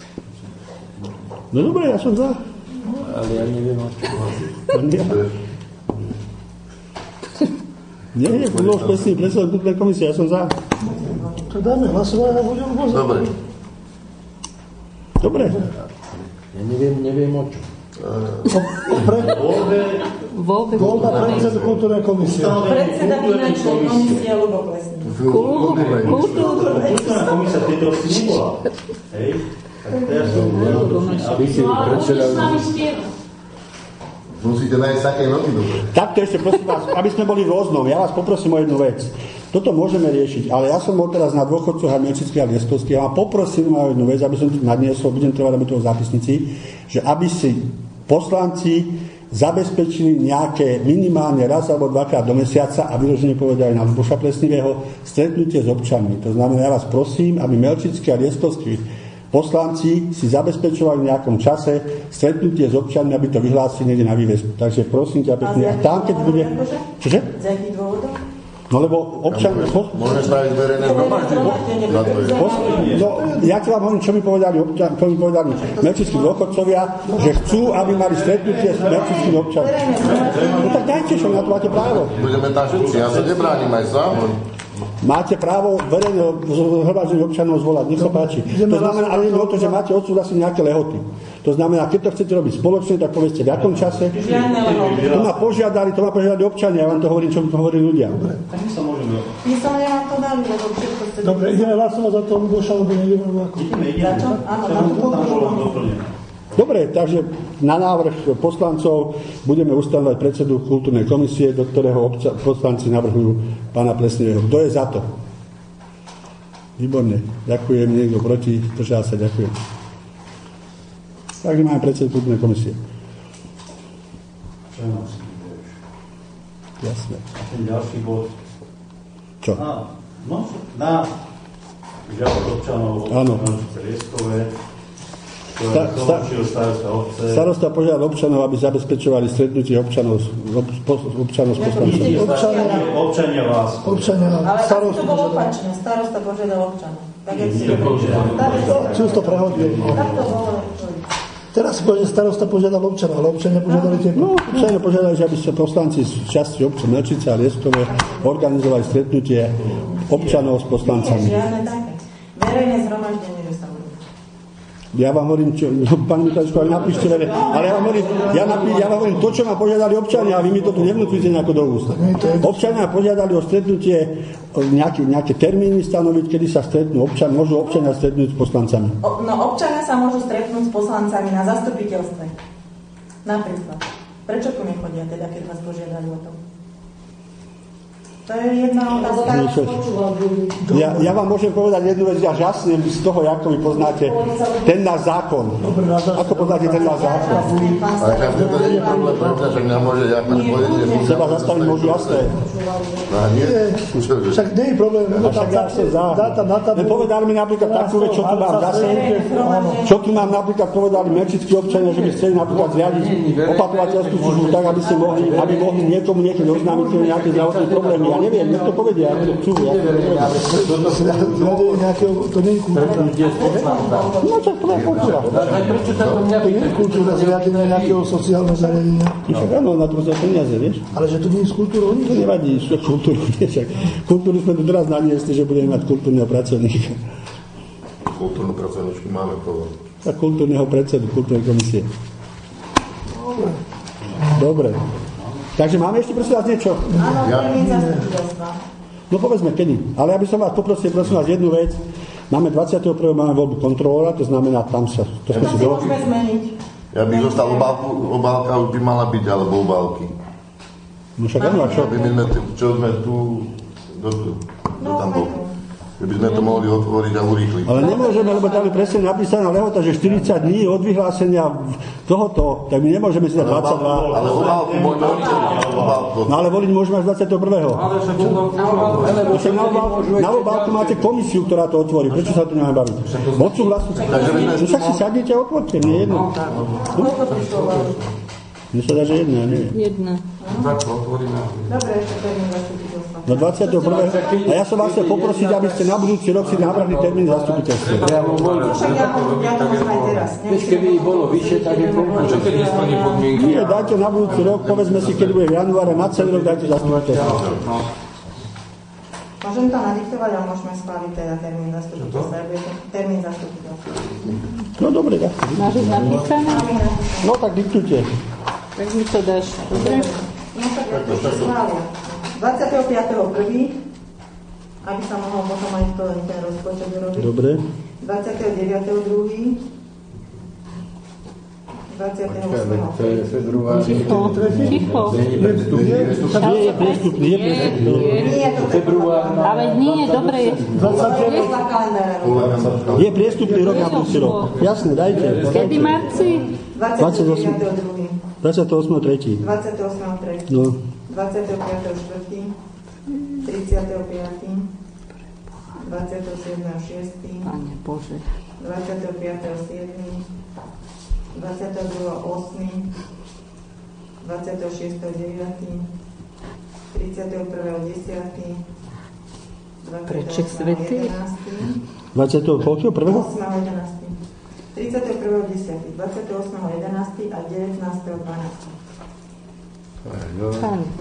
No dobre, ja som za. Ale ja neviem, o čo Nie, nie, bolo presný predseda kultúrnej komisie, ja som za. To dáme hlasovať a budem pozrieť. Dobre. Dobre. Ja neviem, neviem o čo. Voľba predseda kultúrnej komisie. Predseda finančnej komisie Ľubo Plesný. Kultúrna komisia v tejto obci nebola. Hej? Tak teraz som Vy si predseda... Musíte nájsť také noty dobre. Takto ešte prosím vás, aby sme boli v rôznom, ja vás poprosím o jednu vec. Toto môžeme riešiť, ale ja som bol teraz na dôchodcoch a Milčických a Lieskovských a vám poprosím o jednu vec, aby som tu nadniesol, budem trvať, aby to v zápisnici, že aby si poslanci zabezpečili nejaké minimálne raz alebo dvakrát do mesiaca a vyložene povedali na Ľuboša Plesnivého stretnutie s občanmi. To znamená, ja vás prosím, aby Milčickí a Lieskovskí poslanci si zabezpečovali v nejakom čase stretnutie s občanmi, aby to vyhlásili niekde na vývesku. Takže prosím ťa pekne. A tam, keď bude... Čože? Z akých dôvodov? No lebo občan... Môžeme spraviť verejné zhromaždenie. No, ja ti vám hovorím, čo mi povedali, občan, čo mi povedali melčickí dôchodcovia, že chcú, aby mali stretnutie s melčickými občanmi. No tak dajte, čo na to máte právo. Budeme tam všetci, ja sa nebránim aj sám. Máte právo verejné zhromaždenie občanov zvolať, nech sa páči. To znamená, ale nie o to, že máte odsúhlasiť nejaké lehoty. To znamená, keď to chcete robiť spoločne, tak povedzte v akom čase. To ma požiadali, to ma požiadali občania, ja vám to hovorím, čo mi to hovorili ľudia. Písali vám to dali, lebo všetko chcete... Dobre, ideme hlasovať za to, Ľuboša, lebo neviem ako. Za čo? Áno, za to. Dobre, takže na návrh poslancov budeme ustanovať predsedu kultúrnej komisie, do ktorého obča- poslanci navrhujú pána Plesnivého. Kto je za to? Výborne. Ďakujem. Niekto proti? Držal sa. Ďakujem. Takže máme predsedu kultúrnej komisie. Čo nám si vybereš? Jasné. A ten ďalší bod? Čo? Na, no, na žiaľ občanov občanov Lieskové. Sta, sta, starosta požiadal občanov, aby zabezpečovali stretnutie občanov, ob, občanov s poslancami. Občania, občania vás. Občania, ale starosta. To bolo opačne. Starosta požiadal občanov. Tak jak si to Čo to prehodili? Tak to bolo. Teraz si povie, že starosta požiadal občanov, ale občania požiadali tie... No, občania požiadali, že aby sa poslanci z časti občan Melčice a Lieskové organizovali stretnutie občanov s poslancami. Žiadne také. Verejné zhromaždenie, že sa Ja vám hovorím, čo, no, pán Mikáčko, ale napíšte, ale ja vám hovorím, ja, napí, ja vám hovorím to, čo ma požiadali občania, a vy mi to tu nevnúcujete nejako do úst. Občania požiadali o stretnutie, nejaké, nejaké termíny stanoviť, kedy sa stretnú občania, môžu občania stretnúť s poslancami. O, no občania sa môžu stretnúť s poslancami na zastupiteľstve. Napríklad. Prečo tu nechodia teda, keď vás požiadali o tom? To je jedna otázka. Ja, ja vám môžem povedať jednu vec, ja žasnem z toho, ako vy poznáte ten náš zákon. Ako poznáte ten náš zákon? Ale ja to nie je problém, pretože mňa môže Jakub povedať, že... Seba zastaviť môžu jasné. No nie? Však nie je problém. Však ja som za. Povedali mi napríklad takú vec, čo tu mám zase. Čo tu mám napríklad povedali merčickí občania, že by chceli napríklad zriadiť opatrovateľskú službu tak, aby ste mohli, aby mohli niekomu niekedy oznámiť nejaké zdravotné problémy. Ja neviem, nech to povedia, ako to chcú. To nie je kultúra. No čo, to je kultúra. To nie je kultúra zriadenia nejakého sociálneho zariadenia. Však áno, na to sa peniaze, vieš? Ale že to nie je s kultúrou? To nevadí, že kultúru, však kultúru sme tu teraz naniesli, že budeme mať kultúrneho pracovníka. Kultúrnu pracovníčku máme povedať. A kultúrneho predsedu, kultúrnej komisie. Dobre. Takže máme ešte prosím vás niečo? Áno, termín zastupiteľstva. No povedzme kedy. Ale ja by som vás poprosil prosím vás jednu vec. Máme dvadsiateho prvého máme voľbu kontrolóra, to znamená tam sa... To sme si si môžeme zmeniť. Ja by zostal obálku, obálka už by mala byť, alebo obálky. No však áno, a čo? My sme, čo sme tu... Do, do, do tam bol. Keby sme to mohli otvoriť a urýchliť. Ale nemôžeme, lebo tam je presne napísaná lehota, že štyridsať dní od vyhlásenia tohoto, tak my nemôžeme si dať dvadsaťdva. Ale obálku môžeme obálku. No ale voliť môžeme až dvadsiateho prvého Na obálku máte komisiu, ktorá to otvorí. Prečo sa tu nemáme baviť? Odsúhlasiť. No však si sadnite a otvorte, nie jedno. Mne sa dá, že jedna, nie? Jedna. Dobre, ešte termín zastupiteľstva. Do dvadsiateho prvého A ja som vás chcel poprosiť, aby ste na budúci rok si navrhli termín zastupiteľstva. Ja to môžem aj teraz. Keby bolo vyššie, tak je Čo keď nesplní podmienky? Nie, dajte na budúci rok, povedzme si, keď bude v januáre, na celý rok dajte zastupiteľstvo. Môžem to nadiktovať, ale môžeme schváliť teda termín zastupiteľstva. Termín zastupiteľstva. No dobre, tak. Máš už napísané? No tak diktujte. Tak mi to dáš. Dobre? No tak ja to ešte schvália. dvadsiateho piateho prvého aby sa mohol potom aj to, ten rozpočet urobiť. Dobre. dvadsiateho deviateho druhého dvadsiateho ôsmeho To je február. Ticho, ticho. Nie je priestupný, je priestupný. Nie, to Február. Ale nie, dobre je. podľa kalendára. Je priestupný rok na budúci rok. Jasne, dajte. Kedy marci? dvadsiateho deviateho druhého dvadsiateho ôsmeho tretieho dvadsiateho ôsmeho tretieho No. dvadsiateho piateho štvrtého tridsiateho piateho dvadsiateho siedmeho šiesteho Pane Bože. dvadsiateho piateho siedmeho dvadsiateho druhého ôsmeho dvadsiateho šiesteho deviateho tridsiateho prvého desiateho Preček svätý. dvadsiateho prvého ôsmeho jedenásteho tridsiateho prvého desiateho dvadsiateho ôsmeho jedenásteho a devätnásteho dvanásteho Pane.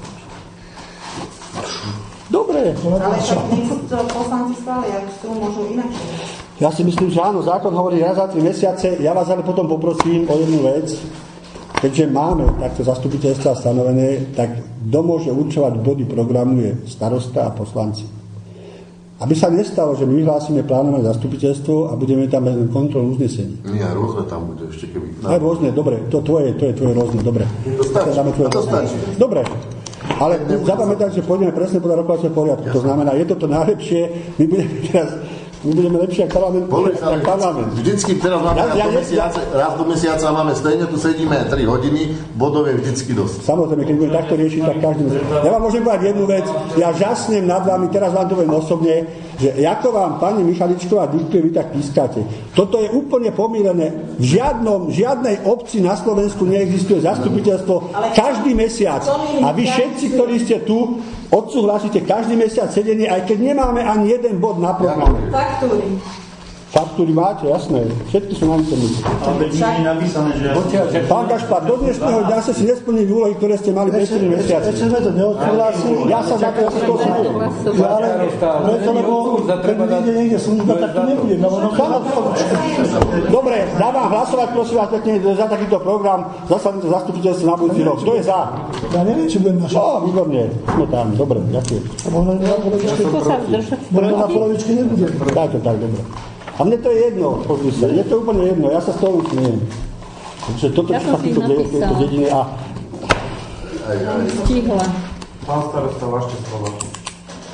Dobre. Ale však nech to poslanci schvália, ak chcú, môžu inakšie. Ja si myslím, že áno, zákon hovorí raz za tri mesiace. Ja vás ale potom poprosím o jednu vec. Keďže máme takto zastupiteľstvá stanovené, tak kto môže určovať body programu je starosta a poslanci. Aby sa nestalo, že my vyhlásime plánované zastupiteľstvo a budeme tam bez kontrolu uznesení. Nie, rôzne tam bude ešte keby. Aj rôzne, dobre, to tvoje, to je tvoje rôzne, dobre. To stačí, to stačí. Dobre, ale zapamätajte, že pôjdeme presne podľa rokovacieho poriadku. To znamená, je to to najlepšie, my budeme teraz My budeme lepšie ako parlament. Povedz, parlament. Vždycky teraz máme ja, raz, ja, do mesiaca, raz do mesiaca máme stejne, tu sedíme tri hodiny, bodov je vždycky dosť. Samozrejme, keď budeme takto riešiť, tak každý... Ja vám môžem povedať jednu vec, ja žasnem nad vami, teraz vám to poviem osobne, že ako vám pani Michaličková diktuje, vy tak pískate. Toto je úplne pomílené. V žiadnom, žiadnej obci na Slovensku neexistuje zastupiteľstvo každý mesiac. A vy všetci, ktorí ste tu, odsúhlasíte každý mesiac sedenie, aj keď nemáme ani jeden bod na programe. Faktúry. Faktúry máte, jasné. Všetky sú na internet. Ale nie je napísané, že... Pán Gašpar, do dnešného dňa ste si nesplnili úlohy, ktoré ste mali pre štyri mesiace. Ešte sme to neodsúhlasili. Ja sa za to ja sa to osúdim. Ale preto, lebo keď vyjde niekde služba, tak to nebude. Dobre, dávam hlasovať, prosím vás pekne, za takýto program zasadnutie zastupiteľstva na budúci rok. Kto je za? Ja neviem, či budem naša. Ó, výborne. Sme tam, dobre, ďakujem. Možno na polovičke, možno na polovičke nebudem. Tak, tak, dobre. A mne to je jedno, pozri sa, je to úplne jedno, ja sa z toho usmiem. Takže toto, čo sa týto deje v tejto dedine a... Stihla. Pán starosta, vašte slova.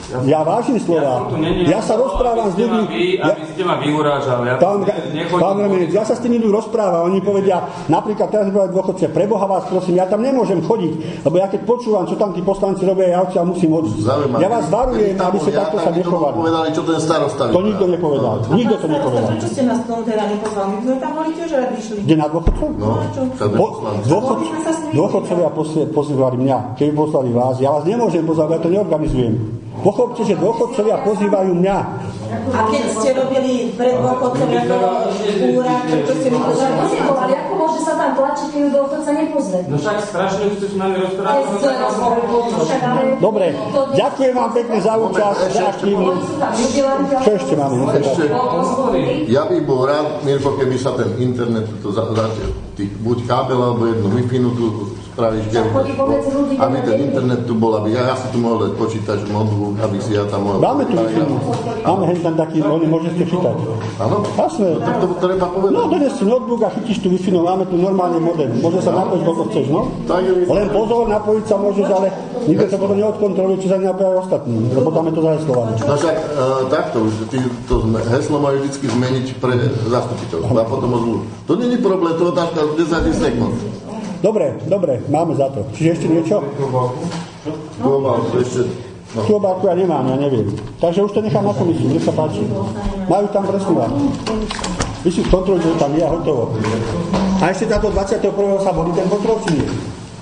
Ja vážim slova. Ja sa rozprávam s ľuďmi. Aby ste ma vyurážali. Pán, pán Remenec, ja sa s tými ľuďmi rozprávam. Oni povedia, napríklad teraz povedať dôchodce, pre Boha vás prosím, ja tam nemôžem chodiť, lebo ja keď počúvam, čo tam tí poslanci robia, ja odtiaľ musím odísť. Ja vás varujem, aby ste takto sa nechovali. Povedali, čo ten starosta to nikto nepovedal. Nikto to nepovedal. Prečo ste nás k tomu teda nepozvali? My sme tam boli tiež radi išli. Kde na dôchodcov? No, dôchod, dôchodcovia pozývali mňa. Keby poslali vás, ja vás nemôžem pozvať, ja to neorganizujem. Pochopte, že dôchodcovia pozývajú mňa. A keď ste robili pre dôchodcovia to úrad, čo ste mi pozvali? Ale ako môže sa tam tlačiť, keď dôchodca nepozve? No však strašne chceš s nami rozprávať. Dobre, ďakujem vám pekne za účasť. Čo ešte máme? Ja by bol rád, Mirko, keby sa ten internet to začal, buď kábel alebo jednu Wi-Fi tu spravíš, aby ten internet tu bol, aby ja, ja si tu mohol dať počítač, notebook, aby si ja tam mohol... Máme tu Wi-Fi. Máme hen tam taký, oni môžete chytať. Áno? Jasné. No, tak to treba povedať. No, dones si notebook a chytíš tu Wi-Fi, no máme tu normálny modem. Môže sa napojiť, koľko chceš, no? Len pozor, napojiť sa môžeš, ale nikto sa potom neodkontroluje, či sa nenapojajú ostatní, lebo tam je to zaheslované. No však uh, takto, ty to heslo majú vždy zmeniť pre zastupiteľstvo a potom odľúť. To nie je problém, to otázka desať sekúnd. Dobre, dobre, máme za to. Čiže ešte niečo? Klobálku ešte... No. Klobálku ja nemám, ja neviem. Takže už to nechám na komisiu, nech sa páči. Majú tam presnúvať. Vy si kontrolujú, že tam je a hotovo. A ešte táto dvadsiateho prvého sa boli ten kontrol, či nie?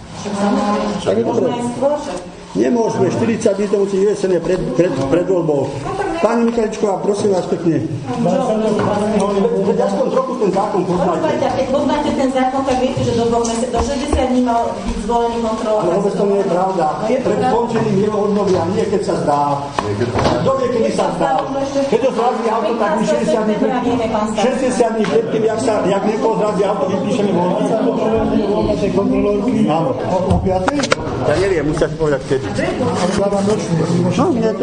Tak je dobre. Nemôžeme, štyridsať dní to musí vyvesené pred, pred, pred voľbou. Pani Michaličková, prosím vás pekne. Veď aspoň trochu ten zákon poznajte. Keď poznáte ten zákon, tak viete, že do, do šesťdesiat dní mal byť zvolený kontrolór. Ale vôbec to nie je pravda. Pred skončením jeho obnovia, nie keď sa zdá. Kto vie, kedy sa zdá? Keď to zrazí auto, tak my šesťdesiat dní predtým, jak, sa, jak niekoho zrazí auto, vypíšeme voľby. Áno. O piatej? Ja neviem, musia si povedať kedy. No, nie,